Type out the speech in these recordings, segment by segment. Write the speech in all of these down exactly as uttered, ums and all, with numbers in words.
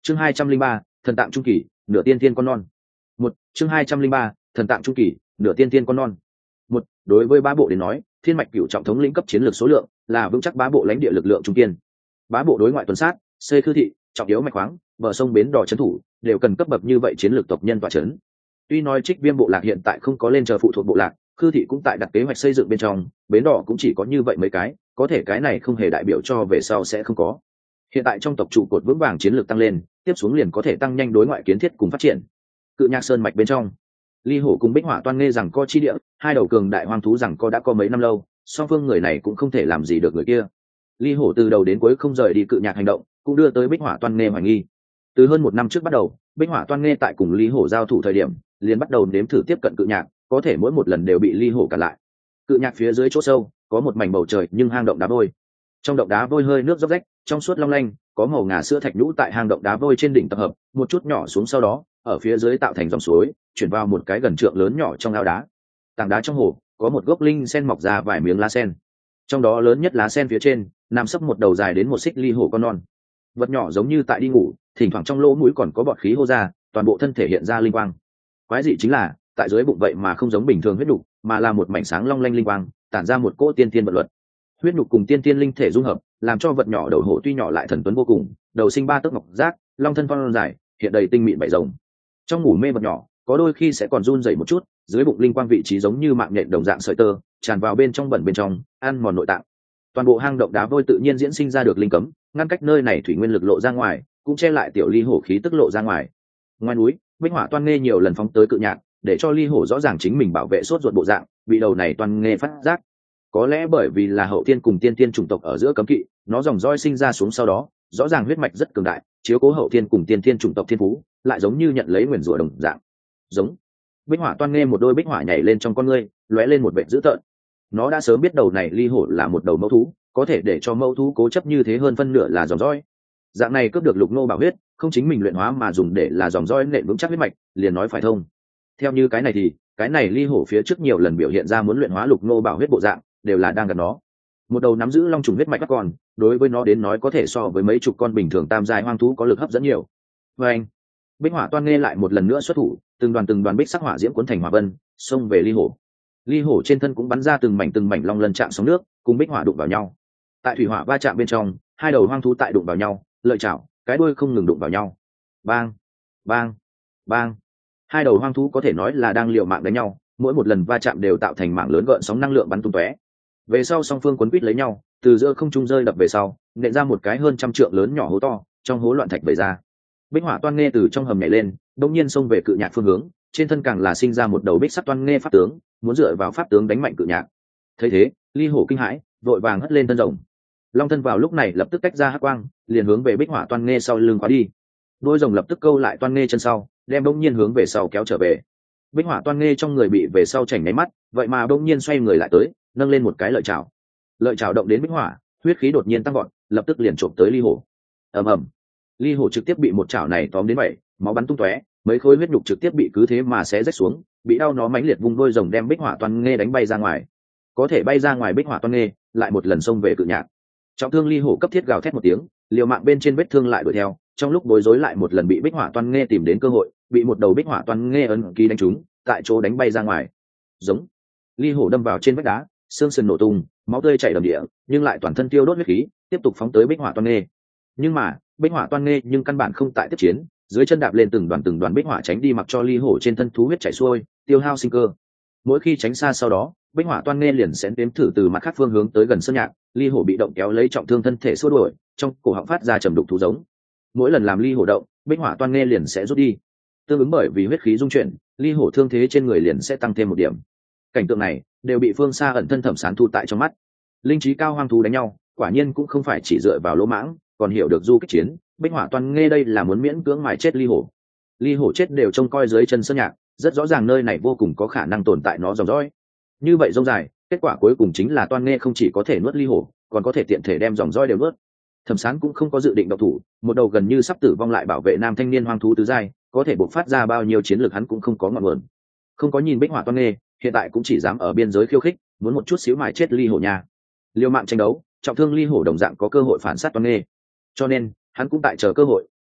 chương hai trăm linh ba thần tạng trung kỳ nửa tiên tiên con non. Một chương hai trăm linh ba thần tạng trung kỳ nửa tiên tiên con non. Một đối với bá bộ đến nói, thiên mạch cửu trọng thống lĩnh cấp chiến lược số lượng là vững chắc bá bộ lãnh địa lực lượng trung kiên. Bá bộ đối ngoại tuần sát, xây khư thị, trọng yếu mạch khoáng, bờ sông bến đò trấn thủ đều cần cấp bậc như vậy chiến lược tộc nhân tọa trấn. Tuy nói Trích Viêm bộ lạc hiện tại không có lên chờ phụ thuộc bộ lạc, khư thị cũng tại đặt kế hoạch xây dựng bên trong, bến đỏ cũng chỉ có như vậy mấy cái, có thể cái này không hề đại biểu cho về sau sẽ không có. Hiện tại trong tộc trụ cột vững vàng chiến lược tăng lên, tiếp xuống liền có thể tăng nhanh đối ngoại kiến thiết cùng phát triển. Cự Nhạc Sơn mạch bên trong, Ly Hổ cùng Bích Hỏa Toan nghe rằng co chi địa, hai đầu cường đại hoang thú rằng co đã có mấy năm lâu, song phương người này cũng không thể làm gì được người kia. Ly Hổ từ đầu đến cuối không rời đi Cự Nhạc hành động, cũng đưa tới Bích Hỏa Toan nghe hoài nghi. Từ hơn một năm trước bắt đầu, Bích Hỏa Toan nghe tại cùng Ly Hổ giao thủ thời điểm, liền bắt đầu nếm thử tiếp cận Cự Nhạc, có thể mỗi một lần đều bị Ly Hổ cản lại. Cự Nhạc phía dưới chỗ sâu có một mảnh bầu trời nhưng hang động đá vôi, trong động đá vôi hơi nước róc rách, trong suốt long lanh, có màu ngà sữa thạch nhũ tại hang động đá vôi trên đỉnh tập hợp, một chút nhỏ xuống sau đó ở phía dưới tạo thành dòng suối, chuyển vào một cái gần trượng lớn nhỏ trong ao đá. Tảng đá trong hồ có một gốc linh sen mọc ra vài miếng lá sen, trong đó lớn nhất lá sen phía trên nằm sấp một đầu dài đến một xích ly hổ con non. Vật nhỏ giống như tại đi ngủ, thỉnh thoảng trong lỗ mũi còn có bọt khí hô ra, toàn bộ thân thể hiện ra linh quang. Quái dị chính là tại dưới bụng vậy mà không giống bình thường huyết đục, mà là một mảnh sáng long lanh linh quang, tản ra một cỗ tiên tiên vận luật. Huyết nhục cùng tiên tiên linh thể dung hợp, làm cho vật nhỏ đầu hổ tuy nhỏ lại thần tuấn vô cùng, đầu sinh ba tấc ngọc giác, long thân phong dài, hiện đầy tinh mịn bảy rồng. Trong ngủ mê vật nhỏ, có đôi khi sẽ còn run rẩy một chút, dưới bụng linh quang vị trí giống như mạng nhện đồng dạng sợi tơ, tràn vào bên trong bẩn bên trong, ăn mòn nội tạng. Toàn bộ hang động đá vôi tự nhiên diễn sinh ra được linh cấm, ngăn cách nơi này thủy nguyên lực lộ ra ngoài, cũng che lại tiểu ly hổ khí tức lộ ra ngoài. Ngoài núi, Bích Hỏa Toan nghe nhiều lần phóng tới Cự Nhạc, để cho ly hổ rõ ràng chính mình bảo vệ sốt ruột bộ dạng, bị đầu này Toan nghe phát giác. Có lẽ bởi vì là hậu tiên cùng tiên tiên chủng tộc ở giữa cấm kỵ, nó dòng roi sinh ra xuống sau đó, rõ ràng huyết mạch rất cường đại, chiếu cố hậu tiên cùng tiên tiên chủng tộc thiên phú, lại giống như nhận lấy nguyền rủa đồng dạng. Giống. Bích Hỏa Toan nghe một đôi bích hỏa nhảy lên trong con ngươi, lóe lên một vệt dữ tợn. Nó đã sớm biết đầu này ly hổ là một đầu mẫu thú, có thể để cho mẫu thú cố chấp như thế hơn phân nửa là dòng roi. Dạng này cướp được lục nô bảo huyết, không chính mình luyện hóa mà dùng để là dòng roi nện vững chắc huyết mạch, liền nói phải thông. Theo như cái này thì, cái này ly hổ phía trước nhiều lần biểu hiện ra muốn luyện hóa lục nô bảo huyết bộ dạng, đều là đang gần nó. Một đầu nắm giữ long trùng huyết mạch các con, đối với nó đến nói có thể so với mấy chục con bình thường tam giai hoang thú có lực hấp dẫn nhiều. Và anh, Bích Hỏa Toan nghe lại một lần nữa xuất thủ, từng đoàn từng đoàn bích sắc hỏa diễm cuốn thành hỏa vân, xông về ly hổ. Ly hổ trên thân cũng bắn ra từng mảnh từng mảnh long lân chạm sóng nước, cùng bích hỏa đụng vào nhau. Tại thủy hỏa va chạm bên trong, hai đầu hoang thú tại đụng vào nhau, lợi chảo, cái đuôi không ngừng đụng vào nhau. Bang, bang, bang. Hai đầu hoang thú có thể nói là đang liều mạng đánh nhau, mỗi một lần va chạm đều tạo thành mảng lớn gợn sóng năng lượng bắn tung tóe. Về sau song phương quấn quýt lấy nhau, từ giữa không trung rơi đập về sau, nện ra một cái hơn trăm trượng lớn nhỏ hố to, trong hố loạn thạch vẩy ra. Bích Hỏa Toan nghe từ trong hầm nhảy lên, đột nhiên xông về Cự Nhạc phương hướng, trên thân càng là sinh ra một đầu bích sắc toan nghe pháp tướng, muốn dựa vào pháp tướng đánh mạnh Cự Nhạc. Thấy thế, ly hổ kinh hãi, vội vàng hất lên thân rồng. Long thân vào lúc này lập tức tách ra hắc quang, liền hướng về Bích Hỏa Toan nghe sau lưng khóa đi. Đôi rồng lập tức câu lại toan nghe chân sau, đem bỗng nhiên hướng về sau kéo trở về. Bích Hỏa Toan nghe trong người bị về sau chảnh nháy mắt, vậy mà bỗng nhiên xoay người lại tới, nâng lên một cái lợi chảo. Lợi chảo động đến bích hỏa, huyết khí đột nhiên tăng vọt, lập tức liền trộm tới ly hổ. Ầm ầm, ly hổ trực tiếp bị một chảo này tóm đến bảy, máu bắn tung tóe, mấy khối huyết nhục trực tiếp bị cứ thế mà xé rách xuống, bị đau nó mãnh liệt vung đôi rồng đem Bích Hỏa Toan nghe đánh bay ra ngoài. Có thể bay ra ngoài Bích Hỏa Toan nghe, lại một lần xông về Cự Nhạc. Trọng thương ly hổ cấp thiết gào thét một tiếng, liều mạng bên trên vết thương lại đuổi theo, trong lúc bối rối lại một lần bị Bích Hỏa Toan nghe tìm đến cơ hội, bị một đầu Bích Hỏa Toan nghe ấn ký đánh trúng, tại chỗ đánh bay ra ngoài. Giống. Ly hổ đâm vào trên vách đá, xương sườn nổ tung, máu tươi chảy đầm địa, nhưng lại toàn thân tiêu đốt huyết khí, tiếp tục phóng tới Bích Hỏa Toan nghe. Nhưng mà, Bích Hỏa Toan nghe nhưng căn bản không tại tiếp chiến, dưới chân đạp lên từng đoàn từng đoàn bích hỏa tránh đi, mặc cho ly hổ trên thân thú huyết chảy xuôi, tiêu hao sinh cơ. Mỗi khi tránh xa sau đó, Bích Hỏa Toan nghe liền sẽ đếm thử từ mặt khác phương hướng tới gần sơn nhạc, ly hổ bị động kéo lấy trọng thương thân thể xua đuổi, trong cổ họng phát ra trầm đục thú giống. Mỗi lần làm ly hổ động, Bích Hỏa Toan nghe liền sẽ rút đi. Tương ứng bởi vì huyết khí dung chuyển, ly hổ thương thế trên người liền sẽ tăng thêm một điểm. Cảnh tượng này đều bị phương xa ẩn thân Thẩm Sán thu tại trong mắt. Linh trí cao hoang thú đánh nhau, quả nhiên cũng không phải chỉ dựa vào lỗ mãng, còn hiểu được du kích chiến. Bích Hỏa Toan nghe đây là muốn miễn cưỡng mài chết ly hổ. Ly hổ chết đều trông coi dưới chân sơn nhạc, rất rõ ràng nơi này vô cùng có khả năng tồn tại nó dòng dõi. Như vậy dông dài, kết quả cuối cùng chính là Toan nghe không chỉ có thể nuốt ly hổ, còn có thể tiện thể đem dòng dõi đều nuốt. Thẩm Sán cũng không có dự định động thủ, một đầu gần như sắp tử vong lại bảo vệ nam thanh niên hoang thú tứ giai, có thể bộc phát ra bao nhiêu chiến lược hắn cũng không có ngọn nguồn. Không có nhìn Bích Hỏa Toan nghe, hiện tại cũng chỉ dám ở biên giới khiêu khích, muốn một chút xíu mài chết ly hổ nhà. Liều mạng tranh đấu, trọng thương ly hổ đồng dạng có cơ hội phản sát Toan nghe. Cho nên, hắn cũng tại chờ cơ hội,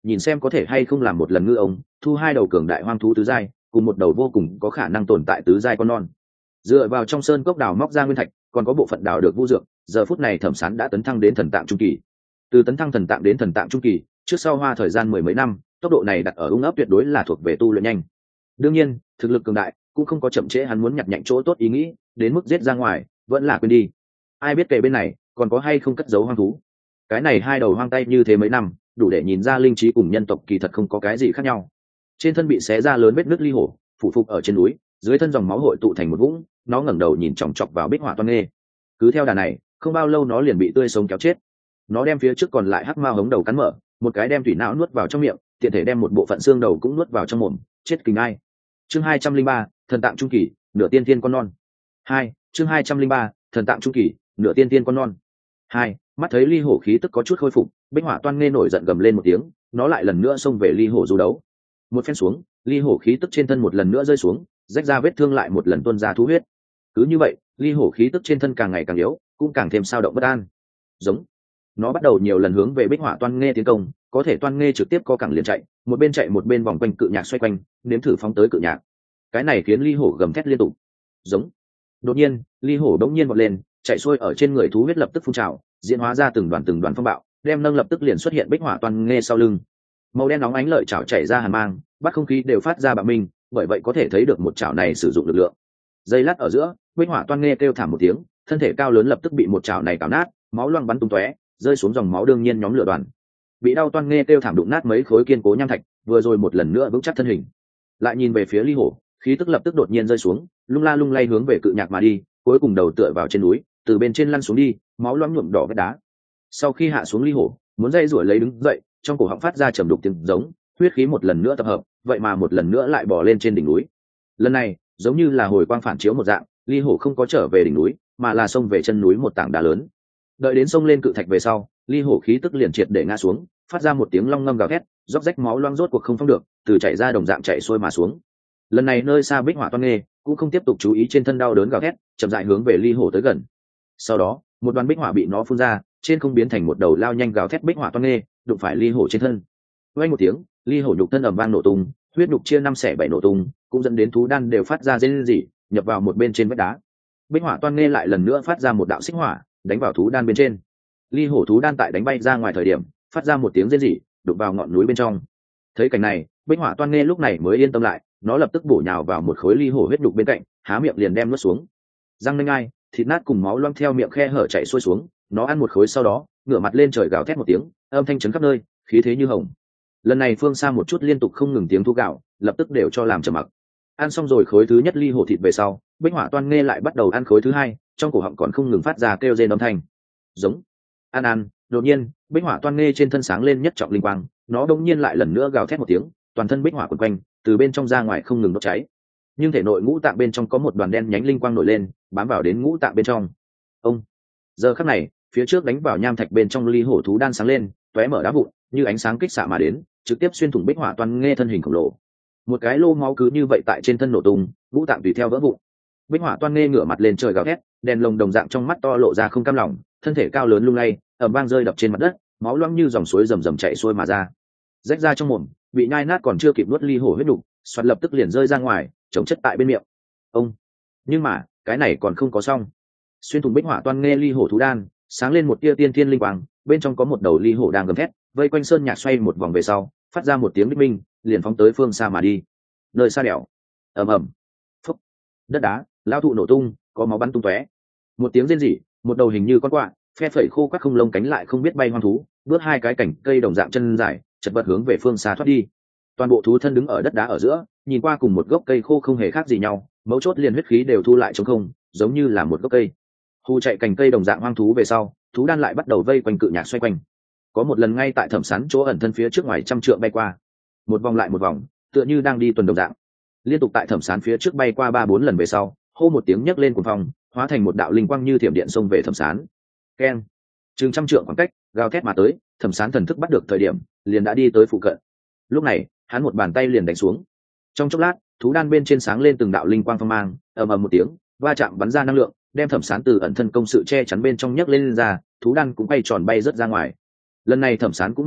nhìn xem có thể hay không làm một lần ngư ông thu hai đầu cường đại hoang thú tứ giai cùng một đầu vô cùng có khả năng tồn tại tứ giai con non. Dựa vào trong sơn cốc đào móc ra nguyên thạch, còn có bộ phận đào được vu dược, giờ phút này Thẩm Sán đã tấn thăng đến thần tạng trung kỳ. Từ tấn thăng thần tạng đến thần tạng trung kỳ, trước sau hoa thời gian mười mấy năm, tốc độ này đặt ở ung ấp tuyệt đối là thuộc về tu luyện nhanh. Đương nhiên, thực lực cường đại cũng không có chậm trễ hắn muốn nhặt nhạnh chỗ tốt ý nghĩ, đến mức giết ra ngoài, vẫn là quên đi. Ai biết kề bên này còn có hay không cất giấu hoang thú. Cái này hai đầu hoang tay như thế mấy năm, đủ để nhìn ra linh trí cùng nhân tộc kỳ thật không có cái gì khác nhau. Trên thân bị xé ra lớn vết nứt ly hổ, phủ phục ở trên núi, dưới thân dòng máu hội tụ thành một vũng, nó ngẩng đầu nhìn chòng chọc vào bích hỏa toan nghê. Cứ theo đà này, không bao lâu nó liền bị tươi sống kéo chết. Nó đem phía trước còn lại hắc mao hống đầu cắn mở, một cái đem thủy não nuốt vào trong miệng, tiện thể đem một bộ phận xương đầu cũng nuốt vào trong mồm, chết kình ai. Chương hai trăm linh ba, thần tạng trung kỳ, nửa tiên tiên con non. Hai, chương hai trăm linh ba, thần tạng trung kỳ, nửa tiên tiên con non. Hai, mắt thấy ly hổ khí tức có chút khôi phục, bích hỏa toan nghe nổi giận gầm lên một tiếng, nó lại lần nữa xông về ly hổ du đấu. Một phen xuống, ly hổ khí tức trên thân một lần nữa rơi xuống, rách ra vết thương lại một lần tuôn ra thú huyết. Cứ như vậy, ly hổ khí tức trên thân càng ngày càng yếu, cũng càng thêm sao động bất an. Giống, nó bắt đầu nhiều lần hướng về bích hỏa toan nghe tiến công, có thể toan nghe trực tiếp co cẳng liền chạy, một bên chạy một bên vòng quanh cự nhạc xoay quanh, nếm thử phóng tới cự nhạc. Cái này khiến ly hổ gầm thét liên tục. Giống. Đột nhiên, ly hổ đống nhiên vọt lên, chạy xuôi ở trên người thú huyết lập tức phun trào, diễn hóa ra từng đoàn từng đoàn phong bạo, đem nâng lập tức liền xuất hiện bích hỏa toan nghe sau lưng. Màu đen nóng ánh lợi chảo chảy ra hàn mang, bắt không khí đều phát ra bạo minh, bởi vậy có thể thấy được một chảo này sử dụng lực lượng. Giây lát ở giữa, bích hỏa toan nghe kêu thảm một tiếng, thân thể cao lớn lập tức bị một chảo này cào nát, máu loang bắn tung tóe, rơi xuống dòng máu đương nhiên nhóm lửa đoàn. Bị đau toan nghe kêu thảm đụng nát mấy khối kiên cố nham thạch, vừa rồi một lần nữa vững chắc thân hình. Lại nhìn về phía ly hổ, khí tức lập tức đột nhiên rơi xuống, lung la lung lay hướng về cự nhạc mà đi, cuối cùng đầu tựa vào trên núi, từ bên trên lăn xuống đi, máu loãng nhuộm đỏ vết đá. Sau khi hạ xuống ly hổ, muốn dây rủi lấy đứng dậy, trong cổ họng phát ra trầm đục tiếng giống, huyết khí một lần nữa tập hợp, vậy mà một lần nữa lại bò lên trên đỉnh núi. Lần này, giống như là hồi quang phản chiếu một dạng, ly hổ không có trở về đỉnh núi, mà là xông về chân núi một tảng đá lớn. Đợi đến sông lên cự thạch về sau, ly hổ khí tức liền triệt để ngã xuống, phát ra một tiếng long ngâm gào thét, róc rách máu loang rốt cuộc không phong được, từ chảy ra đồng dạng chạy xuôi mà xuống. Lần này nơi xa bích hỏa toan nghê cũng không tiếp tục chú ý trên thân đau đớn gào thét, chậm rãi hướng về ly hổ tới gần. Sau đó, một đoàn bích hỏa bị nó phun ra, trên không biến thành một đầu lao nhanh gào thét bích hỏa toan nghê, đụng phải ly hổ trên thân. Vang một tiếng, ly hổ nhục thân ầm vang nổ tung, huyết nhục chia năm xẻ bảy nổ tung, cũng dẫn đến thú đan đều phát ra rên rỉ, nhập vào một bên trên vách đá. Bích hỏa toan nghê lại lần nữa phát ra một đạo xích hỏa, đánh vào thú đan bên trên. Ly hổ thú đan tại đánh bay ra ngoài thời điểm, phát ra một tiếng rên rỉ, đụng vào ngọn núi bên trong. Thấy cảnh này, bích hỏa toan nghê lúc này mới yên tâm lại, nó lập tức bổ nhào vào một khối ly hổ huyết đục bên cạnh, há miệng liền đem nuốt xuống. Răng nanh ai, thịt nát cùng máu loang theo miệng khe hở chảy xuôi xuống, nó ăn một khối sau đó, ngửa mặt lên trời gào thét một tiếng, âm thanh chấn khắp nơi, khí thế như hồng. Lần này phương xa một chút liên tục không ngừng tiếng thú gạo, lập tức đều cho làm trầm mặc. Ăn xong rồi khối thứ nhất ly hổ thịt về sau, bích hỏa toan nghê lại bắt đầu ăn khối thứ hai, trong cổ họng còn không ngừng phát ra kêu rên âm thanh. Giống. Ăn ăn, đột nhiên, bích hỏa toan nghê trên thân sáng lên nhất trọng linh quang, nó đột nhiên lại lần nữa gào thét một tiếng, toàn thân bích hỏa quấn quanh, từ bên trong ra ngoài không ngừng đốt cháy. Nhưng thể nội ngũ tạng bên trong có một đoàn đen nhánh linh quang nổi lên, bám vào đến ngũ tạng bên trong. Ông. Giờ khắc này, phía trước đánh vào nham thạch bên trong ly hổ thú đan sáng lên, tóe mở đá vụn, như ánh sáng kích xạ mà đến, trực tiếp xuyên thủng bích hỏa toan nghê thân hình khổng lồ. Một cái lô máu cứ như vậy tại trên thân nổ tung, ngũ tạng tùy theo vỡ vụn. Bích hỏa toan nghê ngửa mặt lên trời gào thét, đèn lồng đồng dạng trong mắt to lộ ra không cam lòng, thân thể cao lớn lung lay, ầm vang rơi đập trên mặt đất, máu loãng như dòng suối rầm rầm chảy xuôi mà ra. Rách ra trong mồm, bị nhai nát còn chưa kịp nuốt ly hổ huyết đục, xoạt lập tức liền rơi ra ngoài, chống chất tại bên miệng. Ông. Nhưng mà, cái này còn không có xong. Xuyên thủng bích hỏa toan nghê ly hổ thú đan, sáng lên một tia tiên thiên linh quang, bên trong có một đầu ly hổ đang gầm thét, vây quanh sơn nhạc xoay một vòng về sau, phát ra một tiếng đích minh, liền phóng tới phương xa mà đi. Nơi xa đẻo. Ầm ầm. Phốc. Đất đá, lao thụ nổ tung, có máu bắn tung tóe. Một tiếng rên rỉ, một đầu hình như con quạ, phe phẩy khô quắt không lông cánh lại không biết bay hoang thú, bước hai cái cảnh cây đồng dạng chân dài, chật vật hướng về phương xa thoát đi. Toàn bộ thú thân đứng ở đất đá ở giữa, nhìn qua cùng một gốc cây khô không hề khác gì nhau, mấu chốt liền huyết khí đều thu lại trống không, giống như là một gốc cây. Hù chạy cành cây đồng dạng hoang thú về sau, thú đan lại bắt đầu vây quanh cự nhạc xoay quanh. Có một lần ngay tại Thẩm Sán chỗ ẩn thân phía trước ngoài trăm trượng bay qua, một vòng lại một vòng, tựa như đang đi tuần đồng dạng. Liên tục tại Thẩm Sán phía trước bay qua ba bốn lần về sau, hô một tiếng nhấc lên cuồng phong, hóa thành một đạo linh quang như thiểm điện xông về Thẩm Sán. Keng. Chừng trăm trượng khoảng cách, gào thét mà tới, Thẩm Sán thần thức bắt được thời điểm, liền đã đi tới phụ cận. Lúc này, hắn một bàn tay liền đánh xuống. Trong chốc lát, thú đan bên trên sáng lên từng đạo linh quang phong mang, ầm ầm một tiếng, va chạm bắn ra năng lượng, đem Thẩm Sán từ ẩn thân công sự che chắn bên trong nhấc lên, lên ra, thú đan cũng bay tròn bay rất ra ngoài. Lần này Thẩm Sán cũng minh bạch,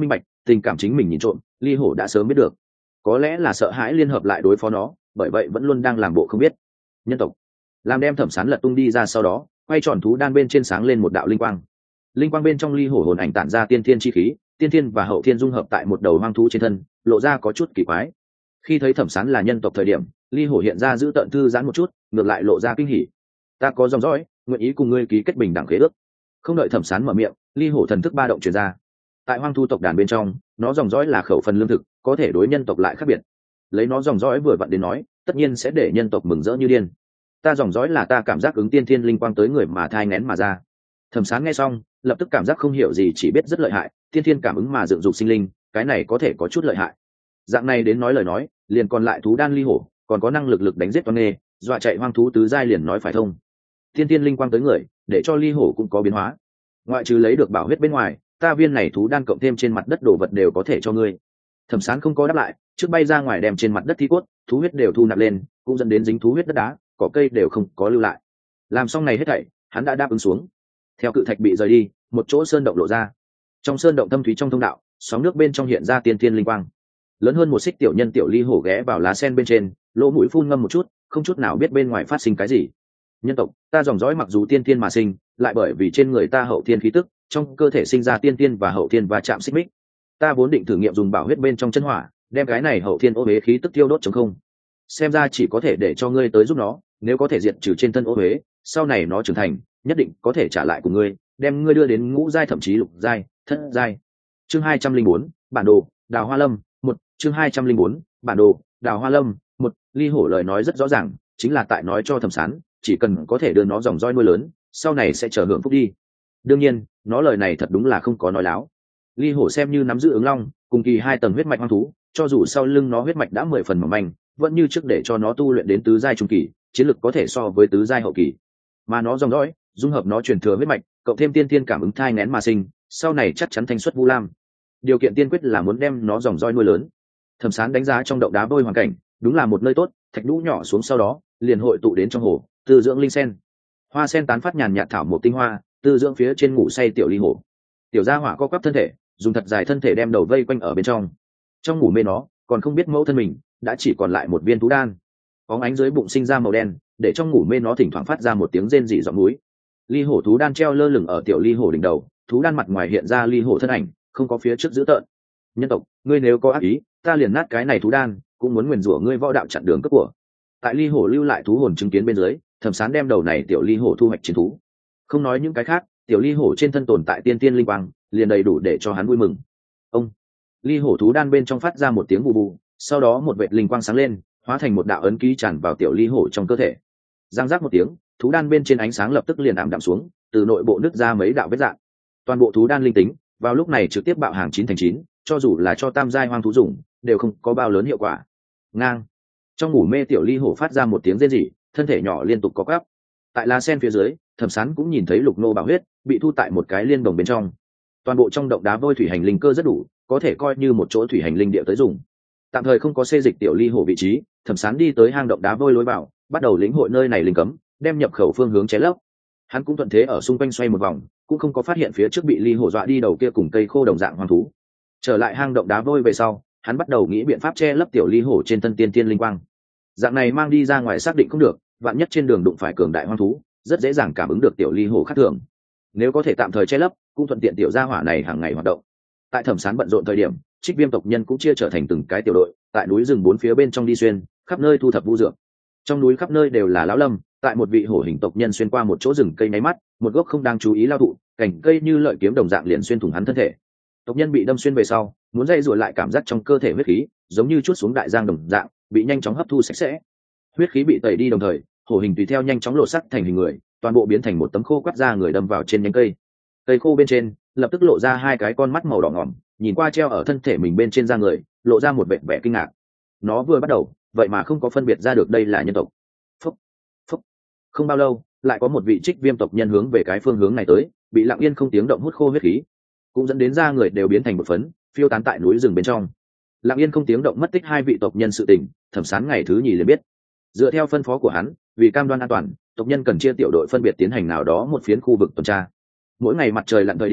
tình cảm chính mình nhìn trộm ly hổ đã sớm biết được, có lẽ là sợ hãi liên hợp lại đối phó nó, bởi vậy vẫn luôn đang làm bộ không biết. Nhân tộc làm đem thẩm sán lật tung đi ra, sau đó quay tròn thú đan bên trên sáng lên một đạo linh quang. Linh quang bên trong ly hổ hồn ảnh tản ra tiên thiên chi khí, tiên thiên và hậu thiên dung hợp tại một đầu hoang thú trên thân, lộ ra có chút kỳ quái. Khi thấy thẩm sán là nhân tộc thời điểm, ly hổ hiện ra giữ tợn thư giãn một chút, ngược lại lộ ra kinh hỉ. Ta có dòng dõi, nguyện ý cùng ngươi ký kết bình đẳng khế ước. Không đợi thẩm sán mở miệng, ly hổ thần thức ba động truyền ra. Tại hoang thú tộc đàn bên trong, nó dòng dõi là khẩu phần lương thực, có thể đối nhân tộc lại khác biệt. Lấy nó dòng dõi vừa vặn đến nói, tất nhiên sẽ để nhân tộc mừng rỡ như điên. Ta dòng dõi là ta cảm giác ứng tiên thiên linh quang tới người mà thai nghén mà ra. Thẩm sán nghe xong, lập tức cảm giác không hiểu gì, chỉ biết rất lợi hại, tiên thiên cảm ứng mà dựng dục sinh linh, cái này có thể có chút lợi hại. Dạng này đến nói lời nói, liền còn lại thú đan ly hổ, còn có năng lực lực đánh giết toan nghê, dọa chạy hoang thú tứ giai liền nói phải thông. Tiên thiên linh quang tới người, để cho ly hổ cũng có biến hóa. Ngoại trừ lấy được bảo huyết bên ngoài, ta viên này thú đan cộng thêm trên mặt đất đồ vật đều có thể cho ngươi. Thẩm sán không có đáp lại, trước bay ra ngoài đem trên mặt đất thi cốt, thú huyết đều thu nạp lên, cũng dẫn đến dính thú huyết đất đá, cỏ cây đều không có lưu lại. Làm xong này hết thảy, hắn đã đáp ứng xuống. Theo cự thạch bị rời đi, một chỗ sơn động lộ ra. Trong sơn động thâm thúy trong thông đạo, sóng nước bên trong hiện ra tiên thiên linh quang. Lớn hơn một xích tiểu nhân tiểu ly hổ ghé vào lá sen bên trên, lỗ mũi phun ngâm một chút, không chút nào biết bên ngoài phát sinh cái gì. Nhân tộc, ta dòng dõi mặc dù tiên thiên mà sinh, lại bởi vì trên người ta hậu thiên khí tức, trong cơ thể sinh ra tiên thiên và hậu thiên và chạm xích mích. Ta vốn định thử nghiệm dùng bảo huyết bên trong chân hỏa, đem cái này hậu thiên ô huế khí tức tiêu đốt chống không. Xem ra chỉ có thể để cho ngươi tới giúp nó, nếu có thể diệt trừ trên thân ô huế, sau này nó trưởng thành, nhất định có thể trả lại của ngươi, đem ngươi đưa đến ngũ giai thậm chí lục giai, thất giai. Chương hai trăm linh bốn, bản đồ, Đào Hoa Lâm, một, chương hai trăm linh bốn, bản đồ, Đào Hoa Lâm, một, ly hổ lời nói rất rõ ràng, chính là tại nói cho Thẩm Sán, chỉ cần có thể đưa nó dòng roi nuôi lớn, sau này sẽ trở hưởng phúc đi. Đương nhiên, nó lời này thật đúng là không có nói láo. Ly hổ xem như nắm giữ ứng long, cùng kỳ hai tầng huyết mạch hoang thú, cho dù sau lưng nó huyết mạch đã mười phần mỏng manh, vẫn như trước để cho nó tu luyện đến tứ giai trung kỳ, chiến lực có thể so với tứ giai hậu kỳ. Mà nó dòng dõi, dung hợp nó truyền thừa huyết mạch, cộng thêm tiên tiên cảm ứng thai nghén mà sinh, sau này chắc chắn thanh xuất vu lam. Điều kiện tiên quyết là muốn đem nó dòng roi nuôi lớn. Thẩm Sán đánh giá trong động đá vôi hoàn cảnh, đúng là một nơi tốt, thạch nhũ nhỏ xuống sau đó, liền hội tụ đến trong hồ, tư dưỡng linh sen. Hoa sen tán phát nhàn nhạt thảo một tinh hoa, tư dưỡng phía trên ngủ say tiểu ly hổ. Tiểu gia hỏa co quắp thân thể, dùng thật dài thân thể đem đầu vây quanh ở bên trong. Trong ngủ mê nó, còn không biết mẫu thân mình, đã chỉ còn lại một viên thú đan. Bóng ánh dưới bụng sinh ra màu đen, để trong ngủ mê nó thỉnh thoảng phát ra một tiếng rên rỉ giọng núi. Ly hổ thú đan treo lơ lửng ở tiểu ly hổ đỉnh đầu, thú đan mặt ngoài hiện ra ly hổ thân ảnh, không có phía trước dữ tợn. Nhân tộc, ngươi nếu có ác ý, ta liền nát cái này thú đan, cũng muốn nguyền rủa ngươi võ đạo chặn đường cướp của. Tại ly hổ lưu lại thú hồn chứng kiến bên dưới, Thẩm Sán đem đầu này tiểu ly hổ thu hoạch chiến thú. Không nói những cái khác, tiểu ly hổ trên thân tồn tại tiên tiên linh quang, liền đầy đủ để cho hắn vui mừng. Ông, ly hổ thú đan bên trong phát ra một tiếng bù bù, sau đó một vệt linh quang sáng lên, hóa thành một đạo ấn ký tràn vào tiểu ly hổ trong cơ thể. Giang giác một tiếng, thú đan bên trên ánh sáng lập tức liền ảm đạm xuống, từ nội bộ nứt ra mấy đạo vết rạn. Toàn bộ thú đan linh tính, vào lúc này trực tiếp bạo hàng chín thành chín, cho dù là cho tam giai hoang thú dùng, đều không có bao lớn hiệu quả. Ngang. Trong ngủ mê tiểu ly hổ phát ra một tiếng rên rỉ, thân thể nhỏ liên tục có quắp. Tại lá sen phía dưới, Thẩm Sán cũng nhìn thấy lục nô bảo huyết bị thu tại một cái liên đồng bên trong. Toàn bộ trong động đá vôi thủy hành linh cơ rất đủ, có thể coi như một chỗ thủy hành linh địa tới dùng. Tạm thời không có xê dịch tiểu ly hổ vị trí, Thẩm Sán đi tới hang động đá vôi lối vào, bắt đầu lĩnh hội nơi này linh cấm, đem nhập khẩu phương hướng chế lấp. Hắn cũng thuận thế ở xung quanh xoay một vòng, cũng không có phát hiện phía trước bị ly hổ dọa đi đầu kia cùng cây khô đồng dạng hoang thú. Trở lại hang động đá vôi về sau, hắn bắt đầu nghĩ biện pháp che lấp tiểu ly hổ trên thân tiên tiên linh quang. Dạng này mang đi ra ngoài xác định không được, vạn nhất trên đường đụng phải cường đại hoang thú, rất dễ dàng cảm ứng được tiểu ly hổ khác thường. Nếu có thể tạm thời che lấp, cũng thuận tiện tiểu gia hỏa này hàng ngày hoạt động. Tại Thẩm Sán bận rộn thời điểm, Trích Viêm tộc nhân cũng chia trở thành từng cái tiểu đội, tại núi rừng bốn phía bên trong đi xuyên, khắp nơi thu thập vu dược. Trong núi khắp nơi đều là lão lâm, tại một vị hổ hình tộc nhân xuyên qua một chỗ rừng cây nháy mắt, một gốc không đang chú ý lao thụ, cành cây như lợi kiếm đồng dạng liền xuyên thủng hắn thân thể. Tộc nhân bị đâm xuyên về sau, muốn dây ruột lại cảm giác trong cơ thể huyết khí, giống như chút xuống đại giang đồng dạng, bị nhanh chóng hấp thu sạch sẽ. Huyết khí bị tẩy đi đồng thời, hổ hình tùy theo nhanh chóng lột sắc thành hình người, toàn bộ biến thành một tấm khô quắt da người đâm vào trên nhánh cây. Cây khô bên trên lập tức lộ ra hai cái con mắt màu đỏ ngỏm, nhìn qua treo ở thân thể mình bên trên da người, lộ ra một vẻ vẻ kinh ngạc. Nó vừa bắt đầu, vậy mà không có phân biệt ra được đây là nhân tộc. Phúc, phúc. Không bao lâu, lại có một vị Trích Viêm tộc nhân hướng về cái phương hướng này tới, bị lặng yên không tiếng động hút khô huyết khí, cũng dẫn đến da người đều biến thành một phấn, phiêu tán tại núi rừng bên trong. Lặng yên không tiếng động mất tích hai vị tộc nhân sự tình, Thẩm Sán ngày thứ nhì liền biết. Dựa theo phân phó của hắn, vì cam đoan an toàn, tộc nhân cần chia tiểu đội phân biệt tiến hành nào đó một phiến khu vực tuần tra. Mỗi ngày mặt trời lặn thời điểm,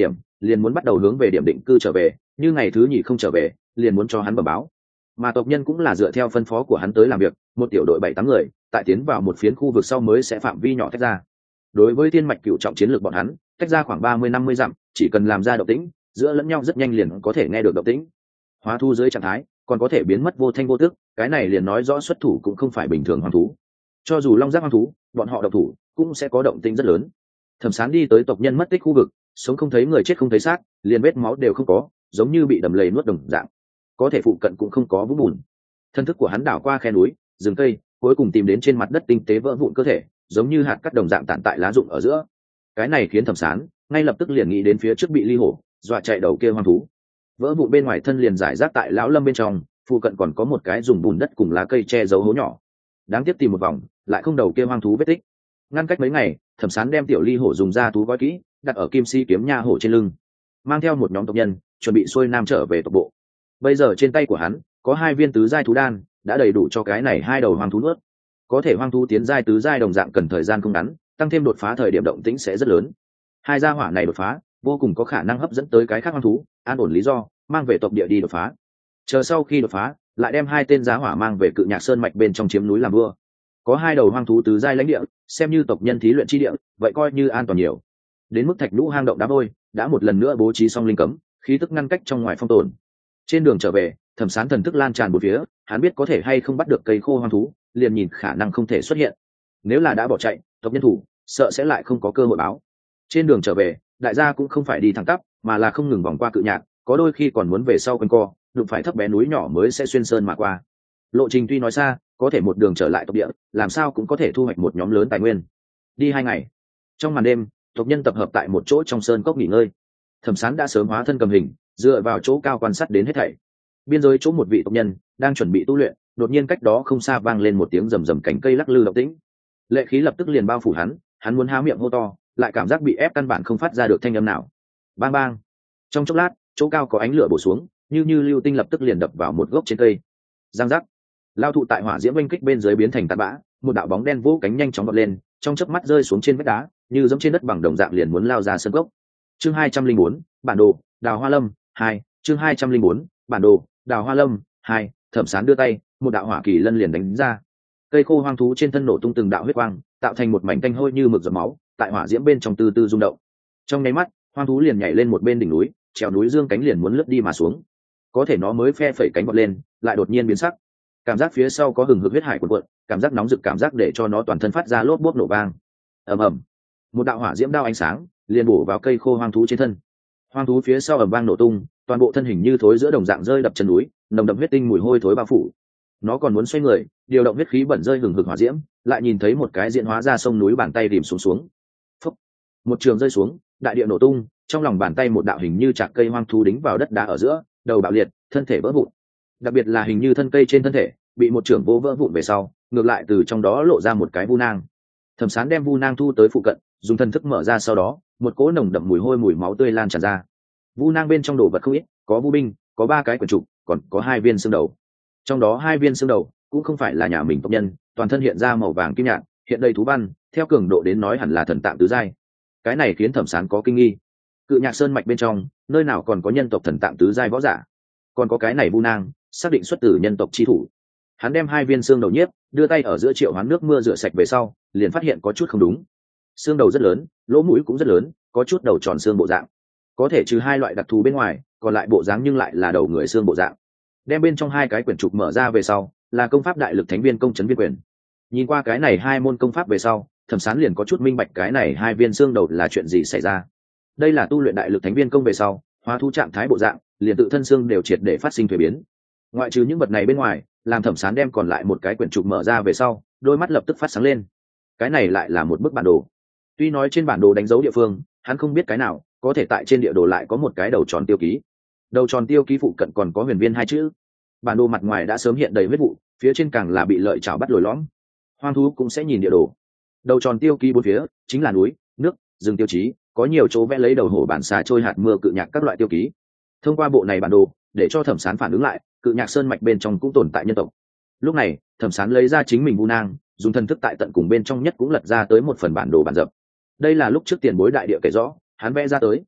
liền muốn bắt đầu hướng về điểm định cư trở về, như ngày thứ nhì không trở về liền muốn cho hắn bẩm báo. Mà tộc nhân cũng là dựa theo phân phó của hắn tới làm việc, một tiểu đội bảy tám người tại tiến vào một phiến khu vực sau mới sẽ phạm vi nhỏ tách ra. Đối với thiên mạch cựu trọng chiến lược bọn hắn, tách ra khoảng ba mươi năm mươi dặm, chỉ cần làm ra động tĩnh giữa lẫn nhau rất nhanh liền có thể nghe được động tĩnh. Hóa thu dưới trạng thái còn có thể biến mất vô thanh vô tức, cái này liền nói rõ xuất thủ cũng không phải bình thường hoang thú. Cho dù long giác hoang thú, bọn họ độc thủ cũng sẽ có động tĩnh rất lớn. Thẩm Sán đi tới tộc nhân mất tích khu vực, sống không thấy người chết không thấy xác, liền vết máu đều không có, giống như bị đầm lầy nuốt đồng dạng. Có thể phụ cận cũng không có vũng bùn. Thân thức của hắn đảo qua khe núi, rừng cây, cuối cùng tìm đến trên mặt đất tinh tế vỡ vụn cơ thể, giống như hạt cát đồng dạng tản tại lá rụng ở giữa. Cái này khiến Thẩm Sán ngay lập tức liền nghĩ đến phía trước bị ly hổ dọa chạy đầu kia hoang thú. Vỡ vụn bên ngoài thân liền giải rác tại lão lâm bên trong, phụ cận còn có một cái dùng bùn đất cùng lá cây che giấu hố nhỏ. Đáng tiếc tìm một vòng, lại không đầu kia hoang thú vết tích. Ngăn cách mấy ngày, Thẩm Sán đem tiểu ly hổ dùng da thú gói kỹ, đặt ở kim si kiếm nha hổ trên lưng, mang theo một nhóm tộc nhân chuẩn bị xuôi nam trở về tộc bộ. Bây giờ trên tay của hắn có hai viên tứ giai thú đan, đã đầy đủ cho cái này hai đầu hoang thú nuốt. Có thể hoang thú tiến giai tứ giai đồng dạng cần thời gian không ngắn, tăng thêm đột phá thời điểm động tĩnh sẽ rất lớn. Hai gia hỏa này đột phá vô cùng có khả năng hấp dẫn tới cái khác hoang thú, an ổn lý do mang về tộc địa đi đột phá. Chờ sau khi đột phá lại đem hai tên giá hỏa mang về Cự Nhạc Sơn mạch bên trong chiếm núi làm vua. Có hai đầu hoang thú tứ giai lãnh địa, xem như tộc nhân thí luyện chi địa, vậy coi như an toàn nhiều. Đến mức thạch nhũ hang động đá vôi đã một lần nữa bố trí xong linh cấm, khí tức ngăn cách trong ngoài phong tồn. Trên đường trở về, Thẩm Sán thần thức lan tràn bốn phía, hắn biết có thể hay không bắt được cây khô hoang thú, liền nhìn khả năng không thể xuất hiện. Nếu là đã bỏ chạy, tộc nhân thủ sợ sẽ lại không có cơ hội báo. Trên đường trở về, đại gia cũng không phải đi thẳng tắp, mà là không ngừng vòng qua Cự Nhạc, có đôi khi còn muốn về sau quanh co, đụng phải thấp bé núi nhỏ mới sẽ xuyên sơn mà qua. Lộ trình tuy nói xa, có thể một đường trở lại tộc địa, làm sao cũng có thể thu hoạch một nhóm lớn tài nguyên. Đi hai ngày, trong màn đêm, tộc nhân tập hợp tại một chỗ trong sơn cốc nghỉ ngơi. Thẩm Sán đã sớm hóa thân cầm hình, dựa vào chỗ cao quan sát đến hết thảy. Biên giới chỗ một vị tộc nhân đang chuẩn bị tu luyện, đột nhiên cách đó không xa vang lên một tiếng rầm rầm cành cây lắc lư động tĩnh. Lệ khí lập tức liền bao phủ hắn, hắn muốn há miệng hô to, lại cảm giác bị ép căn bản không phát ra được thanh âm nào. Bang bang. Trong chốc lát, chỗ cao có ánh lửa bổ xuống, như như lưu tinh lập tức liền đập vào một gốc trên cây. Giang giác. Lao thụ tại hỏa diễm oanh kích bên dưới biến thành tạt bã, một đạo bóng đen vỗ cánh nhanh chóng vọt lên, trong chớp mắt rơi xuống trên vách đá, như giống trên đất bằng đồng dạng liền muốn lao ra sân gốc. Chương hai trăm linh bốn, bản đồ, Đào Hoa Lâm hai, chương hai trăm linh bốn, bản đồ, Đào Hoa Lâm hai. Thẩm Sán đưa tay, một đạo hỏa kỳ lân liền đánh ra. Cây khô hoang thú trên thân nổ tung từng đạo huyết quang, tạo thành một mảnh tanh hôi như mực giọt máu, tại hỏa diễm bên trong từ từ rung động. Trong nháy mắt, hoang thú liền nhảy lên một bên đỉnh núi, trèo núi dương cánh liền muốn lướt đi mà xuống. Có thể nó mới phe phẩy cánh vọt lên, lại đột nhiên biến sắc. Cảm giác phía sau có hừng hực huyết hải cuộn cuộn, cảm giác nóng rực cảm giác để cho nó toàn thân phát ra lốp bốp nổ vang. Ầm ầm. Một đạo hỏa diễm đao ánh sáng liền bổ vào cây khô hoang thú trên thân. Hoang thú phía sau ầm vang nổ tung, toàn bộ thân hình như thối giữa đồng dạng rơi đập chân núi, nồng đậm huyết tinh mùi hôi thối bao phủ. Nó còn muốn xoay người, điều động huyết khí bẩn rơi hừng hực hỏa diễm, lại nhìn thấy một cái diễn hóa ra sông núi bàn tay rìm xuống xuống. Phúc. Một trường rơi xuống, đại địa nổ tung, trong lòng bàn tay một đạo hình như chạc cây hoang thú đính vào đất đá ở giữa, đầu bạo liệt, thân thể vỡ vụn. Đặc biệt là hình như thân cây trên thân thể bị một trường vô vỡ vụn về sau, ngược lại từ trong đó lộ ra một cái vu nang. Thẩm Sán đem vu nang thu tới phụ cận, dùng thần thức mở ra, sau đó một cỗ nồng đậm mùi hôi mùi máu tươi lan tràn ra. Vu nang bên trong đồ vật không ít, có vu binh, có ba cái quyển trục, còn có hai viên xương đầu. Trong đó hai viên xương đầu cũng không phải là nhà mình tộc nhân, toàn thân hiện ra màu vàng kim nhạt, hiện đầy thú văn, theo cường độ đến nói hẳn là thần tạng tứ giai. Cái này khiến Thẩm Sán có kinh nghi. Cự Nhạc Sơn mạch bên trong, nơi nào còn có nhân tộc thần tạng tứ giai võ giả? Còn có cái này vu nang, xác định xuất từ nhân tộc chi thủ. Hắn đem hai viên xương đầu nhiếp, đưa tay ở giữa triệu hoán nước mưa rửa sạch về sau, liền phát hiện có chút không đúng. Xương đầu rất lớn, lỗ mũi cũng rất lớn, có chút đầu tròn xương bộ dạng. Có thể trừ hai loại đặc thù bên ngoài, còn lại bộ dáng nhưng lại là đầu người xương bộ dạng. Đem bên trong hai cái quyển trục mở ra về sau, là công pháp đại lực thánh viên công trấn viên quyền. Nhìn qua cái này hai môn công pháp về sau, Thẩm Sán liền có chút minh bạch cái này hai viên xương đầu là chuyện gì xảy ra. Đây là tu luyện đại lực thánh viên công về sau, hóa thú trạng thái bộ dạng, liền tự thân xương đều triệt để phát sinh thuế biến. Ngoại trừ những vật này bên ngoài, làm Thẩm Sán đem còn lại một cái quyển trục mở ra về sau, đôi mắt lập tức phát sáng lên. Cái này lại là một bức bản đồ. Tuy nói trên bản đồ đánh dấu địa phương, hắn không biết cái nào, có thể tại trên địa đồ lại có một cái đầu tròn tiêu ký. Đầu tròn tiêu ký phụ cận còn có huyền viên hai chữ. Bản đồ mặt ngoài đã sớm hiện đầy huyết vụ, phía trên càng là bị lợi chảo bắt lồi lõm. Hoang thú cũng sẽ nhìn địa đồ. Đầu tròn tiêu ký bốn phía chính là núi, nước, rừng tiêu chí, có nhiều chỗ vẽ lấy đầu hổ bản xà trôi hạt mưa Cự Nhạc các loại tiêu ký. Thông qua bộ này bản đồ, để cho Thẩm Sán phản ứng lại, Cự Nhạc Sơn mạch bên trong cũng tồn tại nhân tộc. Lúc này, Thẩm Sán lấy ra chính mình vu nang, dùng thần thức tại tận cùng bên trong nhất cũng lật ra tới một phần bản đồ bản dập. Đây là lúc trước tiền bối đại địa kể rõ, hắn vẽ ra tới.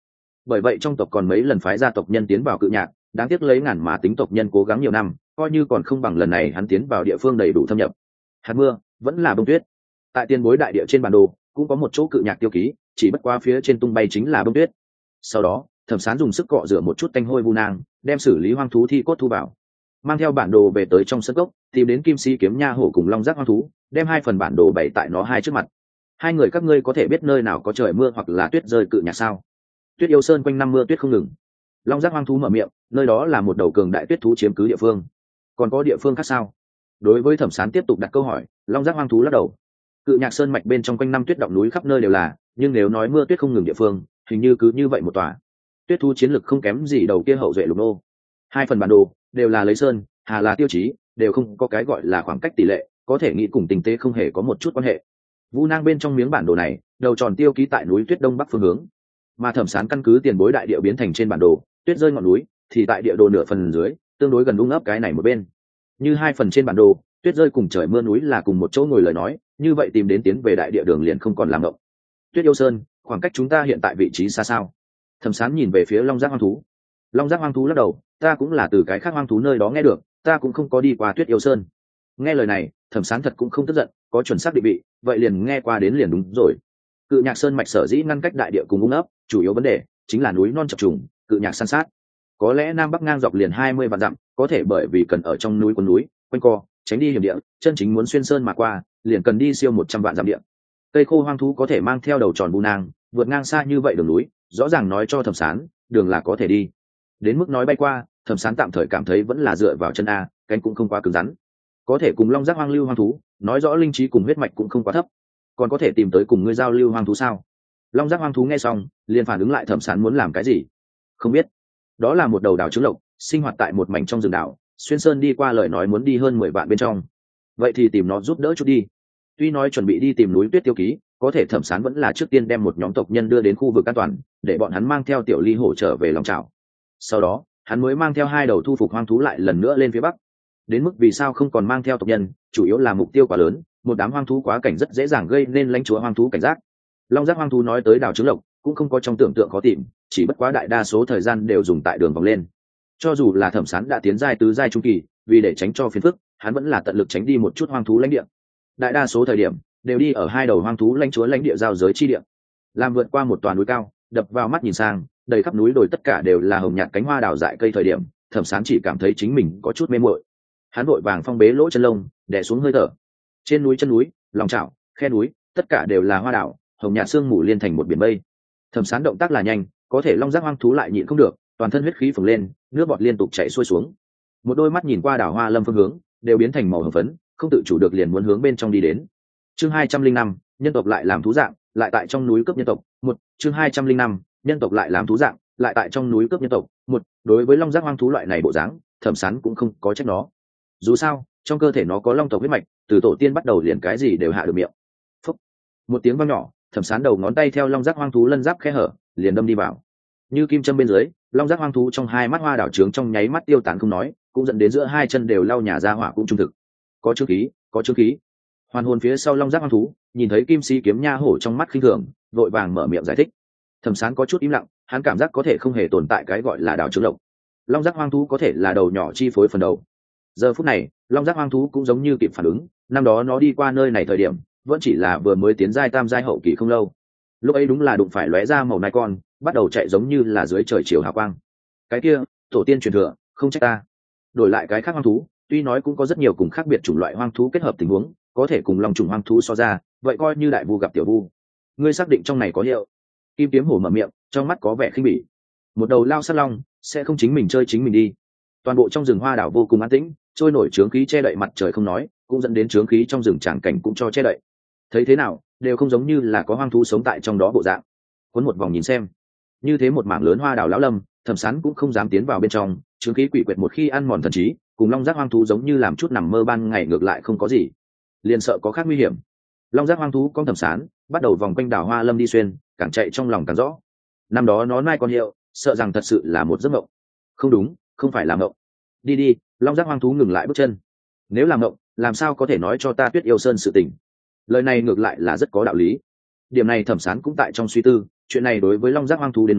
bởi vậy trong tộc còn mấy lần phái gia tộc nhân tiến vào cự nhạc, đáng tiếc lấy ngàn mà tính tộc nhân cố gắng nhiều năm, coi như còn không bằng lần này hắn tiến vào địa phương đầy đủ thâm nhập. Hạt mưa vẫn là bông tuyết. Tại tiền bối đại địa trên bản đồ cũng có một chỗ cự nhạc tiêu ký, chỉ bất qua phía trên tung bay chính là bông tuyết. Sau đó Thẩm Sán dùng sức cọ rửa một chút tanh hôi vu nang, đem xử lý hoang thú thi cốt thu vào, mang theo bản đồ về tới trong sân gốc, tìm đến kim sĩ kiếm nha hổ cùng long giác hoang thú, đem hai phần bản đồ bày tại nó hai trước mặt. Hai người các ngươi có thể biết nơi nào có trời mưa hoặc là tuyết rơi cự nhạc sao? Tuyết Yêu Sơn quanh năm mưa tuyết không ngừng. Long giác hoang thú mở miệng, nơi đó là một đầu cường đại tuyết thú chiếm cứ địa phương. Còn có địa phương khác sao? Đối với Thẩm Sán tiếp tục đặt câu hỏi, long giác hoang thú lắc đầu. Cự nhạc sơn mạch bên trong quanh năm tuyết động núi khắp nơi đều là, nhưng nếu nói mưa tuyết không ngừng địa phương, hình như cứ như vậy một tòa. Tuyết thú chiến lực không kém gì đầu kia hậu duệ lục nô. Hai phần bản đồ đều là lấy sơn hà là tiêu chí, đều không có cái gọi là khoảng cách tỷ lệ, có thể nghĩ cùng tình tế không hề có một chút quan hệ. Vu nang bên trong miếng bản đồ này, đầu tròn tiêu ký tại núi tuyết đông bắc phương hướng, mà Thẩm Sán căn cứ tiền bối đại địa biến thành trên bản đồ tuyết rơi ngọn núi, thì tại địa đồ nửa phần dưới, tương đối gần ung ấp cái này một bên. Như hai phần trên bản đồ tuyết rơi cùng trời mưa núi là cùng một chỗ ngồi lời nói, như vậy tìm đến tiến về đại địa đường liền không còn làm động. Tuyết Yêu Sơn khoảng cách chúng ta hiện tại vị trí xa sao? Thẩm Sán nhìn về phía long giác hoang thú. Long giác hoang thú lắc đầu, ta cũng là từ cái khác hoang thú nơi đó nghe được, ta cũng không có đi qua Tuyết Yêu Sơn. Nghe lời này Thẩm Sán thật cũng không tức giận, có chuẩn xác định vị, vậy liền nghe qua đến liền đúng rồi. Cự nhạc sơn mạch sở dĩ ngăn cách đại địa cùng ung ấp, chủ yếu vấn đề chính là núi non chập trùng, cự nhạc san sát. Có lẽ nam bắc ngang dọc liền hai mươi vạn dặm, có thể bởi vì cần ở trong núi quấn núi quanh co, tránh đi hiểm địa, chân chính muốn xuyên sơn mà qua liền cần đi siêu một trăm vạn dặm địa. Cây khô hoang thú có thể mang theo đầu tròn bu nang vượt ngang xa như vậy đường núi, rõ ràng nói cho Thẩm Sán đường là có thể đi. Đến mức nói bay qua, Thẩm Sán tạm thời cảm thấy vẫn là dựa vào chân a, cánh cũng không quá cứng rắn. Có thể cùng long giác hoang lưu hoang thú, nói rõ linh trí cùng huyết mạch cũng không quá thấp. Còn có thể tìm tới cùng ngươi giao lưu hoang thú sao? Long giác hoang thú nghe xong liền phản ứng lại Thẩm Sán muốn làm cái gì. Không biết. Đó là một đầu đảo trứng lộc, sinh hoạt tại một mảnh trong rừng đảo, xuyên sơn đi qua lời nói muốn đi hơn mười vạn bên trong. Vậy thì tìm nó giúp đỡ chút đi. Tuy nói chuẩn bị đi tìm núi tuyết tiêu ký, có thể Thẩm Sán vẫn là trước tiên đem một nhóm tộc nhân đưa đến khu vực an toàn, để bọn hắn mang theo tiểu ly hổ trở về lòng trảo. Sau đó hắn mới mang theo hai đầu thu phục hoang thú lại lần nữa lên phía bắc. Đến mức vì sao không còn mang theo tộc nhân, chủ yếu là mục tiêu quá lớn, một đám hoang thú quá cảnh rất dễ dàng gây nên lãnh chúa hoang thú cảnh giác. Long giác hoang thú nói tới đảo trứng lộc cũng không có trong tưởng tượng khó tìm, chỉ bất quá đại đa số thời gian đều dùng tại đường vòng lên. Cho dù là Thẩm Sán đã tiến giai tứ giai trung kỳ, vì để tránh cho phiền phức, hắn vẫn là tận lực tránh đi một chút hoang thú lãnh địa. Đại đa số thời điểm đều đi ở hai đầu hoang thú lãnh chúa lãnh địa giao giới chi địa. Làm vượt qua một tòa núi cao, đập vào mắt nhìn sang, đầy khắp núi đồi tất cả đều là hồng nhạt cánh hoa đào dại cây thời điểm, Thẩm Sán chỉ cảm thấy chính mình có chút mê muội. Hắn vội vàng phong bế lỗ chân lông, đè xuống hơi thở. Trên núi chân núi, lòng chảo, khe núi, tất cả đều là hoa đào, hồng nhạt sương mù liên thành một biển mây. Thẩm Sán động tác là nhanh, có thể long giác hoang thú lại nhịn không được, toàn thân huyết khí phồng lên, nước bọt liên tục chảy xuôi xuống. Một đôi mắt nhìn qua đảo hoa lâm phương hướng, đều biến thành màu hồng phấn, không tự chủ được liền muốn hướng bên trong đi đến. Chương hai trăm linh năm, nhân tộc lại làm thú dạng, lại tại trong núi cướp nhân tộc. Một, chương hai trăm linh năm, nhân tộc lại làm thú dạng, lại tại trong núi cướp nhân tộc. Một, đối với long giác hoang thú loại này bộ dáng, Thẩm Sán cũng không có trách nó. Dù sao, trong cơ thể nó có long tộc huyết mạch, từ tổ tiên bắt đầu liền cái gì đều hạ được miệng. Phúc. Một tiếng vang nhỏ, Thẩm Sán đầu ngón tay theo long giác hoang thú lân giáp khe hở, liền đâm đi vào. Như kim châm bên dưới, long giác hoang thú trong hai mắt hoa đảo trướng trong nháy mắt tiêu tán không nói, cũng dẫn đến giữa hai chân đều lau nhà ra hỏa cũng trung thực. Có chữ khí, có chữ khí. Hoàn hồn phía sau long giác hoang thú, nhìn thấy kim sĩ kiếm nha hổ trong mắt khinh thường, vội vàng mở miệng giải thích. Thẩm Sán có chút im lặng, hắn cảm giác có thể không hề tồn tại cái gọi là đảo trướng lộc. Long giác hoang thú có thể là đầu nhỏ chi phối phần đầu. Giờ phút này, long giác hoang thú cũng giống như kịp phản ứng, năm đó nó đi qua nơi này thời điểm, vẫn chỉ là vừa mới tiến giai tam giai hậu kỳ không lâu. Lúc ấy đúng là đụng phải lóe ra màu nai con, bắt đầu chạy giống như là dưới trời chiều hào quang. Cái kia, tổ tiên truyền thừa, không trách ta. Đổi lại cái khác hoang thú, tuy nói cũng có rất nhiều cùng khác biệt chủng loại hoang thú kết hợp tình huống, có thể cùng long trùng hoang thú so ra, vậy coi như đại vu gặp tiểu vu. Ngươi xác định trong này có hiệu? Kim kiếm hổ mở miệng, trong mắt có vẻ khinh bỉ. Một đầu lao sát long, sẽ không chính mình chơi chính mình đi. Toàn bộ trong rừng hoa đảo vô cùng an tĩnh, trôi nổi trướng khí che đậy mặt trời không nói, cũng dẫn đến trướng khí trong rừng tràng cảnh cũng cho che đậy. Thấy thế nào, đều không giống như là có hoang thú sống tại trong đó bộ dạng. Cuốn một vòng nhìn xem, như thế một mảng lớn hoa đảo lão lâm, Thẩm Sán cũng không dám tiến vào bên trong, trướng khí quỷ quyệt một khi ăn mòn thần trí, cùng long giác hoang thú giống như làm chút nằm mơ ban ngày ngược lại không có gì, liền sợ có khác nguy hiểm. Long giác hoang thú con Thẩm Sán bắt đầu vòng quanh đảo hoa lâm đi xuyên, càng chạy trong lòng càng rõ. Năm đó nó mai con hiệu, sợ rằng thật sự là một giấc mộng. Không đúng, không phải là mộng. Đi đi, long giác hoang thú ngừng lại bước chân. Nếu là mộng, làm sao có thể nói cho ta Tuyết Yêu Sơn sự tình? Lời này ngược lại là rất có đạo lý. Điểm này Thẩm Sán cũng tại trong suy tư, chuyện này đối với long giác hoang thú đến nói,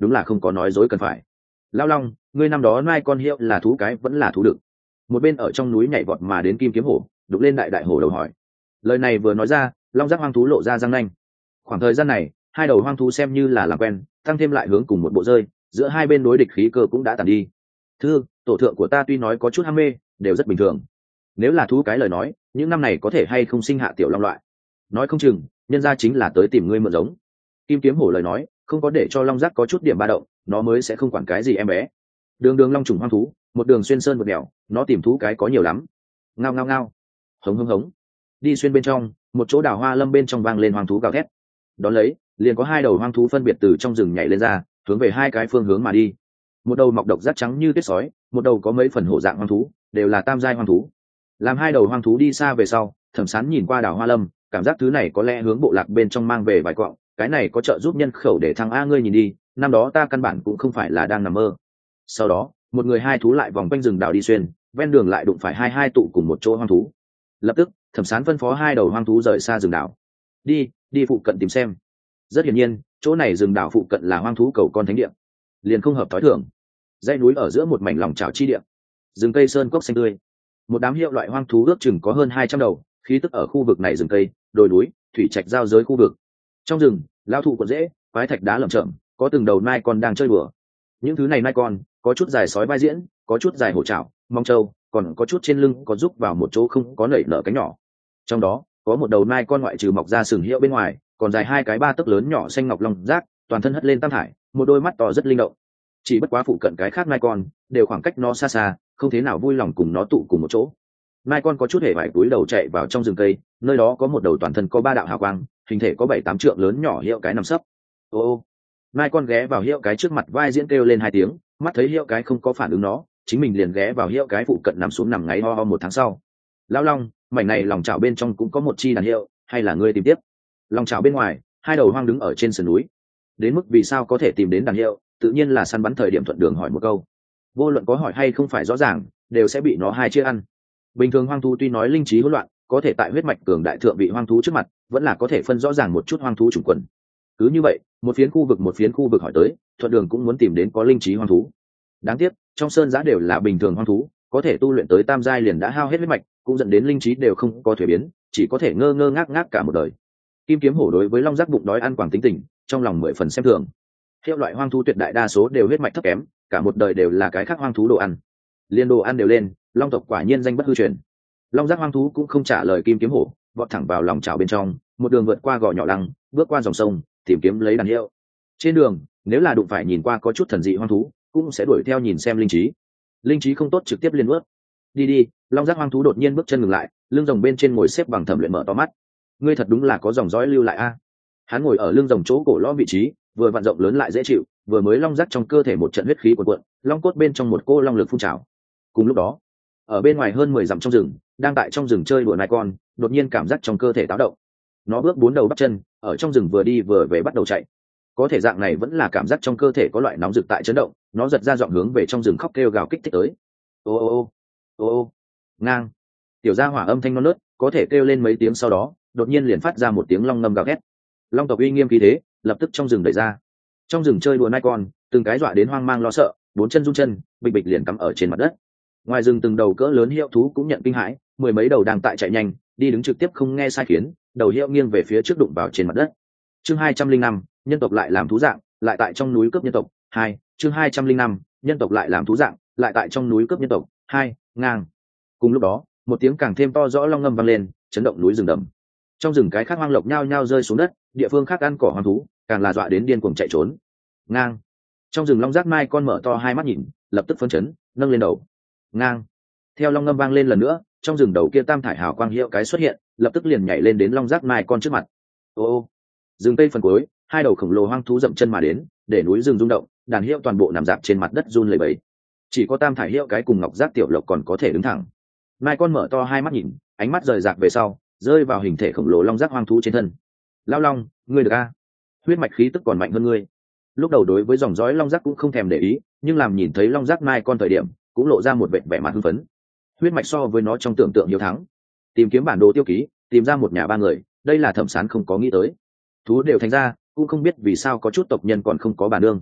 đúng là không có nói dối cần phải. Lão Long, ngươi năm đó mai con hiệu là thú cái vẫn là thú đực? Một bên ở trong núi nhảy vọt mà đến Kim Kiếm Hổ đục lên đại đại hổ đầu hỏi. Lời này vừa nói ra, long giác hoang thú lộ ra răng nanh. Khoảng thời gian này hai đầu hoang thú xem như là làm quen, tăng thêm lại hướng cùng một bộ rơi, giữa hai bên đối địch khí cơ cũng đã tàn đi. Thưa, tổ thượng của ta tuy nói có chút ham mê, đều rất bình thường. Nếu là thú cái lời nói, những năm này có thể hay không sinh hạ tiểu long loại, nói không chừng nhân ra chính là tới tìm ngươi mượn giống. Kim Kiếm Hổ lời nói không có để cho long giác có chút điểm ba động, nó mới sẽ không quản cái gì em bé. Đường đường long trùng hoang thú, một đường xuyên sơn vượt đèo, nó tìm thú cái có nhiều lắm. Ngao ngao ngao, hống hống hống. Đi xuyên bên trong, một chỗ đào hoa lâm bên trong vang lên hoang thú gào thét. Đón lấy liền có hai đầu hoang thú phân biệt từ trong rừng nhảy lên ra, hướng về hai cái phương hướng mà đi. Một đầu mọc độc giác trắng như tuyết sói, một đầu có mấy phần hổ dạng hoang thú, đều là tam giai hoang thú. Làm hai đầu hoang thú đi xa về sau, Thẩm Sán nhìn qua đào hoa lâm, cảm giác thứ này có lẽ hướng bộ lạc bên trong mang về vài quặng, cái này có trợ giúp nhân khẩu để thăng a. Ngươi nhìn đi, năm đó ta căn bản cũng không phải là đang nằm mơ. Sau đó một người hai thú lại vòng quanh rừng đào đi xuyên, ven đường lại đụng phải hai hai tụ cùng một chỗ hoang thú. Lập tức Thẩm Sán phân phó hai đầu hoang thú rời xa rừng đào, đi đi phụ cận tìm xem. Rất hiển nhiên chỗ này rừng đào phụ cận là hoang thú cầu con thánh địa, liền không hợp thói thường. Dãy núi ở giữa một mảnh lòng trào chi địa, rừng cây sơn cốc xanh tươi, một đám hiệu loại hoang thú ước chừng có hơn hai trăm đầu, khí tức ở khu vực này rừng cây, đồi núi, thủy trạch giao giới khu vực. Trong rừng lao thụ cuộn rễ, quái thạch đá lởm chởm, có từng đầu nai con đang chơi đùa. Những thứ này nai con có chút dài sói vai diễn, có chút dài hổ trảo mong trâu, còn có chút trên lưng có giúp vào một chỗ không có nảy nở cánh nhỏ. Trong đó có một đầu nai con ngoại trừ mọc ra sừng hiệu bên ngoài, còn dài hai cái ba tấc lớn nhỏ xanh ngọc long giác, toàn thân hất lên tam thải, một đôi mắt to rất linh động. Chỉ bất quá phụ cận cái khác nai con đều khoảng cách nó xa xa, không thế nào vui lòng cùng nó tụ cùng một chỗ. Nai con có chút hề vải túi đầu chạy vào trong rừng cây, nơi đó có một đầu toàn thân có ba đạo hào quang, hình thể có bảy tám trượng lớn nhỏ hiệu cái nằm sấp. Ô ô, nai con ghé vào hiệu cái trước mặt vai diễn kêu lên hai tiếng, mắt thấy hiệu cái không có phản ứng nó, chính mình liền ghé vào hiệu cái phụ cận nằm xuống nằm ngáy ho ho. Một tháng sau, lão long, mảnh này lòng chảo bên trong cũng có một chi đàn hiệu, hay là ngươi tìm tiếp? Lòng chảo bên ngoài hai đầu hoang đứng ở trên sườn núi, đến mức vì sao có thể tìm đến đàn hiệu, tự nhiên là săn bắn thời điểm thuận đường hỏi một câu, vô luận có hỏi hay không phải rõ ràng, đều sẽ bị nó hai chia ăn. Bình thường hoang thú tuy nói linh trí hỗn loạn, có thể tại huyết mạch cường đại thượng vị hoang thú trước mặt vẫn là có thể phân rõ ràng một chút hoang thú chủng quần. Cứ như vậy một phiến khu vực một phiến khu vực hỏi tới, thuận đường cũng muốn tìm đến có linh trí hoang thú. Đáng tiếc trong sơn giã đều là bình thường hoang thú, có thể tu luyện tới tam giai liền đã hao hết huyết mạch, cũng dẫn đến linh trí đều không có thuế biến, chỉ có thể ngơ ngơ ngác ngác cả một đời. Kim Kiếm Hổ đối với long giác bụng đói ăn quảng tính tình, trong lòng mười phần xem thường. Hiệu loại hoang thú tuyệt đại đa số đều huyết mạch thấp kém, cả một đời đều là cái khác hoang thú đồ ăn, liên đồ ăn đều lên, long tộc quả nhiên danh bất hư truyền. Long giác hoang thú cũng không trả lời Kim Kiếm Hổ, vọt thẳng vào lòng chảo bên trong, một đường vượt qua gò nhỏ lăng, bước qua dòng sông, tìm kiếm lấy đàn hiệu. Trên đường nếu là đụng phải nhìn qua có chút thần dị hoang thú, cũng sẽ đuổi theo nhìn xem linh trí. Linh trí không tốt trực tiếp liên nuốt. Đi đi, long giác hoang thú đột nhiên bước chân ngừng lại, lưng rồng bên trên ngồi xếp bằng Thẩm Luyện mở to mắt. Ngươi thật đúng là có dòng dõi lưu lại a. Hắn ngồi ở lưng rồng chỗ cổ lõm vị trí, vừa vặn rộng lớn lại dễ chịu, vừa mới long giác trong cơ thể một trận huyết khí cuồn cuộn, long cốt bên trong một cô long lực phun trào. Cùng lúc đó, ở bên ngoài hơn mười dặm trong rừng, đang tại trong rừng chơi đùa nai con, đột nhiên cảm giác trong cơ thể táo động. Nó bước bốn đầu bắp chân, ở trong rừng vừa đi vừa về bắt đầu chạy. Có thể dạng này vẫn là cảm giác trong cơ thể có loại nóng rực tại chấn động, nó giật ra giọng hướng về trong rừng khóc kêu gào kích thích tới. Ô ô ô, ô ô, ngang. Tiểu gia hỏa âm thanh non nớt, có thể kêu lên mấy tiếng sau đó, đột nhiên liền phát ra một tiếng long ngâm gào thét. Long tộc uy nghiêm khí thế, lập tức trong rừng đẩy ra. Trong rừng chơi đùa nai con, từng cái dọa đến hoang mang lo sợ, bốn chân run chân, bịch bịch liền cắm ở trên mặt đất. Ngoài rừng từng đầu cỡ lớn hiệu thú cũng nhận kinh hãi, mười mấy đầu đang tại chạy nhanh, đi đứng trực tiếp không nghe sai khiến, đầu hiệu nghiêng về phía trước đụng vào trên mặt đất. Chương hai trăm linh năm, nhân tộc lại làm thú dạng, lại tại trong núi cướp nhân tộc. Hai, chương hai trăm linh năm, nhân tộc lại làm thú dạng, lại tại trong núi cướp nhân tộc. Hai, ngang. Cùng lúc đó, một tiếng càng thêm to rõ long ngâm vang lên, chấn động núi rừng đầm. Trong rừng cái khác hoang lộc nhao nhao rơi xuống đất, địa phương khác ăn cỏ hoang thú, càng là dọa đến điên cuồng chạy trốn. Ngang. Trong rừng long giác mai con mở to hai mắt nhìn, lập tức phấn chấn, nâng lên đầu. Ngang. Theo long ngâm vang lên lần nữa, trong rừng đầu kia tam thải hào quang hiệu cái xuất hiện, lập tức liền nhảy lên đến long giác mai con trước mặt. Ô ô. Rừng tây phần cuối, hai đầu khổng lồ hoang thú dậm chân mà đến, để núi rừng rung động, đàn hiệu toàn bộ nằm dạp trên mặt đất run lẩy bẩy. Chỉ có tam thải hiệu cái cùng ngọc giác tiểu lộc còn có thể đứng thẳng. Mai con mở to hai mắt nhìn, ánh mắt rời rạc về sau, rơi vào hình thể khổng lồ long giác hoang thú trên thân. Lão long, ngươi được a? Huyết mạch khí tức còn mạnh hơn ngươi. Lúc đầu đối với dòng dõi long giác cũng không thèm để ý, nhưng làm nhìn thấy long giác mai con thời điểm, cũng lộ ra một vẻ vẻ mặt hưng phấn. Huyết mạch so với nó trong tưởng tượng hiếu thắng. Tìm kiếm bản đồ tiêu ký, tìm ra một nhà ba người, đây là Thẩm Sán không có nghĩ tới. Thú đều thành ra, cũng không biết vì sao có chút tộc nhân còn không có bà nương.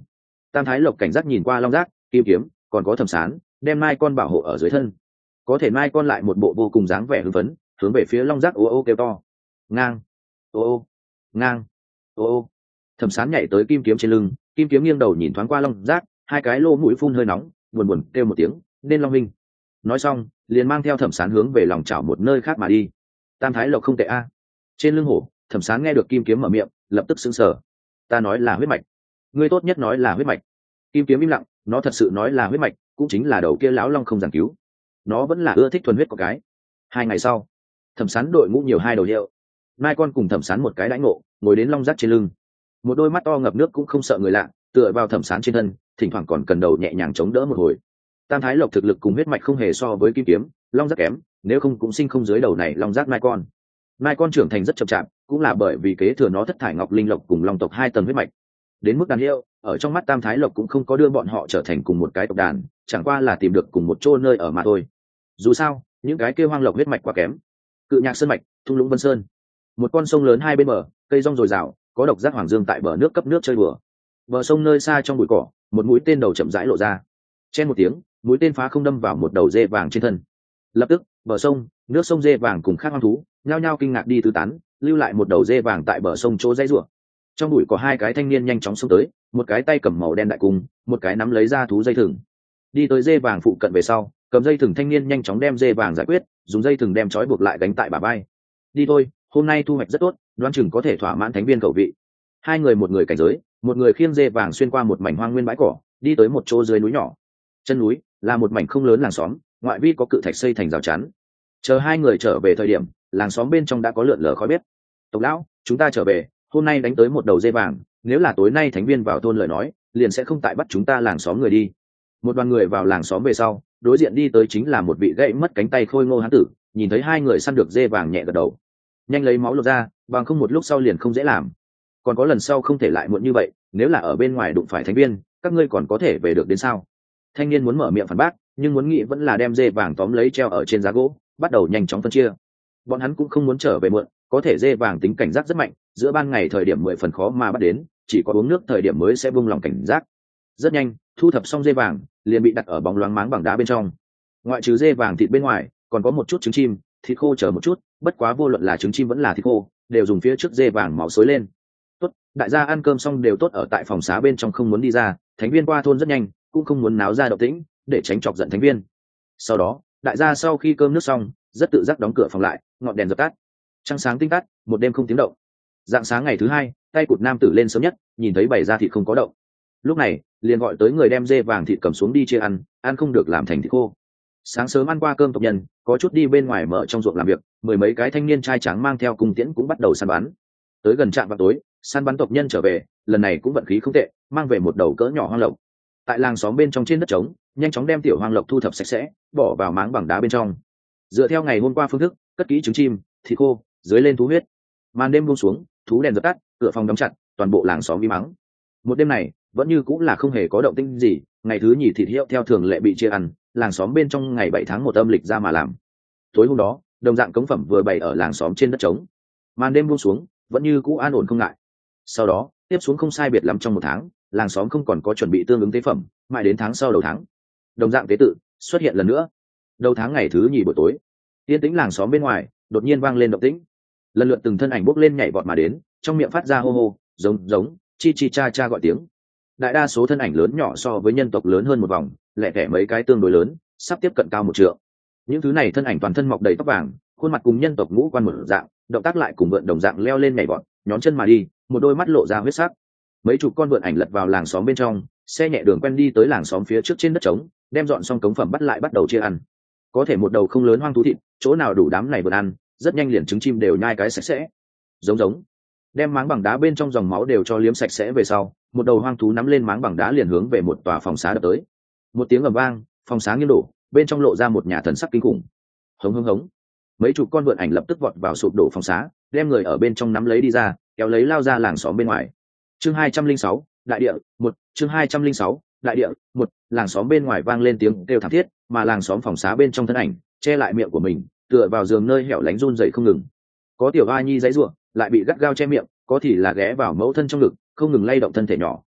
Tam Thái Lộc cảnh giác nhìn qua long giác, kim kiếm, còn có Thẩm Sán, đem mai con bảo hộ ở dưới thân. Có thể mai con lại một bộ vô cùng dáng vẻ hưng phấn, hướng về phía long giác ô ô kêu to. Ngang, ô ô, ngang, ô ô. Thẩm Sán nhảy tới kim kiếm trên lưng, kim kiếm nghiêng đầu nhìn thoáng qua long giác, hai cái lỗ mũi phun hơi nóng, buồn buồn kêu một tiếng, nên long minh. Nói xong, liền mang theo Thẩm Sán hướng về lòng chảo một nơi khác mà đi. Tam Thái Lộc không tệ a. Trên lưng hổ, Thẩm Sán nghe được kim kiếm mở miệng, lập tức sững sờ. Ta nói là huyết mạch, ngươi tốt nhất nói là huyết mạch. Kim kiếm im lặng, nó thật sự nói là huyết mạch, cũng chính là đầu kia lão long không giảng cứu. Nó vẫn là ưa thích thuần huyết của cái. Hai ngày sau, Thẩm Sán đội ngũ nhiều hai đầu hiệu, mai con cùng Thẩm Sán một cái đãi ngộ, ngồi đến long giác trên lưng, một đôi mắt to ngập nước cũng không sợ người lạ, tựa vào Thẩm Sán trên thân, thỉnh thoảng còn cần đầu nhẹ nhàng chống đỡ một hồi. Tam Thái Lộc thực lực cùng huyết mạch không hề so với kim kiếm, long giác kém, nếu không cũng sinh không dưới đầu này long giác mai con. Mai con trưởng thành rất chậm chạp, cũng là bởi vì kế thừa nó thất thải ngọc linh lộc cùng long tộc hai tầng huyết mạch. Đến mức đàn hiệu, ở trong mắt Tam Thái Lộc cũng không có đưa bọn họ trở thành cùng một cái tộc đàn, chẳng qua là tìm được cùng một chỗ nơi ở mà thôi. Dù sao, những cái kêu hoang lộc huyết mạch quá kém. Cự Nhạc Sơn mạch, thung lũng Vân Sơn, một con sông lớn hai bên bờ, cây rong dồi dào, có độc giác hoàng dương tại bờ nước cấp nước chơi bừa. Bờ sông nơi xa trong bụi cỏ, một mũi tên đầu chậm rãi lộ ra. Chen một tiếng, mũi tên phá không đâm vào một đầu dê vàng trên thân. Lập tức, bờ sông, nước sông dê vàng cùng khác hoang thú, nhao nhao kinh ngạc đi tứ tán, lưu lại một đầu dê vàng tại bờ sông chỗ dãy rủa. Trong bụi có hai cái thanh niên nhanh chóng xông tới, một cái tay cầm màu đen đại cung, một cái nắm lấy ra thú dây thừng. Đi tới dê vàng phụ cận về sau, cầm dây thừng thanh niên nhanh chóng đem dê vàng giải quyết, dùng dây thừng đem trói buộc lại gánh tại bả vai. Đi thôi, hôm nay thu hoạch rất tốt, đoán chừng có thể thỏa mãn thánh viên cầu vị. Hai người một người cảnh giới, một người khiêng dê vàng xuyên qua một mảnh hoang nguyên bãi cỏ, đi tới một chỗ dưới núi nhỏ. Chân núi là một mảnh không lớn làng xóm, ngoại vi có cự thạch xây thành rào chắn. Chờ hai người trở về thời điểm, làng xóm bên trong đã có lượn lờ khói bếp. Tộc lão, chúng ta trở về, hôm nay đánh tới một đầu dê vàng, nếu là tối nay thánh viên vào thôn lời nói, liền sẽ không tại bắt chúng ta làng xóm người đi. Một đoàn người vào làng xóm về sau, đối diện đi tới chính là một vị gãy mất cánh tay khôi ngô hán tử, nhìn thấy hai người săn được dê vàng nhẹ gật đầu. Nhanh lấy máu lột ra, bằng không một lúc sau liền không dễ làm. Còn có lần sau không thể lại muộn như vậy, nếu là ở bên ngoài đụng phải thánh viên, các ngươi còn có thể về được đến sao? Thanh niên muốn mở miệng phản bác, nhưng muốn nghĩ vẫn là đem dê vàng tóm lấy treo ở trên giá gỗ, bắt đầu nhanh chóng phân chia. Bọn hắn cũng không muốn trở về muộn, có thể dê vàng tính cảnh giác rất mạnh, giữa ban ngày thời điểm mười phần khó mà bắt đến, chỉ có uống nước thời điểm mới sẽ buông lòng cảnh giác. Rất nhanh, thu thập xong dê vàng, liền bị đặt ở bóng loáng máng bằng đá bên trong. Ngoại trừ dê vàng thịt bên ngoài, còn có một chút trứng chim, thịt khô chờ một chút, bất quá vô luận là trứng chim vẫn là thịt khô, đều dùng phía trước dê vàng máu xối lên. Tốt, đại gia ăn cơm xong đều tốt ở tại phòng xá bên trong không muốn đi ra, thánh viên qua thôn rất nhanh, cũng không muốn náo ra động tĩnh, để tránh chọc giận thánh viên. Sau đó, đại gia sau khi cơm nước xong, rất tự giác đóng cửa phòng lại, ngọn đèn dập tắt. Trăng sáng tinh tắt, một đêm không tiếng động. Dạng sáng ngày thứ hai, tay cụt nam tử lên sớm nhất, nhìn thấy bày ra thịt không có động. Lúc này, liền gọi tới người đem dê vàng thịt cầm xuống đi chia ăn, ăn không được làm thành thịt khô. Sáng sớm ăn qua cơm tộc nhân, có chút đi bên ngoài mở trong ruộng làm việc, mười mấy cái thanh niên trai trắng mang theo cung tiễn cũng bắt đầu săn bắn. Tới gần trạm vào tối, săn bắn tộc nhân trở về, lần này cũng vận khí không tệ, mang về một đầu cỡ nhỏ hoang lộc. Tại làng xóm bên trong trên đất trống, nhanh chóng đem tiểu hoang lộc thu thập sạch sẽ, bỏ vào máng bằng đá bên trong. Dựa theo ngày hôm qua phương thức, cất kỹ trứng chim, thịt khô, dưới lên thú huyết. Màn đêm buông xuống, thú đèn dập tắt, cửa phòng đóng chặt, toàn bộ làng xóm im mắng. Một đêm này, vẫn như cũng là không hề có động tĩnh gì, ngày thứ nhì thịt hiệu theo thường lệ bị chia ăn, làng xóm bên trong ngày bảy tháng một âm lịch ra mà làm. Tối hôm đó, đồng dạng cống phẩm vừa bày ở làng xóm trên đất trống. Màn đêm buông xuống, vẫn như cũ an ổn không ngại. Sau đó, tiếp xuống không sai biệt lắm trong một tháng, làng xóm không còn có chuẩn bị tương ứng tế phẩm, mãi đến tháng sau đầu tháng, đồng dạng tế tự xuất hiện lần nữa. Đầu tháng ngày thứ nhì buổi tối, yên tĩnh làng xóm bên ngoài đột nhiên vang lên động tĩnh, lần lượt từng thân ảnh bốc lên nhảy vọt mà đến, trong miệng phát ra hô hô, giống giống, chi chi cha cha gọi tiếng. Đại đa số thân ảnh lớn nhỏ so với nhân tộc lớn hơn một vòng, lẻ tẻ mấy cái tương đối lớn, sắp tiếp cận cao một trượng. Những thứ này thân ảnh toàn thân mọc đầy tóc vàng, khuôn mặt cùng nhân tộc ngũ quan một dạng, động tác lại cùng vượn đồng dạng leo lên nhảy vọt, nhón chân mà đi, một đôi mắt lộ ra huyết sắc. Mấy chục con vượn ảnh lật vào làng xóm bên trong, xe nhẹ đường quen đi tới làng xóm phía trước trên đất trống, đem dọn xong cống phẩm bắt lại bắt đầu chia ăn. Có thể một đầu không lớn hoang thú thịt, chỗ nào đủ đám này vượn ăn, rất nhanh liền trứng chim đều nhai cái sạch sẽ. Giống giống, đem máng bằng đá bên trong dòng máu đều cho liếm sạch sẽ về sau, một đầu hoang thú nắm lên máng bằng đá liền hướng về một tòa phòng xá đập tới. Một tiếng ầm vang, phòng xá nghiêng đổ, bên trong lộ ra một nhà thần sắc kinh khủng. Hống hống hống, mấy chục con vượn ảnh lập tức vọt vào sụp đổ phòng xá, đem người ở bên trong nắm lấy đi ra, kéo lấy lao ra làng xóm bên ngoài. Chương hai trăm linh sáu, đại địa một. Chương hai trăm linh sáu, đại địa một. Làng xóm bên ngoài vang lên tiếng kêu thảm thiết, mà làng xóm phòng xá bên trong thân ảnh che lại miệng của mình, tựa vào giường nơi hẻo lánh run rẩy không ngừng. Có tiểu a nhi giãy giụa, lại bị gắt gao che miệng, có thì là ghé vào mẫu thân trong ngực, không ngừng lay động thân thể nhỏ.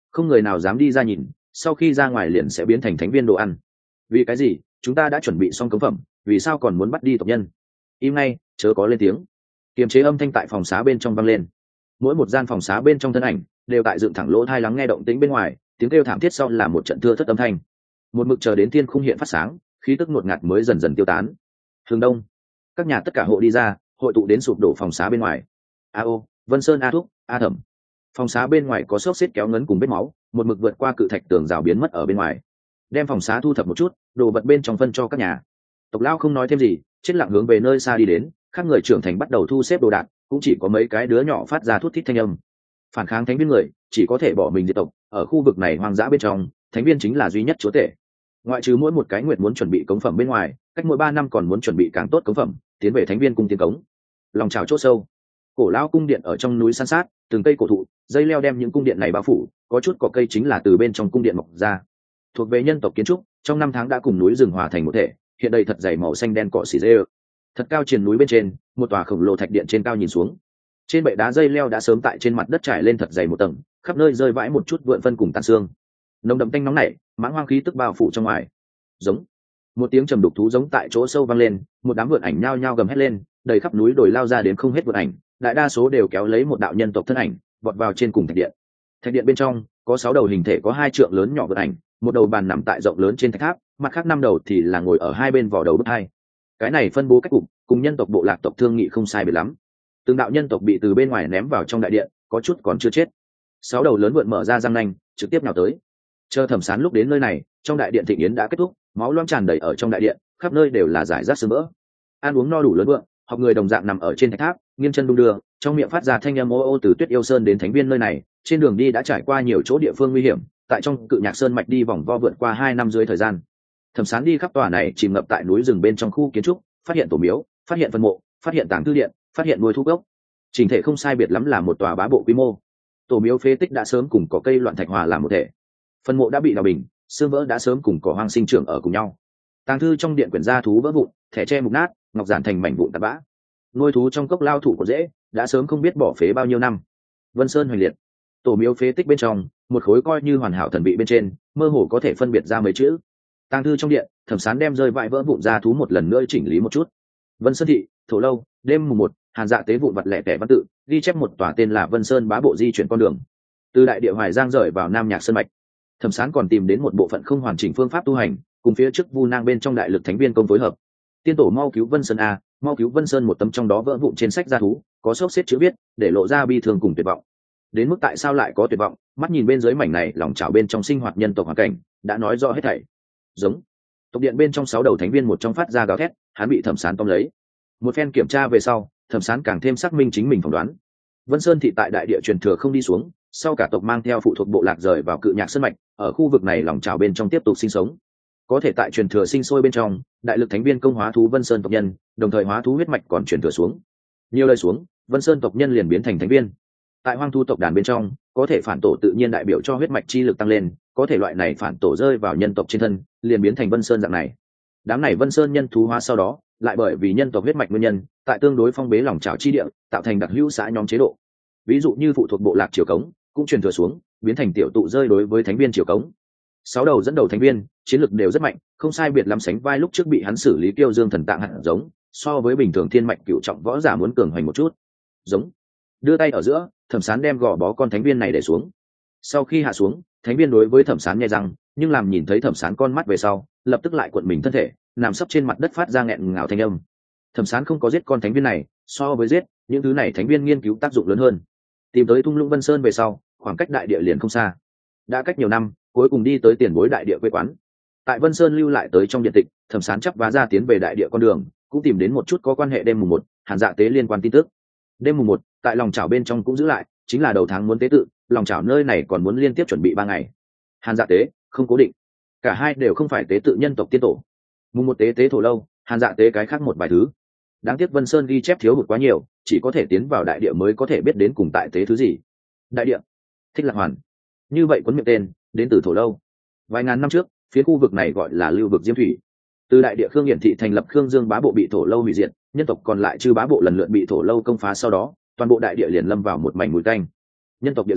không người nào dám đi ra nhìn, sau khi ra ngoài liền sẽ biến thành thánh viên đồ ăn. Vì cái gì? Chúng ta đã chuẩn bị xong cống phẩm, vì sao còn muốn bắt đi tộc nhân? Im ngay, chớ có lên tiếng. Kiềm chế âm thanh tại phòng xá bên trong vang lên. Mỗi một gian phòng xá bên trong thân ảnh đều tại dựng thẳng lỗ tai lắng nghe động tĩnh bên ngoài, tiếng kêu thảm thiết sau là một trận thưa thất âm thanh. Một mực chờ đến thiên khung hiện phát sáng, khí tức ngột ngạt mới dần dần tiêu tán. Hướng đông, các nhà tất cả hộ đi ra, hội tụ đến sụp đổ phòng xá bên ngoài. A ô, Vân Sơn, A thúc, A thẩm. Phòng xá bên ngoài có xốc xếp kéo ngấn cùng vết máu, một mực vượt qua cự thạch tường rào biến mất ở bên ngoài. Đem phòng xá thu thập một chút, đồ vật bên trong phân cho các nhà. Tộc lão không nói thêm gì, chết lặng hướng về nơi xa đi đến. Các người trưởng thành bắt đầu thu xếp đồ đạc, cũng chỉ có mấy cái đứa nhỏ phát ra thút thít thanh âm. Phản kháng thánh viên người chỉ có thể bỏ mình diệt tộc. Ở khu vực này hoang dã bên trong, thánh viên chính là duy nhất chúa tể. Ngoại trừ mỗi một cái nguyệt muốn chuẩn bị cống phẩm bên ngoài, cách mỗi ba năm còn muốn chuẩn bị càng tốt cống phẩm, tiến về thánh viên cung tiến cống. Lòng trào chỗ sâu, cổ lão cung điện ở trong núi san sát, từng cây cổ thụ, dây leo đem những cung điện này bao phủ, có chút cỏ cây chính là từ bên trong cung điện mọc ra. Thuộc về nhân tộc kiến trúc, trong năm tháng đã cùng núi rừng hòa thành một thể, hiện đây thật dày màu xanh đen cỏ xỉ dê. Thật cao triền núi bên trên, một tòa khổng lồ thạch điện trên cao nhìn xuống. Trên bệ đá dây leo đã sớm tại trên mặt đất trải lên thật dày một tầng, khắp nơi rơi vãi một chút vượn phân cùng tàn xương. Nồng đậm tanh nóng nảy, mãng hoang khí tức bao phủ trong ngoài. Giống. Một tiếng trầm đục thú giống tại chỗ sâu vang lên, một đám vượn ảnh nhao nhao gầm hét lên, đầy khắp núi đồi lao ra đến không hết vượn ảnh, đại đa số đều kéo lấy một đạo nhân tộc thân ảnh, vọt vào trên cùng thạch điện. Thạch điện bên trong có sáu đầu hình thể có hai trượng lớn nhỏ vượn ảnh, một đầu bàn nằm tại rộng lớn trên thạch tháp, mặt khác năm đầu thì là ngồi ở hai bên vỏ đầu bức hai. Cái này phân bố cách cục cùng nhân tộc bộ lạc tộc thương nghị không sai biệt lắm. Từng đạo nhân tộc bị từ bên ngoài ném vào trong đại điện, có chút còn chưa chết. Sáu đầu lớn vượn mở ra răng nanh, trực tiếp nhào tới. Chờ Thẩm Sán lúc đến nơi này, trong đại điện thịnh yến đã kết thúc, máu loang tràn đầy ở trong đại điện, khắp nơi đều là giải rác sương mỡ. Ăn uống no đủ lớn vượng, học người đồng dạng nằm ở trên thạch tháp, nghiêng chân đung đưa, trong miệng phát ra thanh âm ô ô. Từ Tuyết Yêu Sơn đến Thánh Viên nơi này, trên đường đi đã trải qua nhiều chỗ địa phương nguy hiểm, tại trong Cự Nhạc Sơn mạch đi vòng vo vượt qua hai năm dưới thời gian. Thẩm Sán đi khắp tòa này chìm ngập tại núi rừng bên trong khu kiến trúc, phát hiện tổ miếu, phát hiện phân mộ, phát hiện tàng thư điện, phát hiện nuôi thú gốc. Trình thể không sai biệt lắm là một tòa bá bộ quy mô. Tổ miếu phế tích đã sớm cùng cỏ cây loạn thạch hòa làm một thể. Phân mộ đã bị đào bình, xương vỡ đã sớm cùng cỏ hoang sinh trưởng ở cùng nhau. Tàng thư trong điện quyển gia thú vỡ vụn, thẻ tre mục nát, ngọc giản thành mảnh vụn tạt bã. Nuôi thú trong cốc lao thủ của dễ, đã sớm không biết bỏ phế bao nhiêu năm. Vân Sơn hoành liệt. Tổ miếu phế tích bên trong, một khối coi như hoàn hảo thần vị bên trên, mơ hồ có thể phân biệt ra mấy chữ. Tàng thư trong điện, Thẩm Sán đem rơi vãi vỡ vụn gia thú một lần nữa chỉnh lý một chút. Vân Sơn thị, Thổ lâu, đêm mùng một, Hàn Dạ tế vụn vặt lẻ tẻ văn tự, ghi chép một tòa tên là Vân Sơn bá bộ di chuyển con đường. Từ đại địa Hoài Giang rời vào Nam Nhạc Sơn mạch. Thẩm Sán còn tìm đến một bộ phận không hoàn chỉnh phương pháp tu hành, cùng phía trước Vu Nang bên trong đại lực thánh viên công phối hợp. Tiên tổ mau cứu Vân Sơn a, mau cứu Vân Sơn, một tấm trong đó vỡ vụn trên sách gia thú, có xốc xếp chữ viết, để lộ ra bi thương cùng tuyệt vọng. Đến mức tại sao lại có tuyệt vọng, mắt nhìn bên dưới mảnh này lòng trào bên trong sinh hoạt nhân tộc hoàn cảnh, đã nói rõ hết thảy. Giống. Tộc điện bên trong sáu đầu thánh viên một trong phát ra gào thét, hắn bị Thẩm Sán tóm lấy. Một phen kiểm tra về sau, Thẩm Sán càng thêm xác minh chính mình phỏng đoán. Vân Sơn thị tại đại địa truyền thừa không đi xuống, sau cả tộc mang theo phụ thuộc bộ lạc rời vào Cự Nhạc Sơn mạch, ở khu vực này lòng trào bên trong tiếp tục sinh sống. Có thể tại truyền thừa sinh sôi bên trong, đại lực thánh viên công hóa thú Vân Sơn tộc nhân, đồng thời hóa thú huyết mạch còn truyền thừa xuống. Nhiều lời xuống, Vân Sơn tộc nhân liền biến thành thánh viên. Tại hoang thú tộc đàn bên trong, có thể phản tổ tự nhiên đại biểu cho huyết mạch chi lực tăng lên, có thể loại này phản tổ rơi vào nhân tộc trên thân, liền biến thành Vân Sơn dạng này. Đám này Vân Sơn nhân thú hóa sau đó, lại bởi vì nhân tộc huyết mạch nguyên nhân, tại tương đối phong bế lòng trào chi địa, tạo thành đặc hữu xã nhóm chế độ. Ví dụ như phụ thuộc bộ lạc triều cống, cũng truyền thừa xuống, biến thành tiểu tụ rơi đối với thánh viên triều cống. Sáu đầu dẫn đầu thánh viên, chiến lực đều rất mạnh, không sai biệt lắm sánh vai lúc trước bị hắn xử lý Kiêu Dương thần tạng hạt giống, so với bình thường thiên mạch cựu trọng võ giả muốn cường hoành một chút. Giống. Đưa tay ở giữa, Thẩm Sán đem gò bó con thánh viên này để xuống. Sau khi hạ xuống, thánh viên đối với Thẩm Sán nghe răng, nhưng làm nhìn thấy Thẩm Sán con mắt về sau, lập tức lại cuộn mình thân thể, nằm sấp trên mặt đất phát ra nghẹn ngào thanh âm. Thẩm Sán không có giết con thánh viên này, so với giết, những thứ này thánh viên nghiên cứu tác dụng lớn hơn. Tìm tới thung lũng Vân Sơn về sau, khoảng cách đại địa liền không xa. Đã cách nhiều năm, cuối cùng đi tới tiền bối đại địa quê quán. Tại Vân Sơn lưu lại tới trong điện tịch, Thẩm Sán chắp vá ra tiến về đại địa con đường, cũng tìm đến một chút có quan hệ đêm mùng một, Hàn Dạ tế liên quan tin tức. Đêm mùng một, tại lòng chảo bên trong cũng giữ lại, chính là đầu tháng muốn tế tự, lòng chảo nơi này còn muốn liên tiếp chuẩn bị ba ngày. Hàn Dạ tế không cố định, cả hai đều không phải tế tự nhân tộc tiên tổ. Mùng một tế tế Thổ lâu, Hàn Dạ tế cái khác một vài thứ. Đáng tiếc Vân Sơn ghi chép thiếu hụt quá nhiều, chỉ có thể tiến vào đại địa mới có thể biết đến cùng tại tế thứ gì. Đại địa, Thích Lạc Hoàn, như vậy cuốn miệng tên đến từ Thổ lâu. Vài ngàn năm trước, phía khu vực này gọi là lưu vực Diêm Thủy. Từ đại địa Khương Hiển thị thành lập Khương Dương bá bộ bị Thổ lâu hủy diệt, nhân tộc còn lại chư bá bộ lần lượt bị Thổ lâu công phá, sau đó toàn bộ đại địa liền lâm vào một mảnh mùi tanh. Nhân tộc địa danh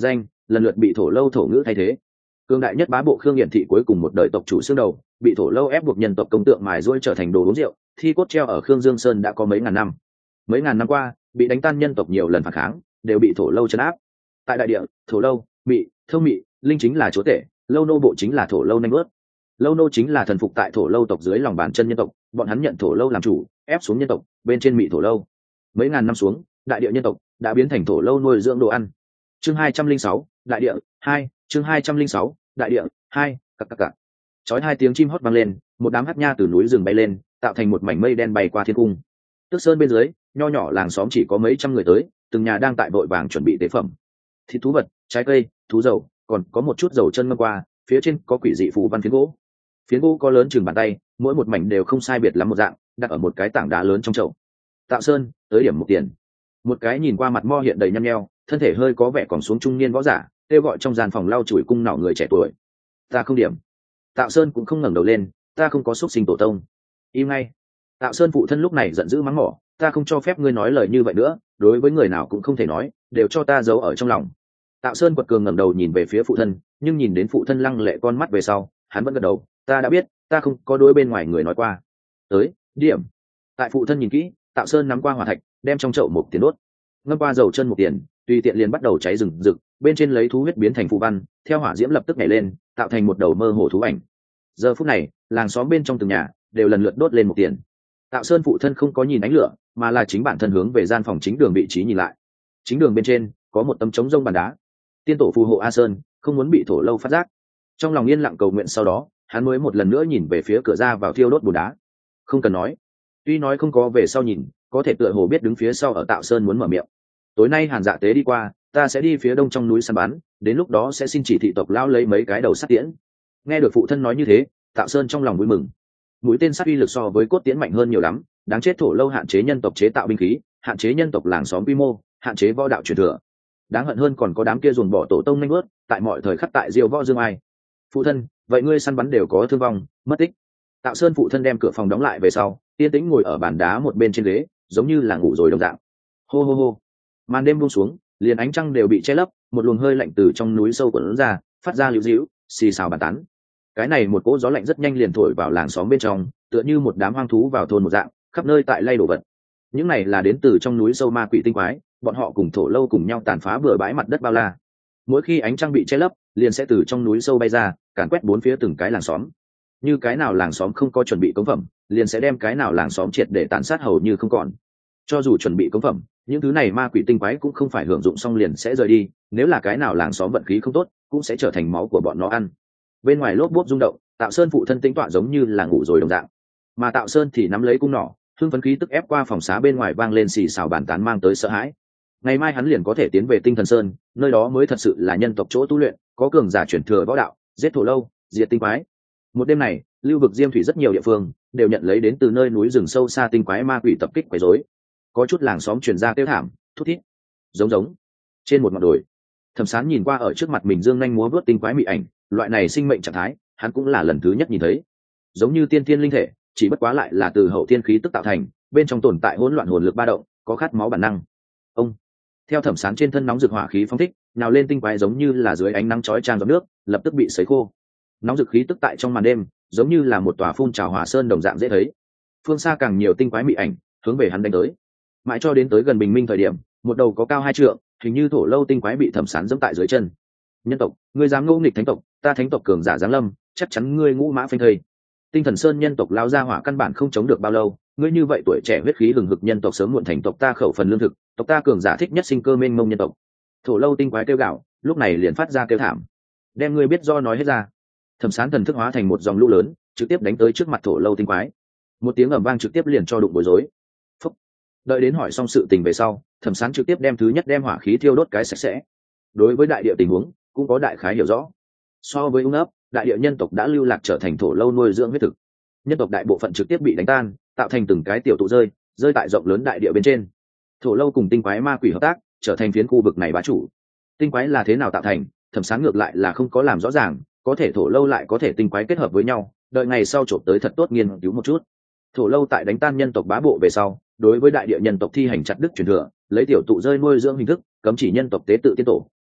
lần lượt bị thổ lâu thổ ngữ thay thế. Cương đại nhất bá bộ Khương Hiển thị cuối cùng một đời tộc chủ xương đầu, bị thổ lâu ép buộc nhân tộc công tượng mài ruôi trở thành đồ uống rượu, thi cốt treo ở Khương Dương Sơn đã có mấy ngàn năm. Mấy ngàn năm qua, bị đánh tan nhân tộc nhiều lần phản kháng, đều bị thổ lâu trấn áp. Tại đại địa, thổ lâu, mị, thông mị, linh chính là chúa tể, lâu nô bộ chính là thổ lâu nanh bớt. Lâu nô chính là thần phục tại thổ lâu tộc dưới lòng bàn chân nhân tộc, bọn hắn nhận thổ lâu làm chủ, ép xuống nhân tộc, bên trên mị thổ lâu. Mấy ngàn năm xuống, đại địa nhân tộc đã biến thành thổ lâu nuôi dưỡng đồ ăn. Chương hai trăm linh sáu, đại địa hai, chương hai trăm linh sáu, đại địa hai, cặc cặc cặc. Chói hai tiếng chim hót vang lên, một đám hắc nha từ núi rừng bay lên, tạo thành một mảnh mây đen bay qua thiên cung. Tức sơn bên dưới, nho nhỏ làng xóm chỉ có mấy trăm người tới, từng nhà đang tại vội vàng chuẩn bị tế phẩm. Thịt thú vật, trái cây, thú dầu, còn có một chút dầu chân ngâm qua, phía trên có quỷ dị phù văn phiến gỗ. Phiến gỗ có lớn chừng bàn tay, mỗi một mảnh đều không sai biệt lắm một dạng, đặt ở một cái tảng đá lớn trong chậu. Tạo Sơn, tới điểm một tiền. Một cái nhìn qua mặt mo hiện đầy nhăn nheo, thân thể hơi có vẻ còn xuống trung niên võ giả, kêu gọi trong gian phòng lau chùi cung nỏ người trẻ tuổi. Ta không điểm. Tạo Sơn cũng không ngẩng đầu lên, ta không có xúc sinh tổ tông. Im ngay. Tạo Sơn phụ thân lúc này giận dữ mắng mỏ, ta không cho phép ngươi nói lời như vậy nữa, đối với người nào cũng không thể nói, đều cho ta giấu ở trong lòng. Tạo Sơn quật cường ngẩng đầu nhìn về phía phụ thân, nhưng nhìn đến phụ thân lăng lệ con mắt về sau, hắn vẫn gật đầu, ta đã biết, ta không có đối bên ngoài người nói qua. Tới, điểm. Tại phụ thân nhìn kỹ, Tạo Sơn nắm qua hỏa thạch, đem trong chậu một tiền đốt, ngâm qua dầu chân một tiền, tùy tiện liền bắt đầu cháy rừng rực, bên trên lấy thú huyết biến thành phù văn, theo hỏa diễm lập tức nhảy lên, tạo thành một đầu mơ hồ thú ảnh. Giờ phút này, làng xóm bên trong từng nhà đều lần lượt đốt lên một tiền. Tạo Sơn phụ thân không có nhìn ánh lửa, mà là chính bản thân hướng về gian phòng chính đường vị trí nhìn lại. Chính đường bên trên có một tấm trống rông bàn đá. Tiên tổ phù hộ A Sơn, không muốn bị thổ lâu phát giác. Trong lòng yên lặng cầu nguyện, sau đó hắn mới một lần nữa nhìn về phía cửa ra vào thiêu đốt bùn đá. Không cần nói, tuy nói không có về sau nhìn, có thể tựa hồ biết đứng phía sau ở Tạo Sơn muốn mở miệng. Tối nay Hàn Dạ tế đi qua, ta sẽ đi phía đông trong núi săn bắn, đến lúc đó sẽ xin chỉ thị tộc lão lấy mấy cái đầu sắt tiễn. Nghe được phụ thân nói như thế, Tạo Sơn trong lòng vui mừng. Mũi tên sắt uy lực so với cốt tiễn mạnh hơn nhiều lắm, đáng chết thổ lâu hạn chế nhân tộc chế tạo binh khí, hạn chế nhân tộc làng xóm quy mô, hạn chế võ đạo truyền thừa. Đáng hận hơn còn có đám kia ruồng bỏ tổ tông nhanh bớt, tại mọi thời khắc tại diêu võ dương ai. Phụ thân, vậy ngươi săn bắn đều có thương vong, mất tích. Tạo Sơn phụ thân đem cửa phòng đóng lại về sau, yên tĩnh ngồi ở bàn đá một bên trên ghế, giống như là ngủ rồi đồng dạng. Hô hô hô. Màn đêm buông xuống, liền ánh trăng đều bị che lấp, một luồng hơi lạnh từ trong núi sâu cuốn ra, phát ra liễu díu, xì xào bàn tán. Cái này một cỗ gió lạnh rất nhanh liền thổi vào làng xóm bên trong, tựa như một đám hoang thú vào thôn một dạng, khắp nơi tại lay đổ vật. Những này là đến từ trong núi sâu ma quỷ tinh quái, bọn họ cùng thổ lâu cùng nhau tàn phá bừa bãi mặt đất bao la. Mỗi khi ánh trăng bị che lấp, liền sẽ từ trong núi sâu bay ra, càn quét bốn phía từng cái làng xóm. Như cái nào làng xóm không có chuẩn bị cống phẩm, liền sẽ đem cái nào làng xóm triệt để tàn sát hầu như không còn. Cho dù chuẩn bị cống phẩm, những thứ này ma quỷ tinh quái cũng không phải hưởng dụng xong liền sẽ rời đi, nếu là cái nào làng xóm vận khí không tốt, cũng sẽ trở thành máu của bọn nó ăn. Bên ngoài lốp bốp rung động, Tạo Sơn phụ thân tĩnh tọa giống như là ngủ rồi đồng dạng, mà Tạo Sơn thì nắm lấy cung nỏ, hưng phấn khí tức ép qua phòng xá bên ngoài vang lên xì xào bàn tán mang tới sợ hãi. Ngày mai hắn liền có thể tiến về Tinh Thần Sơn, nơi đó mới thật sự là nhân tộc chỗ tu luyện, có cường giả chuyển thừa võ đạo, giết thổ lâu, diệt tinh quái. Một đêm này, lưu vực diêm thủy rất nhiều địa phương đều nhận lấy đến từ nơi núi rừng sâu xa tinh quái ma quỷ tập kích quấy rối. Có chút làng xóm truyền ra kêu thảm, thút thít, giống giống. Trên một ngọn đồi, Thẩm Sán nhìn qua ở trước mặt mình dương nhanh múa vớt tinh quái mị ảnh, loại này sinh mệnh trạng thái, hắn cũng là lần thứ nhất nhìn thấy. Giống như tiên thiên linh thể, chỉ bất quá lại là từ hậu thiên khí tức tạo thành, bên trong tồn tại hỗn loạn hồn lực ba động, có khát máu bản năng. Ông, theo Thẩm Sán trên thân nóng rực hỏa khí phóng thích, nào lên tinh quái giống như là dưới ánh nắng chói chang giọt nước, lập tức bị sấy khô. Nóng rực khí tức tại trong màn đêm, giống như là một tòa phun trào hỏa sơn đồng dạng dễ thấy. Phương xa càng nhiều tinh quái mị ảnh hướng về hắn đánh tới. Mãi cho đến tới gần bình minh thời điểm, một đầu có cao hai trượng, hình như thổ lâu tinh quái bị Thẩm Sán giẫm tại dưới chân. Nhân tộc, ngươi dám ngỗ nghịch thánh tộc, ta thánh tộc cường giả giáng lâm, chắc chắn ngươi ngũ mã phanh thây. Tinh Thần Sơn nhân tộc lao ra hỏa căn bản không chống được bao lâu, ngươi như vậy tuổi trẻ huyết khí hừng hực nhân tộc sớm muộn thành tộc ta khẩu phần lương thực, tộc ta cường giả thích nhất sinh cơ mênh mông nhân tộc. Thổ lâu tinh quái kêu gào, lúc này liền phát ra kêu thảm. Đem ngươi biết do nói hết ra. Thẩm Sán thần thức hóa thành một dòng lũ lớn, trực tiếp đánh tới trước mặt thổ lâu tinh quái. Một tiếng ầm vang trực tiếp liền cho đụng bối rối. Phúc. Đợi đến hỏi xong sự tình về sau, Thẩm Sán trực tiếp đem thứ nhất đem hỏa khí thiêu đốt cái sạch sẽ. Đối với đại địa tình huống, cũng có đại khái hiểu rõ. So với ung ấp, đại địa nhân tộc đã lưu lạc trở thành thổ lâu nuôi dưỡng huyết thực. Nhân tộc đại bộ phận trực tiếp bị đánh tan, tạo thành từng cái tiểu tụ rơi, rơi tại rộng lớn đại địa bên trên. Thổ lâu cùng tinh quái ma quỷ hợp tác, trở thành phiến khu vực này bá chủ. Tinh quái là thế nào tạo thành, Thẩm Sán ngược lại là không có làm rõ ràng, có thể thổ lâu lại có thể tinh quái kết hợp với nhau, đợi ngày sau trộm tới thật tốt nghiên cứu một chút. Thổ lâu tại đánh tan nhân tộc bá bộ về sau, đối với đại địa nhân tộc thi hành chặt đứt truyền thừa, lấy tiểu tụ rơi nuôi dưỡng hình thức, cấm chỉ nhân tộc tế tự tiên tổ,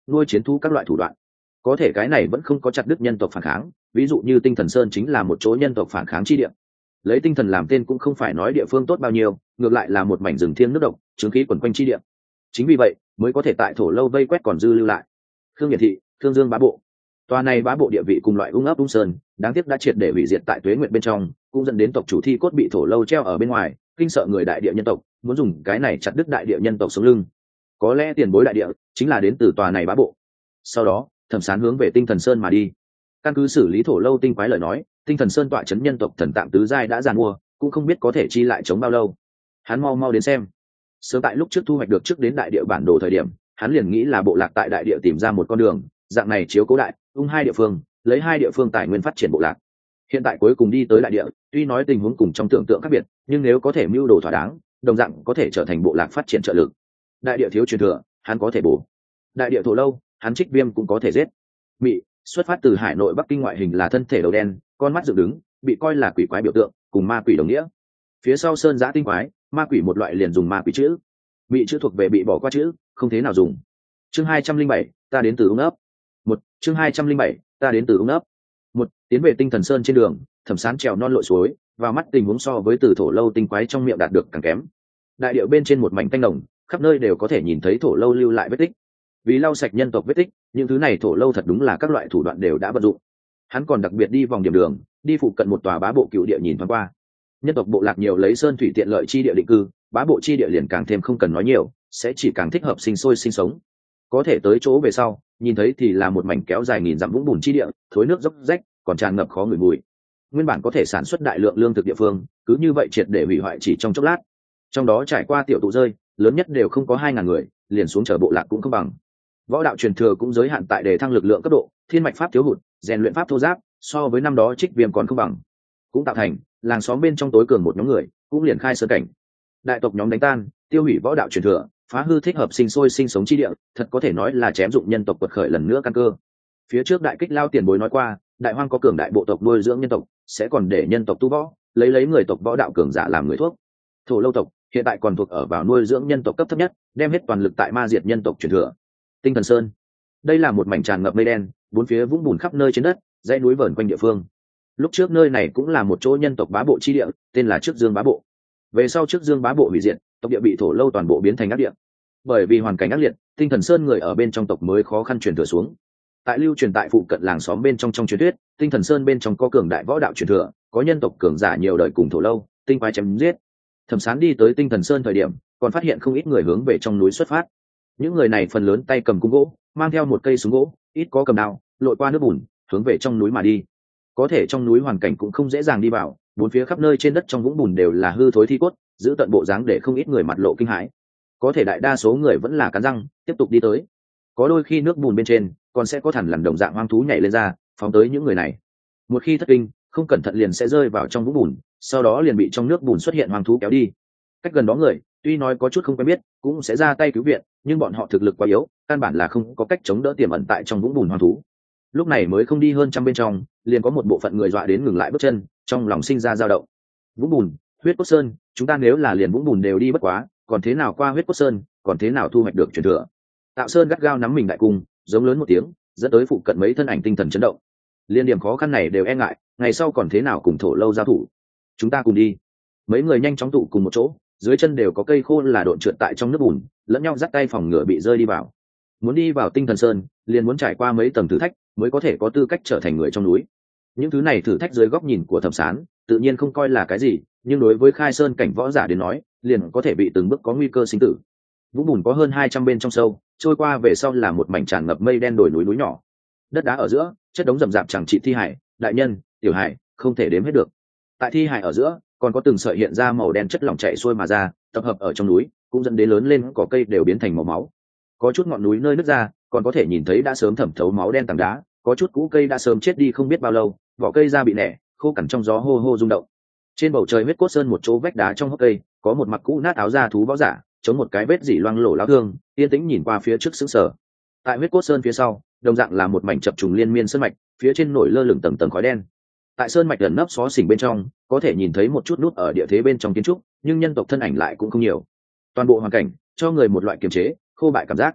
nuôi chiến thú các loại thủ đoạn. Có thể cái này vẫn không có chặt đứt nhân tộc phản kháng, ví dụ như Tinh Thần Sơn chính là một chỗ nhân tộc phản kháng chi địa. Lấy tinh thần làm tên cũng không phải nói địa phương tốt bao nhiêu, ngược lại là một mảnh rừng thiêng nước độc, chứng khí quần quanh chi địa. Chính vì vậy mới có thể tại thổ lâu vây quét còn dư lưu lại. Khương Nhiệt Thị, Thương Dương bá bộ. Tòa này bá bộ địa vị cùng loại ung ấp ung sơn, đáng tiếc đã triệt để hủy diệt tại Tuế Nguyệt bên trong, cũng dẫn đến tộc chủ thi cốt bị thổ lâu treo ở bên ngoài, kinh sợ người đại địa nhân tộc, muốn dùng cái này chặt đứt đại địa nhân tộc sống lưng. Có lẽ tiền bối đại địa chính là đến từ tòa này bá bộ. Sau đó, Thẩm Sán hướng về Tinh Thần Sơn mà đi. Căn cứ xử lý thổ lâu tinh quái lời nói, Tinh Thần Sơn tọa trấn nhân tộc thần tạm tứ giai đã giàn mua, cũng không biết có thể chi lại chống bao lâu. Hắn mau mau đến xem. Sớm tại lúc trước thu hoạch được trước đến đại địa bản đồ thời điểm, hắn liền nghĩ là bộ lạc tại đại địa tìm ra một con đường, dạng này chiếu cố đại, ung hai địa phương, lấy hai địa phương tài nguyên phát triển bộ lạc. Hiện tại cuối cùng đi tới đại địa, tuy nói tình huống cùng trong tưởng tượng khác biệt, nhưng nếu có thể mưu đồ thỏa đáng, đồng dạng có thể trở thành bộ lạc phát triển trợ lực. Đại địa thiếu truyền thừa, hắn có thể bổ. Đại địa thổ lâu, hắn Trích Viêm cũng có thể giết. Mị, xuất phát từ Hải Nội Bắc Kinh, ngoại hình là thân thể đầu đen, con mắt dựng đứng, bị coi là quỷ quái biểu tượng, cùng ma quỷ đồng nghĩa. Phía sau sơn giã tinh quái, ma quỷ một loại liền dùng ma quỷ chữ. Mị chữ thuộc về bị bỏ qua chữ, không thế nào dùng. Chương hai trăm linh bảy, ta đến từ ung ấp. Một, chương hai trăm linh bảy, ta đến từ ung ấp. Một, tiến về Tinh Thần Sơn trên đường, Thẩm Sán trèo non lội suối, vào mắt tình huống so với từ thổ lâu tinh quái trong miệng đạt được càng kém. Đại điệu bên trên một mảnh tanh nồng, khắp nơi đều có thể nhìn thấy thổ lâu lưu lại vết tích. Vì lau sạch nhân tộc vết tích, những thứ này thổ lâu thật đúng là các loại thủ đoạn đều đã vận dụng. Hắn còn đặc biệt đi vòng điểm đường, đi phụ cận một tòa bá bộ cựu địa nhìn thoáng qua. Nhân tộc bộ lạc nhiều lấy sơn thủy tiện lợi chi địa định cư, bá bộ chi địa liền càng thêm không cần nói nhiều, sẽ chỉ càng thích hợp sinh sôi sinh sống. Có thể tới chỗ về sau, nhìn thấy thì là một mảnh kéo dài nghìn dặm vũng bùn chi địa, thối nước dốc rách, còn tràn ngập khó ngửi mùi. Nguyên bản có thể sản xuất đại lượng lương thực địa phương, cứ như vậy triệt để hủy hoại chỉ trong chốc lát. Trong đó trải qua tiểu tụ rơi, lớn nhất đều không có hai ngàn người, liền xuống chở bộ lạc cũng không bằng. Võ đạo truyền thừa cũng giới hạn tại đề thăng lực lượng cấp độ, thiên mạch pháp thiếu hụt, rèn luyện pháp thô giáp, so với năm đó Trích Viêm còn không bằng. Cũng tạo thành làng xóm bên trong tối cường một nhóm người, cũng liền khai sơn cảnh. Đại tộc nhóm đánh tan, tiêu hủy võ đạo truyền thừa, phá hư thích hợp sinh sôi sinh sống chi địa, thật có thể nói là chém dụng nhân tộc quật khởi lần nữa căn cơ. Phía trước đại kích lao tiền bối nói qua, đại hoang có cường đại bộ tộc nuôi dưỡng nhân tộc, sẽ còn để nhân tộc tu võ, lấy lấy người tộc võ đạo cường giả làm người thuốc. Thổ lâu tộc hiện tại còn thuộc ở vào nuôi dưỡng nhân tộc cấp thấp nhất, đem hết toàn lực tại ma diệt nhân tộc truyền thừa. Tinh Thần Sơn, đây là một mảnh tràn ngập mây đen, bốn phía vũng bùn khắp nơi trên đất, dãy núi vờn quanh địa phương. Lúc trước nơi này cũng là một chỗ nhân tộc bá bộ chi địa, tên là Trước Dương bá bộ. Về sau Trước Dương bá bộ hủy diệt, tộc địa bị thổ lâu toàn bộ biến thành ác địa. Bởi vì hoàn cảnh ác liệt, Tinh Thần Sơn người ở bên trong tộc mới khó khăn truyền thừa xuống. Tại lưu truyền tại phụ cận làng xóm bên trong trong truyền thuyết, Tinh Thần Sơn bên trong có cường đại võ đạo truyền thừa, có nhân tộc cường giả nhiều đời cùng thổ lâu, tinh quái chém giết. Thẩm Sán đi tới Tinh Thần Sơn thời điểm, còn phát hiện không ít người hướng về trong núi xuất phát. Những người này phần lớn tay cầm cung gỗ, mang theo một cây súng gỗ, ít có cầm đao, lội qua nước bùn, hướng về trong núi mà đi. Có thể trong núi hoàn cảnh cũng không dễ dàng đi vào, bốn phía khắp nơi trên đất trong vũng bùn đều là hư thối thi cốt, giữ tận bộ dáng để không ít người mặt lộ kinh hãi. Có thể đại đa số người vẫn là cắn răng tiếp tục đi tới. Có đôi khi nước bùn bên trên còn sẽ có thằn lằn đồng dạng hoang thú nhảy lên ra, phóng tới những người này. Một khi thất kinh, không cẩn thận liền sẽ rơi vào trong vũng bùn, sau đó liền bị trong nước bùn xuất hiện hoang thú kéo đi. Cách gần đó người, tuy nói có chút không quen biết, cũng sẽ ra tay cứu viện, nhưng bọn họ thực lực quá yếu, căn bản là không có cách chống đỡ tiềm ẩn tại trong vũng bùn hoang thú. Lúc này mới không đi hơn trăm bên trong, liền có một bộ phận người dọa đến ngừng lại bước chân, trong lòng sinh ra dao động. Vũng bùn, Huyết Cốt Sơn, chúng ta nếu là liền vũng bùn đều đi bất quá, còn thế nào qua Huyết Cốt Sơn, còn thế nào thu hoạch được truyền thừa. Tạo Sơn gắt gao nắm mình đại cung, giống lớn một tiếng, dẫn tới phụ cận mấy thân ảnh tinh thần chấn động. Liên điểm khó khăn này đều e ngại, ngày sau còn thế nào cùng thổ lâu giao thủ. Chúng ta cùng đi. Mấy người nhanh chóng tụ cùng một chỗ, dưới chân đều có cây khô là độn trượt tại trong nước bùn, lẫn nhau dắt tay phòng ngừa bị rơi đi vào. Muốn đi vào Tinh Thần Sơn, liền muốn trải qua mấy tầng thử thách, mới có thể có tư cách trở thành người trong núi. Những thứ này thử thách dưới góc nhìn của Thẩm Sán, tự nhiên không coi là cái gì, nhưng đối với khai sơn cảnh võ giả đến nói, liền có thể bị từng bước có nguy cơ sinh tử. Vũng bùn có hơn hai trăm bên trong sâu, trôi qua về sau là một mảnh tràn ngập mây đen đồi núi núi nhỏ. Đất đá ở giữa, chất đống rậm rạp chẳng trị thi hải, đại nhân, tiểu hải, không thể đếm hết được. Tại thi hải ở giữa, còn có từng sợi hiện ra màu đen chất lỏng chảy xuôi mà ra, tập hợp ở trong núi, cũng dẫn đến lớn lên cỏ cây đều biến thành màu máu. Có chút ngọn núi nơi nứt ra, còn có thể nhìn thấy đã sớm thẩm thấu máu đen tảng đá, có chút cũ cây đã sớm chết đi không biết bao lâu, vỏ cây da bị nẻ, khô cằn trong gió hô hô rung động. Trên bầu trời Huyết Cốt Sơn một chỗ vách đá trong hốc cây, có một mặc cũ nát áo da thú võ giả, chống một cái vết dỉ loang lổ láo thương, yên tĩnh nhìn qua phía trước sững sờ. Tại Huyết Cốt Sơn phía sau, đồng dạng là một mảnh chập trùng liên miên sơn mạch, phía trên nổi lơ lửng tầng tầng khói đen. Tại sơn mạch gần nấp xó xỉnh bên trong, có thể nhìn thấy một chút nút ở địa thế bên trong kiến trúc, nhưng nhân tộc thân ảnh lại cũng không nhiều. Toàn bộ hoàn cảnh cho người một loại kiềm chế, khô bại cảm giác.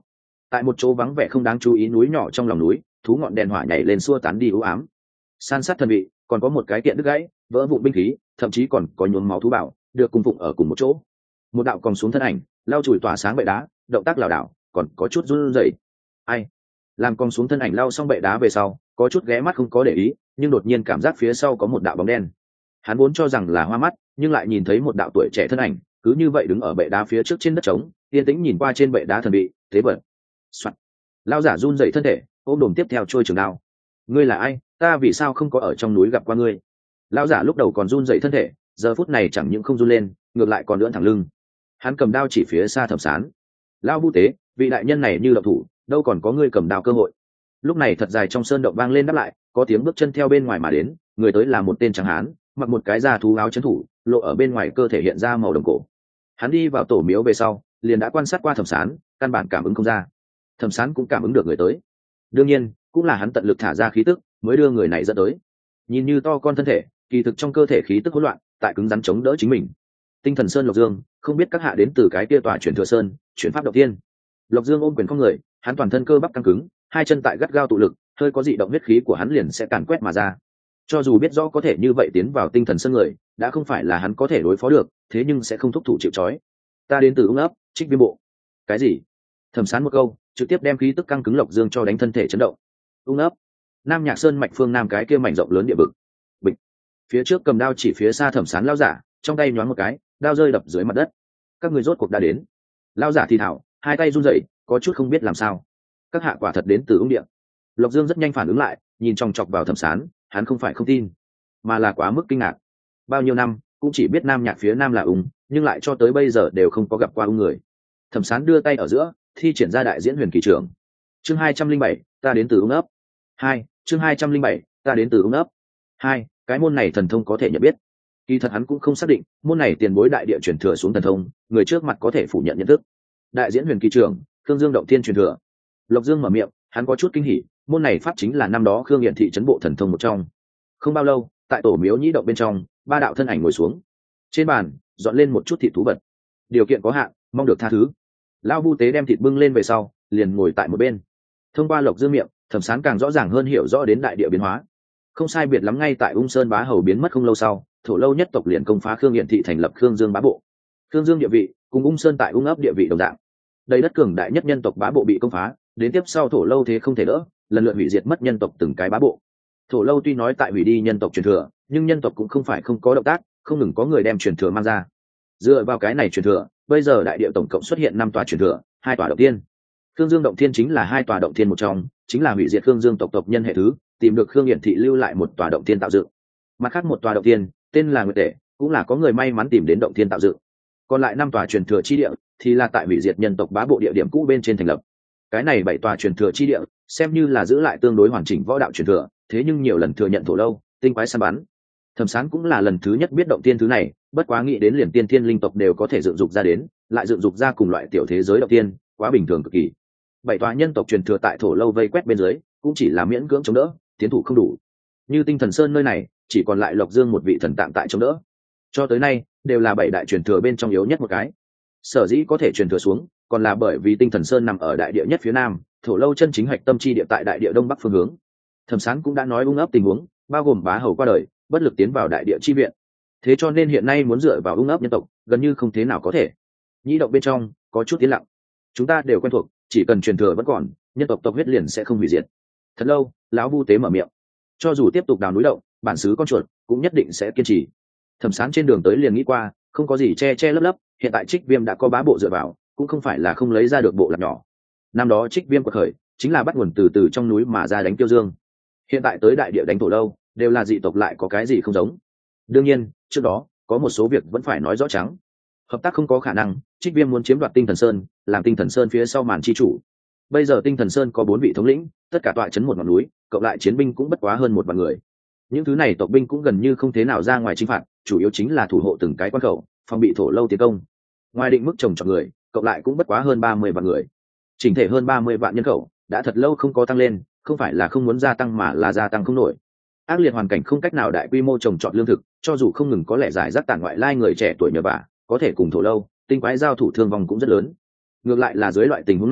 tại một chỗ vắng vẻ không đáng chú ý núi nhỏ trong lòng núi, thú ngọn đèn hỏa nhảy lên xua tán đi u ám. San sát thần vị, còn có một cái kiện đứt gãy vỡ vụn binh khí, thậm chí còn có nhuốm máu thú bảo được cung phụng ở cùng một chỗ. Một đạo còn xuống thân ảnh lao chùi tỏa sáng bệ đá, động tác lảo đảo còn có chút run rẩy. Ai? Làm con xuống thân ảnh lao xong bệ đá về sau, có chút ghé mắt không có để ý, nhưng đột nhiên cảm giác phía sau có một đạo bóng đen. Hắn vốn cho rằng là hoa mắt, nhưng lại nhìn thấy một đạo tuổi trẻ thân ảnh cứ như vậy đứng ở bệ đá phía trước trên đất trống, yên tĩnh nhìn qua trên bệ đá thần bị tế vật. Soạn. Lao giả run rẩy thân thể, ôm đồm tiếp theo trôi trường đao. Ngươi là ai? Ta vì sao không có ở trong núi gặp qua ngươi? Lao giả lúc đầu còn run rẩy thân thể, giờ phút này chẳng những không run lên, ngược lại còn lưỡn thẳng lưng. Hắn cầm đao chỉ phía xa Thẩm Sán. Lao vu tế, vị đại nhân này như động thủ, đâu còn có ngươi cầm đao cơ hội. Lúc này thật dài trong sơn động vang lên đáp lại, có tiếng bước chân theo bên ngoài mà đến, người tới là một tên trắng hán, mặc một cái da thú áo trấn thủ, lộ ở bên ngoài cơ thể hiện ra màu đồng cổ. Hắn đi vào tổ miếu về sau, liền đã quan sát qua Thẩm Sán, căn bản cảm ứng không ra. Thẩm Sán cũng cảm ứng được người tới, đương nhiên cũng là hắn tận lực thả ra khí tức mới đưa người này dẫn tới. Nhìn như to con thân thể, kỳ thực trong cơ thể khí tức hỗn loạn, tại cứng rắn chống đỡ chính mình. Tinh Thần Sơn Lộc Dương, không biết các hạ đến từ cái kia tòa chuyển thừa sơn, chuyển pháp đầu tiên. Lộc Dương ôm quyền không người, hắn toàn thân cơ bắp căng cứng, hai chân tại gắt gao tụ lực, hơi có dị động huyết khí của hắn liền sẽ càn quét mà ra. Cho dù biết rõ có thể như vậy tiến vào Tinh Thần Sơn người, đã không phải là hắn có thể đối phó được, thế nhưng sẽ không thúc thủ chịu trói. Ta đến từ Ung ấp, Trích Viêm bộ. Cái gì? Thẩm Sán một câu, trực tiếp đem khí tức căng cứng Lộc Dương cho đánh thân thể chấn động. Ung ấp, Nam Nhạc Sơn mạch phương nam cái kia mảnh rộng lớn địa vực. Bịch. Phía trước cầm đao chỉ phía xa Thẩm Sán lao giả, trong tay nhoáng một cái, đao rơi đập dưới mặt đất. Các người rốt cuộc đã đến. Lao giả thì thảo, hai tay run rẩy, có chút không biết làm sao. Các hạ quả thật đến từ Ung địa. Lộc Dương rất nhanh phản ứng lại, nhìn chòng chọc vào Thẩm Sán, hắn không phải không tin, mà là quá mức kinh ngạc. Bao nhiêu năm cũng chỉ biết Nam Nhạc phía nam là Ung, nhưng lại cho tới bây giờ đều không có gặp qua Ung người. Thẩm Sán đưa tay ở giữa, thi triển ra đại diễn huyền kỳ trưởng. Chương hai trăm linh bảy, ta đến từ Ung ấp. Hai, chương hai trăm linh bảy, ta đến từ Ung ấp. Hai, cái môn này thần thông có thể nhận biết. Kỳ thật hắn cũng không xác định, môn này tiền bối đại địa truyền thừa xuống thần thông, người trước mặt có thể phủ nhận nhận thức. Đại diễn huyền kỳ trưởng, Khương Dương động thiên truyền thừa. Lộc Dương mở miệng, hắn có chút kinh hỉ, môn này pháp chính là năm đó Khương Nghiện thị trấn bộ thần thông một trong. Không bao lâu, tại tổ miếu nhĩ động bên trong, ba đạo thân ảnh ngồi xuống. Trên bàn, dọn lên một chút thịt thú vật. Điều kiện có hạn, mong được tha thứ. Lão vu tế đem thịt bưng lên về sau, liền ngồi tại một bên. Thông qua Lộc Dương miệng, Thẩm Sán càng rõ ràng hơn hiểu rõ đến đại địa biến hóa. Không sai biệt lắm, ngay tại Ung Sơn bá hầu biến mất không lâu sau, Thổ Lâu nhất tộc liền công phá Khương Nghiện thị, thành lập Khương Dương bá bộ. Khương Dương địa vị cùng Ung Sơn tại Ung ấp địa vị đồng dạng. Đây đất cường đại nhất nhân tộc bá bộ bị công phá, đến tiếp sau Thổ Lâu thế không thể đỡ, lần lượt hủy diệt mất nhân tộc từng cái bá bộ. Thổ Lâu tuy nói tại hủy đi nhân tộc truyền thừa, nhưng nhân tộc cũng không phải không có động tác, không ngừng có người đem truyền thừa mang ra. Dựa vào cái này truyền thừa, bây giờ đại địa tổng cộng xuất hiện năm tòa truyền thừa, hai tòa động tiên. Khương Dương động thiên chính là hai tòa động thiên một trong, chính là hủy diệt Khương Dương tộc tộc nhân hệ thứ, tìm được Khương Nghiện thị lưu lại một tòa động thiên tạo dựng. Mặt khác một tòa động thiên tên là Nguyệt Tể, cũng là có người may mắn tìm đến động thiên tạo dựng. Còn lại năm tòa truyền thừa chi địa thì là tại hủy diệt nhân tộc bá bộ địa điểm cũ bên trên thành lập. Cái này bảy tòa truyền thừa chi địa xem như là giữ lại tương đối hoàn chỉnh võ đạo truyền thừa, thế nhưng nhiều lần thừa nhận Thổ Lâu tinh quái săn bắn. Thẩm Sán cũng là lần thứ nhất biết động tiên thứ này, bất quá nghĩ đến liền tiên thiên linh tộc đều có thể dựng dục ra đến, lại dựng dục ra cùng loại tiểu thế giới động tiên, quá bình thường cực kỳ. Bảy tòa nhân tộc truyền thừa tại Thổ Lâu vây quét bên dưới, cũng chỉ là miễn cưỡng chống đỡ, tiến thủ không đủ. Như Tinh Thần Sơn nơi này, chỉ còn lại Lộc Dương một vị thần tạm tại chống đỡ. Cho tới nay, đều là bảy đại truyền thừa bên trong yếu nhất một cái. Sở dĩ có thể truyền thừa xuống, còn là bởi vì Tinh Thần Sơn nằm ở đại địa nhất phía nam, Thổ Lâu chân chính hạch tâm chi địa tại đại địa đông bắc phương hướng. Thẩm Sán cũng đã nói Ung ấp tình huống, bao gồm bá hầu qua đời, bất lực tiến vào đại địa chi viện. Thế cho nên hiện nay muốn dựa vào Ung ấp nhân tộc, gần như không thế nào có thể. Nhĩ động bên trong có chút tiến lặng. Chúng ta đều quen thuộc, chỉ cần truyền thừa vẫn còn, nhân tộc tộc huyết liền sẽ không hủy diệt. Thật lâu, lão vu tế mở miệng. Cho dù tiếp tục đào núi động, bản xứ con chuột cũng nhất định sẽ kiên trì. Thẩm Sán trên đường tới liền nghĩ qua, không có gì che che lấp lấp, hiện tại Trích Viêm đã có bá bộ dựa vào, cũng không phải là không lấy ra được bộ lạc nhỏ. Năm đó Trích Viêm quật khởi, chính là bắt nguồn từ từ trong núi mà ra đánh Tiêu Dương. Hiện tại tới đại địa đánh Thổ Lâu, đều là dị tộc, lại có cái gì không giống. Đương nhiên, trước đó có một số việc vẫn phải nói rõ trắng. Hợp tác không có khả năng, Trích Viêm muốn chiếm đoạt Tinh Thần Sơn, làm Tinh Thần Sơn phía sau màn chi chủ. Bây giờ Tinh Thần Sơn có bốn vị thống lĩnh, tất cả tọa trấn một ngọn núi, cộng lại chiến binh cũng bất quá hơn một vạn người. Những thứ này tộc binh cũng gần như không thế nào ra ngoài chinh phạt, chủ yếu chính là thủ hộ từng cái quan khẩu, phòng bị Thổ Lâu tiến công. Ngoài định mức trồng trọt người, cộng lại cũng bất quá hơn ba mươi vạn người. Chỉnh thể hơn ba mươi vạn nhân khẩu, đã thật lâu không có tăng lên, không phải là không muốn gia tăng mà là gia tăng không nổi. Ác liệt hoàn cảnh không cách nào đại quy mô trồng trọt lương thực, cho dù không ngừng có lẽ giải rác tản ngoại lai người trẻ tuổi nhờ vả, có thể cùng Thổ Lâu, tinh quái giao thủ thương vong cũng rất lớn. Ngược lại là dưới loại tình huống này,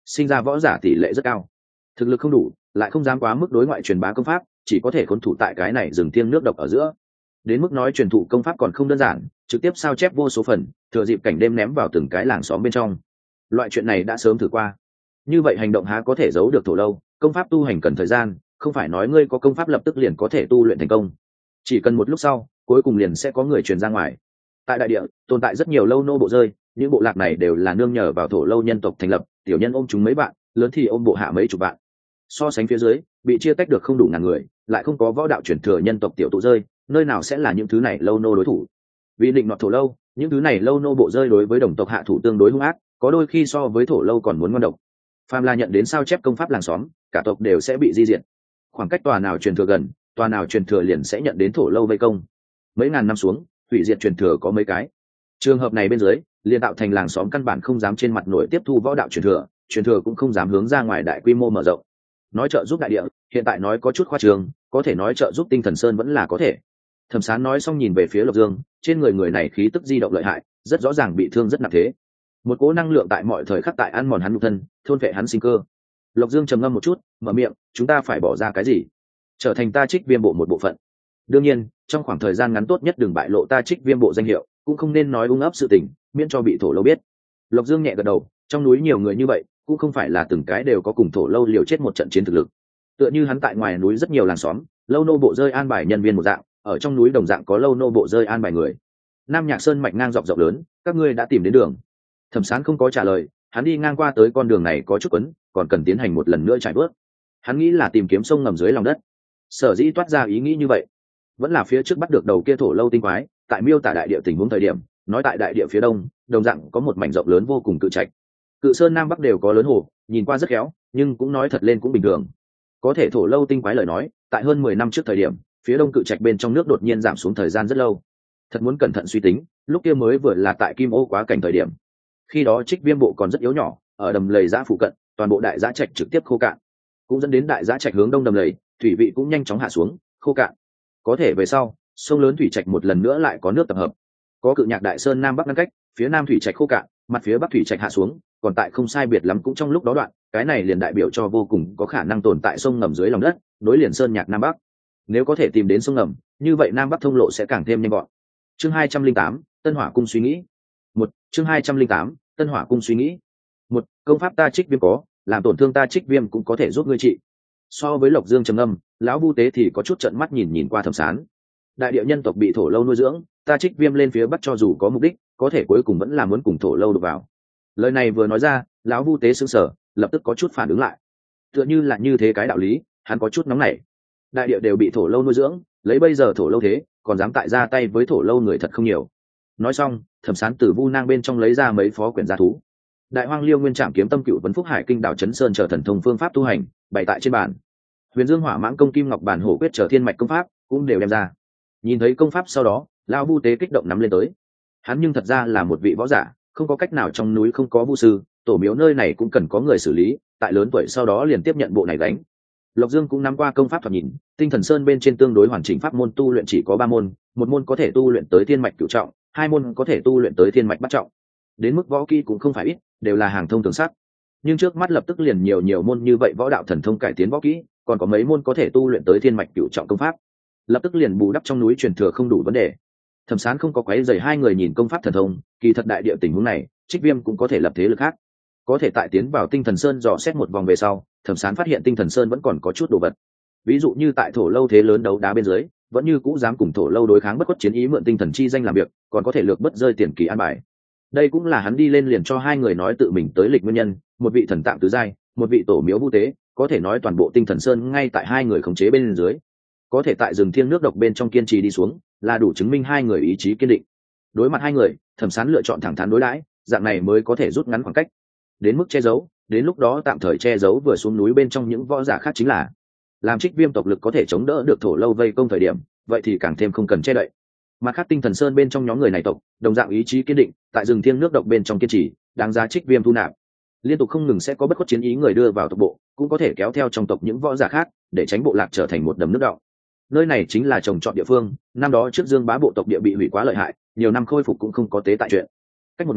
sinh ra võ giả tỷ lệ rất cao, thực lực không đủ lại không dám quá mức đối ngoại truyền bá công pháp, chỉ có thể khốn thủ tại cái này rừng thiêng nước độc ở giữa. Đến mức nói truyền thụ công pháp còn không đơn giản, trực tiếp sao chép vô số phần, thừa dịp cảnh đêm ném vào từng cái làng xóm bên trong. Loại chuyện này đã sớm thử qua. Như vậy hành động há có thể giấu được Thổ Lâu, công pháp tu hành cần thời gian, không phải nói ngươi có công pháp lập tức liền có thể tu luyện thành công. Chỉ cần một lúc sau, cuối cùng liền sẽ có người truyền ra ngoài. Tại đại địa, tồn tại rất nhiều lâu nô bộ rơi, những bộ lạc này đều là nương nhờ vào Thổ Lâu nhân tộc thành lập, tiểu nhân ôm chúng mấy bạn, lớn thì ôm bộ hạ mấy chục bạn. So sánh phía dưới, bị chia tách được không đủ ngàn người, lại không có võ đạo truyền thừa nhân tộc tiểu tụ rơi, nơi nào sẽ là những thứ này lâu nô đối thủ. Vì định nọt Thổ Lâu, những thứ này lâu nô bộ rơi đối với đồng tộc hạ thủ tương đối hung ác, có đôi khi so với Thổ Lâu còn muốn ngon độc. Phàm là nhận đến sao chép công pháp làng xóm, cả tộc đều sẽ bị di diệt. Khoảng cách tòa nào truyền thừa gần, tòa nào truyền thừa liền sẽ nhận đến Thổ Lâu vây công. Mấy ngàn năm xuống, hủy diệt truyền thừa có mấy cái. Trường hợp này bên dưới, liền tạo thành làng xóm căn bản không dám trên mặt nổi tiếp thu võ đạo truyền thừa, truyền thừa cũng không dám hướng ra ngoài đại quy mô mở rộng. Nói trợ giúp đại địa, hiện tại nói có chút khoa trương, có thể nói trợ giúp Tinh Thần Sơn vẫn là có thể. Thẩm Sán nói xong nhìn về phía Lộc Dương, trên người người này khí tức di động lợi hại, rất rõ ràng bị thương rất nặng thế. Một cỗ năng lượng tại mọi thời khắc tại ăn mòn hắn nhục thân, thôn phệ hắn sinh cơ. Lộc Dương trầm ngâm một chút, mở miệng, chúng ta phải bỏ ra cái gì? Trở thành ta Trích Viêm bộ một bộ phận. Đương nhiên, trong khoảng thời gian ngắn tốt nhất đừng bại lộ ta Trích Viêm bộ danh hiệu, cũng không nên nói ung ấp sự tình, miễn cho bị Thổ Lâu biết. Lộc Dương nhẹ gật đầu, trong núi nhiều người như vậy, cũng không phải là từng cái đều có cùng Thổ Lâu liều chết một trận chiến thực lực. Tựa như hắn tại ngoài núi rất nhiều làng xóm, lâu nô bộ rơi an bài nhân viên một dạng, ở trong núi đồng dạng có lâu nô bộ rơi an bài người. Nam Nhạc Sơn mạch ngang dọc rộng lớn, các ngươi đã tìm đến đường. Thẩm Sán không có trả lời, hắn đi ngang qua tới con đường này có chút quấn, còn cần tiến hành một lần nữa trải bước. Hắn nghĩ là tìm kiếm sông ngầm dưới lòng đất. Sở dĩ toát ra ý nghĩ như vậy, vẫn là phía trước bắt được đầu kia Thổ Lâu tinh quái, tại miêu tả đại địa tình huống thời điểm, nói tại đại địa phía đông, đồng dạng có một mảnh rộng lớn vô cùng cự trạch. Cự sơn nam bắc đều có lớn hồ, nhìn qua rất khéo, nhưng cũng nói thật lên cũng bình thường. Có thể Thổ Lâu tinh quái lời nói, tại hơn mười năm trước thời điểm, phía đông cự trạch bên trong nước đột nhiên giảm xuống thời gian rất lâu. Thật muốn cẩn thận suy tính, lúc kia mới vừa là tại Kim Ô quá cảnh thời điểm. Khi đó Trích Viêm bộ còn rất yếu nhỏ, ở đầm lầy giã phụ cận, toàn bộ đại giã trạch trực tiếp khô cạn, cũng dẫn đến đại giã trạch hướng đông đầm lầy, thủy vị cũng nhanh chóng hạ xuống, khô cạn. Có thể về sau, sông lớn thủy trạch một lần nữa lại có nước tập hợp. Có Cự Nhạc Đại Sơn nam bắc ngăn cách, phía nam thủy trạch khô cạn, mặt phía bắc thủy trạch hạ xuống, còn tại không sai biệt lắm cũng trong lúc đó đoạn, cái này liền đại biểu cho vô cùng có khả năng tồn tại sông ngầm dưới lòng đất, nối liền sơn nhạc nam bắc. Nếu có thể tìm đến sông ngầm, như vậy nam bắc thông lộ sẽ càng thêm nhanh gọn. Chương hai trăm linh tám, Tân Hỏa cung suy nghĩ. Một, chương hai trăm linh tám, Tân Hỏa cung suy nghĩ. Một, công pháp ta Trích Viêm có, làm tổn thương ta Trích Viêm cũng có thể giúp ngươi trị. So với Lộc Dương trầm âm, lão Vu Tế thì có chút trợn mắt nhìn nhìn qua Thẩm Sán. Đại địa nhân tộc bị Thổ Lâu nuôi dưỡng, ta Trích Viêm lên phía bắc cho dù có mục đích, có thể cuối cùng vẫn là muốn cùng Thổ Lâu đụng vào. Lời này vừa nói ra, lão Vu Tế sững sờ, lập tức có chút phản ứng lại. Tựa như là như thế cái đạo lý, hắn có chút nóng nảy. Đại địa đều bị Thổ Lâu nuôi dưỡng, lấy bây giờ Thổ Lâu thế, còn dám tại ra tay với Thổ Lâu người thật không nhiều. Nói xong, Thẩm Sán từ vu nang bên trong lấy ra mấy phó quyển gia thú. Đại Hoang Liêu Nguyên Trảm Kiếm Tâm Cựu Vấn Phúc Hải Kinh Đảo Chấn Sơn chờ thần thông phương pháp tu hành, bày tại trên bàn. Huyền Dương Hỏa Mãng Công Kim Ngọc Bản Hổ Quyết chờ thiên mạch công pháp cũng đều đem ra. Nhìn thấy công pháp sau đó, lão Vu Tế kích động nắm lên tới. Hắn nhưng thật ra là một vị võ giả, không có cách nào trong núi không có vu sư, tổ miếu nơi này cũng cần có người xử lý, tại lớn tuổi sau đó liền tiếp nhận bộ này đánh. Lộc Dương cũng nắm qua công pháp thoạt nhìn, Tinh Thần Sơn bên trên tương đối hoàn chỉnh pháp môn tu luyện chỉ có ba môn, một môn có thể tu luyện tới thiên mạch cửu trọng, hai môn có thể tu luyện tới thiên mạch bát trọng. Đến mức võ kỹ cũng không phải ít, đều là hàng thông thường sắc. Nhưng trước mắt lập tức liền nhiều nhiều môn như vậy võ đạo thần thông cải tiến võ kỹ, còn có mấy môn có thể tu luyện tới thiên mạch cửu trọng công pháp. Lập tức liền bù đắp trong núi truyền thừa không đủ vấn đề. Thẩm Sán không có quấy rầy hai người nhìn công pháp thần thông, kỳ thật đại địa tình huống này, Trích Viêm cũng có thể lập thế lực khác. Có thể tại tiến vào Tinh Thần Sơn dò xét một vòng về sau, Thẩm Sán phát hiện Tinh Thần Sơn vẫn còn có chút đồ vật. Ví dụ như tại Thổ Lâu thế lớn đấu đá bên dưới, vẫn như cũ dám cùng Thổ Lâu đối kháng bất khuất chiến ý mượn tinh thần chi danh làm việc, còn có thể lược bất rơi tiền kỳ an bài. Đây cũng là hắn đi lên liền cho hai người nói tự mình tới lịch nguyên nhân, một vị thần tạng tứ giai, một vị tổ miếu Vu Tế, có thể nói toàn bộ Tinh Thần Sơn ngay tại hai người khống chế bên dưới. Có thể tại rừng thiêng nước độc bên trong kiên trì đi xuống, là đủ chứng minh hai người ý chí kiên định. Đối mặt hai người, Thẩm Sán lựa chọn thẳng thắn đối đãi, dạng này mới có thể rút ngắn khoảng cách. Đến mức che giấu, đến lúc đó tạm thời che giấu vừa xuống núi bên trong những võ giả khác chính là làm Trích Viêm tộc lực có thể chống đỡ được Thổ Lâu vây công thời điểm, vậy thì càng thêm không cần che đậy. Mặt khác Tinh Thần Sơn bên trong nhóm người này tộc, đồng dạng ý chí kiên định, tại rừng thiêng nước độc bên trong kiên trì, đáng giá Trích Viêm thu nạp. Liên tục không ngừng sẽ có bất khuất chiến ý người đưa vào tộc bộ, cũng có thể kéo theo trong tộc những võ giả khác, để tránh bộ lạc trở thành một đầm nước đọng. Nơi này chính là trồng trọt địa phương, năm đó trước Dương Bá bộ tộc địa bị hủy quá lợi hại, nhiều năm khôi phục cũng không có tế tại chuyện. Cách một ngày,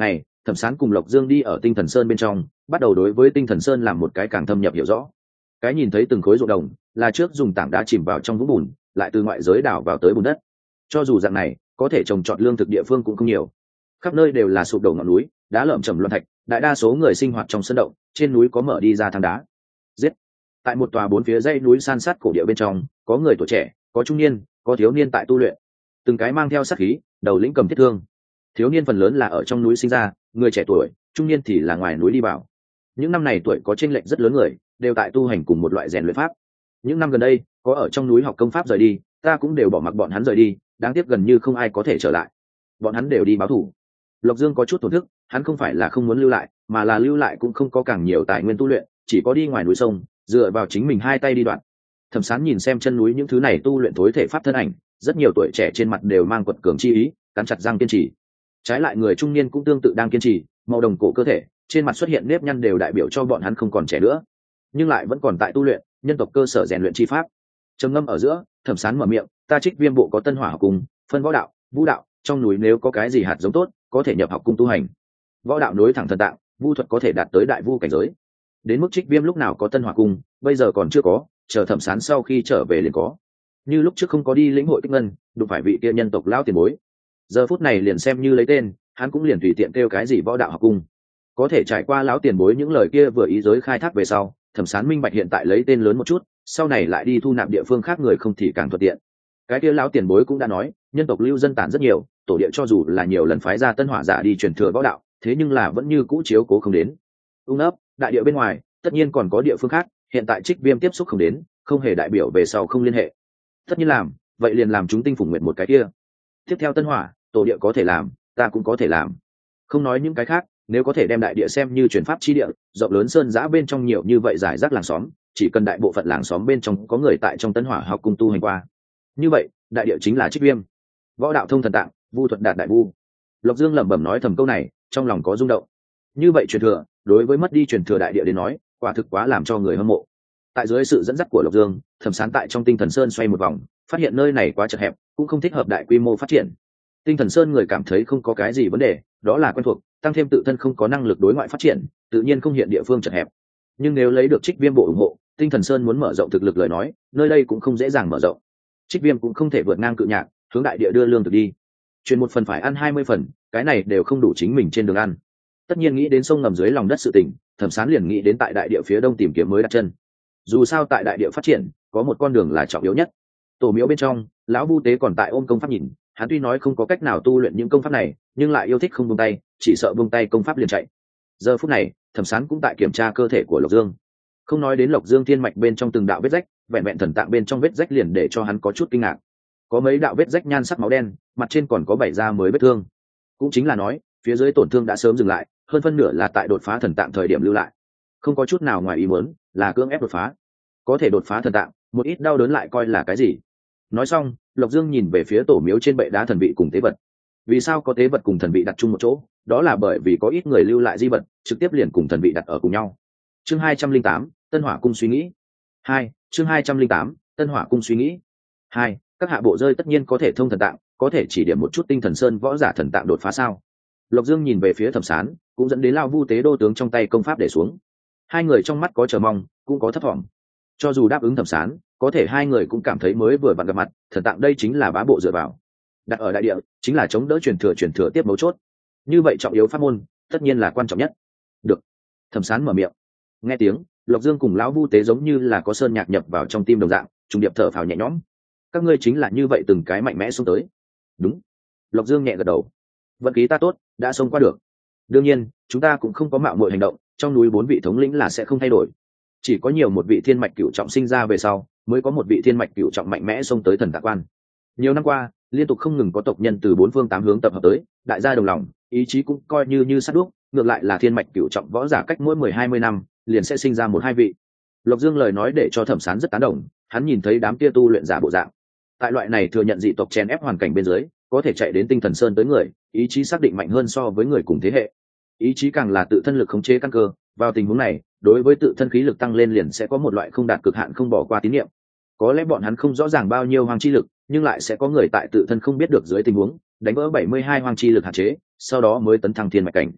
Thẩm Sán cùng Lộc Dương đi ở Tinh Thần Sơn bên trong, bắt đầu đối với Tinh Thần Sơn làm một cái càng thâm nhập hiểu rõ. Cái nhìn thấy từng khối ruộng đồng, là trước dùng tảng đá chìm vào trong vũng bùn, lại từ ngoại giới đào vào tới bùn đất. Cho dù dạng này, có thể trồng trọt lương thực địa phương cũng không nhiều. Khắp nơi đều là sụp đổ ngọn núi, đá lởm chởm loạn thạch, đại đa số người sinh hoạt trong sơn động, trên núi có mở đi ra thang đá. Giết. Tại một tòa bốn phía dãy núi san sát cổ địa bên trong, có người tuổi trẻ, có trung niên, có thiếu niên tại tu luyện. Từng cái mang theo sát khí, đầu lĩnh cầm thiết thương. Thiếu niên phần lớn là ở trong núi sinh ra, người trẻ tuổi, trung niên thì là ngoài núi đi vào. Những năm này tuổi có chênh lệch rất lớn người, đều tại tu hành cùng một loại rèn luyện pháp. Những năm gần đây, có ở trong núi học công pháp rời đi, ta cũng đều bỏ mặc bọn hắn rời đi, đáng tiếc gần như không ai có thể trở lại. Bọn hắn đều đi báo thù. Lộc Dương có chút tổn thức, hắn không phải là không muốn lưu lại, mà là lưu lại cũng không có càng nhiều tài nguyên tu luyện, chỉ có đi ngoài núi sông, dựa vào chính mình hai tay đi đoạn. Thẩm Sán nhìn xem chân núi những thứ này tu luyện tối thể pháp thân ảnh, rất nhiều tuổi trẻ trên mặt đều mang quật cường chi ý, cắn chặt răng kiên trì. Trái lại người trung niên cũng tương tự đang kiên trì, màu đồng cổ cơ thể, trên mặt xuất hiện nếp nhăn đều đại biểu cho bọn hắn không còn trẻ nữa, nhưng lại vẫn còn tại tu luyện nhân tộc cơ sở rèn luyện chi pháp. Trầm ngâm ở giữa, Thẩm Sán mở miệng, ta Trích Viêm bộ có Tân Hỏa học cung, phân võ đạo, vũ đạo, trong núi nếu có cái gì hạt giống tốt, có thể nhập học cung tu hành. Võ đạo nối thẳng thần tạng, vu thuật có thể đạt tới đại vu cảnh giới. Đến mức Trích Viêm lúc nào có Tân Hỏa cung, bây giờ còn chưa có, chờ Thẩm Sán sau khi trở về liền có. Như lúc trước không có đi lĩnh hội Kích Ngân, đụng phải vị kia nhân tộc lão tiền bối. Giờ phút này liền xem như lấy tên, hắn cũng liền tùy tiện kêu cái gì võ đạo học cung. Có thể trải qua lão tiền bối những lời kia vừa ý giới khai thác về sau, Thẩm Sán minh bạch hiện tại lấy tên lớn một chút, sau này lại đi thu nạp địa phương khác người không thì càng thuận tiện. Cái kia lão tiền bối cũng đã nói, nhân tộc lưu dân tản rất nhiều, tổ địa cho dù là nhiều lần phái ra tân hỏa giả đi truyền thừa võ đạo, thế nhưng là vẫn như cũ chiếu cố không đến. Ung ấp, đại địa bên ngoài, tất nhiên còn có địa phương khác, hiện tại Trích Viêm tiếp xúc không đến, không hề đại biểu về sau không liên hệ. Tất nhiên làm, vậy liền làm chúng tinh phùng nguyện một cái kia. Tiếp theo tân hỏa, tổ địa có thể làm, ta cũng có thể làm. Không nói những cái khác, nếu có thể đem đại địa xem như truyền pháp chi địa, rộng lớn sơn giã bên trong nhiều như vậy giải rác làng xóm, chỉ cần đại bộ phận làng xóm bên trong có người tại trong tân hỏa học cung tu hành qua, như vậy đại địa chính là Trích Viêm. Võ đạo thông thần tạng, vu thuật đạt đại vu. Lộc Dương lẩm bẩm nói thầm câu này, trong lòng có rung động. Như vậy truyền thừa, đối với mất đi truyền thừa đại địa đến nói, quả thực quá làm cho người hâm mộ. Tại dưới sự dẫn dắt của Lộc Dương, Thẩm Sán tại trong Tinh Thần Sơn xoay một vòng, phát hiện nơi này quá chật hẹp, cũng không thích hợp đại quy mô phát triển. Tinh Thần Sơn người cảm thấy không có cái gì vấn đề, đó là quen thuộc, tăng thêm tự thân không có năng lực đối ngoại phát triển, tự nhiên không hiện địa phương chật hẹp. Nhưng nếu lấy được Trích Viêm bộ ủng hộ, Tinh Thần Sơn muốn mở rộng thực lực lời nói, nơi đây cũng không dễ dàng mở rộng. Trích Viêm cũng không thể vượt ngang cự nhạc, hướng đại địa đưa lương thực đi. Truyền một phần phải ăn hai mươi phần, cái này đều không đủ chính mình trên đường ăn. Tất nhiên nghĩ đến sông ngầm dưới lòng đất sự tình, Thẩm Sán liền nghĩ đến tại đại địa phía đông tìm kiếm mới đặt chân. Dù sao tại đại địa phát triển, có một con đường là trọng yếu nhất. Tổ miếu bên trong, lão Vu Tế còn tại ôm công pháp nhìn, hắn tuy nói không có cách nào tu luyện những công pháp này, nhưng lại yêu thích không buông tay, chỉ sợ buông tay công pháp liền chạy. Giờ phút này, Thẩm Sán cũng tại kiểm tra cơ thể của Lộc Dương. Không nói đến Lộc Dương thiên mạch bên trong từng đạo vết rách, vẹn vẹn thần tạng bên trong vết rách liền để cho hắn có chút kinh ngạc. Có mấy đạo vết rách nhan sắc máu đen, mặt trên còn có bảy da mới vết thương. Cũng chính là nói, phía dưới tổn thương đã sớm dừng lại, hơn phân nửa là tại đột phá thần tạng thời điểm lưu lại. Không có chút nào ngoài ý muốn, là cưỡng ép đột phá. Có thể đột phá thần tạng, một ít đau đớn lại coi là cái gì? Nói xong, Lộc Dương nhìn về phía tổ miếu trên bệ đá thần vị cùng tế vật. Vì sao có tế vật cùng thần vị đặt chung một chỗ? Đó là bởi vì có ít người lưu lại di vật, trực tiếp liền cùng thần vị đặt ở cùng nhau. Chương hai trăm linh tám, Tân Hỏa cung suy nghĩ. Hai, chương hai trăm linh tám, Tân Hỏa cung suy nghĩ. Hai, các hạ bộ rơi tất nhiên có thể thông thần tạng, có thể chỉ điểm một chút Tinh Thần Sơn võ giả thần tạng đột phá sao? Lộc Dương nhìn về phía Thẩm Sán, cũng dẫn đến lao Vu Tế đô tướng trong tay công pháp để xuống. Hai người trong mắt có chờ mong, cũng có thất vọng. Cho dù đáp ứng Thẩm Sán, có thể hai người cũng cảm thấy mới vừa vặn gặp mặt, thần tạng đây chính là bá bộ dựa vào. Đặt ở đại địa, chính là chống đỡ truyền thừa truyền thừa tiếp mấu chốt. Như vậy trọng yếu pháp môn, tất nhiên là quan trọng nhất. Được. Thẩm Sán mở miệng. Nghe tiếng, Lộc Dương cùng lão Vu Tế giống như là có sơn nhạc nhập vào trong tim đồng dạng, trùng điệp thở phào nhẹ nhõm. Các ngươi chính là như vậy từng cái mạnh mẽ xông tới. Đúng. Lộc Dương nhẹ gật đầu. Vận khí ta tốt, đã xông qua được. Đương nhiên, chúng ta cũng không có mạo muội hành động, trong núi bốn vị thống lĩnh là sẽ không thay đổi. Chỉ có nhiều một vị thiên mạch cửu trọng sinh ra về sau, mới có một vị thiên mạch cửu trọng mạnh mẽ xông tới thần tạng quan. Nhiều năm qua, liên tục không ngừng có tộc nhân từ bốn phương tám hướng tập hợp tới, đại gia đồng lòng, ý chí cũng coi như như sát đuốc, ngược lại là thiên mạch cửu trọng võ giả cách mỗi mười hai mươi năm, liền sẽ sinh ra một hai vị. Lộc Dương lời nói để cho Thẩm Sán rất tán đồng, hắn nhìn thấy đám kia tu luyện giả bộ dạng. Tại loại này thừa nhận dị tộc chèn ép hoàn cảnh bên dưới, có thể chạy đến Tinh Thần Sơn tới người, ý chí xác định mạnh hơn so với người cùng thế hệ. Ý chí càng là tự thân lực khống chế căn cơ, vào tình huống này, đối với tự thân khí lực tăng lên liền sẽ có một loại không đạt cực hạn không bỏ qua tín niệm. Có lẽ bọn hắn không rõ ràng bao nhiêu hoang chi lực, nhưng lại sẽ có người tại tự thân không biết được dưới tình huống, đánh vỡ bảy mươi hai hoang chi lực hạn chế, sau đó mới tấn thăng thiên mạch cảnh.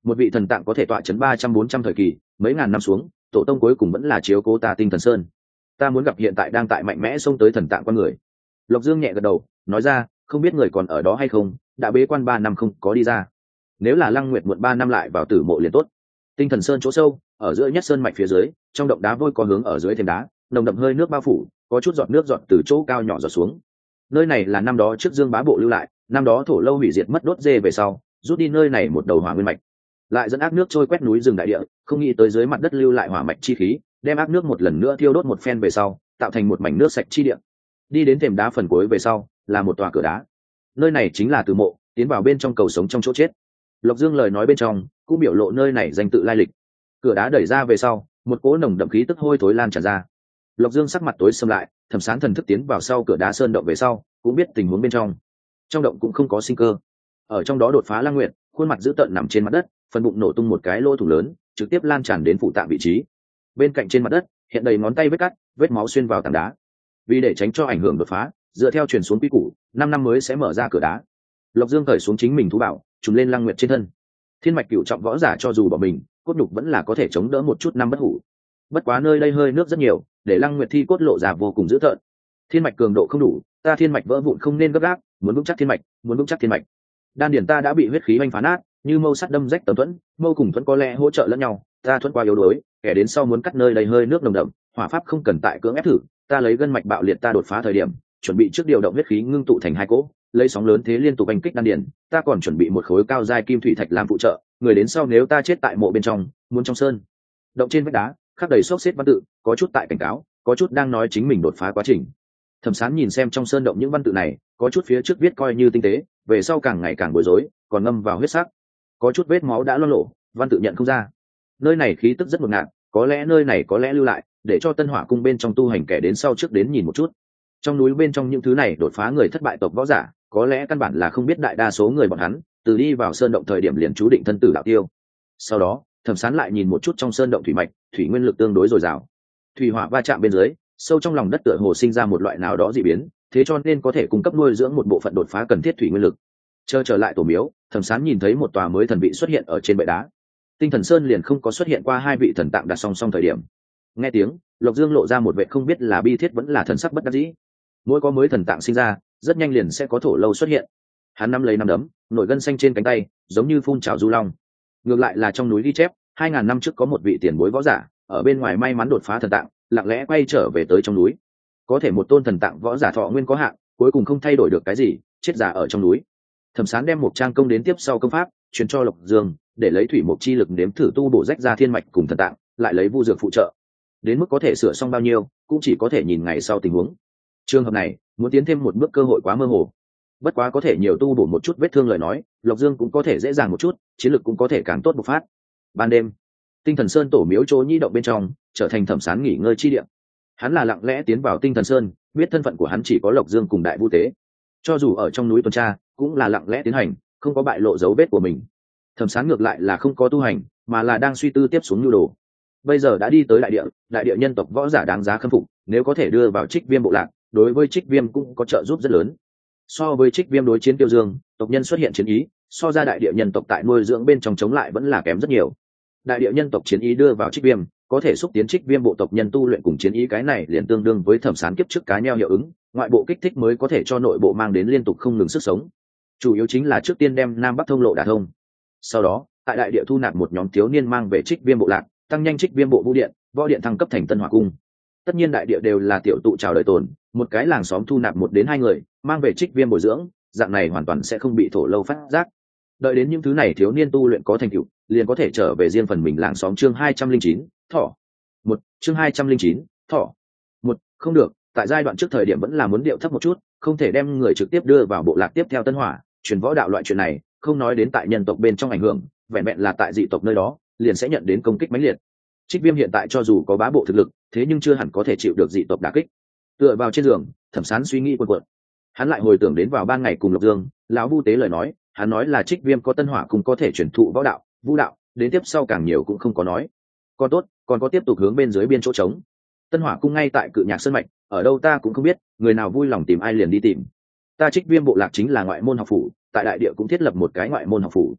một vị thần tạng có thể tọa chấn ba trăm bốn trăm thời kỳ, mấy ngàn năm xuống tổ tông cuối cùng vẫn là chiếu cố ta Tinh Thần Sơn. Ta muốn gặp hiện tại đang tại mạnh mẽ xông tới thần tạng con người. Lộc Dương nhẹ gật đầu nói ra, không biết người còn ở đó hay không, đã bế quan ba năm không có đi ra. Nếu là Lăng Nguyệt muộn ba năm lại vào tử mộ liền tốt. Tinh Thần Sơn chỗ sâu, ở giữa nhất sơn mạch phía dưới, trong động đá vôi có hướng ở dưới thềm đá, nồng đậm hơi nước bao phủ, có chút giọt nước giọt từ chỗ cao nhỏ giọt xuống. Nơi này là năm đó trước Dương Bá Bộ lưu lại, năm đó thổ lâu hủy diệt mất đốt dê về sau, rút đi nơi này một đầu hỏa nguyên mạch, lại dẫn ác nước trôi quét núi rừng đại địa, không nghĩ tới dưới mặt đất lưu lại hỏa mạch chi khí, đem ác nước một lần nữa thiêu đốt một phen về sau, tạo thành một mảnh nước sạch chi địa. Đi đến thềm đá phần cuối về sau, là một tòa cửa đá. Nơi này chính là từ mộ, tiến vào bên trong cầu sống trong chỗ chết. Lộc Dương lời nói bên trong cũng biểu lộ nơi này danh tự lai lịch. Cửa đá đẩy ra về sau, một cỗ nồng đậm khí tức hôi thối lan tràn ra. Lộc Dương sắc mặt tối sầm lại, Thẩm Sán thần thức tiến vào sau cửa đá sơn động về sau, cũng biết tình huống bên trong. Trong động cũng không có sinh cơ. Ở trong đó đột phá Lăng Nguyệt, khuôn mặt dữ tợn nằm trên mặt đất, phần bụng nổ tung một cái lỗ thủng lớn, trực tiếp lan tràn đến phụ tạng vị trí. Bên cạnh trên mặt đất hiện đầy ngón tay vết cắt, vết máu xuyên vào tảng đá. Vì để tránh cho ảnh hưởng đột phá, dựa theo truyền xuống quy củ, năm năm mới sẽ mở ra cửa đá. Lộc Dương cởi xuống chính mình thú bảo, trùm lên Lăng Nguyệt trên thân. Thiên mạch cửu trọng võ giả cho dù bỏ mình, cốt nhục vẫn là có thể chống đỡ một chút năm bất hủ. Bất quá nơi đây hơi nước rất nhiều, để Lăng Nguyệt thi cốt lộ ra vô cùng dữ tợn. Thiên mạch cường độ không đủ, ta thiên mạch vỡ vụn không nên gấp gáp, muốn vững chắc thiên mạch, muốn vững chắc thiên mạch. Đan điển ta đã bị huyết khí oanh phá nát, như mâu sắt đâm rách tấm thuẫn, mâu cùng thuẫn có lẽ hỗ trợ lẫn nhau, ta thuẫn qua yếu đuối, kẻ đến sau muốn cắt nơi đầy hơi nước nồng đậm, hỏa pháp không cần tại cưỡng ép thử, ta lấy gân mạch bạo liệt ta đột phá thời điểm, chuẩn bị trước điều động huyết khí ngưng tụ thành hai cỗ, lấy sóng lớn thế liên tục đánh kích đan điển, ta còn chuẩn bị một khối cao giai kim thủy thạch làm phụ trợ, người đến sau nếu ta chết tại mộ bên trong, muốn trong sơn động trên vách đá khắc đầy xốc xếp văn tự, có chút tại cảnh cáo, có chút đang nói chính mình đột phá quá trình. Thẩm Sán nhìn xem trong sơn động những văn tự này, có chút phía trước viết coi như tinh tế, về sau càng ngày càng bối rối, còn ngâm vào huyết sắc, có chút vết máu đã loang lổ, văn tự nhận không ra. Nơi này khí tức rất ngột ngạt, có lẽ nơi này có lẽ lưu lại, để cho Tân Hỏa cung bên trong tu hành kẻ đến sau trước đến nhìn một chút. Trong núi bên trong những thứ này đột phá người thất bại tộc võ giả, có lẽ căn bản là không biết đại đa số người bọn hắn, từ đi vào sơn động thời điểm liền chú định thân tử đạo tiêu. Sau đó, Thẩm Sán lại nhìn một chút trong sơn động thủy mạch, thủy nguyên lực tương đối dồi dào. Thủy hỏa va chạm bên dưới, sâu trong lòng đất tựa hồ sinh ra một loại nào đó dị biến, thế cho nên có thể cung cấp nuôi dưỡng một bộ phận đột phá cần thiết thủy nguyên lực. Chờ trở lại tổ miếu, Thẩm Sán nhìn thấy một tòa mới thần vị xuất hiện ở trên bệ đá. Tinh Thần Sơn liền không có xuất hiện qua hai vị thần tạng đặt song song thời điểm. Nghe tiếng, Lộc Dương lộ ra một vẻ không biết là bi thiết vẫn là thần sắc bất đắc dĩ. Mỗi có mới thần tạng sinh ra, rất nhanh liền sẽ có thổ lâu xuất hiện. Hắn nắm lấy nắm đấm, nổi gân xanh trên cánh tay, giống như phun trào du long. Ngược lại là trong núi ghi chép, hai ngàn năm trước có một vị tiền bối võ giả, ở bên ngoài may mắn đột phá thần tạng, lặng lẽ quay trở về tới trong núi. Có thể một tôn thần tạng võ giả thọ nguyên có hạn, cuối cùng không thay đổi được cái gì, chết giả ở trong núi. Thẩm Sán đem một trang công đến tiếp sau công pháp truyền cho Lộc Dương, để lấy thủy mục chi lực nếm thử tu bổ rách ra thiên mạch cùng thần tạng, lại lấy vu dược phụ trợ. Đến mức có thể sửa xong bao nhiêu, cũng chỉ có thể nhìn ngày sau tình huống. Trường hợp này, muốn tiến thêm một bước cơ hội quá mơ hồ. Bất quá có thể nhiều tu bổ một chút vết thương lời nói, Lộc Dương cũng có thể dễ dàng một chút, chiến lực cũng có thể càng tốt bộc phát. Ban đêm, Tinh Thần Sơn tổ miếu chỗ nhi động bên trong, trở thành Thẩm Sán nghỉ ngơi chi địa. Hắn là lặng lẽ tiến vào Tinh Thần Sơn, biết thân phận của hắn chỉ có Lộc Dương cùng Đại Vu Tế. Cho dù ở trong núi tuần tra, cũng là lặng lẽ tiến hành, không có bại lộ dấu vết của mình. Thẩm Sán ngược lại là không có tu hành, mà là đang suy tư tiếp xuống nhu đồ. Bây giờ đã đi tới đại địa, đại địa nhân tộc võ giả đáng giá khâm phục, nếu có thể đưa vào Trích Viêm bộ lạc, đối với Trích Viêm cũng có trợ giúp rất lớn. So với Trích Viêm đối chiến Tiêu Dương, tộc nhân xuất hiện chiến ý, so ra đại địa nhân tộc tại nuôi dưỡng bên trong chống lại vẫn là kém rất nhiều. Đại địa nhân tộc chiến ý đưa vào Trích Viêm, có thể xúc tiến Trích Viêm bộ tộc nhân tu luyện cùng chiến ý, cái này liền tương đương với Thẩm Sán kiếp trước cá neo hiệu ứng, ngoại bộ kích thích mới có thể cho nội bộ mang đến liên tục không ngừng sức sống. Chủ yếu chính là trước tiên đem Nam Bắc thông lộ đả thông. Sau đó, tại đại địa thu nạp một nhóm thiếu niên mang về Trích Viêm bộ lạc, tăng nhanh Trích Viêm bộ vũ điện, võ điện thăng cấp thành Tân Hỏa cung. Tất nhiên đại địa đều là tiểu tụ chào đời tồn, một cái làng xóm thu nạp một đến hai người, mang về Trích Viêm bồi dưỡng, dạng này hoàn toàn sẽ không bị thổ lâu phát giác. Đợi đến những thứ này thiếu niên tu luyện có thành tựu, liền có thể trở về riêng phần mình làng xóm. Chương hai trăm linh chín, thỏ. Một, chương hai trăm linh chín, thỏ. Một, không được, tại giai đoạn trước thời điểm vẫn là muốn điệu thấp một chút, không thể đem người trực tiếp đưa vào bộ lạc tiếp theo Tân Hỏa, truyền võ đạo loại chuyện này, không nói đến tại nhân tộc bên trong ảnh hưởng, vẹn vẹn là tại dị tộc nơi đó, liền sẽ nhận đến công kích mãnh liệt. Trích Viêm hiện tại cho dù có bá bộ thực lực, thế nhưng chưa hẳn có thể chịu được dị tộc đả kích. Tựa vào trên giường, Thẩm Sán suy nghĩ cuồn cuộn. Hắn lại hồi tưởng đến vào ban ngày cùng Lộc Dương, lão Vu Tế lời nói, hắn nói là Trích Viêm có Tân Hỏa cùng có thể truyền thụ võ đạo, vũ đạo, đến tiếp sau càng nhiều cũng không có nói. Còn tốt, còn có tiếp tục hướng bên dưới biên chỗ trống. Tân Hỏa cung ngay tại Cự Nhạc Sơn mạch, ở đâu ta cũng không biết, người nào vui lòng tìm ai liền đi tìm. Ta Trích Viêm bộ lạc chính là ngoại môn học phủ, tại đại địa cũng thiết lập một cái ngoại môn học phủ.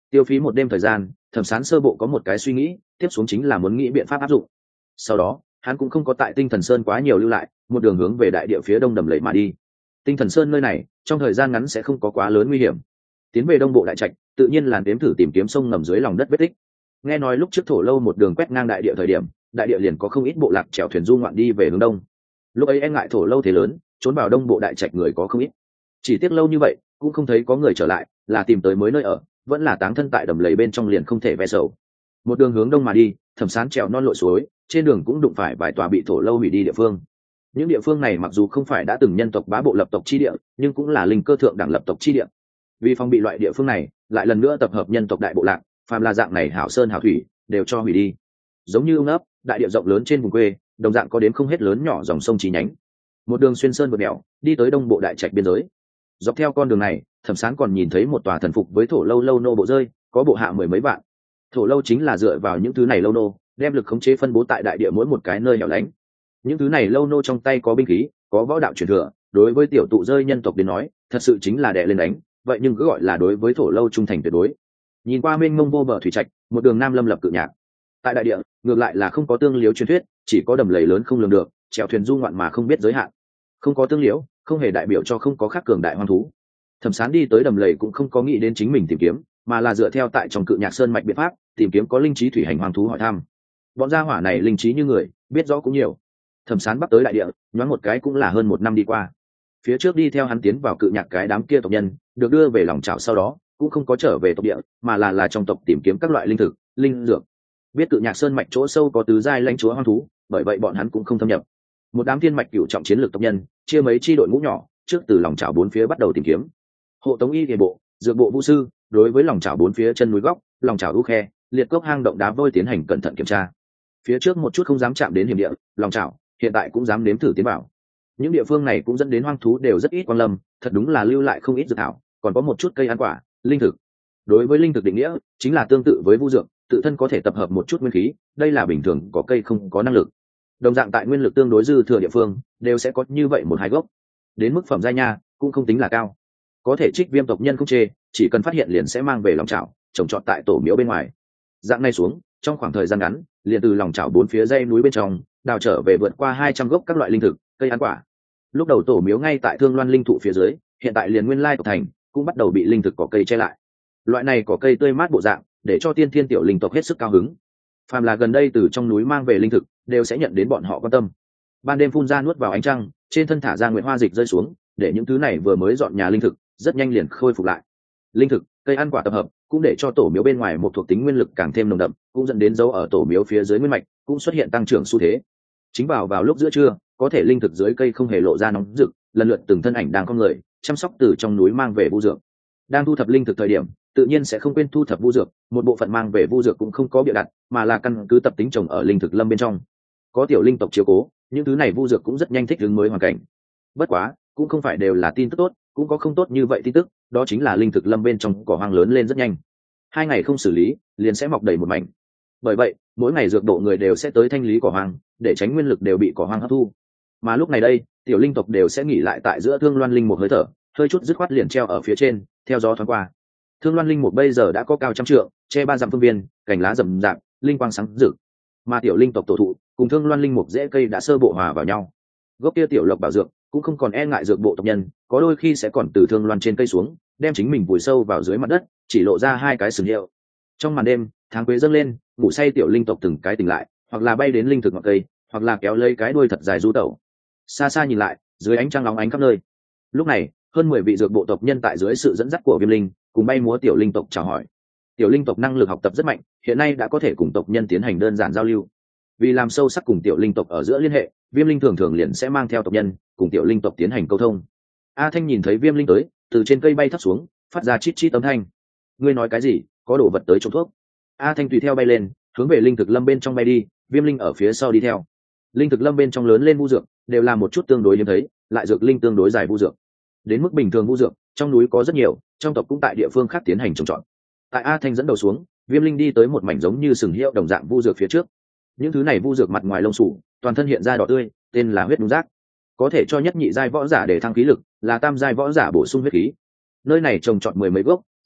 Tiêu phí một đêm thời gian, Thẩm Sán sơ bộ có một cái suy nghĩ, tiếp xuống chính là muốn nghĩ biện pháp áp dụng. Sau đó hắn cũng không có tại Tinh Thần Sơn quá nhiều lưu lại, một đường hướng về đại địa phía đông đầm lầy mà đi. Tinh Thần Sơn nơi này trong thời gian ngắn sẽ không có quá lớn nguy hiểm. Tiến về đông bộ đại trạch, tự nhiên là đếm thử tìm kiếm sông ngầm dưới lòng đất vết tích. Nghe nói lúc trước Thổ Lâu một đường quét ngang đại địa thời điểm, đại địa liền có không ít bộ lạc chèo thuyền du ngoạn đi về hướng đông. Lúc ấy e ngại Thổ Lâu thế lớn, trốn vào đông bộ đại trạch người có không ít. Chỉ tiếc lâu như vậy cũng không thấy có người trở lại, là tìm tới mới nơi ở, vẫn là táng thân tại đầm lầy bên trong liền không thể ve sầu. Một đường hướng đông mà đi, Thẩm Sán trèo non lội suối, trên đường cũng đụng phải vài tòa bị Thổ Lâu hủy đi địa phương. Những địa phương này mặc dù không phải đã từng nhân tộc bá bộ lập tộc chi địa, nhưng cũng là linh cơ thượng đẳng lập tộc chi địa. Vì phòng bị loại địa phương này lại lần nữa tập hợp nhân tộc đại bộ lạc, phàm là dạng này hảo sơn hảo thủy đều cho hủy đi. Giống như ấp đại địa rộng lớn trên vùng quê, đồng dạng có đến không hết lớn nhỏ dòng sông chi nhánh. Một đường xuyên sơn vượt đèo, đi tới đông bộ đại trạch biên giới. Dọc theo con đường này, Thẩm Sán còn nhìn thấy một tòa thần phục với Thổ Lâu lâu nô bộ rơi, có bộ hạ mười mấy vạn. Thổ Lâu chính là dựa vào những thứ này lâu nô, đem lực khống chế phân bố tại đại địa mỗi một cái nơi hẻo lánh. Những thứ này lâu nô trong tay có binh khí, có võ đạo truyền thừa, đối với tiểu tụ rơi nhân tộc đến nói, thật sự chính là đè lên đánh, vậy nhưng cứ gọi là đối với Thổ Lâu trung thành tuyệt đối. Nhìn qua mênh mông vô bờ thủy trạch, một đường nam lâm lập cự nhạc. Tại đại địa, ngược lại là không có tương liếu truyền thuyết, chỉ có đầm lầy lớn không lường được, chèo thuyền du ngoạn mà không biết giới hạn. Không có tương liếu, không hề đại biểu cho không có khác cường đại hoang thú. Thẩm Sán đi tới đầm lầy cũng không có nghĩ đến chính mình tìm kiếm, mà là dựa theo tại trong cự nhạc sơn mạch biện pháp, tìm kiếm có linh trí thủy hành hoang thú hỏi thăm. Bọn gia hỏa này linh trí như người, biết rõ cũng nhiều. Thẩm Sán bắc tới đại địa, nhoáng một cái cũng là hơn một năm đi qua. Phía trước đi theo hắn tiến vào cự nhạc cái đám kia tộc nhân, được đưa về lòng chảo sau đó, cũng không có trở về tộc địa, mà là là trong tộc tìm kiếm các loại linh thực, linh dược. Biết cự nhạc sơn mạch chỗ sâu có tứ giai lãnh chúa hoang thú, bởi vậy bọn hắn cũng không thâm nhập. Một đám thiên mạch cửu trọng chiến lược tộc nhân, chia mấy chi đội ngũ nhỏ, trước từ lòng chảo bốn phía bắt đầu tìm kiếm. Hộ tống y y bộ, dược bộ vũ sư, đối với lòng chảo bốn phía chân núi góc, lòng chảo u khe, liệt cốc hang động đá vôi tiến hành cẩn thận kiểm tra. Phía trước một chút không dám chạm đến hiểm địa, lòng chảo, hiện tại cũng dám nếm thử tiến vào. Những địa phương này cũng dẫn đến hoang thú đều rất ít quan lâm, thật đúng là lưu lại không ít dược thảo, còn có một chút cây ăn quả, linh thực. Đối với linh thực định nghĩa, chính là tương tự với vu dược, tự thân có thể tập hợp một chút nguyên khí, đây là bình thường có cây không có năng lực. Đồng dạng tại nguyên lực tương đối dư thừa địa phương, đều sẽ có như vậy một hai gốc. Đến mức phẩm giai nha, cũng không tính là cao. Có thể trích viêm tộc nhân không chê, chỉ cần phát hiện liền sẽ mang về lòng chảo, trồng trọt tại tổ miếu bên ngoài. Dạng này xuống, trong khoảng thời gian ngắn, liền từ lòng chảo bốn phía dãy núi bên trong, đào trở về vượt qua hai trăm gốc các loại linh thực, cây ăn quả. Lúc đầu tổ miếu ngay tại Thương Loan linh thụ phía dưới, hiện tại liền nguyên lai tộc thành cũng bắt đầu bị linh thực cỏ cây che lại. Loại này cỏ cây tươi mát bộ dạng, để cho tiên thiên tiểu linh tộc hết sức cao hứng. Phàm là gần đây từ trong núi mang về linh thực, đều sẽ nhận đến bọn họ quan tâm. Ban đêm phun ra nuốt vào ánh trăng, trên thân thả ra nguyệt hoa dịch rơi xuống, để những thứ này vừa mới dọn nhà linh thực, rất nhanh liền khôi phục lại. Linh thực, cây ăn quả tập hợp, cũng để cho tổ miếu bên ngoài một thuộc tính nguyên lực càng thêm nồng đậm, cũng dẫn đến dấu ở tổ miếu phía dưới nguyên mạch cũng xuất hiện tăng trưởng xu thế. Chính vào vào lúc giữa trưa, có thể linh thực dưới cây không hề lộ ra nóng rực, lần lượt từng thân ảnh đang con người chăm sóc từ trong núi mang về vu dược. Đang thu thập linh thực thời điểm, tự nhiên sẽ không quên thu thập vu dược, một bộ phận mang về vu dược cũng không có bịa đặt, mà là căn cứ tập tính trồng ở linh thực lâm bên trong. Có tiểu linh tộc chiếu cố, những thứ này vu dược cũng rất nhanh thích ứng mới hoàn cảnh. Bất quá, cũng không phải đều là tin tức tốt, cũng có không tốt như vậy tin tức, đó chính là linh thực lâm bên trong cỏ hoang lớn lên rất nhanh. Hai ngày không xử lý, liền sẽ mọc đầy một mảnh. Bởi vậy, mỗi ngày dược độ người đều sẽ tới thanh lý cỏ hoang, để tránh nguyên lực đều bị cỏ hoang hấp thu. Mà lúc này đây, tiểu linh tộc đều sẽ nghỉ lại tại giữa Thương Loan linh một hơi thở, hơi chút dứt khoát liền treo ở phía trên, theo gió thoáng qua. Thương Loan linh một bây giờ đã có cao trăm trượng, che ba dặm phương viên, cành lá rậm rạp, linh quang sáng rực. Mà tiểu linh tộc tổ thụ cùng Thương Loan linh một rễ cây đã sơ bộ hòa vào nhau. Gốc kia tiểu lộc bảo dược cũng không còn e ngại dược bộ tộc nhân, có đôi khi sẽ còn từ Thương Loan trên cây xuống, đem chính mình vùi sâu vào dưới mặt đất, chỉ lộ ra hai cái sừng hiệu. Trong màn đêm, tháng quế dâng lên, ngủ say tiểu linh tộc từng cái tỉnh lại, hoặc là bay đến linh thực ngọn cây, hoặc là kéo lấy cái đuôi thật dài du tẩu. Xa xa nhìn lại, dưới ánh trăng nóng ánh khắp nơi. Lúc này, hơn mười vị dược bộ tộc nhân tại dưới sự dẫn dắt của Viêm Linh, cùng bay múa tiểu linh tộc chào hỏi. Tiểu linh tộc năng lực học tập rất mạnh, hiện nay đã có thể cùng tộc nhân tiến hành đơn giản giao lưu. Vì làm sâu sắc cùng tiểu linh tộc ở giữa liên hệ, Viêm Linh thường thường liền sẽ mang theo tộc nhân, cùng tiểu linh tộc tiến hành câu thông. A Thanh nhìn thấy Viêm Linh tới, từ trên cây bay thấp xuống, phát ra chít chít âm thanh. Ngươi nói cái gì? Có đồ vật tới trộm thuốc. A Thanh tùy theo bay lên, hướng về linh thực lâm bên trong bay đi, Viêm Linh ở phía sau đi theo. Linh thực lâm bên trong lớn lên vu dược, đều là một chút tương đối hiếm thấy, lại dược linh tương đối dài vu dược. Đến mức bình thường vu dược, trong núi có rất nhiều, trong tộc cũng tại địa phương khác tiến hành trồng trọt. Tại A Thanh dẫn đầu xuống, Viêm Linh đi tới một mảnh giống như sừng hiệu đồng dạng vu dược phía trước. Những thứ này vu dược mặt ngoài lông sủ, toàn thân hiện ra đỏ tươi, tên là huyết đúng giác, có thể cho nhất nhị giai võ giả để thăng khí lực, là tam giai võ giả bổ sung huyết khí. Nơi này trồng trọt mười mấy gốc,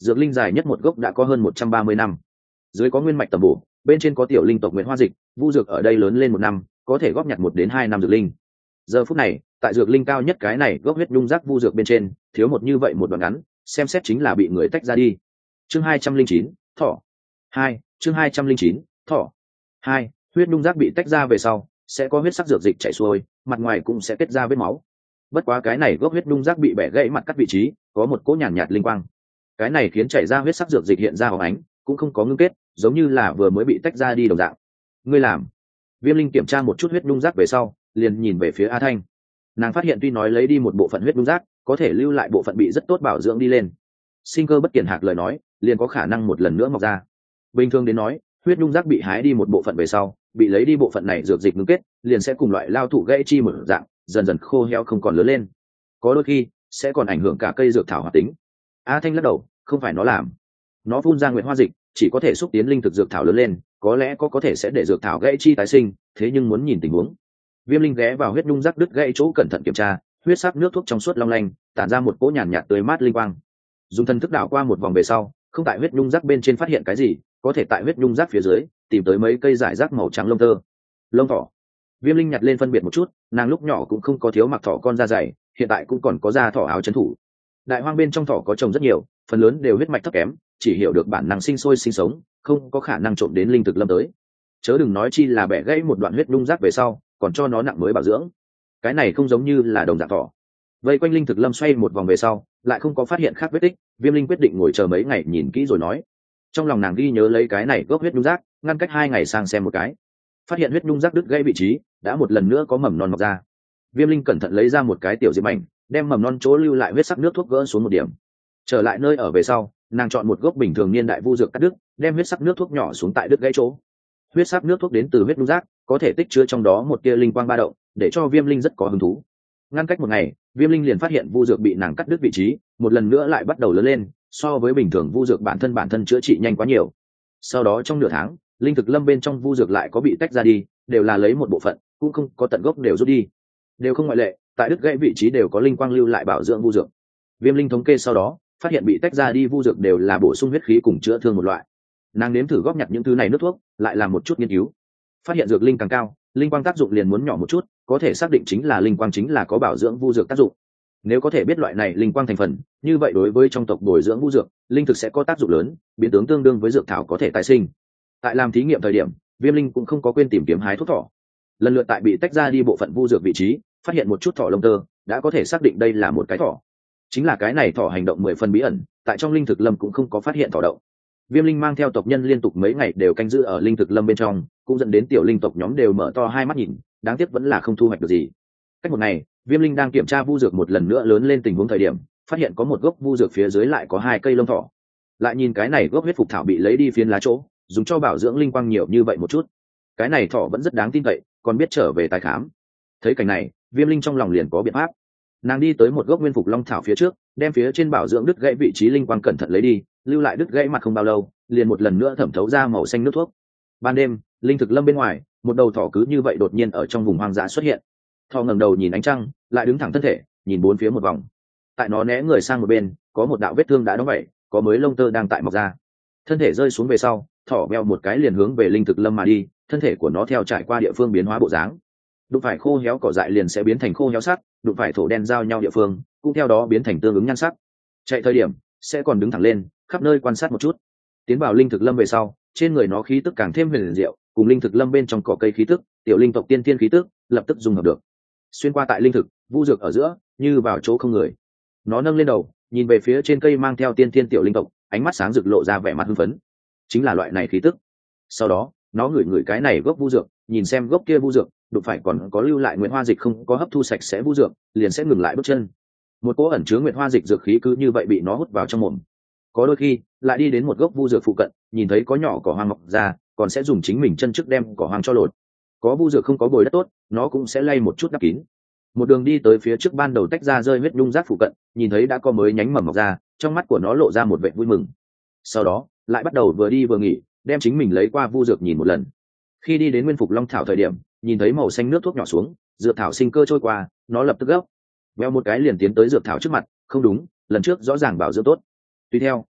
dược linh dài nhất một gốc đã có hơn một trăm ba mươi năm, dưới có nguyên mạch tầm bổ, bên trên có tiểu linh tộc Nguyệt Hoa Dịch, vu dược ở đây lớn lên một năm có thể góp nhặt một đến hai năm dược linh. Giờ phút này tại dược linh cao nhất cái này gốc huyết nhung rác vu dược bên trên thiếu một như vậy một đoạn ngắn, xem xét chính là bị người tách ra đi. Chương hai trăm linh chín, thỏ hai. Chương hai trăm linh chín, thỏ hai. Huyết nhung rác bị tách ra về sau sẽ có huyết sắc dược dịch chảy xuôi, mặt ngoài cũng sẽ kết ra vết máu. Bất quá cái này gốc huyết nhung rác bị bẻ gãy mặt cắt vị trí có một cỗ nhàn nhạt, nhạt linh quang, cái này khiến chảy ra huyết sắc dược dịch hiện ra hồng ánh, cũng không có ngưng kết, giống như là vừa mới bị tách ra đi đồng dạng. Ngươi làm? Viêm Linh kiểm tra một chút huyết nhung rác về sau liền nhìn về phía A Thanh. Nàng phát hiện tuy nói lấy đi một bộ phận huyết nhung rác có thể lưu lại bộ phận bị rất tốt bảo dưỡng đi lên, sinh cơ bất kiển hạc lời nói liền có khả năng một lần nữa mọc ra. Bình thường đến nói huyết nhung rác bị hái đi một bộ phận về sau bị lấy đi bộ phận này dược dịch ngưng kết liền sẽ cùng loại lao thụ gãy chi một dạng dần dần khô héo không còn lớn lên, có đôi khi sẽ còn ảnh hưởng cả cây dược thảo hoạt tính. A Thanh lắc đầu, không phải nó làm, nó phun ra nguyệt hoa dịch chỉ có thể xúc tiến linh thực dược thảo lớn lên, có lẽ có có thể sẽ để dược thảo gãy chi tái sinh, thế nhưng muốn nhìn tình huống. Viêm Linh ghé vào huyết nhung rác đứt gãy chỗ cẩn thận kiểm tra, huyết sắc nước thuốc trong suốt long lanh tản ra một cỗ nhàn nhạt tươi mát linh quang. Dùng thần thức đảo qua một vòng về sau không tại huyết nhung rác bên trên phát hiện cái gì, có thể tại huyết nhung rác phía dưới tìm tới mấy cây giải rác màu trắng lông tơ, lông thỏ. Viêm Linh nhặt lên phân biệt một chút, nàng lúc nhỏ cũng không có thiếu mặc thỏ con da dày, hiện tại cũng còn có da thỏ áo trấn thủ. Đại hoang bên trong thỏ có trồng rất nhiều, phần lớn đều huyết mạch thấp kém, chỉ hiểu được bản năng sinh sôi sinh sống, không có khả năng trộm đến linh thực lâm tới. Chớ đừng nói chi là bẻ gãy một đoạn huyết nhung rác về sau còn cho nó nặng mới bảo dưỡng, cái này không giống như là đồng dạng thỏ. Vây quanh linh thực lâm xoay một vòng về sau lại không có phát hiện khác vết tích, Viêm Linh quyết định ngồi chờ mấy ngày nhìn kỹ rồi nói. Trong lòng nàng ghi nhớ lấy cái này gốc huyết nhung rác, ngăn cách hai ngày sang xem một cái, phát hiện huyết nhung rác đứt gãy vị trí đã một lần nữa có mầm non mọc ra. Viêm Linh cẩn thận lấy ra một cái tiểu diệp mảnh, đem mầm non chỗ lưu lại huyết sắc nước thuốc gỡ xuống một điểm. Trở lại nơi ở về sau nàng chọn một gốc bình thường niên đại vu dược cắt đứt, đem huyết sắc nước thuốc nhỏ xuống tại đứt gãy chỗ. Huyết sắc nước thuốc đến từ huyết nhung rác, có thể tích chứa trong đó một tia linh quang ba động, để cho Viêm Linh rất có hứng thú. Ngăn cách một ngày, Viêm Linh liền phát hiện vu dược bị nàng cắt đứt vị trí một lần nữa lại bắt đầu lớn lên, so với bình thường vu dược bản thân bản thân chữa trị nhanh quá nhiều. Sau đó trong nửa tháng linh thực lâm bên trong vu dược lại có bị tách ra đi, đều là lấy một bộ phận, cũng không có tận gốc đều rút đi, đều không ngoại lệ, tại đứt gãy vị trí đều có linh quang lưu lại bảo dưỡng vu dược. Viêm Linh thống kê sau đó phát hiện bị tách ra đi vu dược đều là bổ sung huyết khí cùng chữa thương một loại. Nàng nếm thử góp nhặt những thứ này nước thuốc, lại làm một chút nghiên cứu, phát hiện dược linh càng cao linh quang tác dụng liền muốn nhỏ một chút, có thể xác định chính là linh quang chính là có bảo dưỡng vu dược tác dụng. Nếu có thể biết loại này linh quang thành phần, như vậy đối với trong tộc bồi dưỡng vu dược linh thực sẽ có tác dụng lớn, biến tướng tương đương với dược thảo có thể tái sinh. Tại làm thí nghiệm thời điểm Viêm Linh cũng không có quên tìm kiếm hái thuốc thỏ, lần lượt tại bị tách ra đi bộ phận vu dược vị trí phát hiện một chút thỏ lông tơ, đã có thể xác định đây là một cái thỏ. Chính là cái này thỏ hành động mười phần bí ẩn, tại trong linh thực lâm cũng không có phát hiện thỏ động. Viêm Linh mang theo tộc nhân liên tục mấy ngày đều canh giữ ở linh thực lâm bên trong, cũng dẫn đến tiểu linh tộc nhóm đều mở to hai mắt nhìn, đáng tiếc vẫn là không thu hoạch được gì. Cách một ngày Viêm Linh đang kiểm tra vu dược một lần nữa lớn lên tình huống thời điểm phát hiện có một gốc vu dược phía dưới lại có hai cây lông thỏ. Lại nhìn cái này gốc huyết phục thảo bị lấy đi phiến lá chỗ dùng cho bảo dưỡng linh quang nhiều như vậy một chút, cái này thỏ vẫn rất đáng tin cậy, còn biết trở về tái khám. Thấy cảnh này Viêm Linh trong lòng liền có biện pháp. Nàng đi tới một gốc nguyên phục long thảo phía trước, đem phía trên bảo dưỡng đứt gãy vị trí linh quang cẩn thận lấy đi, lưu lại đứt gãy mặt không bao lâu liền một lần nữa thẩm thấu ra màu xanh nước thuốc. Ban đêm linh thực lâm bên ngoài một đầu thỏ cứ như vậy đột nhiên ở trong vùng hoang dã xuất hiện. Thỏ ngẩng đầu nhìn ánh trăng, lại đứng thẳng thân thể nhìn bốn phía một vòng. Tại nó né người sang một bên có một đạo vết thương đã đóng vậy, có mới lông tơ đang tại mọc ra. Thân thể rơi xuống về sau thỏ veo một cái liền hướng về linh thực lâm mà đi, thân thể của nó theo trải qua địa phương biến hóa bộ dáng. Đụng phải khô héo cỏ dại liền sẽ biến thành khô héo sắc, đụng phải thổ đen giao nhau địa phương cũng theo đó biến thành tương ứng nhan sắc. Chạy thời điểm sẽ còn đứng thẳng lên khắp nơi quan sát một chút. Tiến vào linh thực lâm về sau trên người nó khí tức càng thêm huyền diệu, cùng linh thực lâm bên trong cỏ cây khí tức tiểu linh tộc tiên tiên khí tức lập tức dung hợp được, xuyên qua tại linh thực vu dược ở giữa như vào chỗ không người. Nó nâng lên đầu nhìn về phía trên cây mang theo tiên tiên tiểu linh tộc, ánh mắt sáng rực lộ ra vẻ mặt hưng phấn, chính là loại này khí tức. Sau đó nó ngửi ngửi cái này gốc vu dược, nhìn xem gốc kia vu dược đụng phải còn có lưu lại nguyệt hoa dịch không có hấp thu sạch sẽ vu dược liền sẽ ngừng lại bước chân. Một cỗ ẩn chứa nguyệt hoa dịch dược khí cứ như vậy bị nó hút vào trong mồm. Có đôi khi lại đi đến một gốc vu dược phụ cận, nhìn thấy có nhỏ cỏ hoang mọc ra còn sẽ dùng chính mình chân trước đem cỏ hoang cho lột. Có vu dược không có bồi đất tốt nó cũng sẽ lay một chút đắp kín. Một đường đi tới phía trước ban đầu tách ra rơi huyết nhung rác phụ cận, nhìn thấy đã có mới nhánh mầm mọc ra, trong mắt của nó lộ ra một vẻ vui mừng. Sau đó lại bắt đầu vừa đi vừa nghỉ, đem chính mình lấy qua vu dược nhìn một lần. Khi đi đến nguyên phục long thảo thời điểm nhìn thấy màu xanh nước thuốc nhỏ xuống, dược thảo sinh cơ trôi qua nó lập tức gấp veo một cái liền tiến tới dược thảo trước mặt. Không đúng, lần trước rõ ràng bảo dưỡng tốt. Tùy theo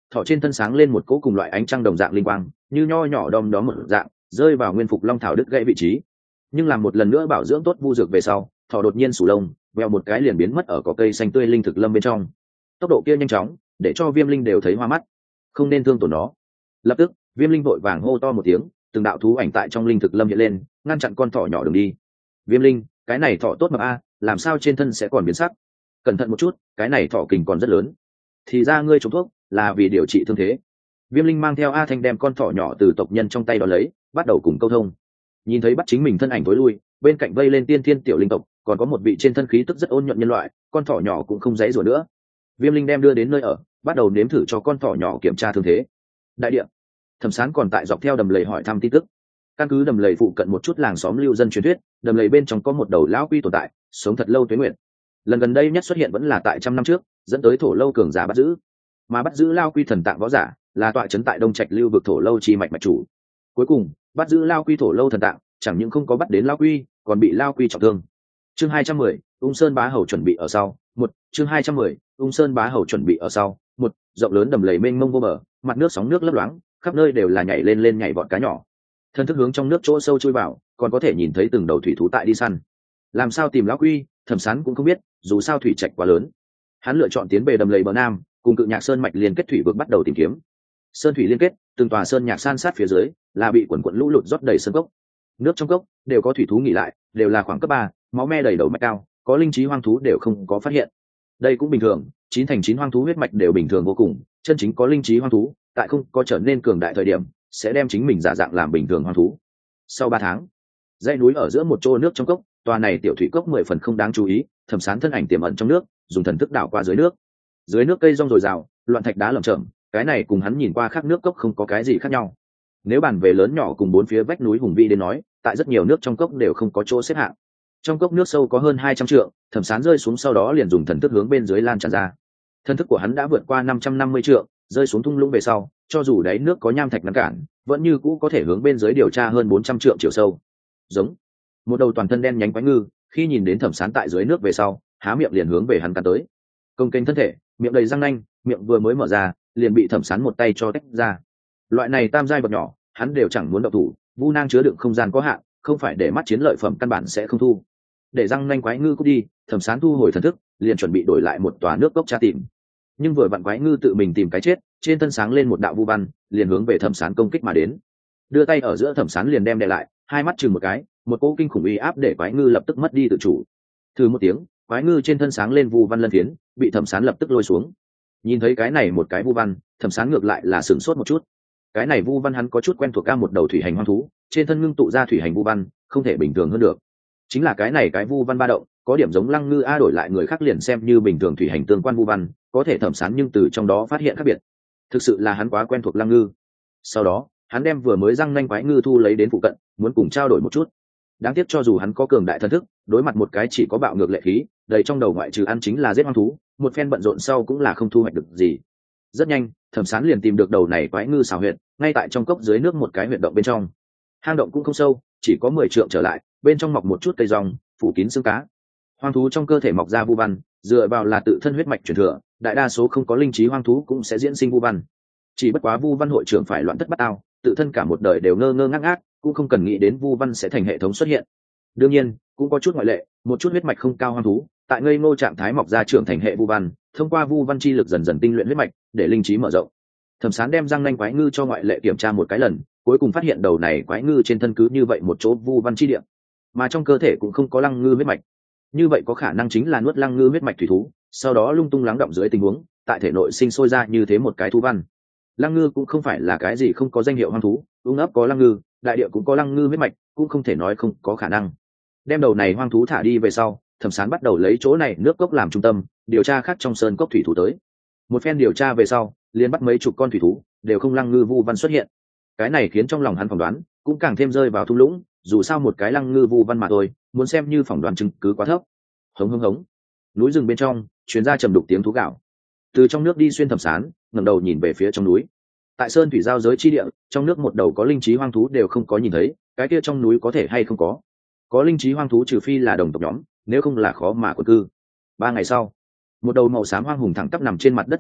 thỏ trên thân sáng lên một cỗ cùng loại ánh trăng đồng dạng linh quang, như nho nhỏ đom đóm một dạng rơi vào nguyên phục long thảo đứt gãy vị trí. Nhưng làm một lần nữa bảo dưỡng tốt vu dược về sau, thỏ đột nhiên sủ lông, veo một cái liền biến mất ở cỏ cây xanh tươi linh thực lâm bên trong. Tốc độ kia nhanh chóng, để cho Viêm Linh đều thấy hoa mắt. Không nên thương tổn nó. Lập tức, Viêm Linh vội vàng hô to một tiếng, từng đạo thú ảnh tại trong linh thực lâm hiện lên, ngăn chặn con thỏ nhỏ đường đi. Viêm Linh, cái này thỏ tốt mập a, làm sao trên thân sẽ còn biến sắc? Cẩn thận một chút, cái này thỏ kình còn rất lớn. Thì ra ngươi trúng thuốc là vì điều trị thương thế. Viêm Linh mang theo A Thanh đem con thỏ nhỏ từ tộc nhân trong tay đó lấy, bắt đầu cùng câu thông. Nhìn thấy bắt chính mình thân ảnh tối lui, bên cạnh vây lên tiên thiên tiểu linh tộc, còn có một vị trên thân khí tức rất ôn nhuận nhân loại, con thỏ nhỏ cũng không dãy rủa nữa. Viêm Linh đem đưa đến nơi ở, bắt đầu nếm thử cho con thỏ nhỏ kiểm tra thương thế. Đại địa, Thẩm Sán còn tại dọc theo đầm lầy hỏi thăm tin tức. Căn cứ đầm lầy phụ cận một chút làng xóm lưu dân truyền thuyết, đầm lầy bên trong có một đầu lão quy tồn tại, sống thật lâu tuế nguyện. Lần gần đây nhất xuất hiện vẫn là tại trăm năm trước, dẫn tới thổ lâu cường giả bắt giữ. Mà bắt giữ lao quy thần tạng võ giả, là tọa trấn tại Đông Trạch lưu vực thổ lâu chi mạch mạch chủ. Cuối cùng, bắt giữ lao quy thổ lâu thần tạng, chẳng những không có bắt đến lao quy, còn bị lao quy trọng thương. Chương hai trăm mười, Ung Sơn bá hầu chuẩn bị ở sau. Một, chương hai trăm mười, Ung Sơn bá hầu chuẩn bị ở sau. Một, rộng lớn đầm lầy mênh mông vô bờ, mặt nước sóng nước lấp loáng, khắp nơi đều là nhảy lên lên nhảy vọt cá nhỏ. Thân thức hướng trong nước chỗ sâu chui vào, còn có thể nhìn thấy từng đầu thủy thú tại đi săn. Làm sao tìm lão quy, Thẩm Sán cũng không biết, dù sao thủy trạch quá lớn. Hắn lựa chọn tiến về đầm lầy bờ nam, cùng Cự Nhạc Sơn mạch liên kết thủy vực bắt đầu tìm kiếm. Sơn thủy liên kết, từng tòa sơn nhạc san sát phía dưới, là bị quần quần lũ lụt rót đầy sơn cốc. Nước trong cốc đều có thủy thú nghỉ lại, đều là khoảng cấp ba, máu me đầy đầu mạch cao, có linh trí hoang thú đều không có phát hiện. Đây cũng bình thường, chín thành chín hoang thú huyết mạch đều bình thường vô cùng, chân chính có linh trí hoang thú, tại không có trở nên cường đại thời điểm, sẽ đem chính mình giả dạng làm bình thường hoang thú. Sau ba tháng, dãy núi ở giữa một chỗ nước trong cốc, tòa này tiểu thủy cốc mười phần không đáng chú ý, Thẩm Sán thân ảnh tiềm ẩn trong nước, dùng thần thức đảo qua dưới nước. Dưới nước cây rong dồi dào, loạn thạch đá lởm chởm, cái này cùng hắn nhìn qua khác nước cốc không có cái gì khác nhau. Nếu bàn về lớn nhỏ cùng bốn phía vách núi hùng vĩ đến nói, tại rất nhiều nước trong cốc đều không có chỗ xếp hạng. Trong cốc nước sâu có hơn hai trăm trượng, Thẩm Sán rơi xuống sau đó liền dùng thần thức hướng bên dưới lan tràn ra. Thần thức của hắn đã vượt qua năm trăm năm mươi trượng, rơi xuống thung lũng về sau, cho dù đáy nước có nham thạch ngăn cản, vẫn như cũ có thể hướng bên dưới điều tra hơn bốn trăm trượng chiều sâu. Giống một đầu toàn thân đen nhánh quái ngư, khi nhìn đến Thẩm Sán tại dưới nước về sau, há miệng liền hướng về hắn cắn tới. Công kênh thân thể, miệng đầy răng nanh, miệng vừa mới mở ra, liền bị Thẩm Sán một tay cho tách ra. Loại này tam giai vật nhỏ, hắn đều chẳng muốn động thủ, vu nang chứa đựng không gian có hạn, không phải để mắt chiến lợi phẩm căn bản sẽ không thu. Để răng nanh quái ngư cút đi, Thẩm Sán thu hồi thần thức, liền chuẩn bị đổi lại một tòa nước cốc tra tìm. Nhưng vừa vặn quái ngư tự mình tìm cái chết, trên thân sáng lên một đạo vu văn, liền hướng về Thẩm Sán công kích mà đến. Đưa tay ở giữa Thẩm Sán liền đem đè lại, hai mắt chừng một cái, một cỗ kinh khủng uy áp để quái ngư lập tức mất đi tự chủ. Thử một tiếng, quái ngư trên thân sáng lên vu văn lân phiến, bị Thẩm Sán lập tức lôi xuống. Nhìn thấy cái này một cái vu văn, Thẩm Sán ngược lại là sửng sốt một chút. Cái này vu văn hắn có chút quen thuộc, ca một đầu thủy hành hoang thú, trên thân ngưng tụ ra thủy hành vu văn, không thể bình thường hơn được. Chính là cái này cái vu văn ba động, có điểm giống lăng ngư a, đổi lại người khác liền xem như bình thường thủy hành tương quan vu văn, có thể Thẩm Sán nhưng từ trong đó phát hiện khác biệt. Thực sự là hắn quá quen thuộc lăng ngư. Sau đó, hắn đem vừa mới răng nanh quái ngư thu lấy đến phụ cận, muốn cùng trao đổi một chút. Đáng tiếc cho dù hắn có cường đại thần thức, đối mặt một cái chỉ có bạo ngược lệ khí, đầy trong đầu ngoại trừ ăn chính là giết hoang thú, một phen bận rộn sau cũng là không thu hoạch được gì. Rất nhanh, Thẩm Sán liền tìm được đầu này quái ngư xào huyệt, ngay tại trong cốc dưới nước một cái huyệt động bên trong. Hang động cũng không sâu, chỉ có mười trượng trở lại, bên trong mọc một chút cây rong, phủ kín xương cá. Hoang thú trong cơ thể mọc ra vu văn, dựa vào là tự thân huyết mạch truyền thừa, đại đa số không có linh trí hoang thú cũng sẽ diễn sinh vu văn. Chỉ bất quá vu văn hội trưởng phải loạn thất bát ao, tự thân cả một đời đều ngơ ngơ ngác ngác, cũng không cần nghĩ đến vu văn sẽ thành hệ thống xuất hiện. Đương nhiên, cũng có chút ngoại lệ, một chút huyết mạch không cao hoang thú, tại ngây ngô trạng thái mọc ra trưởng thành hệ vu văn, thông qua vu văn chi lực dần dần tinh luyện huyết mạch, để linh trí mở rộng. Thẩm Sán đem răng nanh quái ngư cho ngoại lệ kiểm tra một cái lần, cuối cùng phát hiện đầu này quái ngư trên thân cứ như vậy một chỗ vu văn chi địa, mà trong cơ thể cũng không có lăng ngư huyết mạch. Như vậy có khả năng chính là nuốt lăng ngư huyết mạch thủy thú, sau đó lung tung lắng động dưới tình huống, tại thể nội sinh sôi ra như thế một cái thú văn. Lăng ngư cũng không phải là cái gì không có danh hiệu hoang thú, ung ấp có lăng ngư, đại địa cũng có lăng ngư huyết mạch, cũng không thể nói không có khả năng. Đem đầu này hoang thú thả đi về sau, Thẩm Sán bắt đầu lấy chỗ này nước cốc làm trung tâm, điều tra khác trong sơn cốc thủy thú tới. Một phen điều tra về sau, liền bắt mấy chục con thủy thú, đều không lăng ngư vu văn xuất hiện. Cái này khiến trong lòng hắn phỏng đoán, cũng càng thêm rơi vào thung lũng, dù sao một cái lăng ngư vu văn mà thôi, muốn xem như phỏng đoán chứng cứ quá thấp. Hống hống hống. Núi rừng bên trong, truyền ra trầm đục tiếng thú gạo. Từ trong nước đi xuyên Thẩm Sán, ngẩng đầu nhìn về phía trong núi. Tại sơn thủy giao giới chi địa, trong nước một đầu có linh trí hoang thú đều không có nhìn thấy, cái kia trong núi có thể hay không có. Có linh trí hoang thú trừ phi là đồng tộc nhóm, nếu không là khó mà quật cư. Ba ngày sau, một đầu màu xám hoang hùng thẳng tắp nằm trên mặt đất giả chết,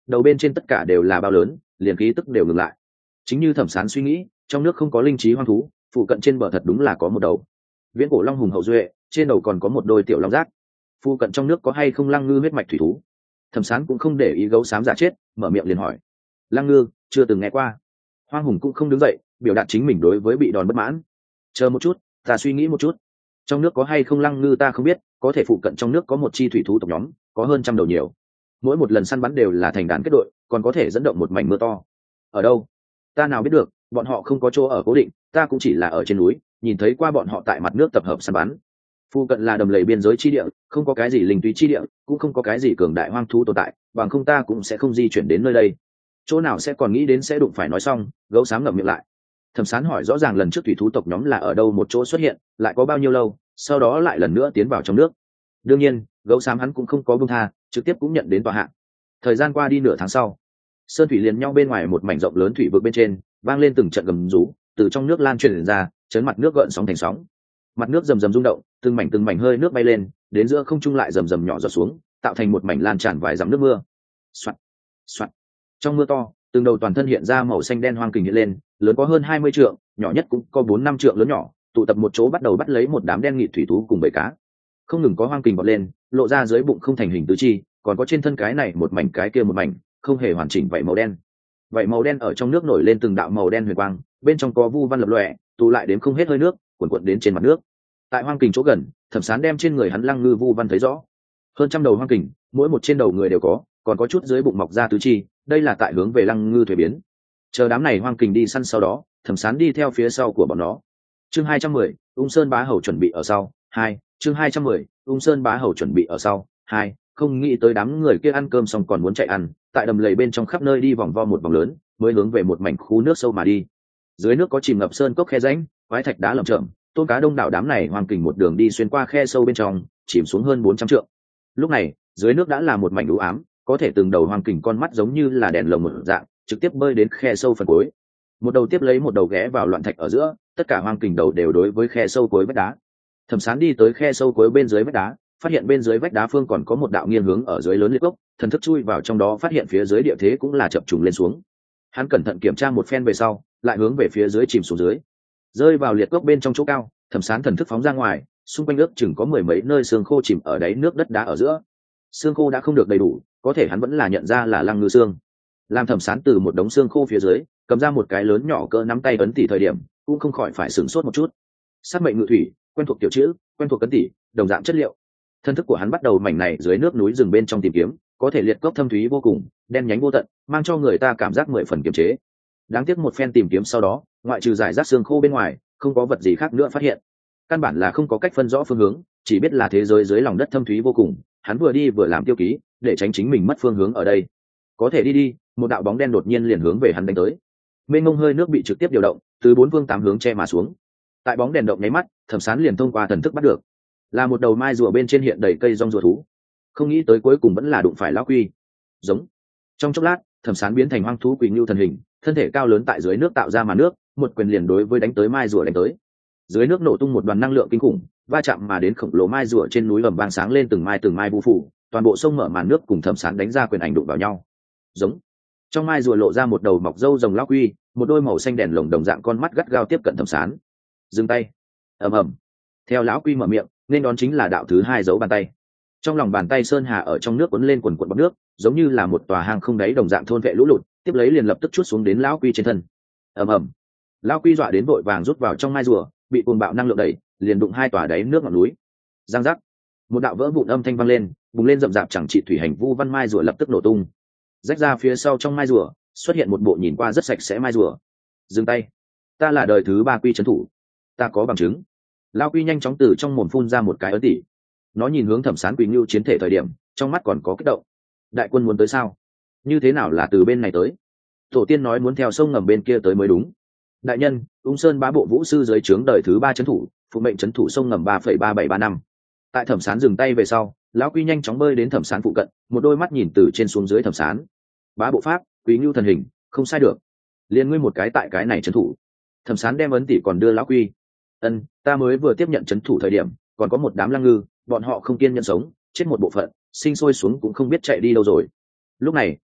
đầu bên trên tất cả đều là bao lớn, liền khí tức đều ngừng lại. Chính như Thẩm Sán suy nghĩ, trong nước không có linh trí hoang thú, phụ cận trên bờ thật đúng là có một đầu viễn cổ long hùng hậu duệ, trên đầu còn có một đôi tiểu long giác. Phụ cận trong nước có hay không lăng ngư huyết mạch thủy thú? Thẩm Sán cũng không để ý gấu xám giả chết, mở miệng liền hỏi. Lăng ngư, chưa từng nghe qua. Hoang hùng cũng không đứng dậy, biểu đạt chính mình đối với bị đòn bất mãn. Chờ một chút, ta suy nghĩ một chút. Trong nước có hay không lăng ngư ta không biết, có thể phụ cận trong nước có một chi thủy thú tộc nhóm, có hơn trăm đầu nhiều. Mỗi một lần săn bắn đều là thành đàn kết đội, còn có thể dẫn động một mảnh mưa to. Ở đâu? Ta nào biết được, bọn họ không có chỗ ở cố định, ta cũng chỉ là ở trên núi, nhìn thấy qua bọn họ tại mặt nước tập hợp săn bắn. Phụ cận là đầm lầy biên giới chi địa, không có cái gì linh túy chi địa, cũng không có cái gì cường đại hoang thú tồn tại, bằng không ta cũng sẽ không di chuyển đến nơi đây. Chỗ nào sẽ còn nghĩ đến sẽ đụng phải nói xong, gấu xám ngậm miệng lại. Thẩm Sán hỏi rõ ràng lần trước thủy thú tộc nhóm là ở đâu một chỗ xuất hiện, lại có bao nhiêu lâu, sau đó lại lần nữa tiến vào trong nước. Đương nhiên, gấu xám hắn cũng không có buông tha, trực tiếp cũng nhận đến tòa hạng. Thời gian qua đi nửa tháng sau, sơn thủy liền nhau bên ngoài một mảnh rộng lớn thủy vực bên trên, vang lên từng trận gầm rú, từ trong nước lan truyền ra, chấn mặt nước gợn sóng thành sóng. Mặt nước rầm rầm rung động, từng mảnh từng mảnh hơi nước bay lên, đến giữa không trung lại rầm rầm nhỏ giọt xuống, tạo thành một mảnh lan tràn vài dặm nước mưa. Soạt, soạt. Trong mưa to, từng đầu toàn thân hiện ra màu xanh đen hoang kình hiện lên, lớn có hơn hai mươi trượng, nhỏ nhất cũng có bốn năm trượng lớn nhỏ, tụ tập một chỗ bắt đầu bắt lấy một đám đen nghịt thủy thú cùng bầy cá. Không ngừng có hoang kình bọt lên, lộ ra dưới bụng không thành hình tứ chi, còn có trên thân cái này một mảnh cái kia một mảnh, không hề hoàn chỉnh vảy màu đen. Vảy màu đen ở trong nước nổi lên từng đạo màu đen huyền quang, bên trong có vu văn lập lòe, tụ lại đến không hết hơi nước, cuộn cuộn đến trên mặt nước. Tại hoang kình chỗ gần, Thẩm Sán đem trên người hắn lăng ngư vu văn thấy rõ. Hơn trăm đầu hoang kình, mỗi một trên đầu người đều có, còn có chút dưới bụng mọc ra tứ chi, đây là tại hướng về lăng ngư thuế biến. Chờ đám này hoang kình đi săn sau đó, Thẩm Sán đi theo phía sau của bọn nó. Chương hai trăm mười, Ung Sơn Bá Hầu chuẩn bị ở sau. Hai, chương hai trăm mười, Ung Sơn Bá Hầu chuẩn bị ở sau. Hai, không nghĩ tới đám người kia ăn cơm xong còn muốn chạy ăn, tại đầm lầy bên trong khắp nơi đi vòng vo một vòng lớn, mới hướng về một mảnh khu nước sâu mà đi. Dưới nước có chìm ngập sơn cốc khe rãnh, quái thạch đá lởm chởm, tôm cá đông đảo, đám này hoang kình một đường đi xuyên qua khe sâu bên trong, chìm xuống hơn bốn trăm trượng. Lúc này, dưới nước đã là một mảnh u ám, có thể từng đầu hoang kình con mắt giống như là đèn lồng một dạng, trực tiếp bơi đến khe sâu phần cuối. Một đầu tiếp lấy một đầu ghé vào loạn thạch ở giữa, tất cả hoang kình đầu đều đối với khe sâu cuối vách đá. Thẩm Sán đi tới khe sâu cuối bên dưới vách đá, phát hiện bên dưới vách đá phương còn có một đạo nghiêng hướng ở dưới lớn liệt gốc, thần thức chui vào trong đó, phát hiện phía dưới địa thế cũng là chập trùng lên xuống. Hắn cẩn thận kiểm tra một phen về sau, lại hướng về phía dưới chìm xuống dưới, rơi vào liệt gốc bên trong chỗ cao. Thẩm Sán thần thức phóng ra ngoài, xung quanh ước chừng có mười mấy nơi xương khô chìm ở đáy nước đất đá ở giữa. Xương khô đã không được đầy đủ, có thể hắn vẫn là nhận ra là lăng ngư xương. Làm Thẩm Sán từ một đống xương khô phía dưới cầm ra một cái lớn nhỏ cỡ nắm tay ấn tỷ thời điểm, cũng không khỏi phải sửng sốt một chút. Sát mệnh ngự thủy, quen thuộc tiểu chữ, quen thuộc ấn tỷ, đồng dạng chất liệu. Thân thức của hắn bắt đầu mảnh này dưới nước núi rừng bên trong tìm kiếm, có thể liệt cốc thâm thúy vô cùng, đen nhánh vô tận, mang cho người ta cảm giác mười phần kiềm chế. Đáng tiếc một phen tìm kiếm sau đó, ngoại trừ giải rác xương khô bên ngoài, không có vật gì khác nữa phát hiện. Căn bản là không có cách phân rõ phương hướng, chỉ biết là thế giới dưới lòng đất thâm thúy vô cùng. Hắn vừa đi vừa làm tiêu ký, để tránh chính mình mất phương hướng ở đây. Có thể đi đi, một đạo bóng đen đột nhiên liền hướng về hắn đánh tới. Mênh mông hơi nước bị trực tiếp điều động, từ bốn phương tám hướng che mà xuống. Tại bóng đèn động nháy mắt, Thẩm Sán liền thông qua thần thức bắt được, là một đầu mai rùa bên trên hiện đầy cây rong rùa thú. Không nghĩ tới cuối cùng vẫn là đụng phải lão quy. Giống. Trong chốc lát, Thẩm Sán biến thành hoang thú quỳ ngưu thần hình, thân thể cao lớn tại dưới nước tạo ra màn nước, một quyền liền đối với đánh tới mai rùa đánh tới. Dưới nước nổ tung một đoàn năng lượng kinh khủng, va chạm mà đến khổng lồ mai rùa trên núi ầm vang sáng lên từng mai từng mai bu phủ, toàn bộ sông mở màn nước cùng Thẩm Sán đánh ra quyền ảnh đụng vào nhau. Giống. Trong mai rùa lộ ra một đầu mọc râu rồng lão quy, một đôi màu xanh đèn lồng đồng dạng con mắt gắt gao tiếp cận Thẩm Sán. Dừng tay. Ầm ầm. Theo lão quy mở miệng, nên đón chính là đạo thứ hai dấu bàn tay. Trong lòng bàn tay sơn hà ở trong nước cuốn lên quần quần bọt nước, giống như là một tòa hang không đáy đồng dạng thôn vệ lũ lụt, tiếp lấy liền lập tức chuốt xuống đến lão quy trên thân. Ầm ầm. Lão quy dọa đến vội vàng rút vào trong mai rùa, bị cuồng bạo năng lượng đẩy, liền đụng hai tòa đáy nước ngọn núi. Giang giác. Một đạo vỡ vụn âm thanh vang lên, bùng lên rậm rạp chẳng trị thủy hành vu văn mai rùa lập tức nổ tung. Rách ra phía sau trong mai rùa, xuất hiện một bộ nhìn qua rất sạch sẽ mai rùa. Dừng tay. Ta là đời thứ ba quy trấn thủ, ta có bằng chứng. Lão quy nhanh chóng từ trong mồm phun ra một cái ấn tỷ. Nó nhìn hướng Thẩm Sán Quỳ Ngưu chiến thể thời điểm, trong mắt còn có kích động. Đại quân muốn tới sao? Như thế nào là từ bên này tới? Tổ tiên nói muốn theo sông ngầm bên kia tới mới đúng. Đại nhân, Ung Sơn Bá Bộ Vũ sư dưới trướng đời thứ ba trấn thủ, phụ mệnh trấn thủ sông ngầm ba phẩy ba bảy ba năm. Tại Thẩm Sán dừng tay về sau, lão quy nhanh chóng bơi đến Thẩm Sán phụ cận, một đôi mắt nhìn từ trên xuống dưới Thẩm Sán. Bá bộ pháp, Quỳ Ngưu thần hình, không sai được. Liên ngươi một cái tại cái này trấn thủ. Thẩm Sán đem ấn tỷ còn đưa lão quy. Ân, ta mới vừa tiếp nhận trấn thủ thời điểm, còn có một đám lăng ngư, bọn họ không kiên nhẫn sống, chết một bộ phận, sinh sôi xuống cũng không biết chạy đi đâu rồi. Lúc này,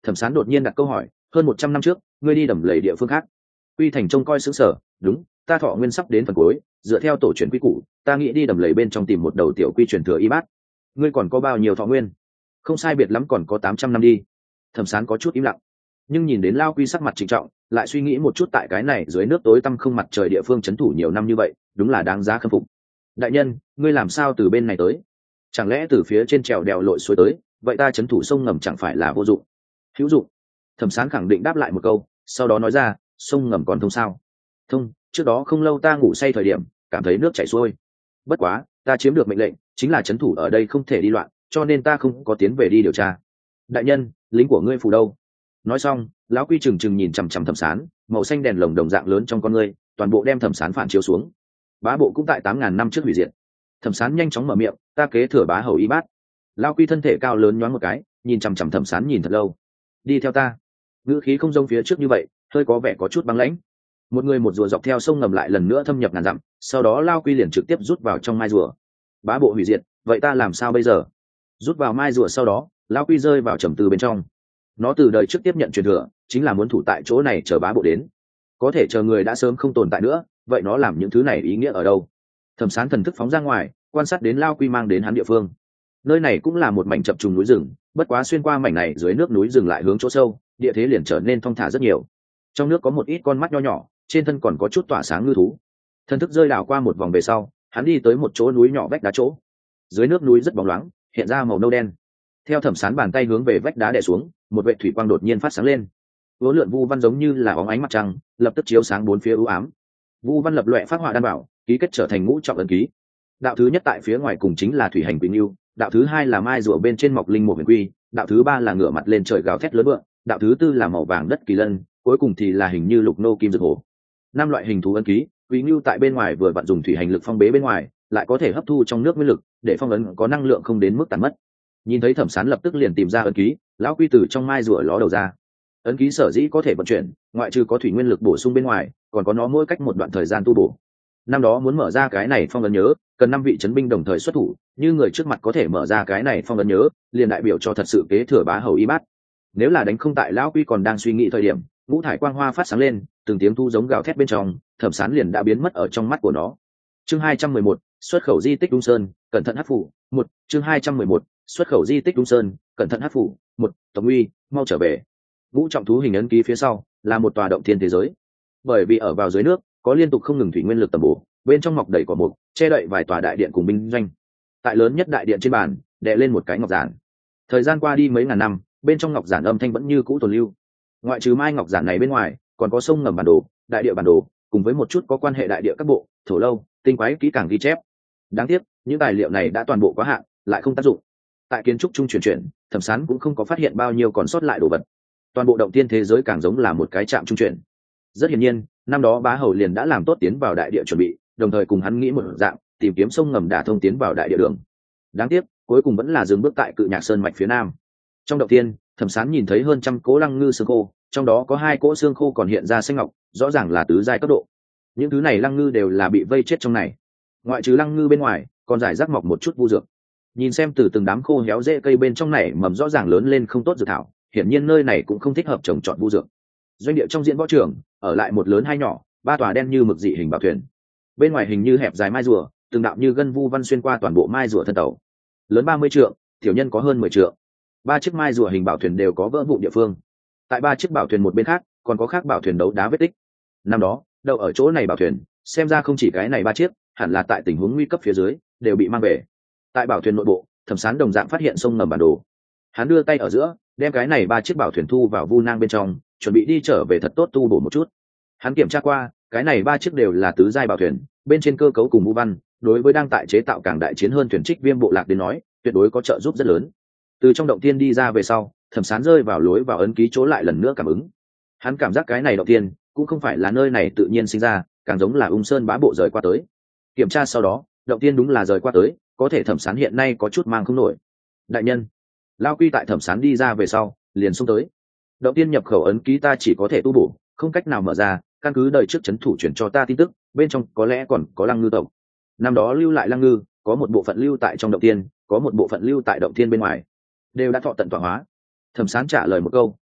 Thẩm Sán đột nhiên đặt câu hỏi, hơn một trăm năm trước ngươi đi đầm lầy địa phương khác. Quy Thành trông coi xứng sở, đúng, ta thọ nguyên sắp đến phần cuối, dựa theo tổ truyền quy củ, ta nghĩ đi đầm lầy bên trong tìm một đầu tiểu quy truyền thừa y bát. Ngươi còn có bao nhiêu thọ nguyên? Không sai biệt lắm còn có tám trăm năm đi. Thẩm Sán có chút im lặng, nhưng nhìn đến Lao Quy sắc mặt trịnh trọng, lại suy nghĩ một chút, tại cái này dưới nước tối tăm không mặt trời địa phương trấn thủ nhiều năm như vậy, đúng là đáng giá khâm phục. Đại nhân, ngươi làm sao từ bên này tới? Chẳng lẽ từ phía trên trèo đèo lội suối tới? Vậy ta trấn thủ sông ngầm chẳng phải là vô dụng? Hữu dụng. Thẩm Sán khẳng định đáp lại một câu, sau đó nói ra, sông ngầm còn thông sao? Thông, trước đó không lâu ta ngủ say thời điểm, cảm thấy nước chảy xuôi. Bất quá, ta chiếm được mệnh lệnh, chính là trấn thủ ở đây không thể đi loạn, cho nên ta không có tiến về đi điều tra. Đại nhân, lính của ngươi phù đâu? Nói xong, lão Quy trừng trừng nhìn chằm chằm Thẩm Sán, màu xanh đèn lồng đồng dạng lớn trong con ngươi, toàn bộ đem Thẩm Sán phản chiếu xuống. Bá bộ cũng tại tám ngàn năm trước hủy diệt. Thẩm Sán nhanh chóng mở miệng, ta kế thừa bá hầu y bát. Lão Quy thân thể cao lớn nhoáng một cái, nhìn chằm chằm Thẩm Sán nhìn thật lâu. Đi theo ta. Ngữ khí không giống phía trước như vậy, hơi có vẻ có chút băng lãnh. Một người một rùa dọc theo sông ngầm lại lần nữa thâm nhập ngàn dặm, sau đó Lao Quy liền trực tiếp rút vào trong mai rùa. Bá bộ hủy diệt, vậy ta làm sao bây giờ? Rút vào mai rùa sau đó, Lao Quy rơi vào trầm tư bên trong. Nó từ đời trước tiếp nhận truyền thừa, chính là muốn thủ tại chỗ này chờ bá bộ đến. Có thể chờ người đã sớm không tồn tại nữa, vậy nó làm những thứ này ý nghĩa ở đâu? Thẩm Sán thần thức phóng ra ngoài, quan sát đến Lao Quy mang đến hắn địa phương. Nơi này cũng là một mảnh chập trùng núi rừng, bất quá xuyên qua mảnh này dưới nước núi rừng lại hướng chỗ sâu, địa thế liền trở nên thong thả rất nhiều. Trong nước có một ít con mắt nho nhỏ, trên thân còn có chút tỏa sáng ngư thú. Thần thức rơi đảo qua một vòng về sau, hắn đi tới một chỗ núi nhỏ vách đá chỗ. Dưới nước núi rất bóng loáng, hiện ra màu nâu đen. Theo Thẩm Sán bàn tay hướng về vách đá đè xuống, một vệ thủy quang đột nhiên phát sáng lên. Vô lượn vu văn giống như là óng ánh mặt trăng, lập tức chiếu sáng bốn phía u ám. Vu văn lập loè phát họa đan bảo, ký kết trở thành ngũ trọng ấn ký. Đạo thứ nhất tại phía ngoài cùng chính là thủy hành quỳnh lưu, đạo thứ hai là mai rùa bên trên mọc linh một huyền quy, đạo thứ ba là ngửa mặt lên trời gào thét lớn vượng, đạo thứ tư là màu vàng đất kỳ lân, cuối cùng thì là hình như lục nô kim dược hổ. Năm loại hình thú ấn ký, quỳnh lưu tại bên ngoài vừa vặn dùng thủy hành lực phong bế bên ngoài, lại có thể hấp thu trong nước nguyên lực, để phong ấn có năng lượng không đến mức tàn mất. Nhìn thấy Thẩm Sán lập tức liền tìm ra ấn ký, lão Quy từ trong mai rùa ló đầu ra. Ấn ký sở dĩ có thể vận chuyển, ngoại trừ có thủy nguyên lực bổ sung bên ngoài, còn có nó mỗi cách một đoạn thời gian tu bổ. Năm đó muốn mở ra cái này phong ấn nhớ, cần năm vị trấn binh đồng thời xuất thủ, như người trước mặt có thể mở ra cái này phong ấn nhớ, liền đại biểu cho thật sự kế thừa bá hầu y bát. Nếu là đánh không tại, lão Quy còn đang suy nghĩ thời điểm, ngũ thải quang hoa phát sáng lên, từng tiếng thu giống gào thét bên trong, Thẩm Sán liền đã biến mất ở trong mắt của nó. Chương hai trăm mười một, xuất khẩu di tích Đung Sơn, cẩn thận hắc phủ. Một, chương hai trăm mười một, xuất khẩu di tích Đung Sơn, cẩn thận hắc phủ. Một, Tống Uy, mau trở về. Ngũ trọng thú hình ấn ký phía sau là một tòa động thiên thế giới. Bởi vì ở vào dưới nước, có liên tục không ngừng thủy nguyên lực tầm bổ, bên trong mọc đầy cỏ mục, che đậy vài tòa đại điện cùng binh doanh. Tại lớn nhất đại điện trên bàn, đè lên một cái ngọc giản. Thời gian qua đi mấy ngàn năm, bên trong ngọc giản âm thanh vẫn như cũ tồn lưu. Ngoại trừ mai ngọc giản này bên ngoài, còn có sông ngầm bản đồ, đại địa bản đồ, cùng với một chút có quan hệ đại địa các bộ, thổ lâu, tinh quái kỹ càng ghi chép. Đáng tiếc, những tài liệu này đã toàn bộ quá hạn, lại không tác dụng. Tại kiến trúc trung chuyển chuyển, Thẩm Sán cũng không có phát hiện bao nhiêu còn sót lại đồ vật. Toàn bộ động tiên thế giới càng giống là một cái trạm trung chuyển. Rất hiển nhiên, năm đó bá hầu liền đã làm tốt tiến vào đại địa chuẩn bị, đồng thời cùng hắn nghĩ một dạng, tìm kiếm sông ngầm đả thông tiến vào đại địa đường. Đáng tiếc, cuối cùng vẫn là dừng bước tại Cự Nhạc Sơn mạch phía nam. Trong động tiên, Thẩm Sán nhìn thấy hơn trăm cỗ lăng ngư xương khô, trong đó có hai cỗ xương khô còn hiện ra xanh ngọc, rõ ràng là tứ giai cấp độ. Những thứ này lăng ngư đều là bị vây chết trong này. Ngoại trừ lăng ngư bên ngoài, còn giải rác mọc một chút vu dược. Nhìn xem từ từng đám khô héo rễ cây bên trong này mầm rõ ràng lớn lên không tốt dược thảo, hiển nhiên nơi này cũng không thích hợp trồng trọt vu dược. Doanh địa trong diễn võ trường, ở lại một lớn hai nhỏ, ba tòa đen như mực dị hình bảo thuyền. Bên ngoài hình như hẹp dài mai rùa, từng đạo như gân vu văn xuyên qua toàn bộ mai rùa thân tàu. Lớn ba mươi trượng, tiểu nhân có hơn mười trượng. Ba chiếc mai rùa hình bảo thuyền đều có vỡ vụn địa phương. Tại ba chiếc bảo thuyền một bên khác, còn có khác bảo thuyền đấu đá vết tích. Năm đó, đậu ở chỗ này bảo thuyền, xem ra không chỉ cái này ba chiếc, hẳn là tại tình huống nguy cấp phía dưới, đều bị mang về. Tại bảo thuyền nội bộ, Thẩm Sán đồng dạng phát hiện sông ngầm bản đồ. Hắn đưa tay ở giữa, đem cái này ba chiếc bảo thuyền thu vào vu nang bên trong, chuẩn bị đi trở về thật tốt tu bổ một chút. Hắn kiểm tra qua, cái này ba chiếc đều là tứ giai bảo thuyền, bên trên cơ cấu cùng vu văn, đối với đang tại chế tạo càng đại chiến hơn thuyền trích viêm bộ lạc đến nói, tuyệt đối có trợ giúp rất lớn. Từ trong động tiên đi ra về sau, Thẩm Sán rơi vào lối vào ấn ký chỗ lại lần nữa cảm ứng. Hắn cảm giác cái này động tiên cũng không phải là nơi này tự nhiên sinh ra, càng giống là Ung Sơn bá bộ rời qua tới. Kiểm tra sau đó, động tiên đúng là rời qua tới, có thể Thẩm Sán hiện nay có chút mang không nổi. Đại nhân, Lao Quy tại Thẩm Sán đi ra về sau, liền xông tới. Động tiên nhập khẩu ấn ký ta chỉ có thể tu bổ, không cách nào mở ra, căn cứ đời trước trấn thủ chuyển cho ta tin tức, bên trong có lẽ còn có lăng ngư tộc. Năm đó lưu lại lăng ngư, có một bộ phận lưu tại trong động tiên, có một bộ phận lưu tại động tiên bên ngoài, đều đã thọ tận tọa hóa. Thẩm Sán trả lời một câu,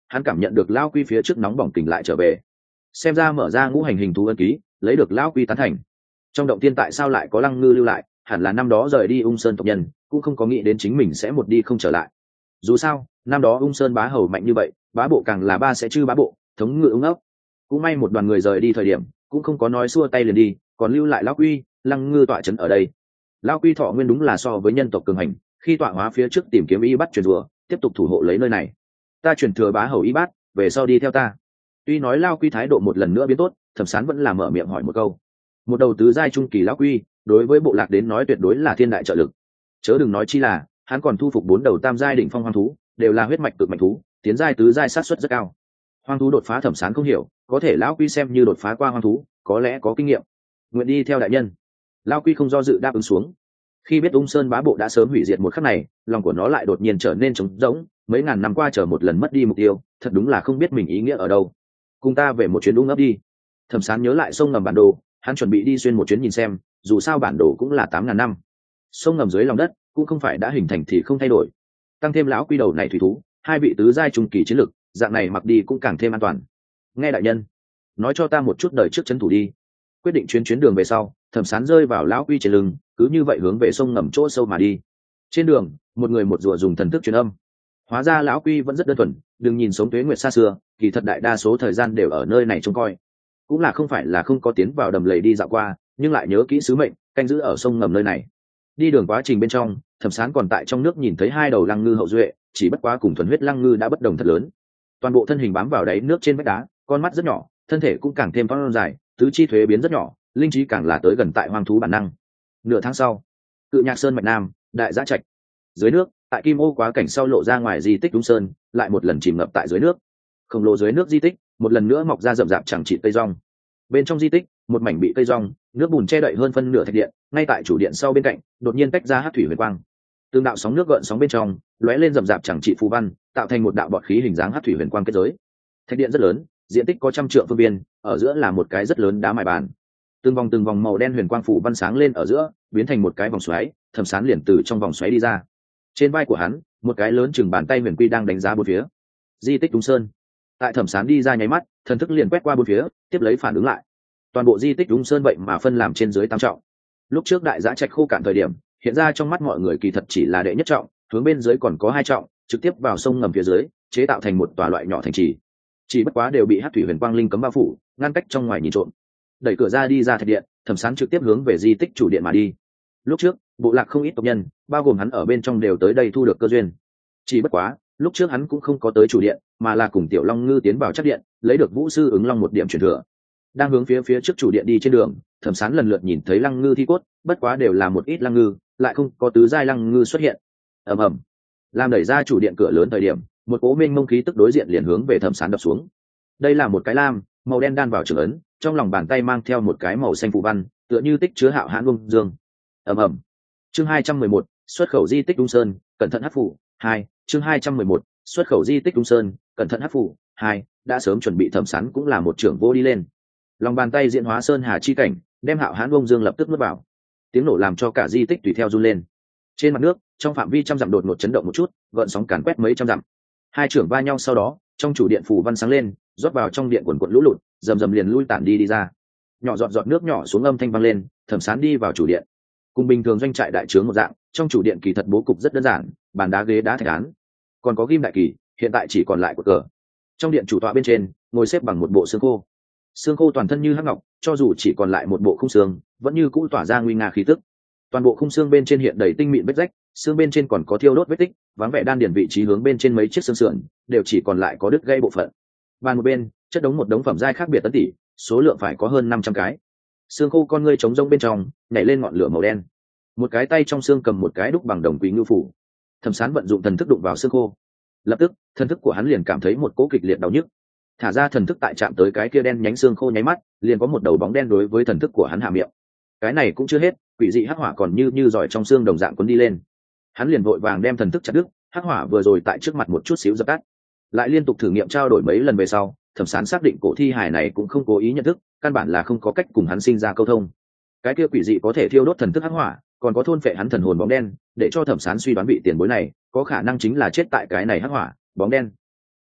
hắn cảm nhận được lao quy phía trước nóng bỏng kình lại trở về. Xem ra mở ra ngũ hành hình thú ân ký, lấy được lao quy tán thành. Trong động tiên tại sao lại có Lăng Ngư lưu lại, hẳn là năm đó rời đi Ung Sơn tộc nhân cũng không có nghĩ đến chính mình sẽ một đi không trở lại. Dù sao năm đó Ung Sơn bá hầu mạnh như vậy, bá bộ càng là ba sẽ chư bá bộ, thống ngự ung ốc. Cũng may một đoàn người rời đi thời điểm cũng không có nói xua tay liền đi, còn lưu lại lão quy, Lăng Ngư tọa trấn ở đây. Lão quy thọ nguyên đúng là so với nhân tộc cường hành, khi tọa hóa phía trước tìm kiếm y bắt truyền rùa, tiếp tục thủ hộ lấy nơi này. Ta truyền thừa bá hầu y bát, về sau đi theo ta. Tuy nói Lão quy thái độ một lần nữa biến tốt, Thẩm Sán vẫn là mở miệng hỏi một câu. Một đầu tứ giai trung kỳ lão quy, đối với bộ lạc đến nói tuyệt đối là thiên đại trợ lực. Chớ đừng nói chi là hắn còn thu phục bốn đầu tam giai đỉnh phong hoang thú, đều là huyết mạch cực mạnh thú, tiến giai tứ giai sát suất rất cao. Hoang thú đột phá Thẩm Sán không hiểu, có thể lão quy xem như đột phá qua hoang thú, có lẽ có kinh nghiệm. Nguyện đi theo đại nhân. Lão quy không do dự đáp ứng xuống. Khi biết Ung Sơn bá bộ đã sớm hủy diệt một khắc này, lòng của nó lại đột nhiên trở nên trống rỗng, mấy ngàn năm qua chờ một lần mất đi mục tiêu, thật đúng là không biết mình ý nghĩa ở đâu. Cùng ta về một chuyến Ung ấp đi. Thẩm Sán nhớ lại sông ngầm bản đồ, hắn chuẩn bị đi xuyên một chuyến nhìn xem, dù sao bản đồ cũng là tám ngàn năm. Sông ngầm dưới lòng đất cũng không phải đã hình thành thì không thay đổi. Tăng thêm lão quy đầu này thủy thú, hai vị tứ giai trung kỳ chiến lực, dạng này mặc đi cũng càng thêm an toàn. Nghe đại nhân, nói cho ta một chút đời trước trấn thủ đi. Quyết định chuyến chuyến đường về sau, Thẩm Sán rơi vào lão quy trên lưng, cứ như vậy hướng về sông ngầm chỗ sâu mà đi. Trên đường, một người một rùa dùng thần thức truyền âm. Hóa ra lão quy vẫn rất đơn thuần, đừng nhìn sống tuế nguyệt xa xưa, kỳ thật đại đa số thời gian đều ở nơi này trông coi. Cũng là không phải là không có tiến vào đầm lầy đi dạo qua, nhưng lại nhớ kỹ sứ mệnh, canh giữ ở sông ngầm nơi này. Đi đường quá trình bên trong, Thẩm Sán còn tại trong nước nhìn thấy hai đầu lăng ngư hậu duệ, chỉ bất quá cùng thuần huyết lăng ngư đã bất đồng thật lớn. Toàn bộ thân hình bám vào đáy nước trên vách đá, con mắt rất nhỏ, thân thể cũng càng thêm thon dài, tứ chi thuế biến rất nhỏ, linh trí càng là tới gần tại hoang thú bản năng. Nửa tháng sau, Cự Nhạc Sơn mạch nam, đại giã trạch. Dưới nước, tại Kim Ô quá cảnh sau lộ ra ngoài di tích Ung Sơn, lại một lần chìm ngập tại dưới nước. Khổng lồ dưới nước di tích, một lần nữa mọc ra rậm rạp chẳng trị cây rong. Bên trong di tích, một mảnh bị cây rong, nước bùn che đậy hơn phân nửa thạch điện, ngay tại chủ điện sau bên cạnh, đột nhiên tách ra hắc thủy huyền quang. Từng đạo sóng nước gợn sóng bên trong, lóe lên rậm rạp chẳng trị phù văn, tạo thành một đạo bọt khí hình dáng hắc thủy huyền quang kết giới. Thạch điện rất lớn, diện tích có trăm trượng phương viên, ở giữa là một cái rất lớn đá mài bàn. Từng vòng từng vòng màu đen huyền quang phù văn sáng lên ở giữa, biến thành một cái vòng xoáy, Thẩm Sán liền từ trong vòng xoáy đi ra. Trên vai của hắn, một cái lớn chừng bàn tay huyền quy đang đánh giá bốn phía. Di tích Ung Sơn. Tại Thẩm Sán đi ra nháy mắt, thần thức liền quét qua bốn phía, tiếp lấy phản ứng lại. Toàn bộ di tích Ung Sơn vậy mà phân làm trên dưới tam trọng. Lúc trước đại giã trạch khô cạn thời điểm, hiện ra trong mắt mọi người kỳ thật chỉ là đệ nhất trọng, hướng bên dưới còn có hai trọng, trực tiếp vào sông ngầm phía dưới, chế tạo thành một tòa loại nhỏ thành trì. Chỉ bất quá đều bị hắc thủy huyền quang linh cấm bao phủ, ngăn cách trong ngoài nhìn trộm. Đẩy cửa ra đi ra thạch điện, Thẩm Sán trực tiếp hướng về di tích chủ điện mà đi. Lúc trước, bộ lạc không ít tộc nhân, bao gồm hắn ở bên trong đều tới đây thu được cơ duyên. Chỉ bất quá, lúc trước hắn cũng không có tới chủ điện, mà là cùng Tiểu Long Ngư tiến vào chắc điện, lấy được Vũ sư ứng long một điểm truyền thừa. Đang hướng phía phía trước chủ điện đi trên đường, Thẩm Sán lần lượt nhìn thấy lăng ngư thi cốt, bất quá đều là một ít lăng ngư, lại không có tứ giai lăng ngư xuất hiện. Ầm ầm, làm đẩy ra chủ điện cửa lớn thời điểm, một cỗ mênh mông khí tức đối diện liền hướng về Thẩm Sán đập xuống. Đây là một cái lam màu đen đan vào trường ấn, trong lòng bàn tay mang theo một cái màu xanh phù văn, tựa như tích chứa hạo hãn bông dương. Ầm ầm. Chương hai trăm mười một, xuất khẩu di tích Ung Sơn, cẩn thận hắc phủ. Hai, chương hai trăm mười một, xuất khẩu di tích Ung Sơn, cẩn thận hắc phủ. Hai, đã sớm chuẩn bị Thẩm Sán cũng là một trưởng vô đi lên. Lòng bàn tay diễn hóa sơn hà chi cảnh, đem hạo hãn bông dương lập tức nuốt vào. Tiếng nổ làm cho cả di tích tùy theo run lên. Trên mặt nước, trong phạm vi trăm dặm đột ngột chấn động một chút, gợn sóng càn quét mấy trăm dặm. Hai trưởng va nhau sau đó, trong chủ điện phù văn sáng lên, rót vào trong điện quần quần lũ lụt, rầm rầm liền lui tản đi đi ra. Nhỏ giọt giọt nước nhỏ xuống âm thanh vang lên, Thẩm Sán đi vào chủ điện. Cùng bình thường doanh trại đại trướng một dạng, trong chủ điện kỳ thật bố cục rất đơn giản, bàn đá ghế đá thạch án, còn có ghim đại kỳ, hiện tại chỉ còn lại cột cờ. Trong điện chủ tọa bên trên, ngồi xếp bằng một bộ xương khô. Xương khô toàn thân như hắc ngọc, cho dù chỉ còn lại một bộ khung xương, vẫn như cũ tỏa ra nguy nga khí tức. Toàn bộ khung xương bên trên hiện đầy tinh mịn vết rách, xương bên trên còn có thiêu đốt vết tích, vắng vẻ đan điền vị trí hướng bên trên mấy chiếc xương sườn, đều chỉ còn lại có đứt gãy bộ phận. Bàn một bên, chất đống một đống phẩm giai khác biệt tấn tỷ, số lượng phải có hơn năm trăm cái. Xương khô con ngươi trống rỗng bên trong, nhảy lên ngọn lửa màu đen. Một cái tay trong xương cầm một cái đúc bằng đồng quý ngưu phủ. Thẩm Sán vận dụng thần thức đụng vào xương khô. Lập tức, thần thức của hắn liền cảm thấy một cỗ kịch liệt đau nhức. Thả ra thần thức tại chạm tới cái kia đen nhánh xương khô nháy mắt, liền có một đầu bóng đen đối với thần thức của hắn hạ miệng. Cái này cũng chưa hết, quỷ dị hắc hỏa còn như như giỏi trong xương đồng dạng cuốn đi lên. Hắn liền vội vàng đem thần thức chặt đứt, hắc hỏa vừa rồi tại trước mặt một chút xíu dập tắt. Lại liên tục thử nghiệm trao đổi mấy lần về sau, Thẩm Sán xác định cổ thi hài này cũng không cố ý nhận thức, căn bản là không có cách cùng hắn sinh ra câu thông. Cái kia quỷ dị có thể thiêu đốt thần thức hắc hỏa, còn có thôn phệ hắn thần hồn bóng đen, để cho Thẩm Sán suy đoán vị tiền bối này có khả năng chính là chết tại cái này hắc hỏa bóng đen.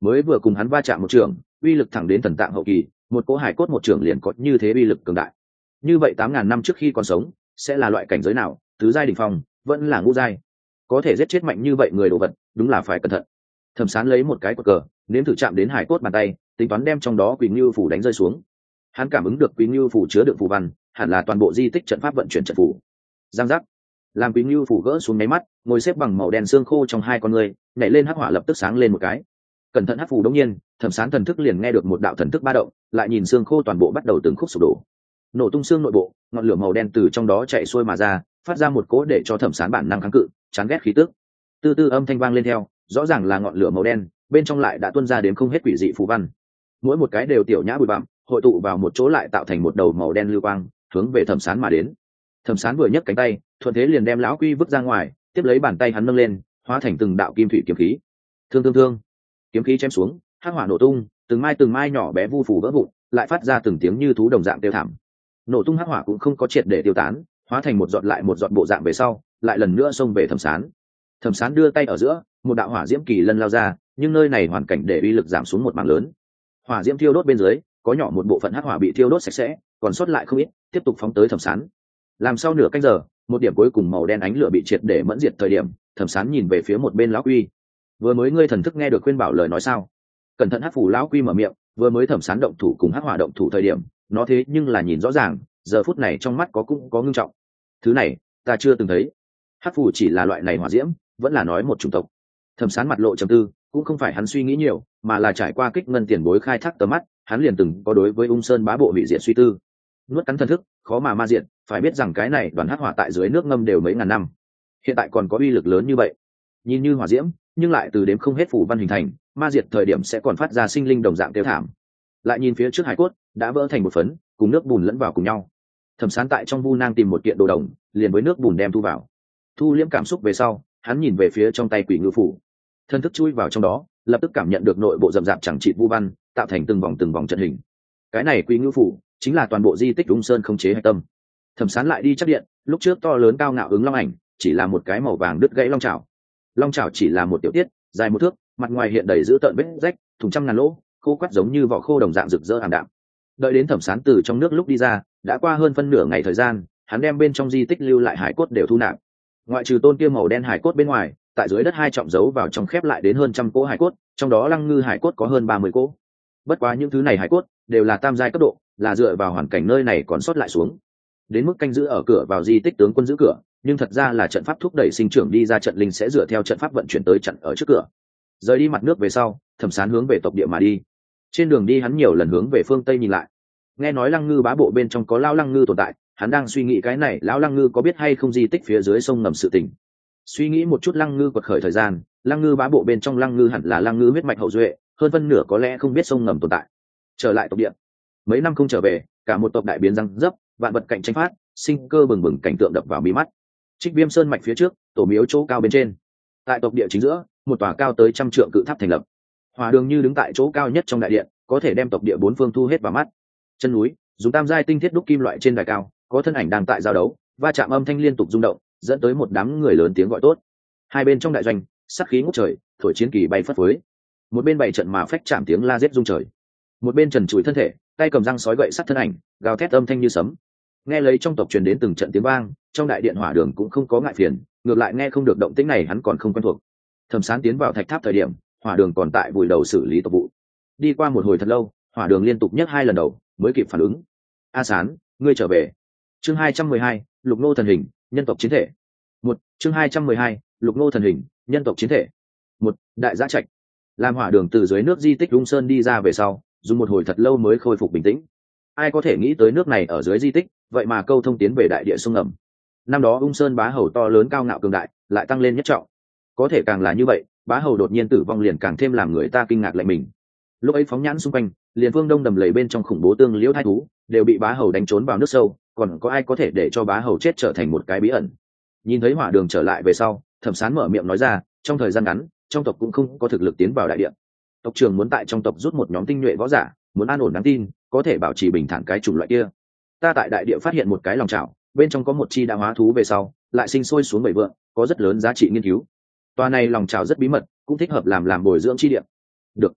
mới vừa cùng hắn va chạm một trường, uy lực thẳng đến thần tạng hậu kỳ, một cỗ hải cốt một trường liền có như thế uy lực cường đại. Như vậy tám ngàn năm trước khi còn sống, sẽ là loại cảnh giới nào? Tứ giai đỉnh phong, vẫn là ngũ giai? Có thể giết chết mạnh như vậy người đồ vật, đúng là phải cẩn thận. Thẩm Sán lấy một cái quật cờ, nếm thử chạm đến hải cốt bàn tay, tính toán đem trong đó Quỳ Ngưu phủ đánh rơi xuống. Hắn cảm ứng được Quỳ Ngưu phủ chứa đựng phù văn, hẳn là toàn bộ di tích trận pháp vận chuyển trận phù. Giang giác, làm Quỳ Ngưu phủ gỡ xuống máy mắt, ngồi xếp bằng màu đen xương khô trong hai con người, nhảy lên hắc hỏa lập tức sáng lên một cái. Cẩn thận hắc phù đống nhiên, Thẩm Sán thần thức liền nghe được một đạo thần thức ba động, lại nhìn xương khô toàn bộ bắt đầu từng khúc sụp đổ. Nổ tung xương nội bộ, ngọn lửa màu đen từ trong đó chạy xuôi mà ra, phát ra một cỗ để cho Thẩm Sán bản năng kháng cự, chán ghét khí tức. Từ từ âm thanh vang lên theo, rõ ràng là ngọn lửa màu đen, bên trong lại đã tuôn ra đến không hết quỷ dị phù văn. Mỗi một cái đều tiểu nhã bụi bặm, hội tụ vào một chỗ lại tạo thành một đầu màu đen lưu quang, hướng về Thẩm Sán mà đến. Thẩm Sán vừa nhấc cánh tay, thuận thế liền đem lão quy vứt ra ngoài, tiếp lấy bàn tay hắn nâng lên, hóa thành từng đạo kim thủy kiếm khí. Thương thương thương, kiếm khí chém xuống, hắc hỏa nổ tung, từng mai từng mai nhỏ bé vu phủ vỡ vụn, lại phát ra từng tiếng như thú đồng dạng tiêu thảm. Nổ tung hắc hỏa cũng không có triệt để tiêu tán, hóa thành một giọt lại một giọt bộ dạng về sau, lại lần nữa xông về Thẩm Sán. Thẩm Sán đưa tay ở giữa, một đạo hỏa diễm kỳ lân lao ra, nhưng nơi này hoàn cảnh để uy lực giảm xuống một mảng lớn. Hỏa diễm thiêu đốt bên dưới, có nhỏ một bộ phận hắc hỏa bị thiêu đốt sạch sẽ, còn sót lại không ít, tiếp tục phóng tới Thẩm Sán. Làm sau nửa canh giờ, một điểm cuối cùng màu đen ánh lửa bị triệt để mẫn diệt thời điểm, Thẩm Sán nhìn về phía một bên lão quy. Vừa mới ngươi thần thức nghe được khuyên bảo lời nói sao? Cẩn thận hắc phủ lão quy mở miệng, vừa mới Thẩm Sán động thủ cùng hắc hỏa động thủ thời điểm, nó thế nhưng là nhìn rõ ràng, giờ phút này trong mắt có cũng có ngưng trọng. Thứ này, ta chưa từng thấy. Hắc phủ chỉ là loại này hỏa diễm, vẫn là nói một chủng tộc. Thẩm Sán mặt lộ trầm tư, cũng không phải hắn suy nghĩ nhiều, mà là trải qua kích ngân tiền bối khai thác tầm mắt, hắn liền từng có đối với ung sơn bá bộ hủy diệt suy tư. Nuốt cắn thần thức, khó mà ma diện, phải biết rằng cái này đoàn hắc hỏa tại dưới nước ngâm đều mấy ngàn năm, hiện tại còn có uy lực lớn như vậy. Nhìn như hỏa diễm, nhưng lại từ đếm không hết phủ văn hình thành, ma diệt thời điểm sẽ còn phát ra sinh linh đồng dạng tiêu thảm. Lại nhìn phía trước hải cốt, đã vỡ thành một phấn, cùng nước bùn lẫn vào cùng nhau. Thẩm Sán tại trong vu nang tìm một kiện đồ đồng, liền với nước bùn đem thu vào. Thu liễm cảm xúc về sau, hắn nhìn về phía trong tay Quỷ Ngưu phủ, thân thức chui vào trong đó, lập tức cảm nhận được nội bộ rậm rạp chẳng trị vu văn, tạo thành từng vòng từng vòng trận hình. Cái này Quỷ Ngưu phủ chính là toàn bộ di tích Ung Sơn không chế hạch tâm. Thẩm Sán lại đi chắc điện, lúc trước to lớn cao ngạo ứng long ảnh, chỉ là một cái màu vàng đứt gãy long chảo. Long chảo chỉ là một tiểu tiết, dài một thước, mặt ngoài hiện đầy dữ tợn vết rách, thùng trăm ngàn lỗ, khô quắt giống như vỏ khô đồng dạng rực rỡ ảm đạm. Đợi đến Thẩm Sán từ trong nước lúc đi ra, đã qua hơn phân nửa ngày thời gian, hắn đem bên trong di tích lưu lại hải cốt đều thu nạp. Ngoại trừ tôn kia màu đen hải cốt bên ngoài, tại dưới đất hai trọng giấu vào trong khép lại đến hơn trăm cỗ hải cốt, trong đó lăng ngư hải cốt có hơn ba mươi cỗ. Bất quá những thứ này hải cốt đều là tam giai cấp độ, là dựa vào hoàn cảnh nơi này còn sót lại xuống. Đến mức canh giữ ở cửa vào di tích tướng quân giữ cửa, nhưng thật ra là trận pháp thúc đẩy sinh trưởng đi ra trận linh sẽ dựa theo trận pháp vận chuyển tới trận ở trước cửa. Rời đi mặt nước về sau, Thẩm Sán hướng về tộc địa mà đi. Trên đường đi hắn nhiều lần hướng về phương tây nhìn lại. Nghe nói lăng ngư bá bộ bên trong có lao lăng ngư tồn tại, hắn đang suy nghĩ cái này lão lăng ngư có biết hay không di tích phía dưới sông ngầm sự tình. Suy nghĩ một chút lăng ngư quật khởi thời gian, lăng ngư bá bộ bên trong lăng ngư hẳn là lăng ngư huyết mạch hậu duệ, hơn phân nửa có lẽ không biết sông ngầm tồn tại. Trở lại tộc địa, mấy năm không trở về, cả một tộc đại biến răng dấp, vạn vật cạnh tranh phát, sinh cơ bừng bừng cảnh tượng đập vào mí mắt. Trích Viêm sơn mạch phía trước, tổ miếu chỗ cao bên trên, tại tộc địa chính giữa, một tòa cao tới trăm trượng cự tháp thành lập. Hòa đường như đứng tại chỗ cao nhất trong đại điện, có thể đem tộc địa bốn phương thu hết vào mắt. Chân núi dùng tam giai tinh thiết đúc kim loại trên đài cao, có thân ảnh đang tại giao đấu, va chạm âm thanh liên tục rung động, dẫn tới một đám người lớn tiếng gọi tốt. Hai bên trong đại doanh, sát khí ngút trời, thổi chiến kỳ bay phất phới. Một bên bày trận mà phách chạm tiếng la giết rung trời, một bên trần trụi thân thể, tay cầm răng sói gậy sắt thân ảnh, gào thét âm thanh như sấm. Nghe lấy trong tộc truyền đến từng trận tiếng vang, trong đại điện hỏa đường cũng không có ngại phiền, ngược lại nghe không được động tĩnh này hắn còn không quen thuộc. Thẩm Sán tiến vào thạch tháp thời điểm, hỏa đường còn tại vùi đầu xử lý tộc vụ. Đi qua một hồi thật lâu, hỏa đường liên tục nhấc hai lần đầu mới kịp phản ứng. A Sán, ngươi trở về. Chương hai trăm mười hai, Lục Nô thần hình, nhân tộc chiến thể. Một, chương hai trăm mười hai, Lục Nô thần hình, nhân tộc chiến thể. Một, đại giã trạch. Làm hỏa đường từ dưới nước di tích Lung Sơn đi ra về sau, dùng một hồi thật lâu mới khôi phục bình tĩnh. Ai có thể nghĩ tới nước này ở dưới di tích, vậy mà câu thông tiến về đại địa sông ngầm. Năm đó Ung Sơn bá hầu to lớn cao ngạo cường đại, lại tăng lên nhất trọng. Có thể càng là như vậy, bá hầu đột nhiên tử vong liền càng thêm làm người ta kinh ngạc lạnh mình. Lúc ấy phóng nhãn xung quanh, liền phương đông đầm lầy bên trong khủng bố tương liễu thai thú đều bị bá hầu đánh trốn vào nước sâu, còn có ai có thể để cho bá hầu chết trở thành một cái bí ẩn. Nhìn thấy hỏa đường trở lại về sau, Thẩm Sán mở miệng nói ra, trong thời gian ngắn trong tộc cũng không có thực lực tiến vào đại điện, tộc trưởng muốn tại trong tộc rút một nhóm tinh nhuệ võ giả, muốn an ổn đáng tin, có thể bảo trì bình thản cái chủng loại kia. Ta tại đại địa phát hiện một cái lòng chảo, bên trong có một chi đã hóa thú về sau lại sinh sôi xuống bảy vượng, có rất lớn giá trị nghiên cứu. Toa này lòng chảo rất bí mật, cũng thích hợp làm làm bồi dưỡng chi địa. Được,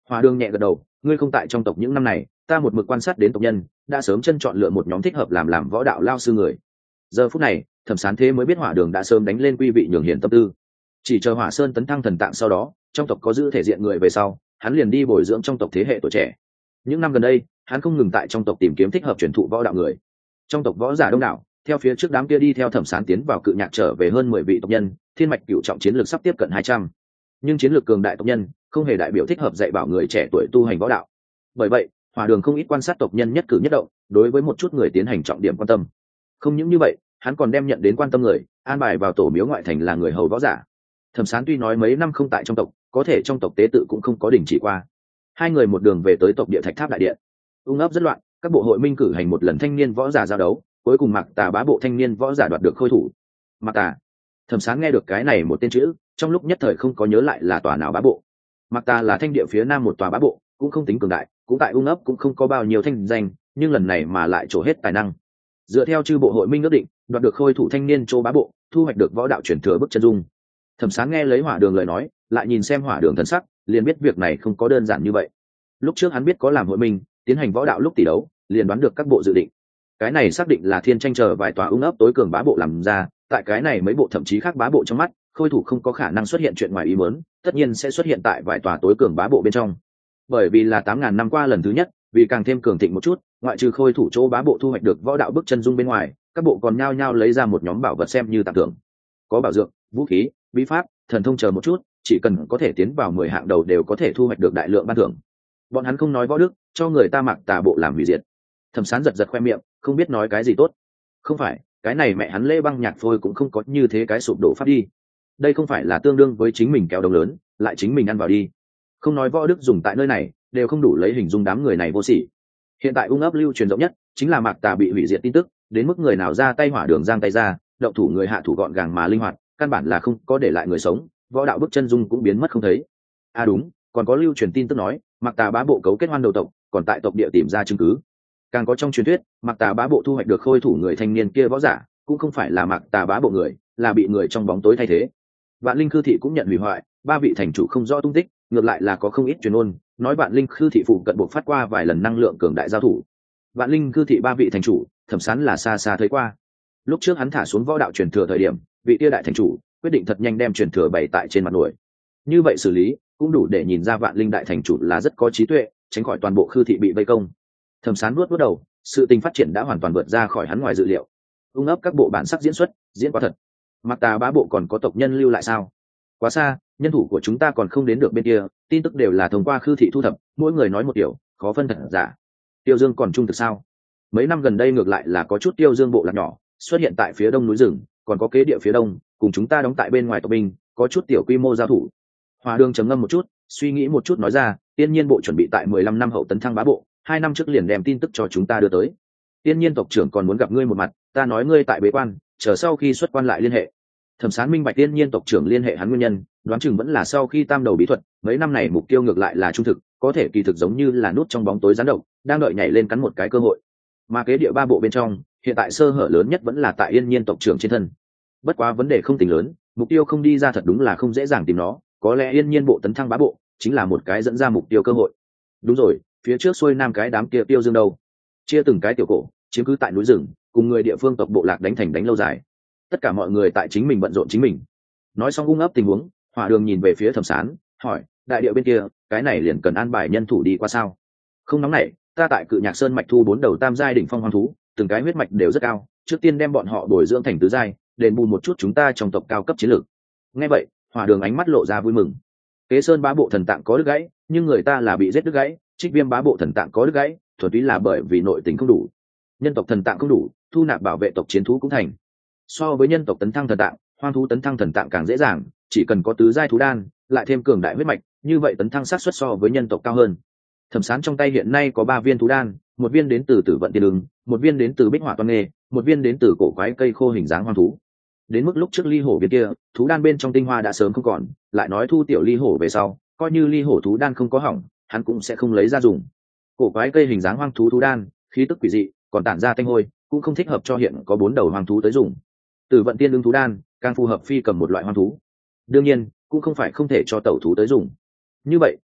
Hòa Đường nhẹ gật đầu, ngươi không tại trong tộc những năm này, ta một mực quan sát đến tộc nhân, đã sớm chân chọn lựa một nhóm thích hợp làm làm võ đạo lao sư người. Giờ phút này, Thẩm Sán thế mới biết Hỏa Đường đã sớm đánh lên quy vị nhường hiển tâm tư. Chỉ chờ Hỏa Sơn tấn thăng thần tạng sau đó, trong tộc có giữ thể diện người về sau, hắn liền đi bồi dưỡng trong tộc thế hệ tuổi trẻ. Những năm gần đây, hắn không ngừng tại trong tộc tìm kiếm thích hợp truyền thụ võ đạo người. Trong tộc võ giả đông đảo, theo phía trước đám kia đi theo Thẩm Sán tiến vào cự nhạc trở về hơn mười vị tộc nhân, thiên mạch cửu trọng chiến lược sắp tiếp cận hai trăm. Nhưng chiến lược cường đại tộc nhân, không hề đại biểu thích hợp dạy bảo người trẻ tuổi tu hành võ đạo. Bởi vậy, Hỏa Đường không ít quan sát tộc nhân nhất cử nhất động, đối với một chút người tiến hành trọng điểm quan tâm. Không những như vậy, hắn còn đem nhận đến quan tâm người, an bài vào tổ miếu ngoại thành là người hầu võ giả. Thẩm Sán tuy nói mấy năm không tại trong tộc, có thể trong tộc tế tự cũng không có đình chỉ qua. Hai người một đường về tới tộc địa Thạch Tháp đại điện. Ung ấp rất loạn, các bộ hội minh cử hành một lần thanh niên võ giả giao đấu, cuối cùng Mạc Tà bá bộ thanh niên võ giả đoạt được khôi thủ. Mạc Tà. Thẩm Sán nghe được cái này một tên chữ, trong lúc nhất thời không có nhớ lại là tòa nào bá bộ. Mạc Tà là thanh địa phía nam một tòa bá bộ, cũng không tính cường đại, cũng tại Ung ấp cũng không có bao nhiêu thanh danh, nhưng lần này mà lại trổ hết tài năng. Dựa theo chư bộ hội minh ước định, đoạt được khôi thủ thanh niên châu bá bộ, thu hoạch được võ đạo truyền thừa bức chân dung. Thẩm Sán nghe lấy Hỏa Đường lời nói, lại nhìn xem Hỏa Đường thần sắc, liền biết việc này không có đơn giản như vậy. Lúc trước hắn biết có làm hội minh, tiến hành võ đạo lúc tỷ đấu, liền đoán được các bộ dự định. Cái này xác định là thiên tranh chờ vài tòa Ung ấp tối cường bá bộ làm ra, tại cái này mấy bộ thậm chí khác bá bộ trong mắt, khôi thủ không có khả năng xuất hiện chuyện ngoài ý muốn, tất nhiên sẽ xuất hiện tại vài tòa tối cường bá bộ bên trong. Bởi vì là tám ngàn năm qua lần thứ nhất, vì càng thêm cường thịnh một chút, ngoại trừ khôi thủ chỗ bá bộ thu hoạch được võ đạo bức chân dung bên ngoài, các bộ còn nhao nhao lấy ra một nhóm bảo vật xem như tặng thưởng. Có bảo dược, vũ khí, bí pháp, thần thông chờ một chút, chỉ cần có thể tiến vào mười hạng đầu đều có thể thu hoạch được đại lượng ban thưởng. Bọn hắn không nói võ đức, cho người ta Mạc Tà bộ làm hủy diệt. Thẩm Sán giật giật khoe miệng, không biết nói cái gì tốt. Không phải, cái này mẹ hắn Lễ Băng Nhạc Phôi cũng không có như thế cái sụp đổ pháp đi. Đây không phải là tương đương với chính mình kéo đồng lớn, lại chính mình ăn vào đi. Không nói võ đức dùng tại nơi này, đều không đủ lấy hình dung đám người này vô sỉ. Hiện tại Ung ấp lưu truyền rộng nhất chính là Mạc Tà bị hủy diệt tin tức, đến mức người nào ra tay Hỏa Đường giang tay ra, động thủ người hạ thủ gọn gàng mà linh hoạt, căn bản là không có để lại người sống, võ đạo bức chân dung cũng biến mất không thấy. À đúng, còn có lưu truyền tin tức nói, Mạc Tà bá bộ cấu kết hoan đầu tộc, còn tại tộc địa tìm ra chứng cứ. Càng có trong truyền thuyết, Mạc Tà bá bộ thu hoạch được khôi thủ người thanh niên kia võ giả, cũng không phải là Mạc Tà bá bộ người, là bị người trong bóng tối thay thế. Vạn Linh Khư thị cũng nhận hủy hoại, ba vị thành chủ không rõ tung tích, ngược lại là có không ít truyền ôn, nói Vạn Linh Khư thị phụ cận buộc phát qua vài lần năng lượng cường đại giao thủ. Vạn Linh Khư thị ba vị thành chủ, Thẩm Sán là xa xa thấy qua. Lúc trước hắn thả xuống võ đạo truyền thừa thời điểm, vị tia đại thành chủ quyết định thật nhanh đem truyền thừa bày tại trên mặt nổi. Như vậy xử lý cũng đủ để nhìn ra Vạn Linh đại thành chủ là rất có trí tuệ, tránh khỏi toàn bộ Khư thị bị vây công. Thẩm Sán nuốt nuốt đầu, sự tình phát triển đã hoàn toàn vượt ra khỏi hắn ngoài dự liệu. Ung ấp các bộ bản sắc diễn xuất, diễn quá thật. Mạc Tà bá bộ còn có tộc nhân lưu lại sao? Quá xa, nhân thủ của chúng ta còn không đến được bên kia, tin tức đều là thông qua Khư thị thu thập, mỗi người nói một điều, khó phân thật giả. Tiêu Dương còn trung thực sao? Mấy năm gần đây ngược lại là có chút Tiêu Dương bộ lạc nhỏ xuất hiện tại phía đông núi rừng, còn có kế địa phía đông, cùng chúng ta đóng tại bên ngoài tộc binh, có chút tiểu quy mô giao thủ. Hòa Đường trầm ngâm một chút, suy nghĩ một chút nói ra, Tiên Nhiên bộ chuẩn bị tại mười lăm năm hậu tấn thăng bá bộ, hai năm trước liền đem tin tức cho chúng ta đưa tới. Tiên Nhiên tộc trưởng còn muốn gặp ngươi một mặt, ta nói ngươi tại bế quan, chờ sau khi xuất quan lại liên hệ. Thẩm Sán minh bạch Tiên Nhiên tộc trưởng liên hệ hắn nguyên nhân, đoán chừng vẫn là sau khi tam đầu bí thuật, mấy năm này mục tiêu ngược lại là trung thực, có thể kỳ thực giống như là nút trong bóng tối gián độc, đang đợi nhảy lên cắn một cái cơ hội. Mà kế địa ba bộ bên trong, hiện tại sơ hở lớn nhất vẫn là tại Yên Nhiên tộc trưởng trên thân. Bất quá vấn đề không tính lớn, mục tiêu không đi ra thật đúng là không dễ dàng tìm nó, có lẽ Yên Nhiên bộ tấn thăng bá bộ chính là một cái dẫn ra mục tiêu cơ hội. Đúng rồi, phía trước xuôi nam cái đám kia Tiêu Dương đâu? Chia từng cái tiểu cổ, chiếm cứ tại núi rừng, cùng người địa phương tộc bộ lạc đánh thành đánh lâu dài. Tất cả mọi người tại chính mình bận rộn chính mình. Nói xong Ung ấp tình huống, Hỏa Đường nhìn về phía Thẩm Sán, hỏi, đại địa bên kia, cái này liền cần an bài nhân thủ đi qua sao? Không nóng nảy, ta tại Cự Nhạc Sơn mạch thu bốn đầu tam giai đỉnh phong hoang thú, từng cái huyết mạch đều rất cao, trước tiên đem bọn họ bồi dưỡng thành tứ giai, đền bù một chút chúng ta trong tộc cao cấp chiến lược. Nghe vậy, Hỏa Đường ánh mắt lộ ra vui mừng. Kế Sơn bá bộ thần tạng có đứt gãy, nhưng người ta là bị giết đứt gãy, Trích Viêm bá bộ thần tạng có đứt gãy, thuần túy là bởi vì nội tình không đủ. Nhân tộc thần tạng không đủ, thu nạp bảo vệ tộc chiến thú cũng thành. So với nhân tộc tấn thăng thần tạng, hoang thú tấn thăng thần tạng càng dễ dàng, chỉ cần có tứ giai thú đan, lại thêm cường đại huyết mạch, như vậy tấn thăng xác suất so với nhân tộc cao hơn. Thẩm Sán trong tay hiện nay có ba viên thú đan, một viên đến từ Tử Vận Tiên Ứng, một viên đến từ Bích Hỏa Toan Nghê, một viên đến từ cổ quái cây khô hình dáng hoang thú. Đến mức lúc trước ly hổ viên kia, thú đan bên trong tinh hoa đã sớm không còn, lại nói thu tiểu ly hổ về sau, coi như ly hổ thú đan không có hỏng, hắn cũng sẽ không lấy ra dùng. Cổ quái cây hình dáng hoang thú thú đan, khí tức quỷ dị, còn tản ra tanh hôi, cũng không thích hợp cho hiện có bốn đầu hoang thú tới dùng. Tử Vận Tiên Ứng thú đan, càng phù hợp phi cầm một loại hoang thú. Đương nhiên, cũng không phải không thể cho tẩu thú tới dùng. Như vậy,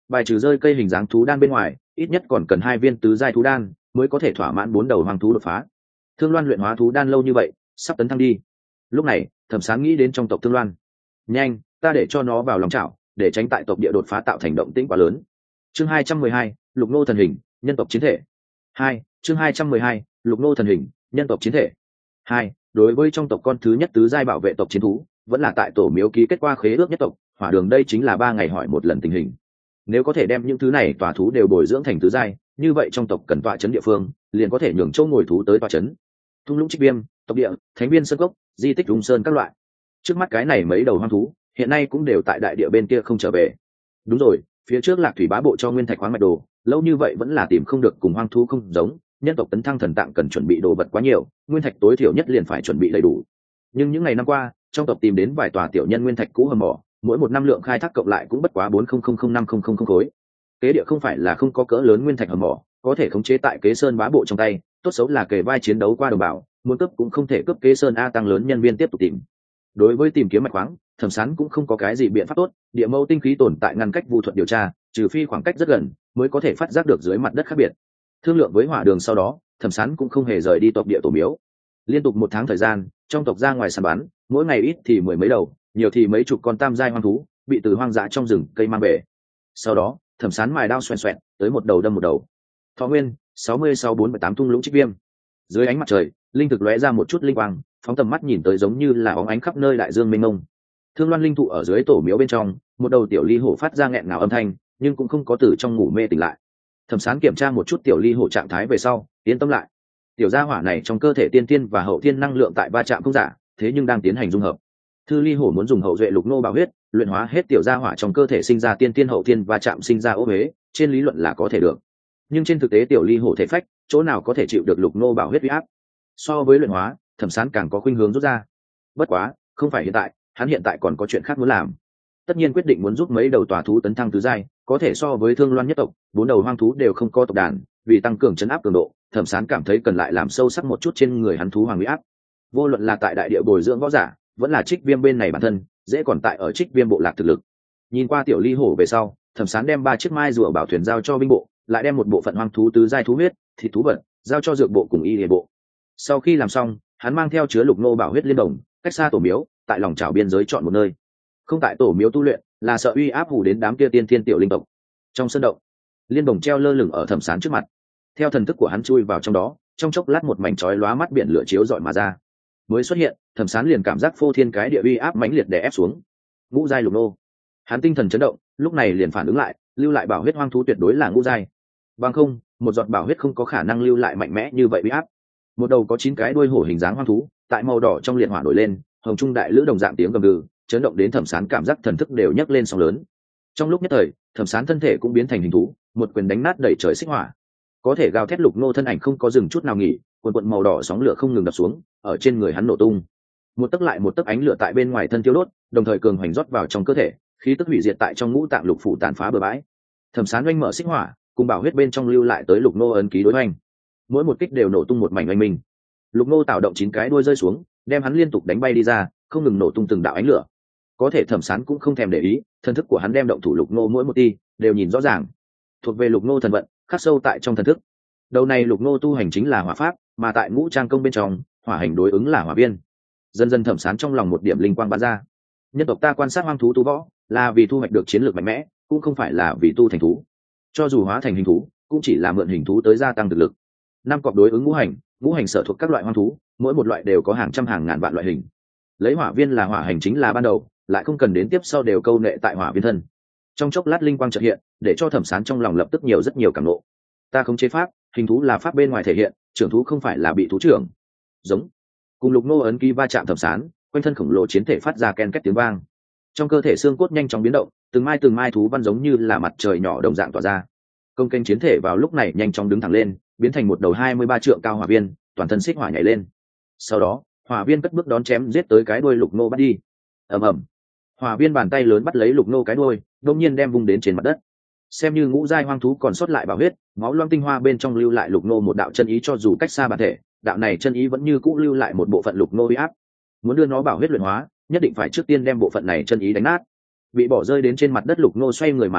bài trừ rơi cây hình dáng thú đan bên ngoài, ít nhất còn cần hai viên tứ giai thú đan mới có thể thỏa mãn bốn đầu hoang thú đột phá. Thương Loan luyện hóa thú đan lâu như vậy, sắp tấn thăng đi. Lúc này Thẩm Sán nghĩ đến trong tộc Thương Loan. Nhanh, ta để cho nó vào lòng chảo, để tránh tại tộc địa đột phá tạo thành động tĩnh quá lớn. Chương hai trăm mười hai, Lục Nô thần hình, nhân tộc chiến thể. Hai, chương hai trăm mười hai, Lục Nô thần hình, nhân tộc chiến thể. Hai, đối với trong tộc con thứ nhất tứ giai bảo vệ tộc chiến thú, vẫn là tại tổ miếu ký kết qua khế ước nhất tộc, Hỏa Đường đây chính là ba ngày hỏi một lần tình hình. Nếu có thể đem những thứ này tòa thú đều bồi dưỡng thành tứ giai, như vậy trong tộc cần tọa trấn địa phương, liền có thể nhường châu ngồi thú tới tọa trấn. Thung lũng Trích Viêm, tộc địa, Thánh Viên Sơn Cốc, di tích Trung Sơn các loại. Trước mắt cái này mấy đầu hoang thú, hiện nay cũng đều tại đại địa bên kia không trở về. Đúng rồi, phía trước Lạc Thủy bá bộ cho nguyên thạch khoáng mạch đồ, lâu như vậy vẫn là tìm không được cùng hoang thú không giống, nhân tộc tấn thăng thần tạng cần chuẩn bị đồ vật quá nhiều, nguyên thạch tối thiểu nhất liền phải chuẩn bị đầy đủ. Nhưng những ngày năm qua, trong tộc tìm đến vài tòa tiểu nhân nguyên thạch cũ hầm mỏ, mỗi một năm lượng khai thác cộng lại cũng bất quá bốn không không không năm không không không khối. Kế địa không phải là không có cỡ lớn nguyên thạch hầm mỏ, có thể khống chế tại Kế Sơn bá bộ trong tay, tốt xấu là kề vai chiến đấu qua đồng bào, muốn cướp cũng không thể cướp Kế Sơn a tăng lớn nhân viên tiếp tục tìm. Đối với tìm kiếm mạch khoáng, Thẩm Sán cũng không có cái gì biện pháp tốt, địa mâu tinh khí tồn tại ngăn cách vu thuật điều tra, trừ phi khoảng cách rất gần mới có thể phát giác được dưới mặt đất khác biệt. Thương lượng với Hỏa Đường sau đó, Thẩm Sán cũng không hề rời đi tộc địa tổ miếu. Liên tục một tháng thời gian, trong tộc ra ngoài săn bắn, mỗi ngày ít thì mười mấy đầu, nhiều thì mấy chục con tam giai hoang thú bị từ hoang dã trong rừng cây mang về. Sau đó Thẩm Sán mài đao xoèn xoẹn tới một đầu đâm một đầu. Thọ nguyên sáu mươi sáu bốn bảy tám thung lũng Trích Viêm. Dưới ánh mặt trời linh thực lóe ra một chút linh quang, phóng tầm mắt nhìn tới giống như là óng ánh khắp nơi đại dương mênh mông. Thương Loan linh thụ ở dưới tổ miếu bên trong, một đầu tiểu ly hổ phát ra nghẹn ngào âm thanh, nhưng cũng không có từ trong ngủ mê tỉnh lại. Thẩm Sán kiểm tra một chút tiểu ly hổ trạng thái về sau, yên tâm lại. Tiểu gia hỏa này trong cơ thể tiên tiên và hậu thiên năng lượng tại va chạm không giả, thế nhưng đang tiến hành dung hợp. Thư ly hổ muốn dùng hậu duệ lục nô bảo huyết, luyện hóa hết tiểu gia hỏa trong cơ thể sinh ra tiên tiên hậu thiên và chạm sinh ra ô huế, trên lý luận là có thể được. Nhưng trên thực tế tiểu ly hổ thể phách, chỗ nào có thể chịu được lục nô bảo huyết uy áp. So với luyện hóa, Thẩm Sán càng có khuynh hướng rút ra. Bất quá, không phải hiện tại, hắn hiện tại còn có chuyện khác muốn làm. Tất nhiên quyết định muốn giúp mấy đầu tòa thú tấn thăng tứ giai, có thể so với Thương Loan nhất tộc, bốn đầu hoang thú đều không có tộc đàn, vì tăng cường trấn áp cường độ, Thẩm Sán cảm thấy cần lại làm sâu sắc một chút trên người hắn thú hoàng uy áp. Vô luận là tại đại địa bồi dưỡng võ giả, vẫn là Trích Viêm bên này bản thân, dễ còn tại ở Trích Viêm bộ lạc thực lực. Nhìn qua tiểu ly hổ về sau, Thẩm Sán đem ba chiếc mai rùa bảo thuyền giao cho binh bộ, lại đem một bộ phận hoang thú tứ giai thú huyết, thịt thú vật giao cho dược bộ cùng y y bộ. Sau khi làm xong, hắn mang theo chứa lục nô bảo huyết liên đồng, cách xa tổ miếu, tại lòng chảo biên giới chọn một nơi. Không tại tổ miếu tu luyện, là sợ uy áp hù đến đám kia tiên thiên tiểu linh tộc. Trong sân động, liên đồng treo lơ lửng ở Thẩm Sán trước mặt. Theo thần thức của hắn chui vào trong đó, trong chốc lát một mảnh chói lóa mắt biển lửa chiếu rọi mà ra. Mới xuất hiện, Thẩm Sán liền cảm giác phô thiên cái địa uy áp mãnh liệt đè ép xuống. Ngũ giai lục nô. Hắn tinh thần chấn động, lúc này liền phản ứng lại, lưu lại bảo huyết hoang thú tuyệt đối là ngũ giai. Bằng không, một giọt bảo huyết không có khả năng lưu lại mạnh mẽ như vậy uy áp. Một đầu có chín cái đuôi hổ hình dáng hoang thú, tại màu đỏ trong liệt hỏa nổi lên, hồng trung đại lữ đồng dạng tiếng gầm gừ, chấn động đến Thẩm Sán cảm giác thần thức đều nhấc lên sóng lớn. Trong lúc nhất thời, Thẩm Sán thân thể cũng biến thành hình thú, một quyền đánh nát đẩy trời xích hỏa. Có thể gào thét lục nô thân ảnh không có dừng chút nào nghỉ, cuồn cuộn màu đỏ sóng lửa không ngừng đập xuống, ở trên người hắn nổ tung. Một tấc lại một tấc ánh lửa tại bên ngoài thân tiêu đốt, đồng thời cường hoành rót vào trong cơ thể, khí tức hủy diệt tại trong ngũ tạng lục phủ tàn phá bừa bãi. Thẩm Sán oanh mở xích hỏa, cùng bảo huyết bên trong lưu lại tới lục nô ấn ký đối oanh. Mỗi một kích đều nổ tung một mảnh oanh minh. Lục nô tạo động chín cái đuôi rơi xuống, đem hắn liên tục đánh bay đi ra, không ngừng nổ tung từng đạo ánh lửa. Có thể Thẩm Sán cũng không thèm để ý, thần thức của hắn đem động thủ lục nô mỗi một ti đều nhìn rõ ràng, thuộc về lục nô thần vận, khắc sâu tại trong thần thức. Đầu này lục nô tu hành chính là hỏa pháp, mà tại ngũ trang công bên trong, hỏa hành đối ứng là hỏa viên. Dần dần Thẩm Sán trong lòng một điểm linh quang bắn ra. Nhân tộc ta quan sát hoang thú tu võ, là vì thu hoạch được chiến lược mạnh mẽ, cũng không phải là vì tu thành thú. Cho dù hóa thành hình thú, cũng chỉ là mượn hình thú tới gia tăng thực lực. Năm cọc đối ứng ngũ hành, ngũ hành sở thuộc các loại hoang thú, mỗi một loại đều có hàng trăm hàng ngàn vạn loại hình. Lấy hỏa viên là hỏa hành chính là ban đầu, lại không cần đến tiếp sau đều câu nệ tại hỏa viên thân. Trong chốc lát linh quang chợt hiện, để cho Thẩm Sán trong lòng lập tức nhiều rất nhiều cảm ngộ. Ta không chế pháp, hình thú là pháp bên ngoài thể hiện, trưởng thú không phải là bị thú trưởng. Giống. Cùng lục nô ấn ký va chạm Thẩm Sán, quanh thân khổng lồ chiến thể phát ra ken két tiếng vang. Trong cơ thể xương cốt nhanh chóng biến động, từng mai từng mai thú văn giống như là mặt trời nhỏ đồng dạng tỏa ra. Công kênh chiến thể vào lúc này nhanh chóng đứng thẳng lên, biến thành một đầu hai mươi ba trượng cao hỏa viên, toàn thân xích hỏa nhảy lên. Sau đó, hỏa viên cất bước đón chém giết tới cái đuôi lục nô bắt đi. Ầm ầm. Hỏa viên bàn tay lớn bắt lấy lục nô cái đuôi, đột nhiên đem vung đến trên mặt đất. Xem như ngũ giai hoang thú còn sót lại bảo huyết, máu loang tinh hoa bên trong lưu lại lục nô một đạo chân ý, cho dù cách xa bản thể, đạo này chân ý vẫn như cũ lưu lại một bộ phận lục nô uy áp. Muốn đưa nó bảo huyết luyện hóa, nhất định phải trước tiên đem bộ phận này chân ý đánh nát. Bị bỏ rơi đến trên mặt đất lục nô xoay người mà lên,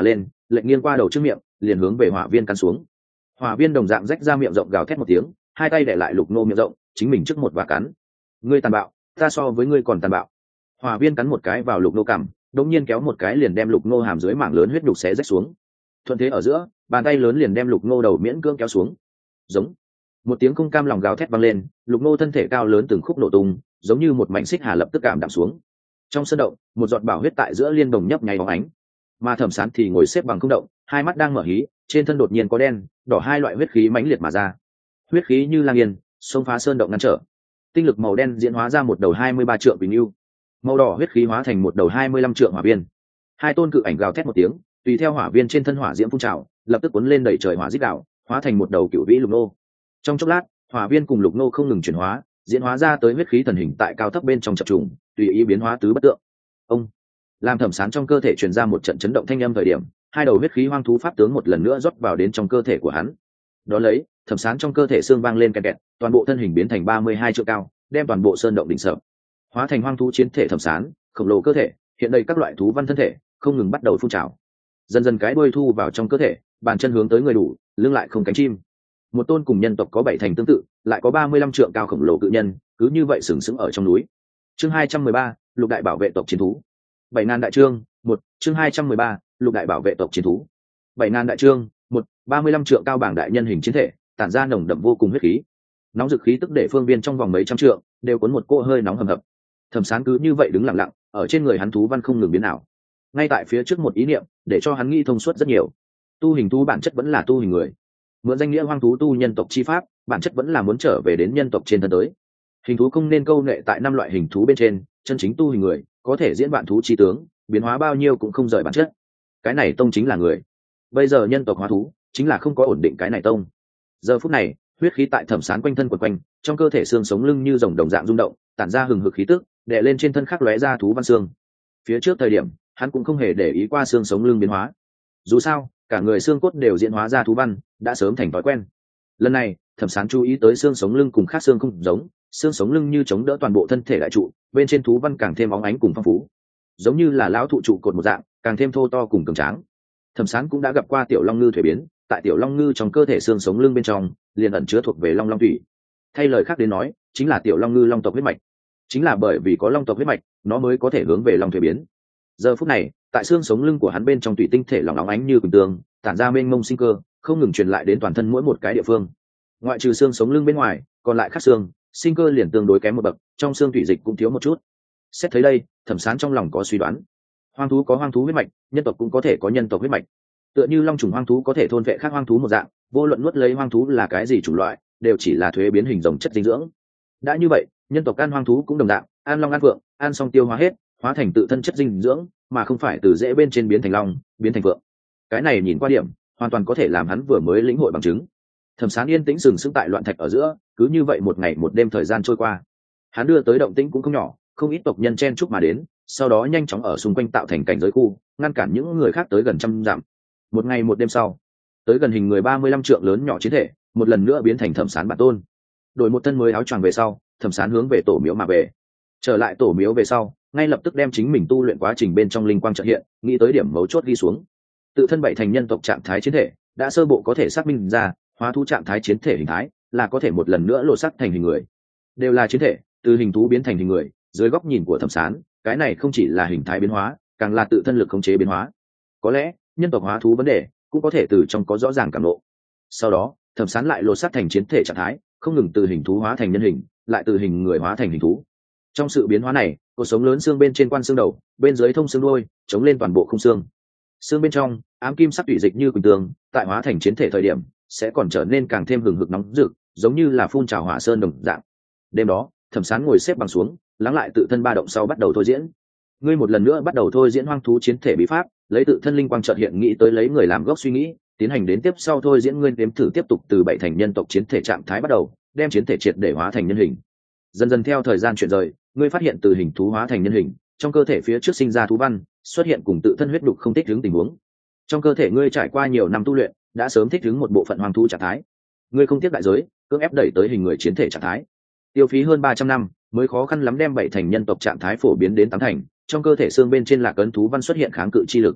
lệnh nghiêng qua đầu trước miệng liền hướng về hỏa viên cắn xuống. Hỏa viên đồng dạng rách ra miệng rộng gào thét một tiếng, hai tay để lại lục nô miệng rộng chính mình trước một và cắn. Ngươi tàn bạo, ta so với ngươi còn tàn bạo. Hỏa viên cắn một cái vào lục nô cằm, đống nhiên kéo một cái liền đem lục nô hàm dưới mảng lớn huyết nhục xé rách xuống. Thuận thế ở giữa, bàn tay lớn liền đem lục nô đầu miễn cưỡng kéo xuống. Giống một tiếng không cam lòng gào thét vang lên, lục nô thân thể cao lớn từng khúc nổ tung, giống như một mảnh xích hà lập tức cảm đạm xuống. Trong sân động, một giọt bảo huyết tại giữa liên đồng nhấp nháy bóng ánh, mà Thẩm Sán thì ngồi xếp bằng không động, hai mắt đang mở hí, trên thân đột nhiên có đen đỏ hai loại huyết khí mãnh liệt mà ra. Huyết khí như lang yên xông phá sơn động ngăn trở, tinh lực màu đen diễn hóa ra một đầu hai mươi ba trượng bình lưu, màu đỏ huyết khí hóa thành một đầu hai mươi lăm trượng hỏa viên. Hai tôn cự ảnh gào thét một tiếng, tùy theo hỏa viên trên thân hỏa diễm phun trào, lập tức cuốn lên đẩy trời hỏa dích đạo, hóa thành một đầu cựu vĩ lục nô. Trong chốc lát, hỏa viên cùng lục nô không ngừng chuyển hóa, diễn hóa ra tới huyết khí thần hình tại cao thấp bên trong chập trùng, tùy ý biến hóa tứ bất tượng. Ông làm Thẩm Sán trong cơ thể truyền ra một trận chấn động thanh âm thời điểm, hai đầu huyết khí hoang thú pháp tướng một lần nữa rót vào đến trong cơ thể của hắn. Đó lấy, Thẩm Sán trong cơ thể xương vang lên kẹt kẹt, toàn bộ thân hình biến thành ba mươi hai trượng cao, đem toàn bộ sơn động đỉnh sập. Hóa thành hoang thú chiến thể Thẩm Sán, khổng lồ cơ thể, hiện đây các loại thú văn thân thể không ngừng bắt đầu phun trào. Dần dần cái đuôi thu vào trong cơ thể, bàn chân hướng tới người đủ, lưng lại không cánh chim. Một tôn cùng nhân tộc có bảy thành tương tự, lại có ba mươi lăm trượng cao khổng lồ cự nhân, cứ như vậy sừng sững ở trong núi. Chương hai trăm mười ba, lục đại bảo vệ tộc chiến thú. Bảy ngàn đại chương, một, chương hai trăm mười ba, lục đại bảo vệ tộc chiến thú. Bảy ngàn đại chương, một, ba mươi lăm trượng cao bảng đại nhân hình chiến thể, tản ra nồng đậm vô cùng huyết khí. Nóng dực khí tức để phương viên trong vòng mấy trăm trượng đều cuốn một cỗ hơi nóng hầm hập. Thẩm Sán cứ như vậy đứng lặng lặng, ở trên người hắn thú văn không ngừng biến ảo. Ngay tại phía trước một ý niệm, để cho hắn nghĩ thông suốt rất nhiều. Tu hình thú bản chất vẫn là tu hình người. Mượn danh nghĩa hoang thú tu nhân tộc chi pháp, bản chất vẫn là muốn trở về đến nhân tộc trên thân tới. Hình thú không nên câu nệ tại năm loại hình thú bên trên, chân chính tu hình người, có thể diễn vạn thú chi tướng, biến hóa bao nhiêu cũng không rời bản chất. Cái này tông chính là người. Bây giờ nhân tộc hóa thú, chính là không có ổn định cái này tông. Giờ phút này, huyết khí tại Thẩm Sán quanh thân quần quanh, trong cơ thể xương sống lưng như rồng đồng dạng rung động, tản ra hừng hực khí tức, đè lên trên thân khắc lóe ra thú văn xương. Phía trước thời điểm, hắn cũng không hề để ý qua xương sống lưng biến hóa. Dù sao, cả người xương cốt đều diễn hóa ra thú văn, đã sớm thành thói quen. Lần này, Thẩm Sán chú ý tới xương sống lưng cùng khác xương không giống, xương sống lưng như chống đỡ toàn bộ thân thể đại trụ, bên trên thú văn càng thêm óng ánh cùng phong phú, giống như là lão thụ trụ cột một dạng, càng thêm thô to cùng cường tráng. Thẩm Sán cũng đã gặp qua tiểu long ngư thuế biến, tại tiểu long ngư trong cơ thể xương sống lưng bên trong liền ẩn chứa thuộc về long long thủy. Thay lời khác đến nói, chính là tiểu long ngư long tộc huyết mạch. Chính là bởi vì có long tộc huyết mạch, nó mới có thể hướng về long thuế biến. Giờ phút này, tại xương sống lưng của hắn bên trong tùy tinh thể lỏng óng ánh như quỳnh tương, tản ra mênh mông sinh cơ, không ngừng truyền lại đến toàn thân mỗi một cái địa phương. Ngoại trừ xương sống lưng bên ngoài, còn lại khác xương, sinh cơ liền tương đối kém một bậc, trong xương thủy dịch cũng thiếu một chút. Xét thấy đây, Thẩm Sán trong lòng có suy đoán, hoang thú có hoang thú huyết mạch, nhân tộc cũng có thể có nhân tộc huyết mạch. Tựa như long trùng hoang thú có thể thôn vệ khác hoang thú một dạng, vô luận nuốt lấy hoang thú là cái gì chủng loại, đều chỉ là thuế biến hình rồng chất dinh dưỡng. Đã như vậy, nhân tộc ăn hoang thú cũng đồng dạng, ăn long ăn phượng, ăn xong tiêu hóa hết, hóa thành tự thân chất dinh dưỡng, mà không phải từ dễ bên trên biến thành long, biến thành phượng. Cái này nhìn qua điểm, hoàn toàn có thể làm hắn vừa mới lĩnh hội bằng chứng. Thẩm Sán yên tĩnh sừng sững tại loạn thạch ở giữa, cứ như vậy một ngày một đêm thời gian trôi qua. Hắn đưa tới động tĩnh cũng không nhỏ, không ít tộc nhân chen chúc mà đến, sau đó nhanh chóng ở xung quanh tạo thành cảnh giới khu, ngăn cản những người khác tới gần trăm dặm. Một ngày một đêm sau, tới gần hình người ba mươi lăm trượng lớn nhỏ chiến thể, một lần nữa biến thành Thẩm Sán bản tôn. Đổi một thân mới áo choàng về sau, Thẩm Sán hướng về tổ miếu mà về. Trở lại tổ miếu về sau, ngay lập tức đem chính mình tu luyện quá trình bên trong linh quang chợt hiện, nghĩ tới điểm mấu chốt ghi xuống. Tự thân bảy thành nhân tộc trạng thái chiến thể, đã sơ bộ có thể xác minh ra, hóa thú trạng thái chiến thể hình thái là có thể một lần nữa lột xác thành hình người. Đều là chiến thể, từ hình thú biến thành hình người, dưới góc nhìn của Thẩm Sán, cái này không chỉ là hình thái biến hóa, càng là tự thân lực khống chế biến hóa. Có lẽ, nhân tộc hóa thú vấn đề cũng có thể từ trong có rõ ràng cảm lộ. Sau đó, Thẩm Sán lại lột xác thành chiến thể trạng thái, không ngừng từ hình thú hóa thành nhân hình, lại từ hình người hóa thành hình thú. Trong sự biến hóa này, cột sống lớn xương bên trên quan xương đầu, bên dưới thông xương đuôi, chống lên toàn bộ khung xương. Xương bên trong, ám kim sắc thủy dịch như quỳnh tương, tại hóa thành chiến thể thời điểm, sẽ còn trở nên càng thêm hừng hực nóng rực, giống như là phun trào hỏa sơn đồng dạng. Đêm đó, Thẩm Sán ngồi xếp bằng xuống, lắng lại tự thân ba động sau bắt đầu thôi diễn. Ngươi một lần nữa bắt đầu thôi diễn hoang thú chiến thể bí pháp, lấy tự thân linh quang chợt hiện nghĩ tới lấy người làm gốc suy nghĩ, tiến hành đến tiếp sau thôi diễn ngươi đếm thử tiếp tục từ bảy thành nhân tộc chiến thể trạng thái bắt đầu, đem chiến thể triệt để hóa thành nhân hình. Dần dần theo thời gian chuyển rời, ngươi phát hiện từ hình thú hóa thành nhân hình, trong cơ thể phía trước sinh ra thú văn, xuất hiện cùng tự thân huyết đục không thích ứng tình huống. Trong cơ thể ngươi trải qua nhiều năm tu luyện, đã sớm thích ứng một bộ phận hoang thú trạng thái. Ngươi không tiếc đại giới, cưỡng ép đẩy tới hình người chiến thể trạng thái. Tiêu phí hơn ba trăm năm, mới khó khăn lắm đem bảy thành nhân tộc trạng thái phổ biến đến tám thành, trong cơ thể xương bên trên lạc ấn thú văn xuất hiện kháng cự chi lực.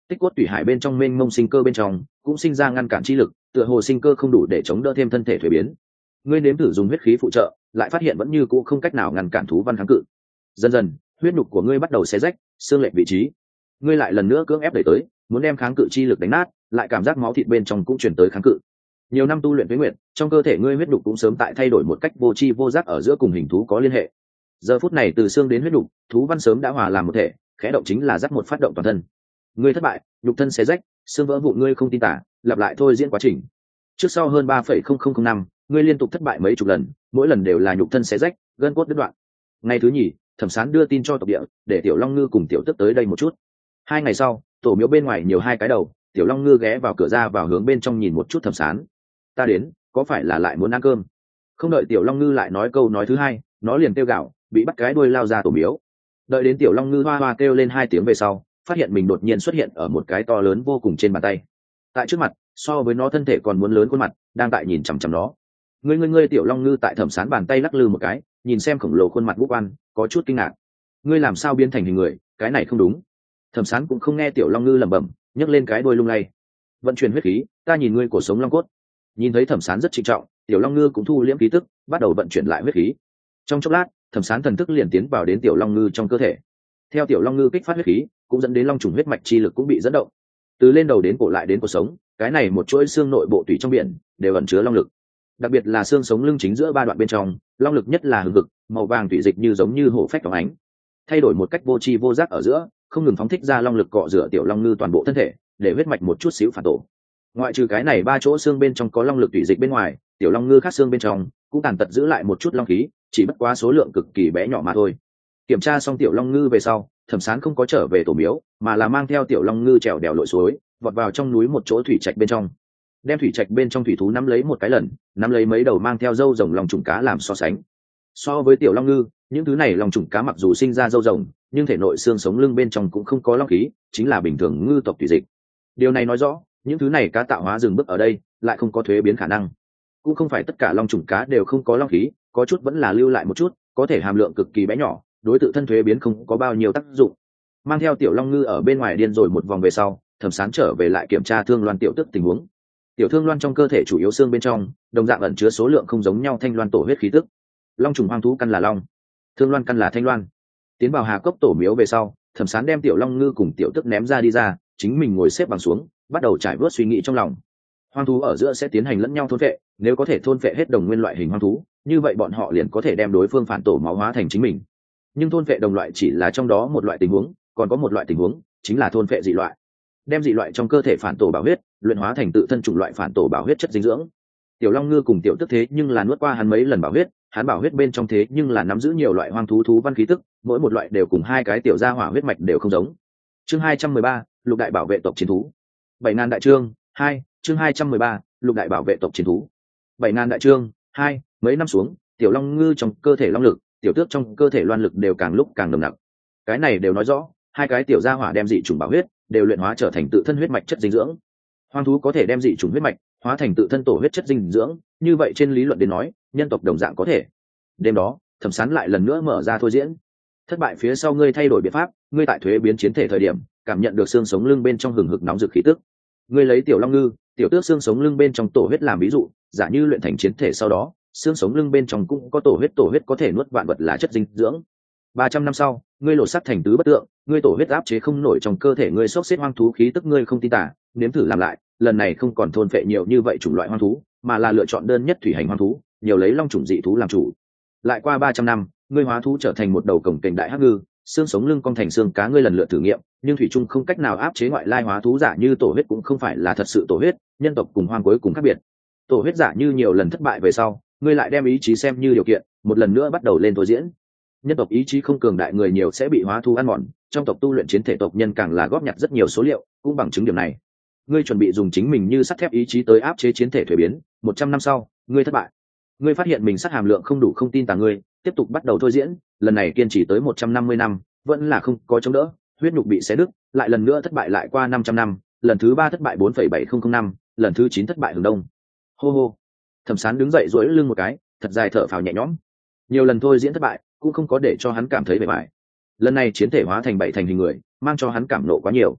tích cốt tủy hải bên trong mênh mông sinh cơ bên trong cũng sinh ra ngăn cản chi lực, tựa hồ sinh cơ không đủ để chống đỡ thêm thân thể thuế biến. Ngươi nếm thử dùng huyết khí phụ trợ, lại phát hiện vẫn như cũ không cách nào ngăn cản thú văn kháng cự. Dần dần, huyết nhục của ngươi bắt đầu xé rách, xương lệch vị trí. Ngươi lại lần nữa cưỡng ép đẩy tới, muốn đem kháng cự chi lực đánh nát, lại cảm giác máu thịt bên trong cũng chuyển tới kháng cự. Nhiều năm tu luyện với nguyện, trong cơ thể ngươi huyết nhục cũng sớm tại thay đổi một cách vô tri vô giác ở giữa cùng hình thú có liên hệ. Giờ phút này từ xương đến huyết nhục, thú văn sớm đã hòa làm một thể, khẽ động chính là dắt một phát động toàn thân. Ngươi thất bại, nhục thân xé rách, xương vỡ vụn, ngươi không tin tả, lặp lại thôi diễn quá trình. Trước sau hơn ba phẩy không không không năm, ngươi liên tục thất bại mấy chục lần, mỗi lần đều là nhục thân xé rách, gân cốt đứt đoạn. Ngày thứ nhì, Thẩm Sán đưa tin cho tộc địa, để Tiểu Long Ngư cùng Tiểu Tức tới đây một chút. Hai ngày sau, tổ miếu bên ngoài nhiều hai cái đầu, Tiểu Long Ngư ghé vào cửa ra vào hướng bên trong nhìn một chút Thẩm Sán. Ta đến, có phải là lại muốn ăn cơm? Không đợi Tiểu Long Ngư lại nói câu nói thứ hai, nó liền kêu gào, bị bắt cái đuôi lao ra tổ miếu. Đợi đến Tiểu Long Ngư hoa hoa kêu lên hai tiếng về sau, phát hiện mình đột nhiên xuất hiện ở một cái to lớn vô cùng trên bàn tay. Tại trước mặt, so với nó thân thể còn muốn lớn khuôn mặt, đang tại nhìn chằm chằm nó. Ngươi ngươi ngươi Tiểu Long Ngư tại Thẩm Sán bàn tay lắc lư một cái, nhìn xem khổng lồ khuôn mặt vũ quan, có chút kinh ngạc. Ngươi làm sao biến thành hình người, cái này không đúng. Thẩm Sán cũng không nghe Tiểu Long Ngư lẩm bẩm, nhấc lên cái đuôi lung lay. Vận chuyển huyết khí, ta nhìn ngươi cổ sống long cốt. Nhìn thấy Thẩm Sán rất trịnh trọng, Tiểu Long Ngư cũng thu liễm khí tức, bắt đầu vận chuyển lại huyết khí. Trong chốc lát, Thẩm Sán thần thức liền tiến vào đến Tiểu Long Ngư trong cơ thể. Theo Tiểu Long Ngư kích phát huyết khí, cũng dẫn đến long trùng huyết mạch chi lực cũng bị dẫn động. Từ lên đầu đến cổ lại đến cổ sống, cái này một chuỗi xương nội bộ tủy trong biển đều ẩn chứa long lực. Đặc biệt là xương sống lưng chính giữa ba đoạn bên trong, long lực nhất là hừng hực, màu vàng tủy dịch như giống như hổ phách phóng ánh, thay đổi một cách vô tri vô giác ở giữa, không ngừng phóng thích ra long lực cọ rửa Tiểu Long Ngư toàn bộ thân thể, để huyết mạch một chút xíu phản tổ. Ngoại trừ cái này ba chỗ xương bên trong có long lực tủy dịch bên ngoài, Tiểu Long Ngư khác xương bên trong cũng tàn tật giữ lại một chút long khí, chỉ bất quá số lượng cực kỳ bé nhỏ mà thôi. Kiểm tra xong Tiểu Long Ngư về sau, Thẩm Sán không có trở về tổ miếu, mà là mang theo Tiểu Long Ngư trèo đèo lội suối, vọt vào trong núi một chỗ thủy trạch bên trong. Đem thủy trạch bên trong thủy thú nắm lấy một cái lần, nắm lấy mấy đầu mang theo râu rồng lòng trùng cá làm so sánh. So với Tiểu Long Ngư, những thứ này lòng trùng cá mặc dù sinh ra râu rồng, nhưng thể nội xương sống lưng bên trong cũng không có long khí, chính là bình thường ngư tộc thủy dịch. Điều này nói rõ, những thứ này cá tạo hóa dừng bước ở đây, lại không có thuế biến khả năng. Cũng không phải tất cả long trùng cá đều không có long khí, có chút vẫn là lưu lại một chút, có thể hàm lượng cực kỳ bé nhỏ, đối tự thân thuế biến không có bao nhiêu tác dụng. Mang theo Tiểu Long Ngư ở bên ngoài điên rồi một vòng về sau, Thẩm Sán trở về lại kiểm tra Thương Loan Tiểu Tức tình huống. Tiểu Thương Loan trong cơ thể chủ yếu xương bên trong, đồng dạng ẩn chứa số lượng không giống nhau thanh loan tổ huyết khí tức. Long trùng hoang thú căn là long, Thương Loan căn là thanh loan. Tiến vào Hà Cốc tổ miếu về sau, Thẩm Sán đem Tiểu Long Ngư cùng Tiểu Tức ném ra đi ra, chính mình ngồi xếp bằng xuống, bắt đầu trải vớt suy nghĩ trong lòng. Hoang thú ở giữa sẽ tiến hành lẫn nhau thôn phệ, nếu có thể thôn phệ hết đồng nguyên loại hình hoang thú, như vậy bọn họ liền có thể đem đối phương phản tổ máu hóa thành chính mình. Nhưng thôn phệ đồng loại chỉ là trong đó một loại tình huống, còn có một loại tình huống, chính là thôn phệ dị loại. Đem dị loại trong cơ thể phản tổ bảo huyết, luyện hóa thành tự thân chủng loại phản tổ bảo huyết chất dinh dưỡng. Tiểu Long Ngư cùng Tiểu Tức thế nhưng là nuốt qua hắn mấy lần bảo huyết, hắn bảo huyết bên trong thế nhưng là nắm giữ nhiều loại hoang thú thú văn khí tức, mỗi một loại đều cùng hai cái tiểu gia hỏa huyết mạch đều không giống. Chương hai trăm mười ba, Lục đại bảo vệ tộc chiến thú. Bảy ngàn đại chương hai, chương hai trăm mười ba, Lục đại bảo vệ tộc chiến thú. Bảy ngàn đại chương hai, mấy năm xuống, Tiểu Long Ngư trong cơ thể long lực, Tiểu Tước trong cơ thể loan lực đều càng lúc càng nồng nặc. Cái này đều nói rõ, hai cái tiểu gia hỏa đem dị chủng bảo huyết đều luyện hóa trở thành tự thân huyết mạch chất dinh dưỡng. Hoang thú có thể đem dị chủng huyết mạch hóa thành tự thân tổ huyết chất dinh dưỡng, như vậy trên lý luận đến nói, nhân tộc đồng dạng có thể. Đêm đó, Thẩm Sán lại lần nữa mở ra thôi diễn. Thất bại phía sau ngươi thay đổi biện pháp, ngươi tại thuế biến chiến thể thời điểm, cảm nhận được xương sống lưng bên trong hừng hực nóng rực khí tức. Ngươi lấy Tiểu Long Ngư, Tiểu Tước xương sống lưng bên trong tổ huyết làm ví dụ, giả như luyện thành chiến thể sau đó, xương sống lưng bên trong cũng có tổ huyết, tổ huyết có thể nuốt vạn vật là chất dinh dưỡng. Ba trăm năm sau, ngươi lột xác thành tứ bất tượng, ngươi tổ huyết áp chế không nổi trong cơ thể ngươi xốc xếp hoang thú khí tức, ngươi không tin tả, nếm thử làm lại, lần này không còn thôn phệ nhiều như vậy chủng loại hoang thú, mà là lựa chọn đơn nhất thủy hành hoang thú, nhiều lấy long chủng dị thú làm chủ. Lại qua ba trăm năm, ngươi hóa thú trở thành một đầu cổng kềnh đại hắc ngư, xương sống lưng cong thành xương cá, ngươi lần lượt thử nghiệm, nhưng thủy chung không cách nào áp chế ngoại lai hóa thú giả như tổ huyết cũng không phải là thật sự tổ huyết, nhân tộc cùng hoang cuối cùng khác biệt. Tổ huyết giả như nhiều lần thất bại về sau, ngươi lại đem ý chí xem như điều kiện, một lần nữa bắt đầu lên thôi diễn. Nhân tộc ý chí không cường đại, người nhiều sẽ bị hóa thú ăn mòn, trong tộc tu luyện chiến thể tộc nhân càng là góp nhặt rất nhiều số liệu, cũng bằng chứng điểm này. Ngươi chuẩn bị dùng chính mình như sắt thép ý chí tới áp chế chiến thể thuế biến, một trăm năm sau, ngươi thất bại. Ngươi phát hiện mình sắt hàm lượng không đủ, không tin tà ngươi, tiếp tục bắt đầu thôi diễn, lần này kiên trì tới một trăm năm mươi năm, vẫn là không có chống đỡ, huyết nhục bị xé đứt, lại lần nữa thất bại, lại qua năm trăm năm, lần thứ ba thất bại bốn phẩy bảy không không năm, lần thứ chín thất bại hướng đông. Hô hô. Thẩm Sán đứng dậy duỗi lưng một cái, thật dài thở phào nhẹ nhõm. Nhiều lần thôi diễn thất bại, cũng không có để cho hắn cảm thấy bề bại. Lần này chiến thể hóa thành bảy thành hình người, mang cho hắn cảm nộ quá nhiều.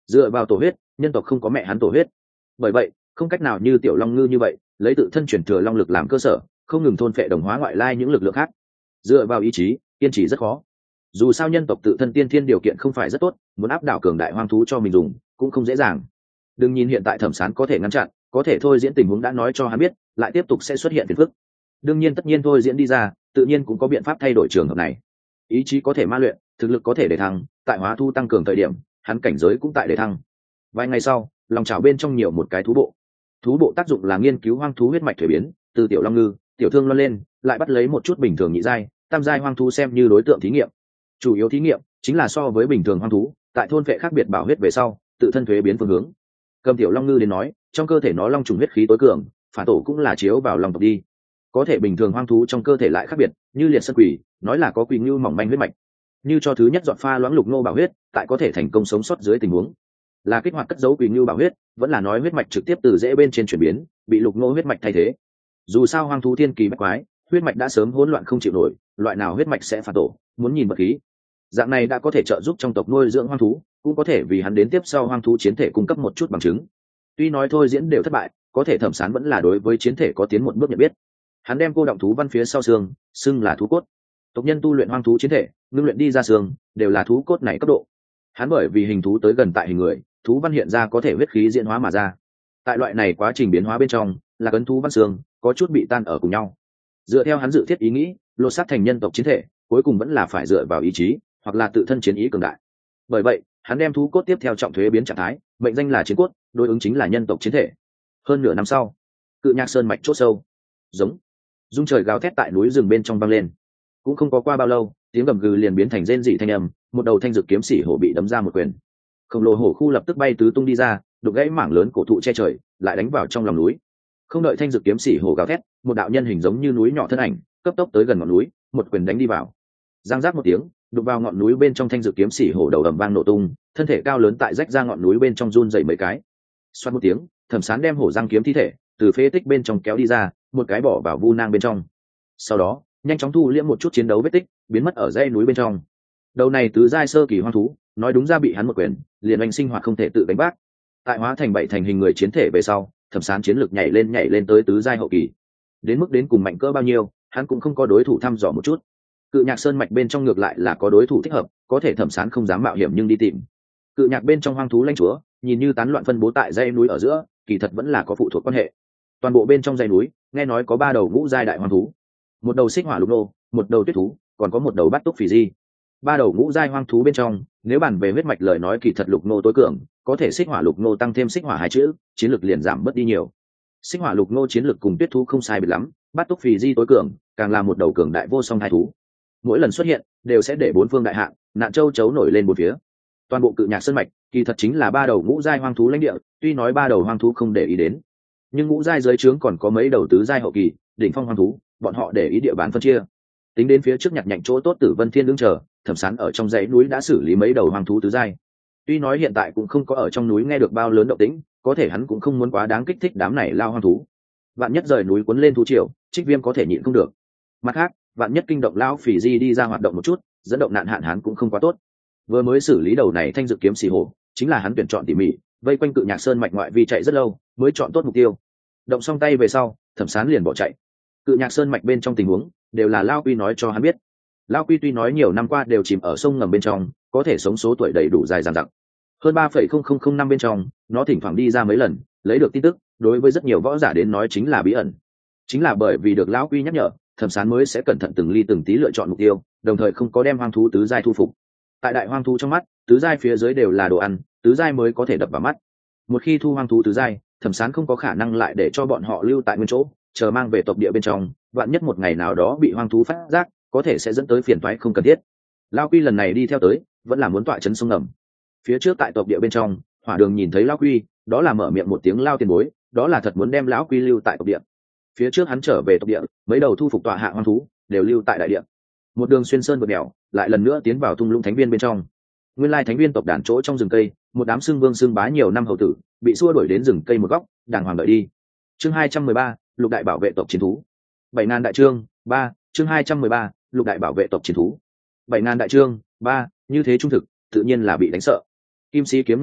Dựa vào tổ huyết, nhân tộc không có mẹ hắn tổ huyết, bởi vậy không cách nào như tiểu long ngư như vậy lấy tự thân chuyển thừa long lực làm cơ sở, không ngừng thôn phệ đồng hóa ngoại lai những lực lượng khác. Dựa vào ý chí kiên trì rất khó, dù sao nhân tộc tự thân tiên thiên điều kiện không phải rất tốt, muốn áp đảo cường đại hoang thú cho mình dùng cũng không dễ dàng. Đừng nhìn hiện tại Thẩm Sán có thể ngăn chặn, có thể thôi diễn tình huống đã nói cho hắn biết lại tiếp tục sẽ xuất hiện phiền phức. Đương nhiên tất nhiên thôi diễn đi ra, tự nhiên cũng có biện pháp thay đổi trường hợp này. Ý chí có thể ma luyện, thực lực có thể để thăng, tại hóa thu tăng cường thời điểm hắn cảnh giới cũng tại để thăng. Vài ngày sau, lòng chảo bên trong nhiều một cái thú bộ. Thú bộ tác dụng là nghiên cứu hoang thú huyết mạch thuế biến, từ tiểu long ngư, tiểu thương loan lên, lại bắt lấy một chút bình thường nhị giai, tam giai hoang thú xem như đối tượng thí nghiệm. Chủ yếu thí nghiệm chính là so với bình thường hoang thú, tại thôn vệ khác biệt bảo huyết về sau, tự thân thuế biến phương hướng. Cầm tiểu long ngư đến nói, trong cơ thể nó long trùng huyết khí tối cường, phản tổ cũng là chiếu vào lòng tộc đi. Có thể bình thường hoang thú trong cơ thể lại khác biệt, như liệt sơn quỷ, nói là có quỷ ngưu mỏng manh huyết mạch. Như cho thứ nhất dọn pha loãng lục nô bảo huyết, tại có thể thành công sống sót dưới tình huống, là kích hoạt cất dấu quỷ ngưu bảo huyết, vẫn là nói huyết mạch trực tiếp từ rễ bên trên chuyển biến, bị lục nô huyết mạch thay thế. Dù sao hoang thú thiên kỳ bách quái, huyết mạch đã sớm hỗn loạn không chịu nổi, loại nào huyết mạch sẽ phản tổ, muốn nhìn vật khí. Dạng này đã có thể trợ giúp trong tộc nuôi dưỡng hoang thú, cũng có thể vì hắn đến tiếp sau hoang thú chiến thể cung cấp một chút bằng chứng. Tuy nói thôi diễn đều thất bại, có thể Thẩm Sán vẫn là đối với chiến thể có tiến một bước nhận biết. Hắn đem cô động thú văn phía sau xương xưng là thú cốt. Tộc nhân tu luyện hoang thú chiến thể, ngưng luyện đi ra xương đều là thú cốt này cấp độ. Hắn bởi vì hình thú tới gần tại hình người, thú văn hiện ra có thể huyết khí diễn hóa mà ra. Tại loại này quá trình biến hóa bên trong, là cấn thú văn xương có chút bị tan ở cùng nhau. Dựa theo hắn dự thiết ý nghĩ, lột xác thành nhân tộc chiến thể, cuối cùng vẫn là phải dựa vào ý chí hoặc là tự thân chiến ý cường đại. Bởi vậy hắn đem thú cốt tiếp theo trọng thuế biến trạng thái, mệnh danh là chiến cốt, đối ứng chính là nhân tộc chiến thể. Hơn nửa năm sau, Cự Nhạc Sơn mạch chốt sâu, giống dung trời gào thét tại núi rừng bên trong vang lên. Cũng không có qua bao lâu, tiếng gầm gừ liền biến thành rên rỉ thanh âm, một đầu thanh dược kiếm sĩ hổ bị đấm ra một quyền. Khổng lồ hổ khu lập tức bay tứ tung đi ra, đục gãy mảng lớn cổ thụ che trời, lại đánh vào trong lòng núi. Không đợi thanh dược kiếm sĩ hổ gào thét, một đạo nhân hình giống như núi nhỏ thân ảnh, cấp tốc tới gần ngọn núi, một quyền đánh đi vào. Giang giác một tiếng, đục vào ngọn núi bên trong thanh dược kiếm sĩ hổ đầu ầm vang nổ tung, thân thể cao lớn tại rách ra ngọn núi bên trong run rẩy mấy cái. Xoát một tiếng, Thẩm Sán đem hổ răng kiếm thi thể từ phế tích bên trong kéo đi ra, một cái bỏ vào vu nang bên trong. Sau đó nhanh chóng thu liễm một chút chiến đấu vết tích, biến mất ở dãy núi bên trong. Đầu này tứ giai sơ kỳ hoang thú, nói đúng ra bị hắn một quyền liền anh sinh hoạt không thể tự đánh bác. Tại hóa thành bảy thành hình người chiến thể về sau, Thẩm Sán chiến lược nhảy lên nhảy lên tới tứ giai hậu kỳ. Đến mức đến cùng mạnh cỡ bao nhiêu, hắn cũng không có đối thủ thăm dò một chút. Cự Nhạc Sơn mạch bên trong ngược lại là có đối thủ thích hợp, có thể Thẩm Sán không dám mạo hiểm nhưng đi tìm. Cự Nhạc bên trong hoang thú lãnh chúa, nhìn như tán loạn phân bố tại dãy núi ở giữa, kỳ thật vẫn là có phụ thuộc quan hệ. Toàn bộ bên trong dãy núi, nghe nói có ba đầu ngũ giai đại hoang thú, một đầu xích hỏa lục nô, một đầu tuyết thú, còn có một đầu bát túc phì di. Ba đầu ngũ giai hoang thú bên trong, nếu bàn về huyết mạch lời nói kỳ thật lục nô tối cường, có thể xích hỏa lục nô tăng thêm xích hỏa hai chữ, chiến lược liền giảm bớt đi nhiều. Xích hỏa lục nô chiến lược cùng tuyết thú không sai biệt lắm, bát túc phì di tối cường, càng là một đầu cường đại vô song hai thú. Mỗi lần xuất hiện, đều sẽ để bốn phương đại hạn, nạn châu chấu nổi lên một phía. Toàn bộ Cự Nhạc Sơn mạch, kỳ thật chính là ba đầu ngũ giai hoang thú lãnh địa, tuy nói ba đầu hoang thú không để ý đến, nhưng ngũ giai dưới trướng còn có mấy đầu tứ giai hậu kỳ, đỉnh phong hoang thú, bọn họ để ý địa bàn phân chia. Tính đến phía trước nhặt nhạnh chỗ tốt Tử Vân Thiên đứng chờ, Thẩm Sán ở trong dãy núi đã xử lý mấy đầu hoang thú tứ giai. Tuy nói hiện tại cũng không có ở trong núi nghe được bao lớn động tĩnh, có thể hắn cũng không muốn quá đáng kích thích đám này lao hoang thú. Vạn nhất rời núi cuốn lên thú triều, Trích Viêm có thể nhịn không được. Mặt khác, vạn nhất kinh động lao phỉ di đi ra hoạt động một chút, dẫn động nạn hạn hán cũng không quá tốt. Vừa mới xử lý đầu này thanh dược kiếm xì hổ, chính là hắn tuyển chọn tỉ mỉ, vây quanh Cự Nhạc Sơn mạch ngoại vi chạy rất lâu, mới chọn tốt mục tiêu. Động xong tay về sau, Thẩm Sán liền bỏ chạy. Cự Nhạc Sơn mạch bên trong tình huống đều là Lao Quy nói cho hắn biết. Lao Quy tuy nói nhiều năm qua đều chìm ở sông ngầm bên trong, có thể sống số tuổi đầy đủ dài dằng dặc. Hơn ba phẩy không không không năm bên trong, nó thỉnh thoảng đi ra mấy lần, lấy được tin tức, đối với rất nhiều võ giả đến nói chính là bí ẩn. Chính là bởi vì được Lão Quy nhắc nhở, Thẩm Sán mới sẽ cẩn thận từng ly từng tí lựa chọn mục tiêu, đồng thời không có đem hoang thú tứ giai thu phục. Tại đại hoang thú trong mắt, tứ giai phía dưới đều là đồ ăn, tứ giai mới có thể đập vào mắt. Một khi thu hoang thú tứ giai, Thẩm Sán không có khả năng lại để cho bọn họ lưu tại nguyên chỗ, chờ mang về tộc địa bên trong, vạn nhất một ngày nào đó bị hoang thú phát giác, có thể sẽ dẫn tới phiền toái không cần thiết. Lao Quy lần này đi theo tới, vẫn là muốn tọa trấn sông ngầm. Phía trước tại tộc địa bên trong, Hỏa Đường nhìn thấy Lao Quy, đó là mở miệng một tiếng lao tiền bối, đó là thật muốn đem lão Quy lưu tại tộc địa. Phía trước hắn trở về tộc địa, mấy đầu thu phục tọa hạ hoang thú, đều lưu tại đại địa. Một đường xuyên sơn vượt đèo, lại lần nữa tiến vào thung lũng thánh viên bên trong. Nguyên lai thánh viên tộc đàn chỗ trong rừng cây, một đám xưng vương xưng bá nhiều năm hầu tử, bị xua đuổi đến rừng cây một góc, đàng hoàng đợi đi. Chương hai trăm mười ba, lục đại bảo vệ tộc chiến thú. Bảy ngàn đại chương, ba, chương hai trăm mười ba, lục đại bảo vệ tộc chiến thú. Bảy ngàn đại chương, ba, như thế trung thực, tự nhiên là bị đánh sợ. Kim sĩ kiếm nha hổ,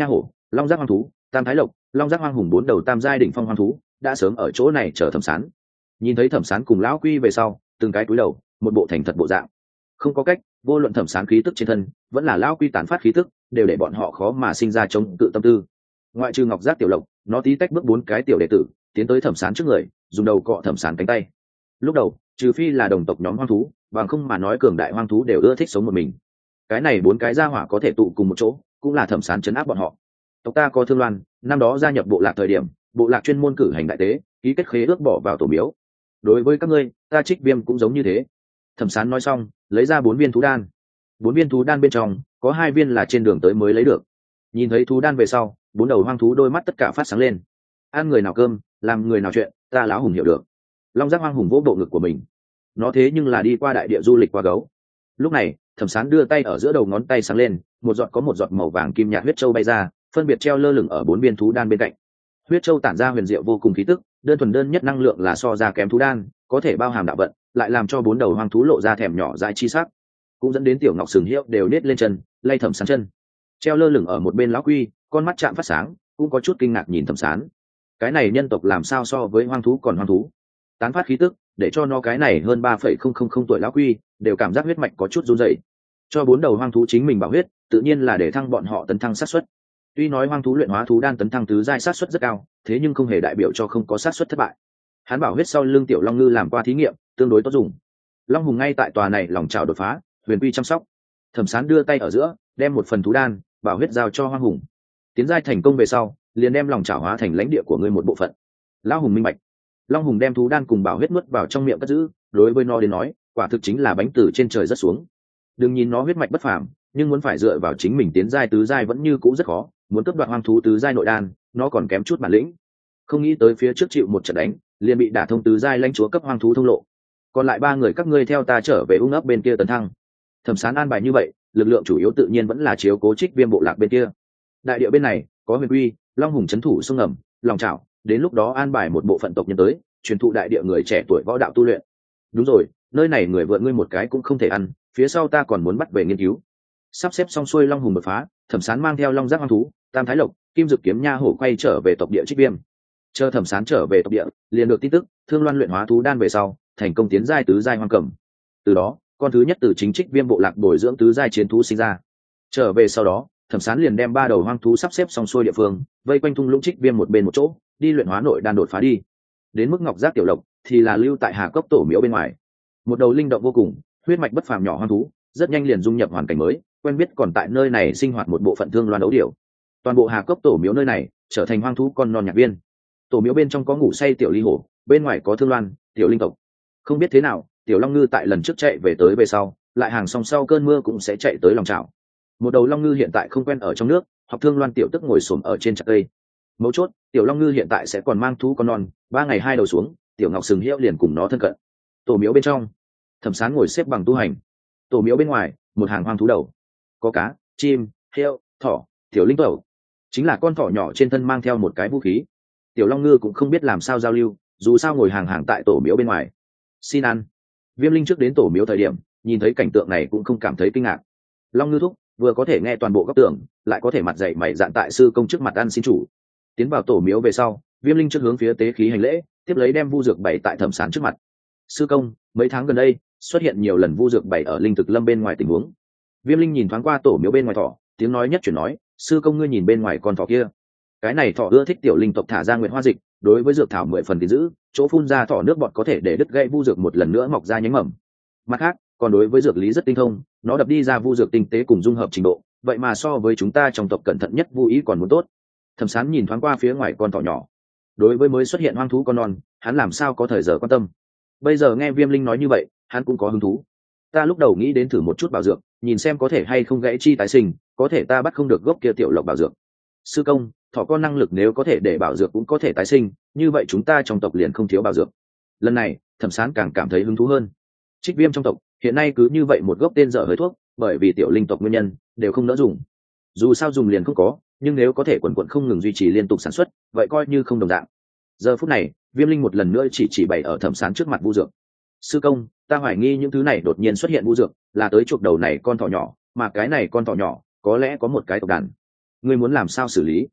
long giác hoang thú, tam thái lộc, long giác hoang hùng bốn đầu tam giai đỉnh phong hoang thú đã sớm ở chỗ này chờ Thẩm Sán. Nhìn thấy Thẩm Sán cùng lão quy về sau, từng cái cúi đầu, một bộ thành thật bộ dạng. Không có cách, vô luận Thẩm Sán khí tức trên thân vẫn là lão quy tán phát khí tức, đều để bọn họ khó mà sinh ra chống cự tâm tư. Ngoại trừ Ngọc Giác tiểu lộc, nó tí tách bước bốn cái tiểu đệ tử tiến tới Thẩm Sán trước người, dùng đầu cọ Thẩm Sán cánh tay. Lúc đầu, trừ phi là đồng tộc nhóm hoang thú, bằng không mà nói cường đại hoang thú đều ưa thích sống một mình. Cái này bốn cái gia hỏa có thể tụ cùng một chỗ, cũng là Thẩm Sán trấn áp bọn họ. Tộc ta có Thương Loan, năm đó gia nhập bộ lạc thời điểm, bộ lạc chuyên môn cử hành đại tế, ký kết khế ước bỏ vào tổ miếu. Đối với các ngươi, ta Trích Viêm cũng giống như thế. Thẩm Sán nói xong, lấy ra bốn viên thú đan. Bốn viên thú đan bên trong có hai viên là trên đường tới mới lấy được. Nhìn thấy thú đan về sau, bốn đầu hoang thú đôi mắt tất cả phát sáng lên. Ăn người nào cơm, làm người nào chuyện, ta lão hùng hiểu được. Long giác hoang hùng vỗ bộ ngực của mình. Nó thế nhưng là đi qua đại địa du lịch qua gấu. Lúc này, Thẩm Sán đưa tay ở giữa đầu ngón tay sáng lên, một giọt có một giọt màu vàng kim nhạt huyết châu bay ra, phân biệt treo lơ lửng ở bốn viên thú đan bên cạnh. Huyết châu tản ra huyền diệu vô cùng khí tức, đơn thuần đơn nhất năng lượng là so ra kém thú đan, có thể bao hàm đạo vận, lại làm cho bốn đầu hoang thú lộ ra thèm nhỏ dại chi sắc, cũng dẫn đến tiểu ngọc sừng hiệu đều nết lên chân, lay Thẩm Sán chân. Treo lơ lửng ở một bên lão quy, con mắt chạm phát sáng, cũng có chút kinh ngạc nhìn Thẩm Sán. Cái này nhân tộc làm sao so với hoang thú còn hoang thú? Tán phát khí tức, để cho nó cái này hơn ba phẩy không không không tuổi lão quy đều cảm giác huyết mạch có chút run rẩy. Cho bốn đầu hoang thú chính mình bảo huyết, tự nhiên là để thăng bọn họ tấn thăng sát suất. Tuy nói hoang thú luyện hóa thú đan tấn thăng tứ giai sát suất rất cao, thế nhưng không hề đại biểu cho không có sát suất thất bại. Hắn bảo huyết sau lưng tiểu long ngư làm qua thí nghiệm, tương đối tốt dùng. Long hùng ngay tại tòa này lòng trào đột phá, huyền quy chăm sóc. Thẩm Sán đưa tay ở giữa, đem một phần thú đan bảo huyết giao cho hoang hùng. Tiến giai thành công về sau, liền đem lòng trào hóa thành lãnh địa của ngươi một bộ phận. Lão hùng minh bạch. Long hùng đem thú đan cùng bảo huyết nuốt vào trong miệng cất giữ, đối với nó đến nói, quả thực chính là bánh từ trên trời rất xuống. Đừng nhìn nó huyết mạch bất phàm, nhưng muốn phải dựa vào chính mình tiến giai tứ giai vẫn như cũ rất khó, muốn cướp đoạt hoang thú tứ giai nội đan, nó còn kém chút bản lĩnh. Không nghĩ tới phía trước chịu một trận đánh, liền bị đả thông tứ giai lãnh chúa cấp hoang thú thông lộ. Còn lại ba người các ngươi theo ta trở về ung ấp bên kia tấn thăng. Thẩm Sán an bài như vậy, lực lượng chủ yếu tự nhiên vẫn là chiếu cố Trích Viêm bộ lạc bên kia. Đại địa bên này có Huyền Quy, Long hùng trấn thủ sông ngầm, lòng chảo, đến lúc đó an bài một bộ phận tộc nhân tới, truyền thụ đại địa người trẻ tuổi võ đạo tu luyện. Đúng rồi, nơi này người vượn ngươi một cái cũng không thể ăn, phía sau ta còn muốn bắt về nghiên cứu. Sắp xếp xong xuôi Long hùng đột phá, Thẩm Sán mang theo Long giác hoang thú, tam thái lộc, kim dực kiếm nha hổ quay trở về tộc địa Trích Viêm. Chờ Thẩm Sán trở về tộc địa, liền được tin tức Thương Loan luyện hóa thú đan về sau, thành công tiến giai tứ giai hoang cầm. Từ đó, con thứ nhất từ chính Trích Viêm bộ lạc bồi dưỡng tứ giai chiến thú sinh ra. Trở về sau đó, Thẩm Sán liền đem ba đầu hoang thú sắp xếp xong xuôi địa phương, vây quanh thung lũng Trích Viêm một bên một chỗ, đi luyện hóa nội đan đột phá đi. Đến mức Ngọc Giác tiểu lộc thì là lưu tại Hà Cốc tổ miếu bên ngoài. Một đầu linh động vô cùng, huyết mạch bất phàm nhỏ hoang thú, rất nhanh liền dung nhập hoàn cảnh mới, quen biết còn tại nơi này sinh hoạt một bộ phận Thương Loan đấu điểu. Toàn bộ Hà Cốc tổ miếu nơi này trở thành hoang thú con non nhạc viên. Tổ miếu bên trong có ngủ say tiểu ly hổ, bên ngoài có Thương Loan, tiểu linh tộc. Không biết thế nào, tiểu long ngư tại lần trước chạy về tới về sau, lại hàng song sau cơn mưa cũng sẽ chạy tới lòng chảo. Một đầu long ngư hiện tại không quen ở trong nước, học Thương Loan tiểu tức ngồi xổm ở trên chặt cây. Mấu chốt, tiểu long ngư hiện tại sẽ còn mang thú con non, ba ngày hai đầu xuống, tiểu ngọc sừng hiệu liền cùng nó thân cận. Tổ miếu bên trong, Thẩm Sán ngồi xếp bằng tu hành. Tổ miếu bên ngoài, một hàng hoang thú đầu, có cá, chim, heo, thỏ, tiểu linh tẩu, chính là con thỏ nhỏ trên thân mang theo một cái vũ khí. Tiểu long ngư cũng không biết làm sao giao lưu, dù sao ngồi hàng hàng tại tổ miếu bên ngoài. Xin ăn. Viêm linh trước đến tổ miếu thời điểm, nhìn thấy cảnh tượng này cũng không cảm thấy kinh ngạc. Long ngư thúc vừa có thể nghe toàn bộ góc tưởng, lại có thể mặt dạy mày dạn tại sư công trước mặt ăn xin chủ. Tiến vào tổ miếu về sau, Viêm linh trước hướng phía tế khí hành lễ, tiếp lấy đem vu dược bày tại Thẩm Sán trước mặt. Sư công, mấy tháng gần đây xuất hiện nhiều lần vu dược bày ở linh thực lâm bên ngoài tình huống. Viêm linh nhìn thoáng qua tổ miếu bên ngoài thỏ, tiếng nói nhất chuyển nói, sư công ngươi nhìn bên ngoài con thỏ kia. Cái này thỏ ưa thích tiểu linh tộc thả ra nguyệt hoa dịch, đối với dược thảo mười phần tín giữ, chỗ phun ra thỏ nước bọt có thể để đứt gãy vu dược một lần nữa mọc ra nhánh mầm. Mặt khác, còn đối với dược lý rất tinh thông, nó đập đi ra vu dược tinh tế cùng dung hợp trình độ, vậy mà so với chúng ta trong tộc cẩn thận nhất vu ý còn muốn tốt. Thẩm Sán nhìn thoáng qua phía ngoài con thỏ nhỏ. Đối với mới xuất hiện hoang thú con non, hắn làm sao có thời giờ quan tâm. Bây giờ nghe Viêm linh nói như vậy, hắn cũng có hứng thú. Ta lúc đầu nghĩ đến thử một chút bảo dược, nhìn xem có thể hay không gãy chi tái sinh, có thể ta bắt không được gốc kia tiểu lộc bảo dược. Sư công, thỏ con năng lực nếu có thể để bảo dược cũng có thể tái sinh, như vậy chúng ta trong tộc liền không thiếu bảo dược. Lần này, Thẩm Sán càng cảm thấy hứng thú hơn. Trích Viêm trong tộc hiện nay cứ như vậy một gốc tên dở hơi thuốc, bởi vì tiểu linh tộc nguyên nhân đều không nỡ dùng. Dù sao dùng liền không có, nhưng nếu có thể quần quận không ngừng duy trì liên tục sản xuất, vậy coi như không đồng dạng. Giờ phút này, Viêm linh một lần nữa chỉ chỉ bày ở Thẩm Sán trước mặt vu dược. Sư công, ta hoài nghi những thứ này đột nhiên xuất hiện vu dược là tới chuộc đầu này con thỏ nhỏ, mà cái này con thỏ nhỏ có lẽ có một cái tộc đàn. Ngươi muốn làm sao xử lý?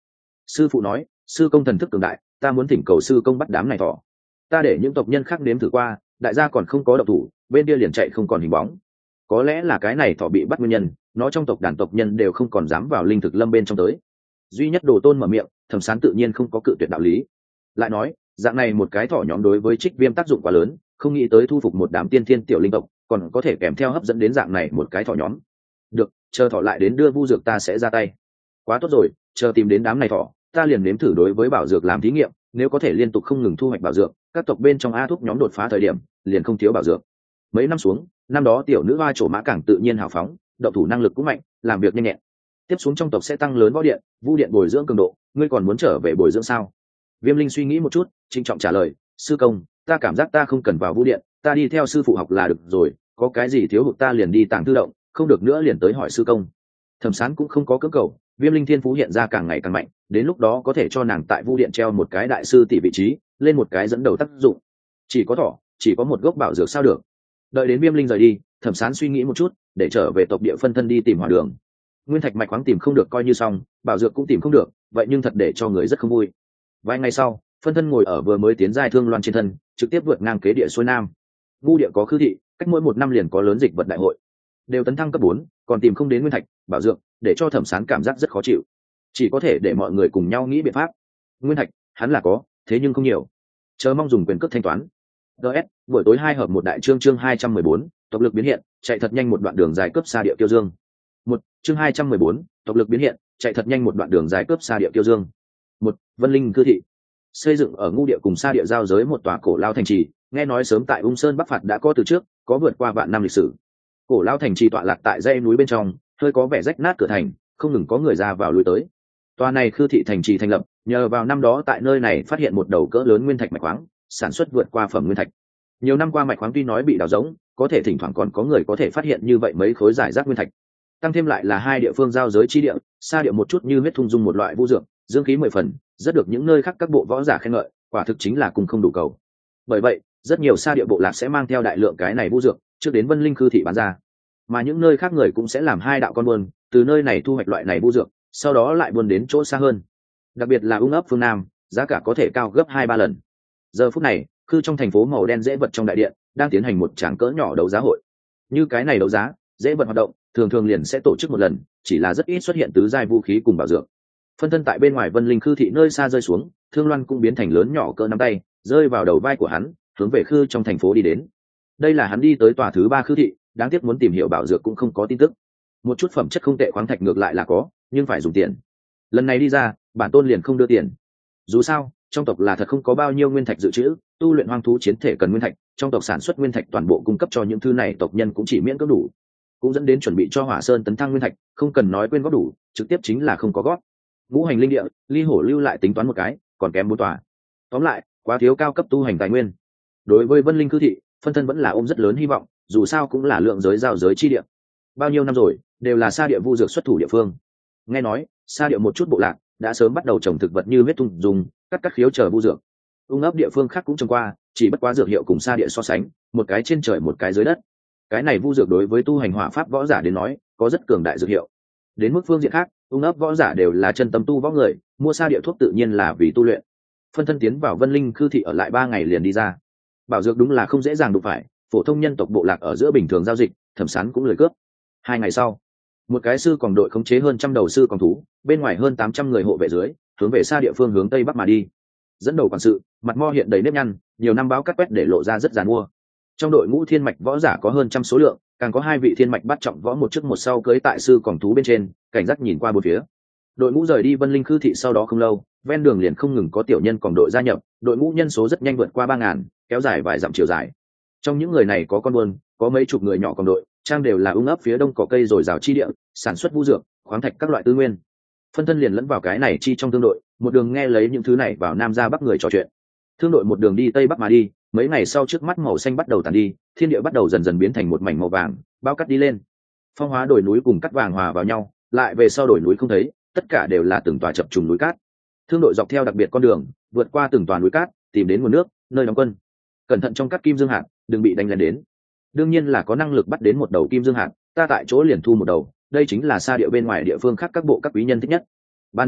sư phụ nói sư công thần thức cường đại, ta muốn thỉnh cầu sư công bắt đám này thỏ. Ta để những tộc nhân khác nếm thử qua, đại gia còn không có độc thủ, bên kia liền chạy không còn hình bóng. Có lẽ là cái này thỏ bị bắt nguyên nhân, nó trong tộc đàn tộc nhân đều không còn dám vào linh thực lâm bên trong tới. Duy nhất Đồ Tôn mở miệng, Thẩm Sán tự nhiên không có cự tuyệt đạo lý. Lại nói, dạng này một cái thỏ nhóm đối với trích viêm tác dụng quá lớn, không nghĩ tới thu phục một đám tiên thiên tiểu linh tộc, còn có thể kèm theo hấp dẫn đến dạng này một cái thỏ nhóm. Được, chờ thỏ lại đến đưa vu dược ta sẽ ra tay. Quá tốt rồi, chờ tìm đến đám này thỏ, ta liền nếm thử đối với bảo dược làm thí nghiệm, nếu có thể liên tục không ngừng thu hoạch bảo dược, các tộc bên trong a thuốc nhóm đột phá thời điểm, liền không thiếu bảo dược. Mấy năm xuống, năm đó tiểu nữ hoa trổ mã càng tự nhiên hào phóng, động thủ năng lực cũng mạnh, làm việc nhanh nhẹn. Tiếp xuống trong tộc sẽ tăng lớn võ điện, vu điện bồi dưỡng cường độ, ngươi còn muốn trở về bồi dưỡng sao? Viêm Linh suy nghĩ một chút, trịnh trọng trả lời, sư công, ta cảm giác ta không cần vào vu điện, ta đi theo sư phụ học là được rồi, có cái gì thiếu hụt ta liền đi tàng thư động, không được nữa liền tới hỏi sư công. Thẩm Sán cũng không có cưỡng cầu, Viêm Linh thiên phú hiện ra càng ngày càng mạnh, đến lúc đó có thể cho nàng tại vu điện treo một cái đại sư tỷ vị trí, lên một cái dẫn đầu tác dụng. Chỉ có thỏ, chỉ có một gốc bảo dược sao được? Đợi đến Viêm Linh rời đi, Thẩm Sán suy nghĩ một chút, để trở về tộc địa phân thân đi tìm hỏa đường. Nguyên thạch mạch khoáng tìm không được coi như xong, bảo dược cũng tìm không được, vậy nhưng thật để cho người rất không vui. Vài ngày sau, phân thân ngồi ở vừa mới tiến giai thương loan trên thân, trực tiếp vượt ngang kế địa xuôi nam. Ngu địa có khư thị, cách mỗi một năm liền có lớn dịch vật đại hội, đều tấn thăng cấp bốn, còn tìm không đến nguyên thạch, bảo dược, để cho Thẩm Sán cảm giác rất khó chịu. Chỉ có thể để mọi người cùng nhau nghĩ biện pháp. Nguyên thạch, hắn là có, thế nhưng không nhiều. Chờ mong dùng quyền cước thanh toán. ds buổi tối hai hợp một đại chương chương hai trăm mười bốn, tộc lực biến hiện, chạy thật nhanh một đoạn đường dài cướp xa địa tiêu dương. Một chương hai trăm mười bốn, tộc lực biến hiện, chạy thật nhanh một đoạn đường dài cướp xa địa tiêu dương. Một Vân Linh cư thị, xây dựng ở ngu địa cùng xa địa giao giới một tòa cổ lao thành trì, nghe nói sớm tại Ung Sơn Bắc Phạt đã có từ trước, có vượt qua vạn năm lịch sử. Cổ lao thành trì tọa lạc tại dãy núi bên trong, hơi có vẻ rách nát cửa thành, không ngừng có người ra vào lui tới. Tòa này khư thị thành trì thành lập, nhờ vào năm đó tại nơi này phát hiện một đầu cỡ lớn nguyên thạch mạch khoáng, sản xuất vượt qua phẩm nguyên thạch. Nhiều năm qua mạch khoáng tuy nói bị đào rỗng, có thể thỉnh thoảng còn có người có thể phát hiện như vậy mấy khối giải rác nguyên thạch. Tăng thêm lại là hai địa phương giao giới chi địa, xa địa một chút như huyết thung dung một loại vu dược, dương khí mười phần, rất được những nơi khác các bộ võ giả khen ngợi, quả thực chính là cùng không đủ cầu. Bởi vậy, rất nhiều xa địa bộ lạc sẽ mang theo đại lượng cái này vu dược, trước đến Vân Linh khư thị bán ra. Mà những nơi khác người cũng sẽ làm hai đạo con buôn, từ nơi này thu hoạch loại này vu dược, sau đó lại buôn đến chỗ xa hơn. Đặc biệt là Ung ấp phương Nam, giá cả có thể cao gấp hai ba lần. Giờ phút này, khư trong thành phố màu đen dễ vật trong đại điện đang tiến hành một tràng cỡ nhỏ đấu giá hội. Như cái này đấu giá, dễ vật hoạt động, thường thường liền sẽ tổ chức một lần, chỉ là rất ít xuất hiện tứ giai vũ khí cùng bảo dược. Phân thân tại bên ngoài Vân Linh khư thị nơi xa rơi xuống, thương loan cũng biến thành lớn nhỏ cỡ nắm tay, rơi vào đầu vai của hắn, hướng về khư trong thành phố đi đến. Đây là hắn đi tới tòa thứ ba khư thị, đáng tiếc muốn tìm hiểu bảo dược cũng không có tin tức. Một chút phẩm chất không tệ khoáng thạch ngược lại là có, nhưng phải dùng tiền. Lần này đi ra, bản tôn liền không đưa tiền. Dù sao, trong tộc là thật không có bao nhiêu nguyên thạch dự trữ, tu luyện hoang thú chiến thể cần nguyên thạch, trong tộc sản xuất nguyên thạch toàn bộ cung cấp cho những thứ này tộc nhân cũng chỉ miễn cưỡng đủ, cũng dẫn đến chuẩn bị cho Hỏa Sơn tấn thăng nguyên thạch, không cần nói quên góp đủ, trực tiếp chính là không có góp. Ngũ hành linh địa, Ly Hổ lưu lại tính toán một cái, còn kém bốn tòa. Tóm lại, quá thiếu cao cấp tu hành tài nguyên. Đối với Vân Linh cư thị, phân thân vẫn là ôm rất lớn hy vọng, dù sao cũng là lượng giới giao giới chi địa. Bao nhiêu năm rồi, đều là xa địa vu dược xuất thủ địa phương. Nghe nói, xa địa một chút bộ lạc đã sớm bắt đầu trồng thực vật như huyết thung dùng cắt cắt khiếu chờ vu dược. Ung ấp địa phương khác cũng trồng qua, chỉ bất quá dược hiệu cùng xa địa so sánh, một cái trên trời một cái dưới đất. Cái này vu dược đối với tu hành hỏa pháp võ giả đến nói, có rất cường đại dược hiệu. Đến mức phương diện khác, ung ấp võ giả đều là chân tâm tu võ người, mua xa địa thuốc tự nhiên là vì tu luyện. Phân thân tiến vào Vân Linh khư thị ở lại ba ngày liền đi ra. Bảo dược đúng là không dễ dàng đụng phải, phổ thông nhân tộc bộ lạc ở giữa bình thường giao dịch, Thẩm Sán cũng lười cướp. Hai ngày sau, một cái sư còn đội khống chế hơn trăm đầu sư còn thú, bên ngoài hơn tám trăm người hộ vệ dưới, hướng về xa địa phương hướng tây bắc mà đi. Dẫn đầu quản sự, mặt mo hiện đầy nếp nhăn, nhiều năm báo cắt quét để lộ ra rất giàn mua. Trong đội ngũ thiên mạch võ giả có hơn trăm số lượng, càng có hai vị thiên mạch bắt trọng võ một trước một sau cưới tại sư còn thú bên trên, cảnh giác nhìn qua bốn phía. Đội ngũ rời đi Vân Linh khư thị sau đó không lâu, ven đường liền không ngừng có tiểu nhân còn đội gia nhập, đội ngũ nhân số rất nhanh vượt qua ba ngàn, kéo dài vài dặm chiều dài. Trong những người này có con buôn, có mấy chục người nhỏ còn đội, trang đều là ung ấp phía đông cỏ cây rồi rào chi địa, sản xuất vũ dược, khoáng thạch các loại tư nguyên. Phân thân liền lẫn vào cái này chi trong thương đội, một đường nghe lấy những thứ này vào nam ra bắc người trò chuyện. Thương đội một đường đi tây bắc mà đi, mấy ngày sau trước mắt màu xanh bắt đầu tàn đi, thiên địa bắt đầu dần dần biến thành một mảnh màu vàng, bao cắt đi lên. Phong hóa đồi núi cùng cắt vàng hòa vào nhau, lại về sau đồi núi không thấy, tất cả đều là từng tòa chập trùng núi cát. Thương đội dọc theo đặc biệt con đường, vượt qua từng tòa núi cát, tìm đến nguồn nước, nơi đóng quân. Cẩn thận trong các kim dương hạt, đừng bị đánh lén đến. Đương nhiên là có năng lực bắt đến một đầu kim dương hạt, ta tại chỗ liền thu một đầu, đây chính là xa địa bên ngoài địa phương khác các bộ các quý nhân thích nhất. Ban đêm,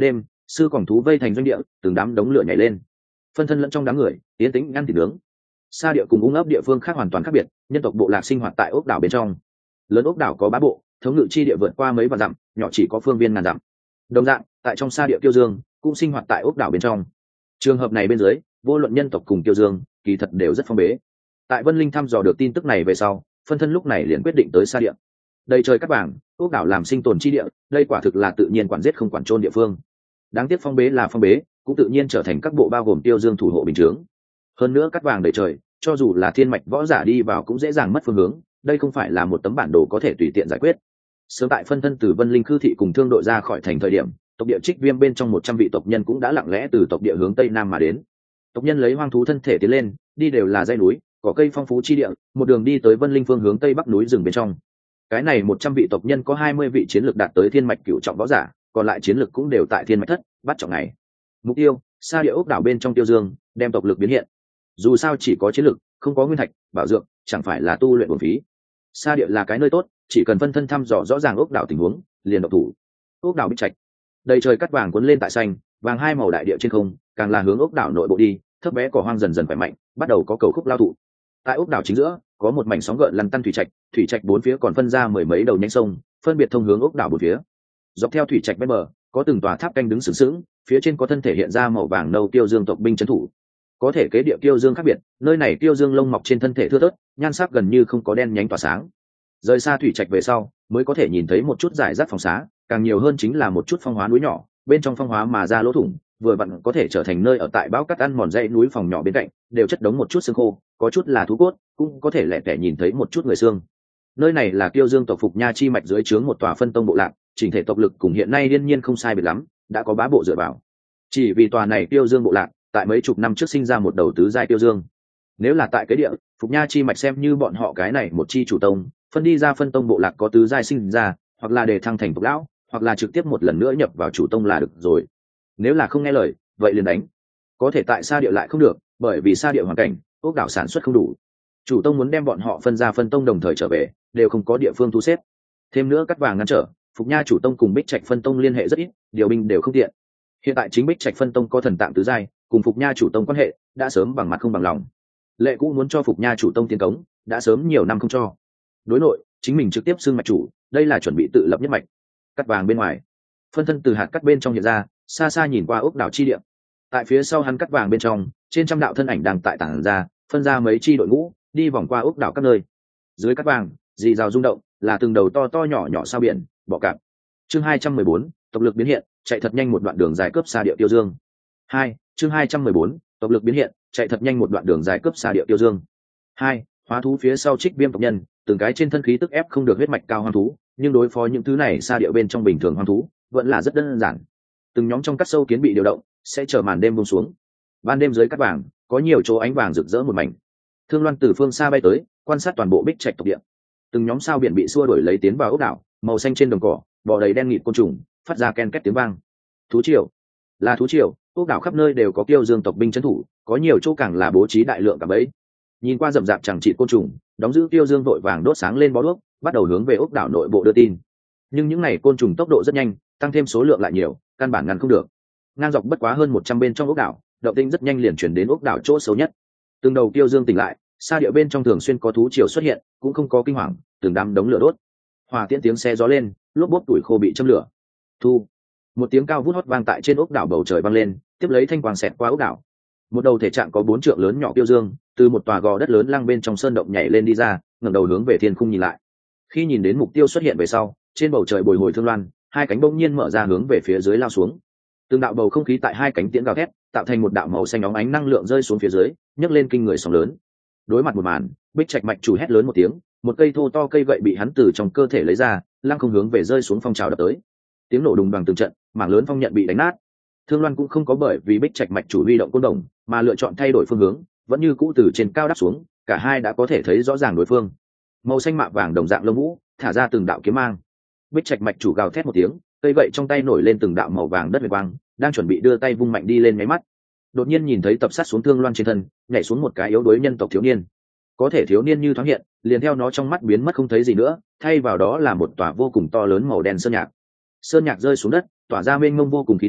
sư còn thú vây thành doanh địa, từng đám đống lửa nhảy lên, phân thân lẫn trong đám người tiến tĩnh ngăn thịt nướng. Sa địa cùng ung ấp địa phương khác hoàn toàn khác biệt, nhân tộc bộ lạc sinh hoạt tại ốc đảo bên trong. Lớn ốc đảo có bá bộ, thống ngự chi địa vượt qua mấy vạn dặm, nhỏ chỉ có phương viên ngàn dặm. Đồng dạng, tại trong Sa địa Kiêu Dương cũng sinh hoạt tại ốc đảo bên trong. Trường hợp này bên dưới, vô luận nhân tộc cùng Kiêu Dương, kỳ thật đều rất phong bế. Tại Vân Linh thăm dò được tin tức này về sau, phân thân lúc này liền quyết định tới Sa địa. Đầy trời cát vàng, ốc đảo làm sinh tồn chi địa, đây quả thực là tự nhiên quản giết không quản trôn địa phương. Đáng tiếc phong bế là phong bế, cũng tự nhiên trở thành các bộ bao gồm Kiêu Dương thủ hộ bình chướng. Hơn nữa cát vàng đầy trời, cho dù là thiên mạch võ giả đi vào cũng dễ dàng mất phương hướng, đây không phải là một tấm bản đồ có thể tùy tiện giải quyết. Sớm tại phân thân từ Vân Linh Khư thị cùng thương đội ra khỏi thành thời điểm, tộc địa Trích Viêm bên trong một trăm vị tộc nhân cũng đã lặng lẽ từ tộc địa hướng tây nam mà đến. Tộc nhân lấy hoang thú thân thể tiến lên, đi đều là dãy núi, cỏ cây phong phú chi địa, một đường đi tới Vân Linh phương hướng tây bắc núi rừng bên trong. Cái này một trăm vị tộc nhân có hai mươi vị chiến lược đạt tới thiên mạch cửu trọng võ giả, còn lại chiến lược cũng đều tại thiên mạch thất, bắt trọng này. Mục tiêu, Sa địa ốc đảo bên trong Tiêu Dương, đem tộc lực biến hiện. Dù sao chỉ có chiến lược, không có nguyên thạch, bảo dưỡng, chẳng phải là tu luyện uổng phí. Sa địa là cái nơi tốt, chỉ cần phân thân thăm dò rõ ràng ốc đảo tình huống, liền độc thủ. Ốc đảo Bích Trạch, đầy trời cắt vàng cuốn lên tại xanh, vàng hai màu đại địa trên không, càng là hướng ốc đảo nội bộ đi, thấp bé cỏ hoang dần dần khỏe mạnh, bắt đầu có cầu khúc lao thụ. Tại ốc đảo chính giữa, có một mảnh sóng gợn lăn tăn thủy trạch, thủy trạch bốn phía còn phân ra mười mấy đầu nhánh sông, phân biệt thông hướng ốc đảo bốn phía. Dọc theo thủy trạch bên bờ, có từng tòa tháp canh đứng sừng sững, phía trên có thân thể hiện ra màu vàng nâu Tiêu Dương tộc binh trấn thủ. Có thể kế địa Tiêu Dương khác biệt, nơi này Tiêu Dương lông mọc trên thân thể thưa thớt, nhan sắc gần như không có đen nhánh tỏa sáng. Rời xa thủy trạch về sau, mới có thể nhìn thấy một chút giải rác phòng xá, càng nhiều hơn chính là một chút phong hóa núi nhỏ, bên trong phong hóa mà ra lỗ thủng, vừa vặn có thể trở thành nơi ở tại bão cát ăn mòn dãy núi phòng nhỏ bên cạnh, đều chất đống một chút xương khô, có chút là thú cốt, cũng có thể lẻ tẻ nhìn thấy một chút người xương. Nơi này là Tiêu Dương tộc Phục Nha chi mạch dưới trướng một tòa phân tông bộ lạc, chỉnh thể tộc lực cùng hiện nay liên nhiên không sai biệt lắm, đã có bá bộ dựa vào. Chỉ vì tòa này Tiêu Dương bộ lạc, tại mấy chục năm trước sinh ra một đầu tứ giai Tiêu Dương. Nếu là tại cái địa, Phục Nha chi mạch xem như bọn họ cái này một chi chủ tông, phân đi ra phân tông bộ lạc có tứ giai sinh ra, hoặc là để thăng thành tộc lão, hoặc là trực tiếp một lần nữa nhập vào chủ tông là được rồi. Nếu là không nghe lời, vậy liền đánh. Có thể tại Sa địa lại không được, bởi vì Sa địa hoàn cảnh, ốc đảo sản xuất không đủ. Chủ tông muốn đem bọn họ phân ra phân tông đồng thời trở về, đều không có địa phương thu xếp. Thêm nữa cắt vàng ngăn trở, Phục Nha chủ tông cùng Bích Trạch phân tông liên hệ rất ít, điều binh đều không tiện. Hiện tại chính Bích Trạch phân tông có thần tạng tứ giai, cùng Phục Nha chủ tông quan hệ đã sớm bằng mặt không bằng lòng. Lệ cũ muốn cho Phục Nha chủ tông tiến cống, đã sớm nhiều năm không cho. Đối nội, chính mình trực tiếp xưng mạch chủ, đây là chuẩn bị tự lập nhất mạch. Cắt vàng bên ngoài, phân thân từ hạt cắt bên trong hiện ra, xa xa nhìn qua ốc đảo chi địa. Tại phía sau hắn cắt vàng bên trong, trên trăm đạo thân ảnh đang tại tảng ra, phân ra mấy chi đội ngũ, đi vòng qua ốc đảo các nơi. Dưới cắt vàng, dì rào rung động, là từng đầu to to nhỏ nhỏ sao biển, bọ cạp. Chương hai trăm mười bốn, tộc lực biến hiện, chạy thật nhanh một đoạn đường dài cướp xa địa Tiêu Dương. Hai, chương hai trăm mười bốn, tộc lực biến hiện, chạy thật nhanh một đoạn đường dài cướp xa địa Tiêu Dương. Hai, hóa thú phía sau Trích Viêm tộc nhân, từng cái trên thân khí tức ép không được huyết mạch cao hoang thú, nhưng đối phó những thứ này xa địa bên trong bình thường hoang thú, vẫn là rất đơn giản. Từng nhóm trong cắt sâu kiến bị điều động, sẽ chờ màn đêm buông xuống. Ban đêm dưới cắt vàng, có nhiều chỗ ánh vàng rực rỡ một mảnh. Thương Loan từ phương xa bay tới, quan sát toàn bộ Bích Trạch tộc địa. Từng nhóm sao biển bị xua đuổi lấy tiến vào ốc đảo, màu xanh trên đồng cỏ, bò đầy đen nghịt côn trùng, phát ra ken két tiếng vang. Thú triều, là thú triều, ốc đảo khắp nơi đều có Kiêu Dương tộc binh trấn thủ, có nhiều chỗ càng là bố trí đại lượng cả bẫy. Nhìn qua rậm rạp chẳng trị côn trùng, đóng giữ Kiêu Dương vội vàng đốt sáng lên bó đuốc, bắt đầu hướng về ốc đảo nội bộ đưa tin. Nhưng những này côn trùng tốc độ rất nhanh, tăng thêm số lượng lại nhiều, căn bản ngăn không được. Ngang dọc bất quá hơn một trăm bên trong ốc đảo, động tĩnh rất nhanh liền chuyển đến ốc đảo chỗ xấu nhất. Từng đầu Kiêu Dương tỉnh lại, Sa địa bên trong thường xuyên có thú triều xuất hiện, cũng không có kinh hoàng, từng đám đống lửa đốt. Hỏa tiễn tiếng xe gió lên, lốp bốp tuổi khô bị châm lửa. Thu, một tiếng cao vút hót vang tại trên ốc đảo bầu trời vang lên, tiếp lấy thanh quang xẹt qua ốc đảo. Một đầu thể trạng có bốn trượng lớn nhỏ Kiêu Dương, từ một tòa gò đất lớn lăng bên trong sơn động nhảy lên đi ra, ngẩng đầu hướng về thiên khung nhìn lại. Khi nhìn đến mục tiêu xuất hiện về sau, trên bầu trời bồi hồi Thương Loan, hai cánh bỗng nhiên mở ra hướng về phía dưới lao xuống. Từng đạo bầu không khí tại hai cánh tiễn gào thét, tạo thành một đạo màu xanh óng ánh năng lượng rơi xuống phía dưới, nhấc lên kinh người sóng lớn. Đối mặt một màn, Bích Trạch mạch chủ hét lớn một tiếng, một cây thô to cây gậy bị hắn từ trong cơ thể lấy ra, lăng không hướng về rơi xuống phong trào đập tới. Tiếng nổ đùng đoàng từng trận, mảng lớn phong nhận bị đánh nát. Thương Loan cũng không có bởi vì Bích Trạch mạch chủ huy động côn đồng mà lựa chọn thay đổi phương hướng, vẫn như cũ từ trên cao đáp xuống, cả hai đã có thể thấy rõ ràng đối phương. Màu xanh mạ vàng đồng dạng lông vũ, thả ra từng đạo kiếm mang. Bích Trạch mạch chủ gào thét một tiếng, cây gậy trong tay nổi lên từng đạo màu vàng đất huyền quang, đang chuẩn bị đưa tay vung mạnh đi lên máy mắt. Đột nhiên nhìn thấy tập sát xuống Thương Loan trên thân, nhảy xuống một cái yếu đuối nhân tộc thiếu niên. Có thể thiếu niên như thoáng hiện, liền theo nó trong mắt biến mất không thấy gì nữa, thay vào đó là một tòa vô cùng to lớn màu đen sơn nhạc. Sơn nhạc rơi xuống đất, tỏa ra mênh mông vô cùng khí tức,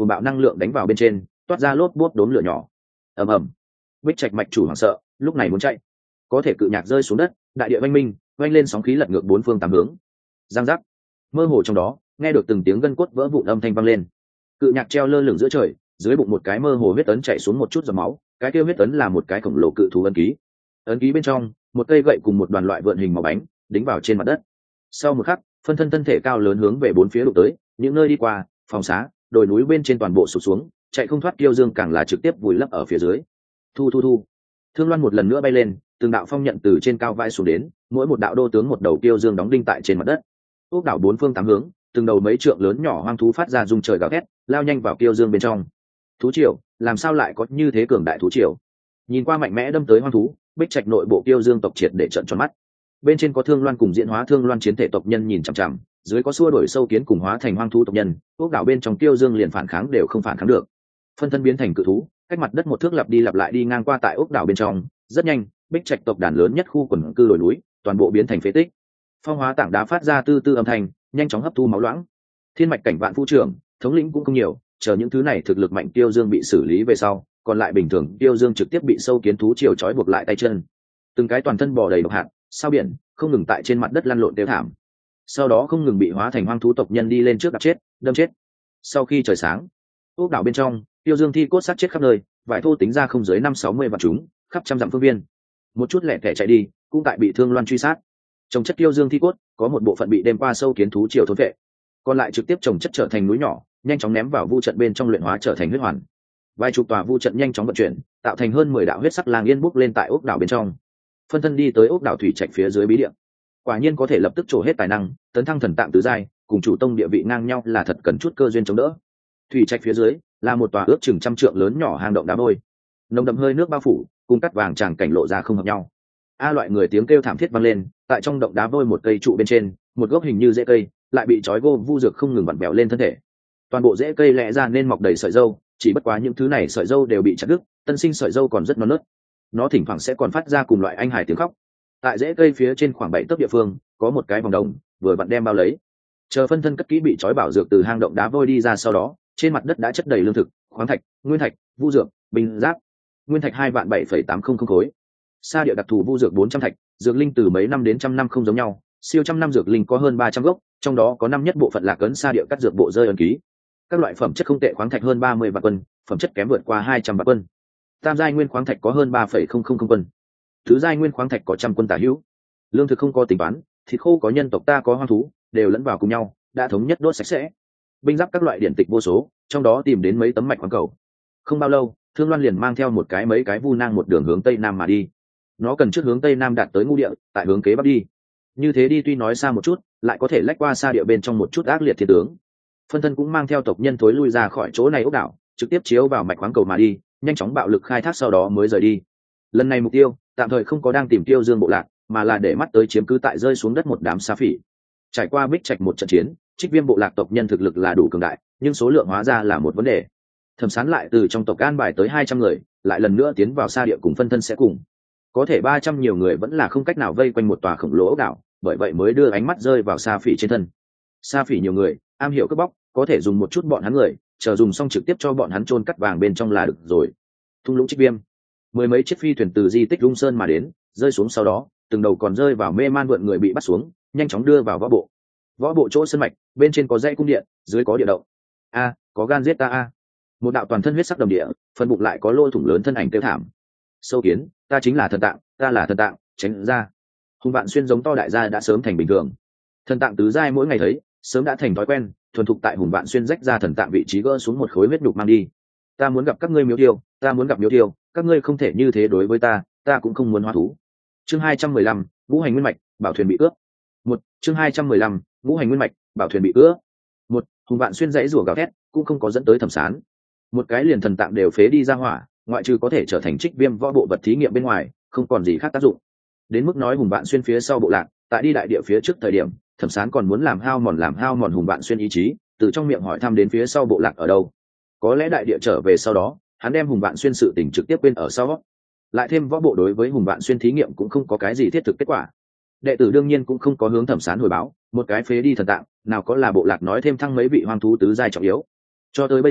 cùng bạo năng lượng đánh vào bên trên, toát ra lốp bốt đốm lửa nhỏ. Ầm ầm. Bích Trạch mạch chủ hoảng sợ, lúc này muốn chạy. Có thể cự nhạc rơi xuống đất, đại địa vang minh, vang lên sóng khí lật ngược bốn phương tám hướng. Giang giác. Mơ hồ trong đó, nghe được từng tiếng gân cốt vỡ vụn âm thanh vang lên. Cự nhạc treo lơ lửng giữa trời, dưới bụng một cái mơ hồ huyết ấn chạy xuống một chút giọt máu, cái kia huyết ấn là một cái khổng lồ cự thú ấn ký. Ấn ký bên trong, một cây gậy cùng một đoàn loại vượn hình màu bánh, đính vào trên mặt đất. Sau một khắc, phân thân thân thể cao lớn hướng về bốn phía đụng tới, những nơi đi qua, phòng xá, đồi núi bên trên toàn bộ sụp xuống, chạy không thoát Kiêu Dương càng là trực tiếp vùi lấp ở phía dưới. Thu thu thu. Thương Loan một lần nữa bay lên, từng đạo phong nhận từ trên cao vãi xuống đến, mỗi một đạo đô tướng một đầu Kiêu Dương đóng đinh tại trên mặt đất. Ốc đảo bốn phương tám hướng, từng đầu mấy trượng lớn nhỏ hoang thú phát ra rung trời gào thét, lao nhanh vào Kiêu Dương bên trong. Thú triều, làm sao lại có như thế cường đại thú triều? Nhìn qua mạnh mẽ đâm tới hoang thú, Bích Trạch nội bộ Kiêu Dương tộc triệt để trợn tròn mắt. Bên trên có Thương Loan cùng diễn hóa Thương Loan chiến thể tộc nhân nhìn chằm chằm, dưới có xua đổi sâu kiến cùng hóa thành hoang thú tộc nhân, ốc đảo bên trong Kiêu Dương liền phản kháng đều không phản kháng được. Phân thân biến thành cự thú, cách mặt đất một thước lặp đi lặp lại đi ngang qua tại ốc đảo bên trong, rất nhanh, Bích Trạch tộc đàn lớn nhất khu quần cư đồi núi, toàn bộ biến thành phế tích. Phong hóa tảng đá phát ra tư tư âm thanh, nhanh chóng hấp thu máu loãng. Thiên mạch cảnh vạn phu trưởng, thống lĩnh cũng không nhiều, chờ những thứ này thực lực mạnh Kiêu Dương bị xử lý về sau, còn lại bình thường Kiêu Dương trực tiếp bị sâu kiến thú triều trói buộc lại tay chân. Từng cái toàn thân bò đầy độc hạt, sao biển, không ngừng tại trên mặt đất lăn lộn tiêu thảm. Sau đó không ngừng bị hóa thành hoang thú tộc nhân đi lên trước đạp chết, đâm chết. Sau khi trời sáng, ốc đảo bên trong, Kiêu Dương thi cốt sát chết khắp nơi, vải thô tính ra không dưới năm sáu mươi vạn chúng, khắp trăm dặm phương viên. Một chút lẻ tẻ chạy đi, cũng tại bị Thương Loan truy sát. Trồng chất Kiêu Dương thi cốt, có một bộ phận bị đêm qua sâu kiến thú triều thôn vệ, còn lại trực tiếp trồng chất trở thành núi nhỏ, nhanh chóng ném vào vu trận bên trong luyện hóa trở thành huyết hoàn. Vài chục tòa vu trận nhanh chóng vận chuyển, tạo thành hơn mười đạo huyết sắc lang yên bốc lên tại ốc đảo bên trong. Phân thân đi tới ốc đảo thủy trạch phía dưới bí địa, quả nhiên có thể lập tức trổ hết tài năng, tấn thăng thần tạng tứ giai, cùng chủ tông địa vị ngang nhau là thật cần chút cơ duyên chống đỡ. Thủy trạch phía dưới là một tòa ước chừng trăm trượng lớn nhỏ hang động đá vôi, nồng đậm hơi nước bao phủ, cùng cắt vàng tràng cảnh lộ ra không hợp nhau. A loại người tiếng kêu thảm thiết vang lên, tại trong động đá vôi một cây trụ bên trên, một gốc hình như rễ cây, lại bị trói gô vu dược không ngừng vặn bèo lên thân thể. Toàn bộ rễ cây lẽ ra nên mọc đầy sợi dâu, chỉ bất quá những thứ này sợi dâu đều bị chặt đứt, tân sinh sợi dâu còn rất non nớt. Nó thỉnh thoảng sẽ còn phát ra cùng loại anh hải tiếng khóc. Tại rễ cây phía trên khoảng bảy tấc địa phương, có một cái vòng đồng, vừa vặn đem bao lấy. Chờ phân thân cất kỹ bị trói bảo dược từ hang động đá vôi đi ra sau đó, trên mặt đất đã chất đầy lương thực, khoáng thạch, nguyên thạch, vu dược, bình giáp. Nguyên thạch hai vạn bảy phẩy tám không không khối. Sa địa đặc thù vu dược bốn trăm thạch, dược linh từ mấy năm đến trăm năm không giống nhau, siêu trăm năm dược linh có hơn ba trăm gốc, trong đó có năm nhất bộ phận lạc ấn sa địa cắt dược bộ rơi ấn ký. Các loại phẩm chất không tệ khoáng thạch hơn ba mươi vạn quân, phẩm chất kém vượt qua hai trăm vạn quân. Tam giai nguyên khoáng thạch có hơn ba phẩy không không không quân. Thứ giai nguyên khoáng thạch có trăm quân tả hữu. Lương thực không có tính toán, thịt khô có nhân tộc ta có hoang thú, đều lẫn vào cùng nhau, đã thống nhất đốt sạch sẽ. Binh giáp các loại điện tịch vô số, trong đó tìm đến mấy tấm mạch khoáng cầu. Không bao lâu, Thương Loan liền mang theo một cái mấy cái vu nang một đường hướng tây nam mà đi. Nó cần trước hướng tây nam đạt tới ngũ địa, tại hướng kế bắc đi. Như thế đi tuy nói xa một chút, lại có thể lách qua xa địa bên trong một chút ác liệt thiên tướng. Phân thân cũng mang theo tộc nhân thối lui ra khỏi chỗ này ốc đảo, trực tiếp chiếu vào mạch khoáng cầu mà đi, nhanh chóng bạo lực khai thác sau đó mới rời đi. Lần này mục tiêu tạm thời không có đang tìm Kiêu Dương bộ lạc, mà là để mắt tới chiếm cứ tại rơi xuống đất một đám sa phỉ. Trải qua Bích Trạch một trận chiến, Trích Viêm bộ lạc tộc nhân thực lực là đủ cường đại, nhưng số lượng hóa ra là một vấn đề. Thẩm Sán lại từ trong tộc an bài tới hai trăm người, lại lần nữa tiến vào sa địa cùng phân thân sẽ cùng. Có thể ba trăm nhiều người vẫn là không cách nào vây quanh một tòa khổng lồ ốc đảo, bởi vậy mới đưa ánh mắt rơi vào sa phỉ trên thân. Sa phỉ nhiều người, am hiểu cướp bóc, có thể dùng một chút bọn hắn người, chờ dùng xong trực tiếp cho bọn hắn chôn cắt vàng bên trong là được rồi. Thung lũng Trích Viêm, mười mấy chiếc phi thuyền từ di tích Lung Sơn mà đến, rơi xuống sau đó, từng đầu còn rơi vào mê man vượn người bị bắt xuống, nhanh chóng đưa vào võ bộ. Võ bộ chỗ sân mạch, bên trên có dãy cung điện, dưới có địa động. A, có gan giết ta a. Một đạo toàn thân huyết sắc đầm địa, phần bụng lại có lỗ thủng lớn thân ảnh kêu thảm. Sâu kiến, ta chính là thần tạng, ta là thần tạng, tránh ra. Hùng Vạn Xuyên giống to đại gia đã sớm thành bình thường. Thần tạng tứ giai mỗi ngày thấy, sớm đã thành thói quen, thuần thục tại Hùng Vạn Xuyên rách ra thần tạng vị trí gỡ xuống một khối huyết nhục mang đi. Ta muốn gặp các ngươi miếu tiêu, ta muốn gặp miếu tiêu, các ngươi không thể như thế đối với ta, ta cũng không muốn hóa thú. Chương hai trăm mười lăm, ngũ hành nguyên mạch, bảo thuyền bị cướp. Một, chương hai trăm mười lăm, ngũ hành nguyên mạch, bảo thuyền bị cướp. Một, Hùng Vạn Xuyên dãy rủa gào thét, cũng không có dẫn tới Thẩm Sán. Một cái liền thần tạng đều phế đi ra hỏa, ngoại trừ có thể trở thành Trích Viêm võ bộ vật thí nghiệm bên ngoài, không còn gì khác tác dụng. Đến mức nói Hùng Vạn Xuyên phía sau bộ lạc, tại đi đại địa phía trước thời điểm, Thẩm Sán còn muốn làm hao mòn làm hao mòn Hùng Vạn Xuyên ý chí, từ trong miệng hỏi thăm đến phía sau bộ lạc ở đâu. Có lẽ đại địa trở về sau đó, hắn đem Hùng Vạn Xuyên sự tình trực tiếp quên ở sau. Lại thêm võ bộ đối với Hùng Vạn Xuyên thí nghiệm cũng không có cái gì thiết thực kết quả. Đệ tử đương nhiên cũng không có hướng Thẩm Sán hồi báo, một cái phế đi thần tạng, nào có là bộ lạc nói thêm thăng mấy vị hoang thú tứ giai trọng yếu. Cho tới bây giờ,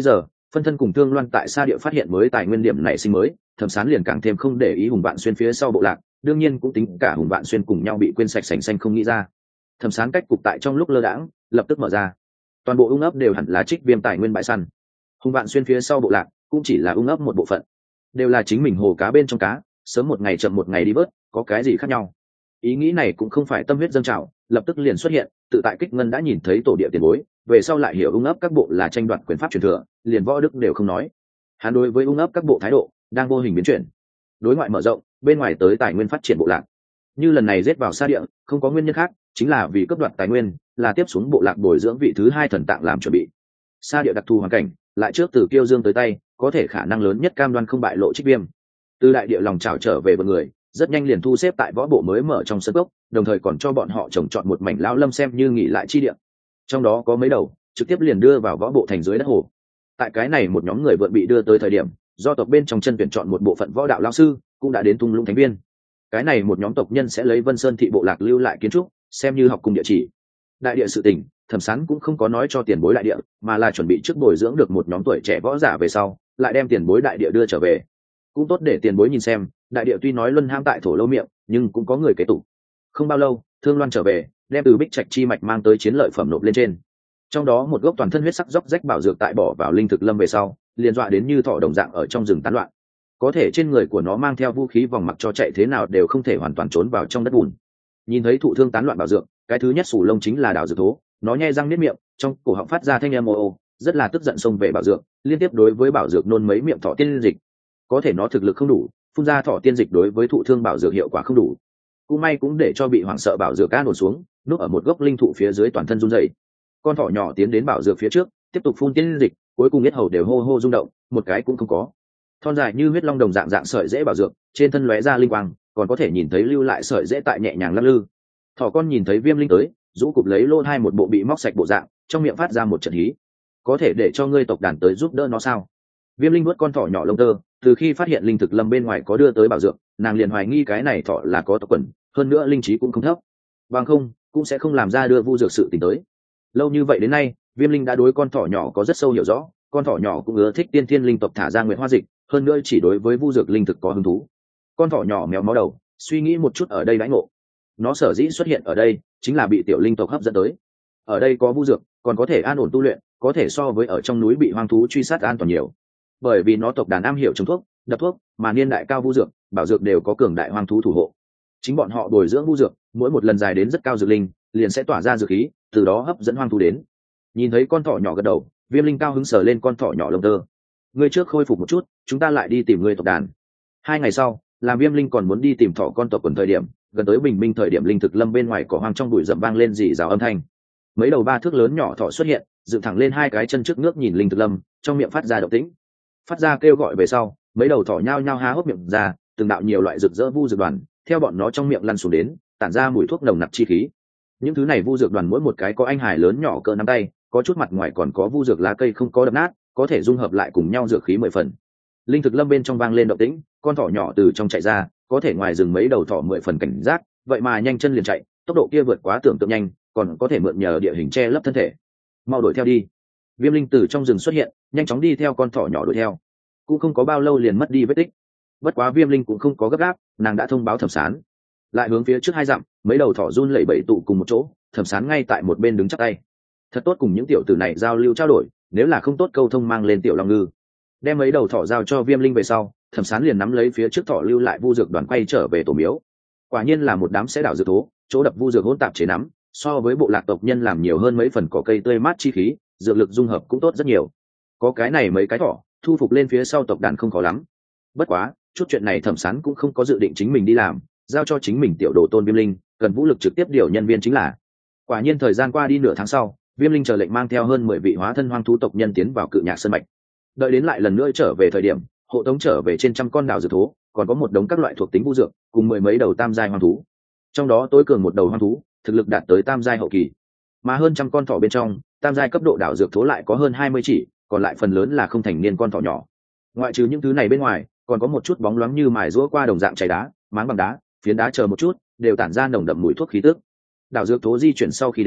Phân thân cùng Thương Loan tại Sa Địa phát hiện mới tài nguyên điểm này sinh mới, Thẩm Sán liền càng thêm không để ý Hùng Vạn Xuyên phía sau bộ lạc, đương nhiên cũng tính cả Hùng Vạn Xuyên cùng nhau bị quên sạch sành xanh không nghĩ ra. Thẩm Sán cách cục tại trong lúc lơ đãng, lập tức mở ra. Toàn bộ ung ấp đều hẳn là trích viêm tài nguyên bãi săn. Hùng Vạn Xuyên phía sau bộ lạc cũng chỉ là ung ấp một bộ phận, đều là chính mình hồ cá bên trong cá, sớm một ngày chậm một ngày đi vớt, có cái gì khác nhau. Ý nghĩ này cũng không phải tâm huyết dâng trào, lập tức liền xuất hiện, tự tại Kích Ngân đã nhìn thấy tổ địa tiền bối, về sau lại hiểu ung ấp các bộ là tranh đoạt quyền pháp truyền thừa, liền võ đức đều không nói. Hắn đối với ung ấp các bộ thái độ đang vô hình biến chuyển, đối ngoại mở rộng, bên ngoài tới tài nguyên phát triển bộ lạc. Như lần này giết vào Sa Địa, không có nguyên nhân khác, chính là vì cướp đoạt tài nguyên, là tiếp xuống bộ lạc bồi dưỡng vị thứ hai thần tạng làm chuẩn bị. Sa Địa đặc thù hoàn cảnh, lại trước từ Kiêu Dương tới tay, có thể khả năng lớn nhất cam đoan không bại lộ Trích Viêm. Từ đại địa lòng trào trở về một người, rất nhanh liền thu xếp tại võ bộ mới mở trong sân gốc, đồng thời còn cho bọn họ trồng trọt một mảnh lão lâm xem như nghỉ lại chi địa. Trong đó có mấy đầu trực tiếp liền đưa vào võ bộ thành dưới đất hồ. Tại cái này một nhóm người vượn bị đưa tới thời điểm, do tộc bên trong chân tuyển chọn một bộ phận võ đạo lão sư, cũng đã đến Tung Lũng Thánh Viên. Cái này một nhóm tộc nhân sẽ lấy Vân Sơn thị bộ lạc lưu lại kiến trúc, xem như học cùng địa chỉ. Đại địa sự tình, Thẩm Sán cũng không có nói cho tiền bối đại địa, mà là chuẩn bị trước bồi dưỡng được một nhóm tuổi trẻ võ giả về sau, lại đem tiền bối đại địa đưa trở về. Cũng tốt để tiền bối nhìn xem, đại địa tuy nói luân ham tại thổ lâu miệng, nhưng cũng có người kế tục. Không bao lâu, Thương Loan trở về, đem từ Bích Trạch chi mạch mang tới chiến lợi phẩm nộp lên trên. Trong đó một gốc toàn thân huyết sắc dốc rách bảo dược tại bỏ vào linh thực lâm về sau, liền dọa đến như thỏ đồng dạng ở trong rừng tán loạn. Có thể trên người của nó mang theo vũ khí vòng mặc cho chạy thế nào đều không thể hoàn toàn trốn vào trong đất bùn. Nhìn thấy thụ thương tán loạn bảo dược, cái thứ nhất sủ lông chính là đào dược thố, nó nhe răng niết miệng, trong cổ họng phát ra thanh âm ồ ồ, rất là tức giận xông về bảo dược, liên tiếp đối với bảo dược nôn mấy miệng thỏ tiên dịch. Có thể nó thực lực không đủ, phun ra thỏ tiên dịch đối với thụ thương bảo dược hiệu quả không đủ. Cũng may cũng để cho bị hoảng sợ bảo dược an ổn xuống, núp ở một gốc linh thụ phía dưới toàn thân run rẩy. Con thỏ nhỏ tiến đến bảo dược phía trước, tiếp tục phun tiên dịch, cuối cùng yết hầu đều hô hô rung động, một cái cũng không có. Thon dài như huyết long đồng dạng dạng sợi dễ bảo dược, trên thân lóe ra linh quang, còn có thể nhìn thấy lưu lại sợi dễ tại nhẹ nhàng lắc lư. Thỏ con nhìn thấy Viêm Linh tới, rũ cụp lấy lô hai một bộ bị móc sạch bộ dạng, trong miệng phát ra một trận hí. Có thể để cho ngươi tộc đàn tới giúp đỡ nó sao? Viêm Linh nuốt con thỏ nhỏ lông tơ, từ khi phát hiện linh thực lâm bên ngoài có đưa tới bảo dược, nàng liền hoài nghi cái này thỏ là có tộc quần, hơn nữa linh trí cũng không thấp, bằng không cũng sẽ không làm ra đưa vu dược sự tình tới. Lâu như vậy đến nay, Viêm Linh đã đối con thỏ nhỏ có rất sâu hiểu rõ, con thỏ nhỏ cũng ưa thích tiên thiên linh tộc thả ra nguyệt hoa dịch, hơn nữa chỉ đối với vu dược linh thực có hứng thú. Con thỏ nhỏ méo mó đầu, suy nghĩ một chút ở đây đãi ngộ. Nó sở dĩ xuất hiện ở đây, chính là bị tiểu linh tộc hấp dẫn tới. Ở đây có vu dược, còn có thể an ổn tu luyện, có thể so với ở trong núi bị hoang thú truy sát an toàn nhiều. Bởi vì nó tộc đàn am hiểu trồng thuốc, đập thuốc, mà niên đại cao vu dược, bảo dược đều có cường đại hoang thú thủ hộ. Chính bọn họ bồi dưỡng vu dược, mỗi một lần dài đến rất cao dược linh, liền sẽ tỏa ra dược khí, từ đó hấp dẫn hoang thú đến. Nhìn thấy con thỏ nhỏ gật đầu, Viêm Linh cao hứng sờ lên con thỏ nhỏ lông tơ. Ngươi trước khôi phục một chút, chúng ta lại đi tìm ngươi tộc đàn. Hai ngày sau, làm Viêm Linh còn muốn đi tìm thỏ con tộc quần thời điểm, gần tới bình minh thời điểm linh thực lâm bên ngoài cỏ hoang trong bụi rậm vang lên rì rào âm thanh. Mấy đầu ba thước lớn nhỏ thỏ xuất hiện, dựng thẳng lên hai cái chân trước nước nhìn linh thực lâm, trong miệng phát ra động tĩnh. Phát ra kêu gọi về sau, mấy đầu thỏ nhao nhao há hốc miệng ra, từng đạo nhiều loại rực rỡ vu dược đoàn theo bọn nó trong miệng lăn xuống đến, tản ra mùi thuốc nồng nặc chi khí. Những thứ này vu dược đoàn mỗi một cái có anh hải lớn nhỏ cỡ nắm tay, có chút mặt ngoài còn có vu dược lá cây không có đập nát, có thể dung hợp lại cùng nhau dược khí mười phần. Linh thực lâm bên trong vang lên động tĩnh, con thỏ nhỏ từ trong chạy ra, có thể ngoài rừng mấy đầu thỏ mười phần cảnh giác, vậy mà nhanh chân liền chạy, tốc độ kia vượt quá tưởng tượng nhanh, còn có thể mượn nhờ địa hình che lấp thân thể. Mau đuổi theo đi. Viêm Linh từ trong rừng xuất hiện, nhanh chóng đi theo con thỏ nhỏ đuổi theo. Cũng không có bao lâu liền mất đi vết tích. Bất quá Viêm Linh cũng không có gấp gáp, nàng đã thông báo Thẩm Sán. Lại hướng phía trước hai dặm, mấy đầu thỏ run lẩy bẩy tụ cùng một chỗ, Thẩm Sán ngay tại một bên đứng chắp tay. Thật tốt cùng những tiểu tử này giao lưu trao đổi, nếu là không tốt câu thông mang lên tiểu long ngư. Đem mấy đầu thỏ giao cho Viêm Linh về sau, Thẩm Sán liền nắm lấy phía trước thỏ lưu lại vu dược đoàn quay trở về tổ miếu. Quả nhiên là một đám sẽ đảo dược thố, chỗ đập vu dược hỗn tạp chế nắm, so với bộ lạc tộc nhân làm nhiều hơn mấy phần cỏ cây tươi mát chi khí, dược lực dung hợp cũng tốt rất nhiều. Có cái này mấy cái thỏ, thu phục lên phía sau tộc đàn không khó lắm. Bất quá, chút chuyện này Thẩm Sán cũng không có dự định chính mình đi làm, giao cho chính mình tiểu đồ tôn Viêm Linh, cần vũ lực trực tiếp điều nhân viên chính là. Quả nhiên thời gian qua đi nửa tháng sau, Viêm Linh chờ lệnh mang theo hơn mười vị hóa thân hoang thú tộc nhân tiến vào Cự Nhạc Sơn mạch. Đợi đến lại lần nữa trở về thời điểm, hộ tống trở về trên trăm con đào dược thố, còn có một đống các loại thuộc tính vũ dược, cùng mười mấy đầu tam giai hoang thú. Trong đó tối cường một đầu hoang thú, thực lực đạt tới tam giai hậu kỳ. Mà hơn trăm con thỏ bên trong, tam giai cấp độ đảo dược thố lại có hơn hai mươi chỉ, còn lại phần lớn là không thành niên con thỏ nhỏ. Ngoại trừ những thứ này bên ngoài, còn có một chút bóng loáng như mài rũa qua đồng dạng chảy đá, máng bằng đá, phiến đá chờ một chút, đều tản ra nồng đậm mùi thuốc khí tức. Đảo dược thố di chuyển sau khi đến,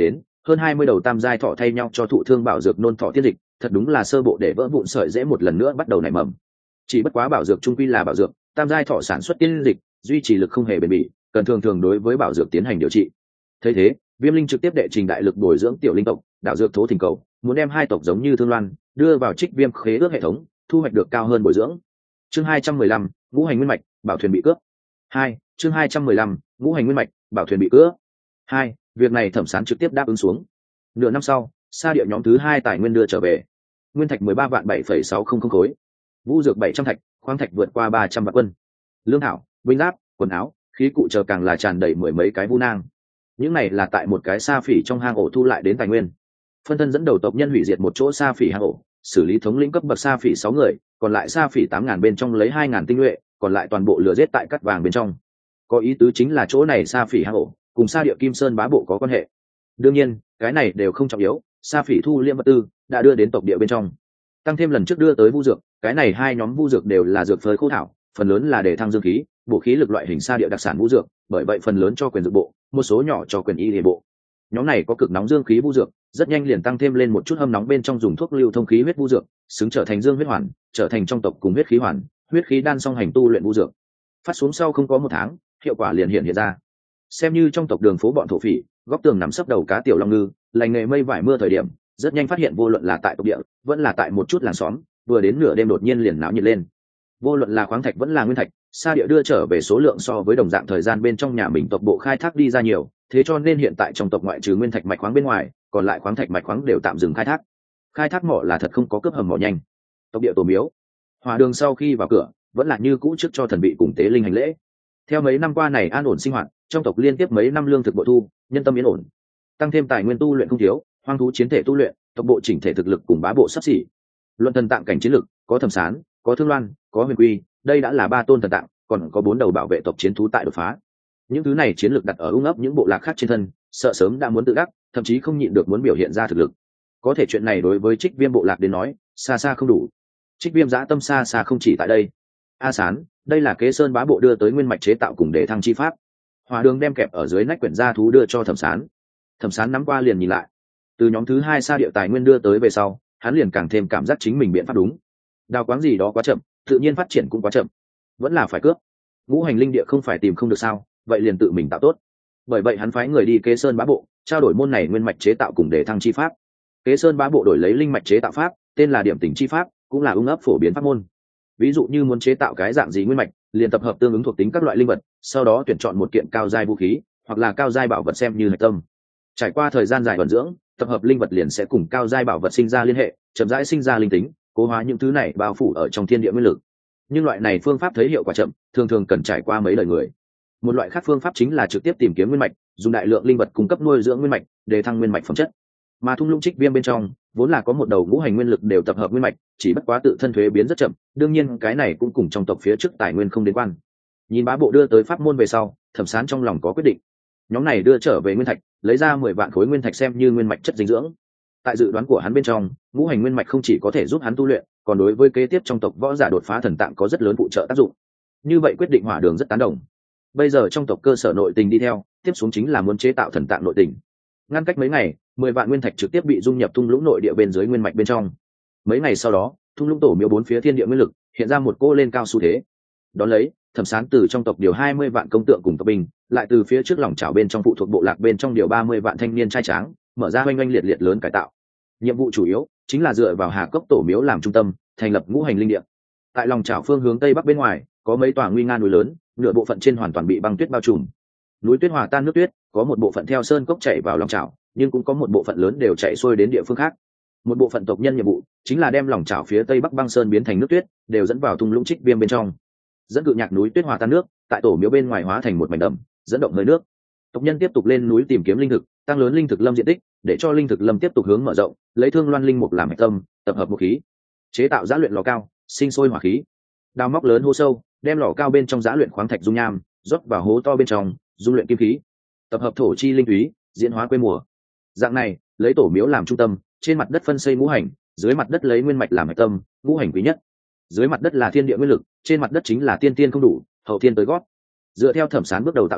hơn hai mươi đầu tam giai thọ thay nhau cho thụ thương bảo dược nôn thọ tiết dịch, thật đúng là sơ bộ để vỡ vụn sợi dễ một lần nữa bắt đầu nảy mầm. Chỉ bất quá bảo dược trung quy là bảo dược, tam giai thọ sản xuất tiết dịch, duy trì lực không hề bền bỉ, cần thường thường đối với bảo dược tiến hành điều trị. Thấy thế, Viêm Linh trực tiếp đệ trình đại lực bồi dưỡng tiểu linh tộc, đạo dược thố thỉnh cầu, muốn đem hai tộc giống như Thương Loan đưa vào Trích Viêm khế ước hệ thống, thu hoạch được cao hơn bồi dưỡng. Chương hai trăm mười lăm, ngũ hành nguyên mạch, bảo thuyền bị cướp. Hai, chương hai trăm mười lăm, ngũ hành nguyên mạch, bảo thuyền bị cướp. Hai, việc này Thẩm Sán trực tiếp đáp ứng xuống. Nửa năm sau, Sa Địa nhóm thứ hai tài nguyên đưa trở về. Nguyên thạch mười ba vạn bảy phẩy sáu không không khối, vũ dược bảy trăm thạch, khoáng thạch vượt qua ba trăm vạn quân. Lương thảo, binh giáp, quần áo, khí cụ chờ càng là tràn đầy mười mấy cái vu nang. Những này là tại một cái sa phỉ trong hang ổ thu lại đến tài nguyên. Phân thân dẫn đầu tộc nhân hủy diệt một chỗ sa phỉ hang ổ, xử lý thống lĩnh cấp bậc sa phỉ sáu người, còn lại sa phỉ tám ngàn bên trong lấy hai ngàn tinh nhuệ, còn lại toàn bộ lừa giết tại cắt vàng bên trong. Có ý tứ chính là chỗ này sa phỉ hang ổ cùng Sa Địa Kim Sơn bá bộ có quan hệ. Đương nhiên, cái này đều không trọng yếu, sa phỉ thu liêm vật tư đã đưa đến tộc địa bên trong. Tăng thêm lần trước đưa tới vu dược, cái này hai nhóm vu dược đều là dược phơi khô thảo, phần lớn là để thăng dương khí, bổ khí lực loại hình sa địa đặc sản vu dược, bởi vậy phần lớn cho quyền dược bộ, một số nhỏ cho quyền y y bộ. Nhóm này có cực nóng dương khí vu dược, rất nhanh liền tăng thêm lên một chút hâm nóng bên trong dùng thuốc lưu thông khí huyết vu dược, xứng trở thành dương huyết hoàn, trở thành trong tộc cùng huyết khí hoàn, huyết khí đan song hành tu luyện vu dược. Phát xuống sau không có một tháng, hiệu quả liền hiện hiện ra. Xem như trong tộc đường phố bọn thổ phỉ, góc tường nằm sấp đầu cá tiểu long ngư, lành nghề mây vải mưa thời điểm, rất nhanh phát hiện vô luận là tại tộc địa, vẫn là tại một chút làng xóm, vừa đến nửa đêm đột nhiên liền náo nhiệt lên. Vô luận là khoáng thạch vẫn là nguyên thạch, Sa Địa đưa trở về số lượng so với đồng dạng thời gian bên trong nhà mình tộc bộ khai thác đi ra nhiều, thế cho nên hiện tại trong tộc ngoại trừ nguyên thạch mạch khoáng bên ngoài, còn lại khoáng thạch mạch khoáng đều tạm dừng khai thác. Khai thác mỏ là thật không có cướp hầm mỏ nhanh. Tộc địa tổ miếu, Hòa Đường sau khi vào cửa, vẫn là như cũ trước cho thần bị cùng tế linh hành lễ. Theo mấy năm qua này an ổn sinh hoạt, trong tộc liên tiếp mấy năm lương thực bội thu, nhân tâm yên ổn, tăng thêm tài nguyên tu luyện không thiếu, hoang thú chiến thể tu luyện, tộc bộ chỉnh thể thực lực cùng bá bộ sắp xỉ. Luận thần tạng cảnh chiến lực, có Thẩm Sán, có Thương Loan, có Huyền Quy, đây đã là ba tôn thần tạng, còn có bốn đầu bảo vệ tộc chiến thú tại đột phá. Những thứ này chiến lược đặt ở ung ấp những bộ lạc khác trên thân, sợ sớm đã muốn tự đắc, thậm chí không nhịn được muốn biểu hiện ra thực lực. Có thể chuyện này đối với Trích Viêm bộ lạc đến nói, xa xa không đủ. Trích Viêm dã tâm xa xa không chỉ tại đây. A Sán, đây là Kế Sơn bá bộ đưa tới nguyên mạch chế tạo cùng để thăng chi pháp. Hòa Đường đem kẹp ở dưới nách quyển gia thú đưa cho Thẩm Sán. Thẩm Sán nắm qua liền nhìn lại. Từ nhóm thứ hai Sa Địa tài nguyên đưa tới về sau, hắn liền càng thêm cảm giác chính mình biện pháp đúng. Đào quáng gì đó quá chậm, tự nhiên phát triển cũng quá chậm, vẫn là phải cướp. Ngũ hành linh địa không phải tìm không được sao, vậy liền tự mình tạo tốt. Bởi vậy hắn phái người đi Kế Sơn bá bộ, trao đổi môn này nguyên mạch chế tạo cùng để thăng chi pháp. Kế Sơn bá bộ đổi lấy linh mạch chế tạo pháp, tên là điểm tỉnh chi pháp, cũng là ung ấp phổ biến pháp môn. Ví dụ như muốn chế tạo cái dạng gì nguyên mạch, liền tập hợp tương ứng thuộc tính các loại linh vật, sau đó tuyển chọn một kiện cao giai vũ khí hoặc là cao giai bảo vật xem như hệ tâm. Trải qua thời gian dài vận dưỡng, tập hợp linh vật liền sẽ cùng cao giai bảo vật sinh ra liên hệ, chậm rãi sinh ra linh tính, cố hóa những thứ này bao phủ ở trong thiên địa nguyên lực. Nhưng loại này phương pháp thấy hiệu quả chậm, thường thường cần trải qua mấy đời người. Một loại khác phương pháp chính là trực tiếp tìm kiếm nguyên mạch, dùng đại lượng linh vật cung cấp nuôi dưỡng nguyên mạch, để thăng nguyên mạch phẩm chất. Mà thung lũng Trích Viêm bên trong vốn là có một đầu ngũ hành nguyên lực đều tập hợp nguyên mạch, chỉ bất quá tự thân thuế biến rất chậm, đương nhiên cái này cũng cùng trong tộc phía trước tài nguyên không liên quan. Nhìn bá bộ đưa tới pháp môn về sau, Thẩm Sán trong lòng có quyết định. Nhóm này đưa trở về nguyên thạch, lấy ra mười vạn khối nguyên thạch xem như nguyên mạch chất dinh dưỡng. Tại dự đoán của hắn bên trong, ngũ hành nguyên mạch không chỉ có thể giúp hắn tu luyện, còn đối với kế tiếp trong tộc võ giả đột phá thần tạng có rất lớn phụ trợ tác dụng. Như vậy quyết định Hỏa Đường rất tán đồng. Bây giờ trong tộc cơ sở nội tình đi theo, tiếp xuống chính là muốn chế tạo thần tạng nội tình. Ngăn cách mấy ngày, mười vạn nguyên thạch trực tiếp bị dung nhập thung lũng nội địa bên dưới nguyên mạch bên trong. Mấy ngày sau đó, thung lũng tổ miếu bốn phía thiên địa nguyên lực hiện ra một cô lên cao xu thế. Đón lấy, Thẩm Sán từ trong tộc điều hai mươi vạn công tượng cùng tộc binh, lại từ phía trước lòng chảo bên trong phụ thuộc bộ lạc bên trong điều ba mươi vạn thanh niên trai tráng, mở ra oanh oanh liệt liệt lớn cải tạo. Nhiệm vụ chủ yếu chính là dựa vào Hà Cốc tổ miếu làm trung tâm, thành lập ngũ hành linh địa. Tại lòng chảo phương hướng tây bắc bên ngoài, có mấy tòa nguy nga núi lớn, nửa bộ phận trên hoàn toàn bị băng tuyết bao trùm. Núi tuyết hòa tan nước tuyết, có một bộ phận theo sơn cốc chảy vào lòng chảo, nhưng cũng có một bộ phận lớn đều chạy xuôi đến địa phương khác. Một bộ phận tộc nhân nhiệm vụ chính là đem lòng chảo phía tây bắc băng sơn biến thành nước tuyết, đều dẫn vào thung lũng Trích Viêm bên trong. Dẫn cự nhạc núi tuyết hòa tan nước, tại tổ miếu bên ngoài hóa thành một mảnh đầm, dẫn động hơi nước. Tộc nhân tiếp tục lên núi tìm kiếm linh thực, tăng lớn linh thực lâm diện tích, để cho linh thực lâm tiếp tục hướng mở rộng, lấy Thương Loan linh mục làm hạch tâm, tập hợp vũ khí, chế tạo giã luyện lò cao, sinh sôi hỏa khí. Đào móc lớn hố sâu, đem lò cao bên trong giã luyện khoáng thạch dung nham, rót vào hố to bên trong, dung luyện kim khí, tập hợp thổ chi linh túy, diễn hóa quê mùa. Dạng này, lấy tổ miếu làm trung tâm, trên mặt đất phân xây ngũ hành, dưới mặt đất lấy nguyên mạch làm hạch tâm, ngũ hành quý nhất. Dưới mặt đất là thiên địa nguyên lực, trên mặt đất chính là tiên tiên không đủ, hậu thiên tới gót. Dựa theo Thẩm Sán bước đầu tạo dựng,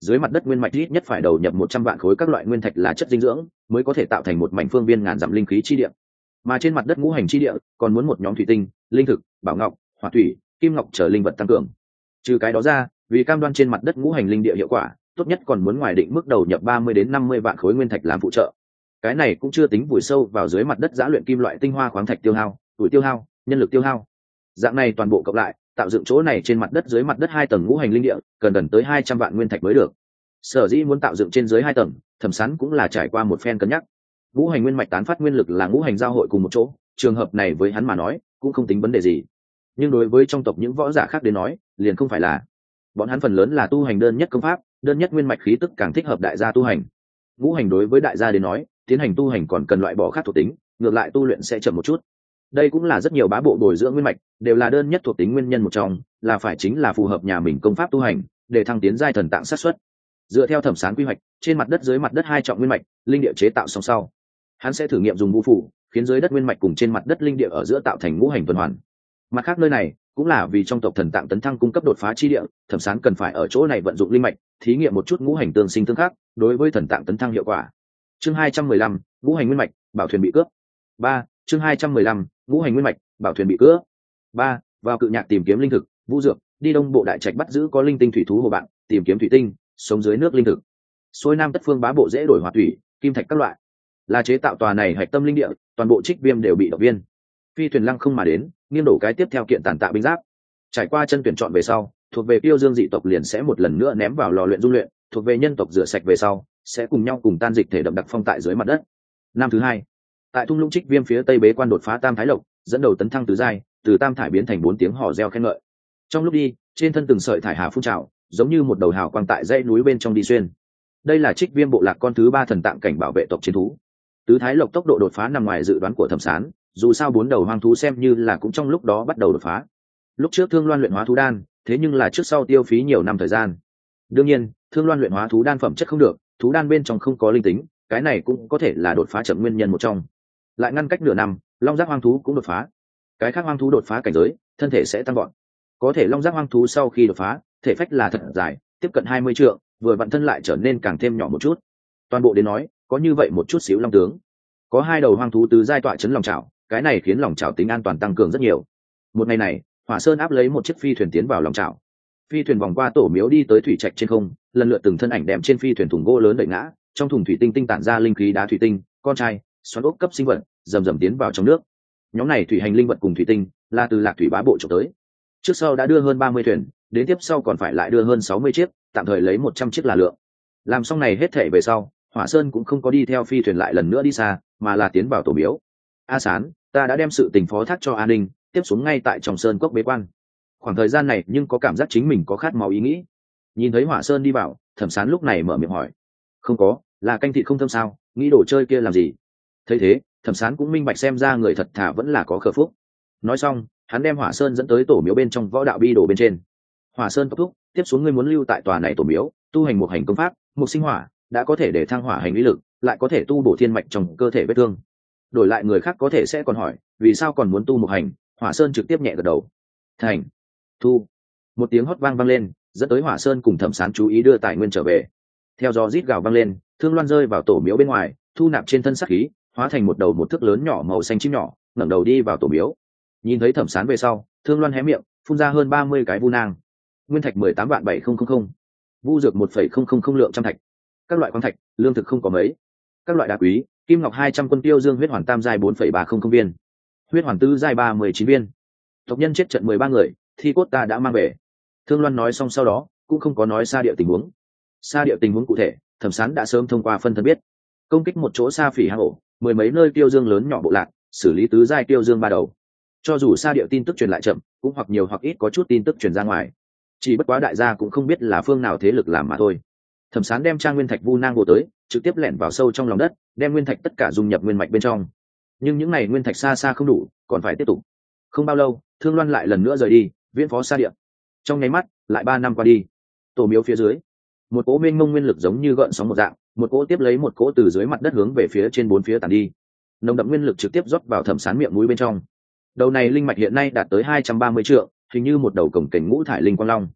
dưới mặt đất nguyên mạch ít nhất phải đầu nhập một trăm vạn khối các loại nguyên thạch là chất dinh dưỡng mới có thể tạo thành một mảnh phương viên ngàn dặm linh khí chi địa, mà trên mặt đất ngũ hành chi địa còn muốn một nhóm thủy tinh, linh thực, bảo ngọc, hỏa thủy, kim ngọc trở linh vật tăng cường. Trừ cái đó ra, vì cam đoan trên mặt đất ngũ hành linh địa hiệu quả, tốt nhất còn muốn ngoài định mức đầu nhập ba mươi đến năm mươi vạn khối nguyên thạch làm phụ trợ. Cái này cũng chưa tính vùi sâu vào dưới mặt đất giã luyện kim loại tinh hoa khoáng thạch tiêu hao, tuổi tiêu hao, nhân lực tiêu hao. Dạng này toàn bộ cộng lại, tạo dựng chỗ này trên mặt đất dưới mặt đất hai tầng ngũ hành linh địa, cần gần tới hai trăm vạn nguyên thạch mới được. Sở dĩ muốn tạo dựng trên dưới hai tầng, Thẩm Sán cũng là trải qua một phen cân nhắc. Ngũ hành nguyên mạch tán phát nguyên lực là ngũ hành giao hội cùng một chỗ, trường hợp này với hắn mà nói, cũng không tính vấn đề gì. Nhưng đối với trong tộc những võ giả khác đến nói, liền không phải là. Bọn hắn phần lớn là tu hành đơn nhất công pháp, đơn nhất nguyên mạch khí tức càng thích hợp đại gia tu hành. Ngũ hành đối với đại gia đến nói, tiến hành tu hành còn cần loại bỏ khác thuộc tính, ngược lại tu luyện sẽ chậm một chút. Đây cũng là rất nhiều bá bộ bồi dưỡng nguyên mạch đều là đơn nhất thuộc tính nguyên nhân một trong, là phải chính là phù hợp nhà mình công pháp tu hành, để thăng tiến giai thần tạng sát xuất. Dựa theo Thẩm Sán quy hoạch, trên mặt đất dưới mặt đất hai trọng nguyên mạch, linh địa chế tạo song sau, hắn sẽ thử nghiệm dùng vũ phủ, khiến dưới đất nguyên mạch cùng trên mặt đất linh địa ở giữa tạo thành ngũ hành tuần hoàn. Mặt khác nơi này cũng là vì trong tộc thần tạng tấn thăng cung cấp đột phá chi địa, Thẩm Sán cần phải ở chỗ này vận dụng linh mạch, thí nghiệm một chút ngũ hành tương sinh tương khắc, đối với thần tạng tấn thăng hiệu quả. Chương hai trăm mười lăm, ngũ hành nguyên mạch, bảo thuyền bị cướp. ba, chương hai trăm mười lăm, ngũ hành nguyên mạch, bảo thuyền bị cướp. ba, vào cự nhạc tìm kiếm linh thực, vũ dược, đi đông bộ đại trạch bắt giữ có linh tinh thủy thú hồ bạn, tìm kiếm thủy tinh, sống dưới nước linh thực. Xuôi nam tất phương bá bộ dễ đổi hỏa thủy, kim thạch các loại. Là chế tạo tòa này hạch tâm linh địa, toàn bộ trích viêm đều bị động viên. Phi thuyền lăng không mà đến, nghiêng đổ cái tiếp theo kiện tàn tạ binh giáp. Trải qua chân tuyển chọn về sau, thuộc về Tiêu Dương dị tộc liền sẽ một lần nữa ném vào lò luyện dung luyện, thuộc về nhân tộc rửa sạch về sau, sẽ cùng nhau cùng tan dịch thể đậm đặc phong tại dưới mặt đất. Năm thứ hai, tại thung lũng trích viêm phía tây bế quan đột phá tam thái lộc, dẫn đầu tấn thăng tứ giai, từ tam thải biến thành bốn tiếng hò reo khen ngợi. Trong lúc đi, trên thân từng sợi thải hà phun trào, giống như một đầu hào quang tại dãy núi bên trong đi xuyên. Đây là trích viêm bộ lạc con thứ ba thần tạng cảnh bảo vệ tộc chiến thú. Tứ thái lộc tốc độ đột phá nằm ngoài dự đoán của Thẩm Sán, dù sao bốn đầu hoang thú xem như là cũng trong lúc đó bắt đầu đột phá. Lúc trước Thương Loan luyện hóa thú đan, thế nhưng là trước sau tiêu phí nhiều năm thời gian. Đương nhiên, Thương Loan luyện hóa thú đan phẩm chất không được, thú đan bên trong không có linh tính, cái này cũng có thể là đột phá chậm nguyên nhân một trong. Lại ngăn cách nửa năm, long giác hoang thú cũng đột phá. Cái khác hoang thú đột phá cảnh giới, thân thể sẽ tăng vọt. Có thể long giác hoang thú sau khi đột phá, thể phách là thật dài, tiếp cận hai mươi trượng, vừa vặn thân lại trở nên càng thêm nhỏ một chút. Toàn bộ đến nói, có như vậy một chút xíu long tướng. Có hai đầu hoang thú tứ giai tọa chấn lòng chảo, cái này khiến lòng chảo tính an toàn tăng cường rất nhiều. Một ngày này, Hỏa Sơn áp lấy một chiếc phi thuyền tiến vào lòng chảo. Phi thuyền vòng qua tổ miếu đi tới thủy trạch trên không, lần lượt từng thân ảnh đem trên phi thuyền thùng gỗ lớn đẩy ngã, trong thùng thủy tinh tinh tản ra linh khí đá thủy tinh, con trai, xoắn ốc cấp sinh vật, rầm rầm tiến vào trong nước. Nhóm này thủy hành linh vật cùng thủy tinh là từ Lạc Thủy bá bộ trộm tới. Trước sau đã đưa hơn ba mươi thuyền, đến tiếp sau còn phải lại đưa hơn sáu mươi chiếc, tạm thời lấy một trăm chiếc là lượng. Làm xong này hết thảy về sau, Hỏa Sơn cũng không có đi theo phi thuyền lại lần nữa đi xa, mà là tiến vào tổ miếu. A Sán, ta đã đem sự tình phó thác cho An Ninh, tiếp xuống ngay tại trong sơn cốc bế quan. Khoảng thời gian này nhưng có cảm giác chính mình có khát máu ý nghĩ. Nhìn thấy Hỏa Sơn đi vào, Thẩm Sán lúc này mở miệng hỏi. Không có, là canh thịt không thơm sao, nghĩ đồ chơi kia làm gì? Thấy thế, Thẩm Sán cũng minh bạch xem ra người thật thà vẫn là có khờ phúc. Nói xong, hắn đem Hỏa Sơn dẫn tới tổ miếu bên trong võ đạo bi đồ bên trên. Hỏa Sơn tốc thúc, tiếp xuống ngươi muốn lưu tại tòa này tổ miếu, tu hành một hành công pháp, một sinh hỏa, đã có thể để thăng hỏa hành lý lực, lại có thể tu bổ thiên mạch trong cơ thể vết thương. Đổi lại người khác có thể sẽ còn hỏi, vì sao còn muốn tu một hành? Hỏa Sơn trực tiếp nhẹ gật đầu. Thành. Thu. Một tiếng hót vang vang lên, dẫn tới Hỏa Sơn cùng Thẩm Sán chú ý đưa tài nguyên trở về. Theo gió rít gào vang lên, Thương Loan rơi vào tổ miếu bên ngoài, thu nạp trên thân sát khí, hóa thành một đầu một thước lớn nhỏ màu xanh chim nhỏ, ngẩng đầu đi vào tổ miếu. Nhìn thấy Thẩm Sán về sau, Thương Loan hé miệng, phun ra hơn ba mươi cái vu nang. Nguyên thạch mười tám vạn bảy không không không, vu dược một phẩy không không không lượng trăm thạch. Các loại khoáng thạch, lương thực không có mấy. Các loại đá quý, kim ngọc hai trăm quân tiêu dương huyết hoàn tam giai bốn phẩy ba không không viên. Huyết hoàn tứ giai ba mươi chín viên. Tộc nhân chết trận mười ba người, thi cốt ta đã mang về. Thương Loan nói xong sau đó, cũng không có nói xa địa tình huống. Xa địa tình huống cụ thể, Thẩm Sán đã sớm thông qua phân thân biết. Công kích một chỗ xa phỉ hang ổ, mười mấy nơi tiêu dương lớn nhỏ bộ lạc, xử lý tứ giai tiêu dương ba đầu. Cho dù xa địa tin tức truyền lại chậm, cũng hoặc nhiều hoặc ít có chút tin tức truyền ra ngoài. Chỉ bất quá đại gia cũng không biết là phương nào thế lực làm mà thôi. Thẩm Sán đem trang nguyên thạch vu nang vô tới, trực tiếp lẻn vào sâu trong lòng đất, đem nguyên thạch tất cả dung nhập nguyên mạch bên trong. Nhưng những này nguyên thạch xa xa không đủ, còn phải tiếp tục. Không bao lâu, Thương Loan lại lần nữa rời đi, viễn phó xa địa. Trong nháy mắt, lại ba năm qua đi. Tổ miếu phía dưới, một cỗ mênh mông nguyên lực giống như gợn sóng một dạng, một cỗ tiếp lấy một cỗ từ dưới mặt đất hướng về phía trên bốn phía tản đi. Nồng đậm nguyên lực trực tiếp rót vào Thẩm Sán miệng mũi bên trong. Đầu này linh mạch hiện nay đạt tới hai trăm ba mươi trượng, hình như một đầu cổng cảnh ngũ thải linh quang long.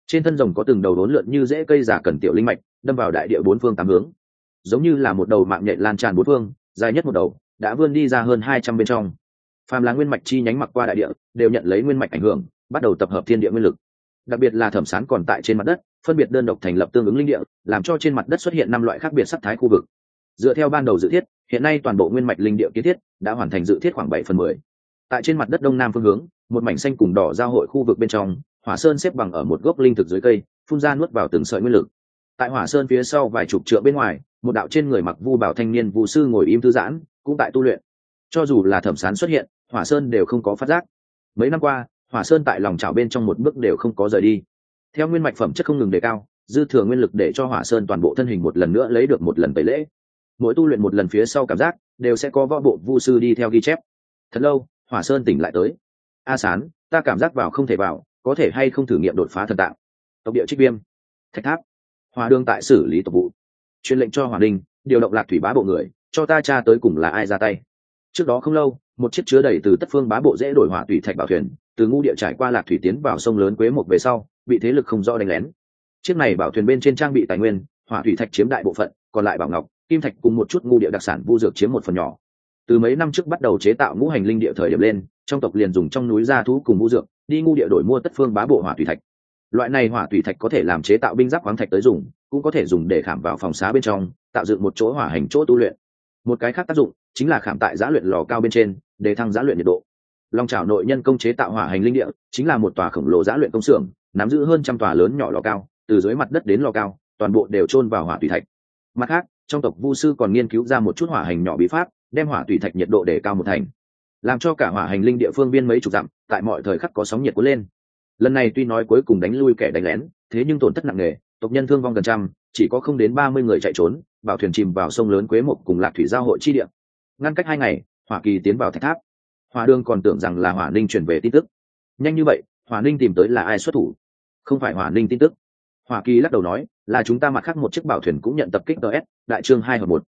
Trên thân rồng có từng đầu đốn lượn như rễ cây giả cần tiểu linh mạch đâm vào đại địa bốn phương tám hướng, giống như là một đầu mạng nhện lan tràn bốn phương, dài nhất một đầu đã vươn đi ra hơn hai trăm bên trong. Phàm là nguyên mạch chi nhánh mặc qua đại địa đều nhận lấy nguyên mạch ảnh hưởng, bắt đầu tập hợp thiên địa nguyên lực. Đặc biệt là Thẩm Sán còn tại trên mặt đất phân biệt đơn độc thành lập tương ứng linh địa, làm cho trên mặt đất xuất hiện năm loại khác biệt sắc thái khu vực. Dựa theo ban đầu dự thiết, hiện nay toàn bộ nguyên mạch linh địa kiến thiết đã hoàn thành dự thiết khoảng bảy phần mười. Tại trên mặt đất đông nam phương hướng, một mảnh xanh cùng đỏ giao hội khu vực bên trong, Hỏa Sơn xếp bằng ở một gốc linh thực dưới cây, phun ra nuốt vào từng sợi nguyên lực. Tại Hỏa Sơn phía sau vài chục trượng bên ngoài, một đạo trên người mặc vu bảo thanh niên vu sư ngồi im thư giãn, cũng tại tu luyện. Cho dù là Thẩm Sán xuất hiện, Hỏa Sơn đều không có phát giác. Mấy năm qua, Hỏa Sơn tại lòng chảo bên trong một bước đều không có rời đi. Theo nguyên mạch phẩm chất không ngừng đề cao, dư thừa nguyên lực để cho Hỏa Sơn toàn bộ thân hình một lần nữa lấy được một lần tẩy lễ. Mỗi tu luyện một lần phía sau cảm giác đều sẽ có võ bộ vu sư đi theo ghi chép. Thật lâu, Hỏa Sơn tỉnh lại tới. A Sán, ta cảm giác vào không thể vào, có thể hay không thử nghiệm đột phá thần tạng? Tộc địa Trích Viêm, Thạch Tháp, Hỏa Đương tại xử lý tộc vụ, truyền lệnh cho Hỏa Đình điều động Lạc Thủy bá bộ người, cho ta tra tới cùng là ai ra tay. Trước đó không lâu, một chiếc chứa đầy từ tất phương bá bộ dễ đổi hỏa thủy thạch bảo thuyền từ ngu địa trải qua Lạc Thủy tiến vào sông lớn Quế Mộc về sau, bị thế lực không rõ đánh lén. Chiếc này bảo thuyền bên trên trang bị tài nguyên, hỏa thủy thạch chiếm đại bộ phận, còn lại bảo ngọc, kim thạch cùng một chút ngu địa đặc sản vu dược chiếm một phần nhỏ. Từ mấy năm trước bắt đầu chế tạo ngũ hành linh địa thời điểm lên, trong tộc liền dùng trong núi gia thú cùng vu dược đi ngu địa đổi mua tất phương bá bộ hỏa thủy thạch. Loại này hỏa thủy thạch có thể làm chế tạo binh giáp khoáng thạch tới dùng, cũng có thể dùng để khảm vào phòng xá bên trong, tạo dựng một chỗ hỏa hành chỗ tu luyện. Một cái khác tác dụng chính là khảm tại giã luyện lò cao bên trên, để thăng giã luyện nhiệt độ. Long Chảo nội nhân công chế tạo hỏa hành linh địa chính là một tòa khổng lồ giã luyện công xưởng, nắm giữ hơn trăm tòa lớn nhỏ lò cao, từ dưới mặt đất đến lò cao, toàn bộ đều chôn vào hỏa thủy thạch. Mặt khác, trong tộc vu sư còn nghiên cứu ra một chút hỏa hành nhỏ bí pháp, đem hỏa thủy thạch nhiệt độ để cao một thành, làm cho cả hỏa hành linh địa phương biên mấy chục dặm, tại mọi thời khắc có sóng nhiệt cuốn lên. Lần này tuy nói cuối cùng đánh lui kẻ đánh lén, thế nhưng tổn thất nặng nề, tộc nhân thương vong gần trăm, chỉ có không đến ba mươi người chạy trốn, bảo thuyền chìm vào sông lớn Quế Mộc cùng Lạc Thủy giao hội chi địa. Ngăn cách hai ngày, Hỏa Kỳ tiến vào Thạch Tháp. Hỏa Đương còn tưởng rằng là Hỏa Ninh chuyển về tin tức. Nhanh như vậy, Hỏa Ninh tìm tới là ai xuất thủ? Không phải Hỏa Ninh tin tức. Hỏa Kỳ lắc đầu nói, là chúng ta mặt khác một chiếc bảo thuyền cũng nhận tập kích ét, đại chương hai hợp một.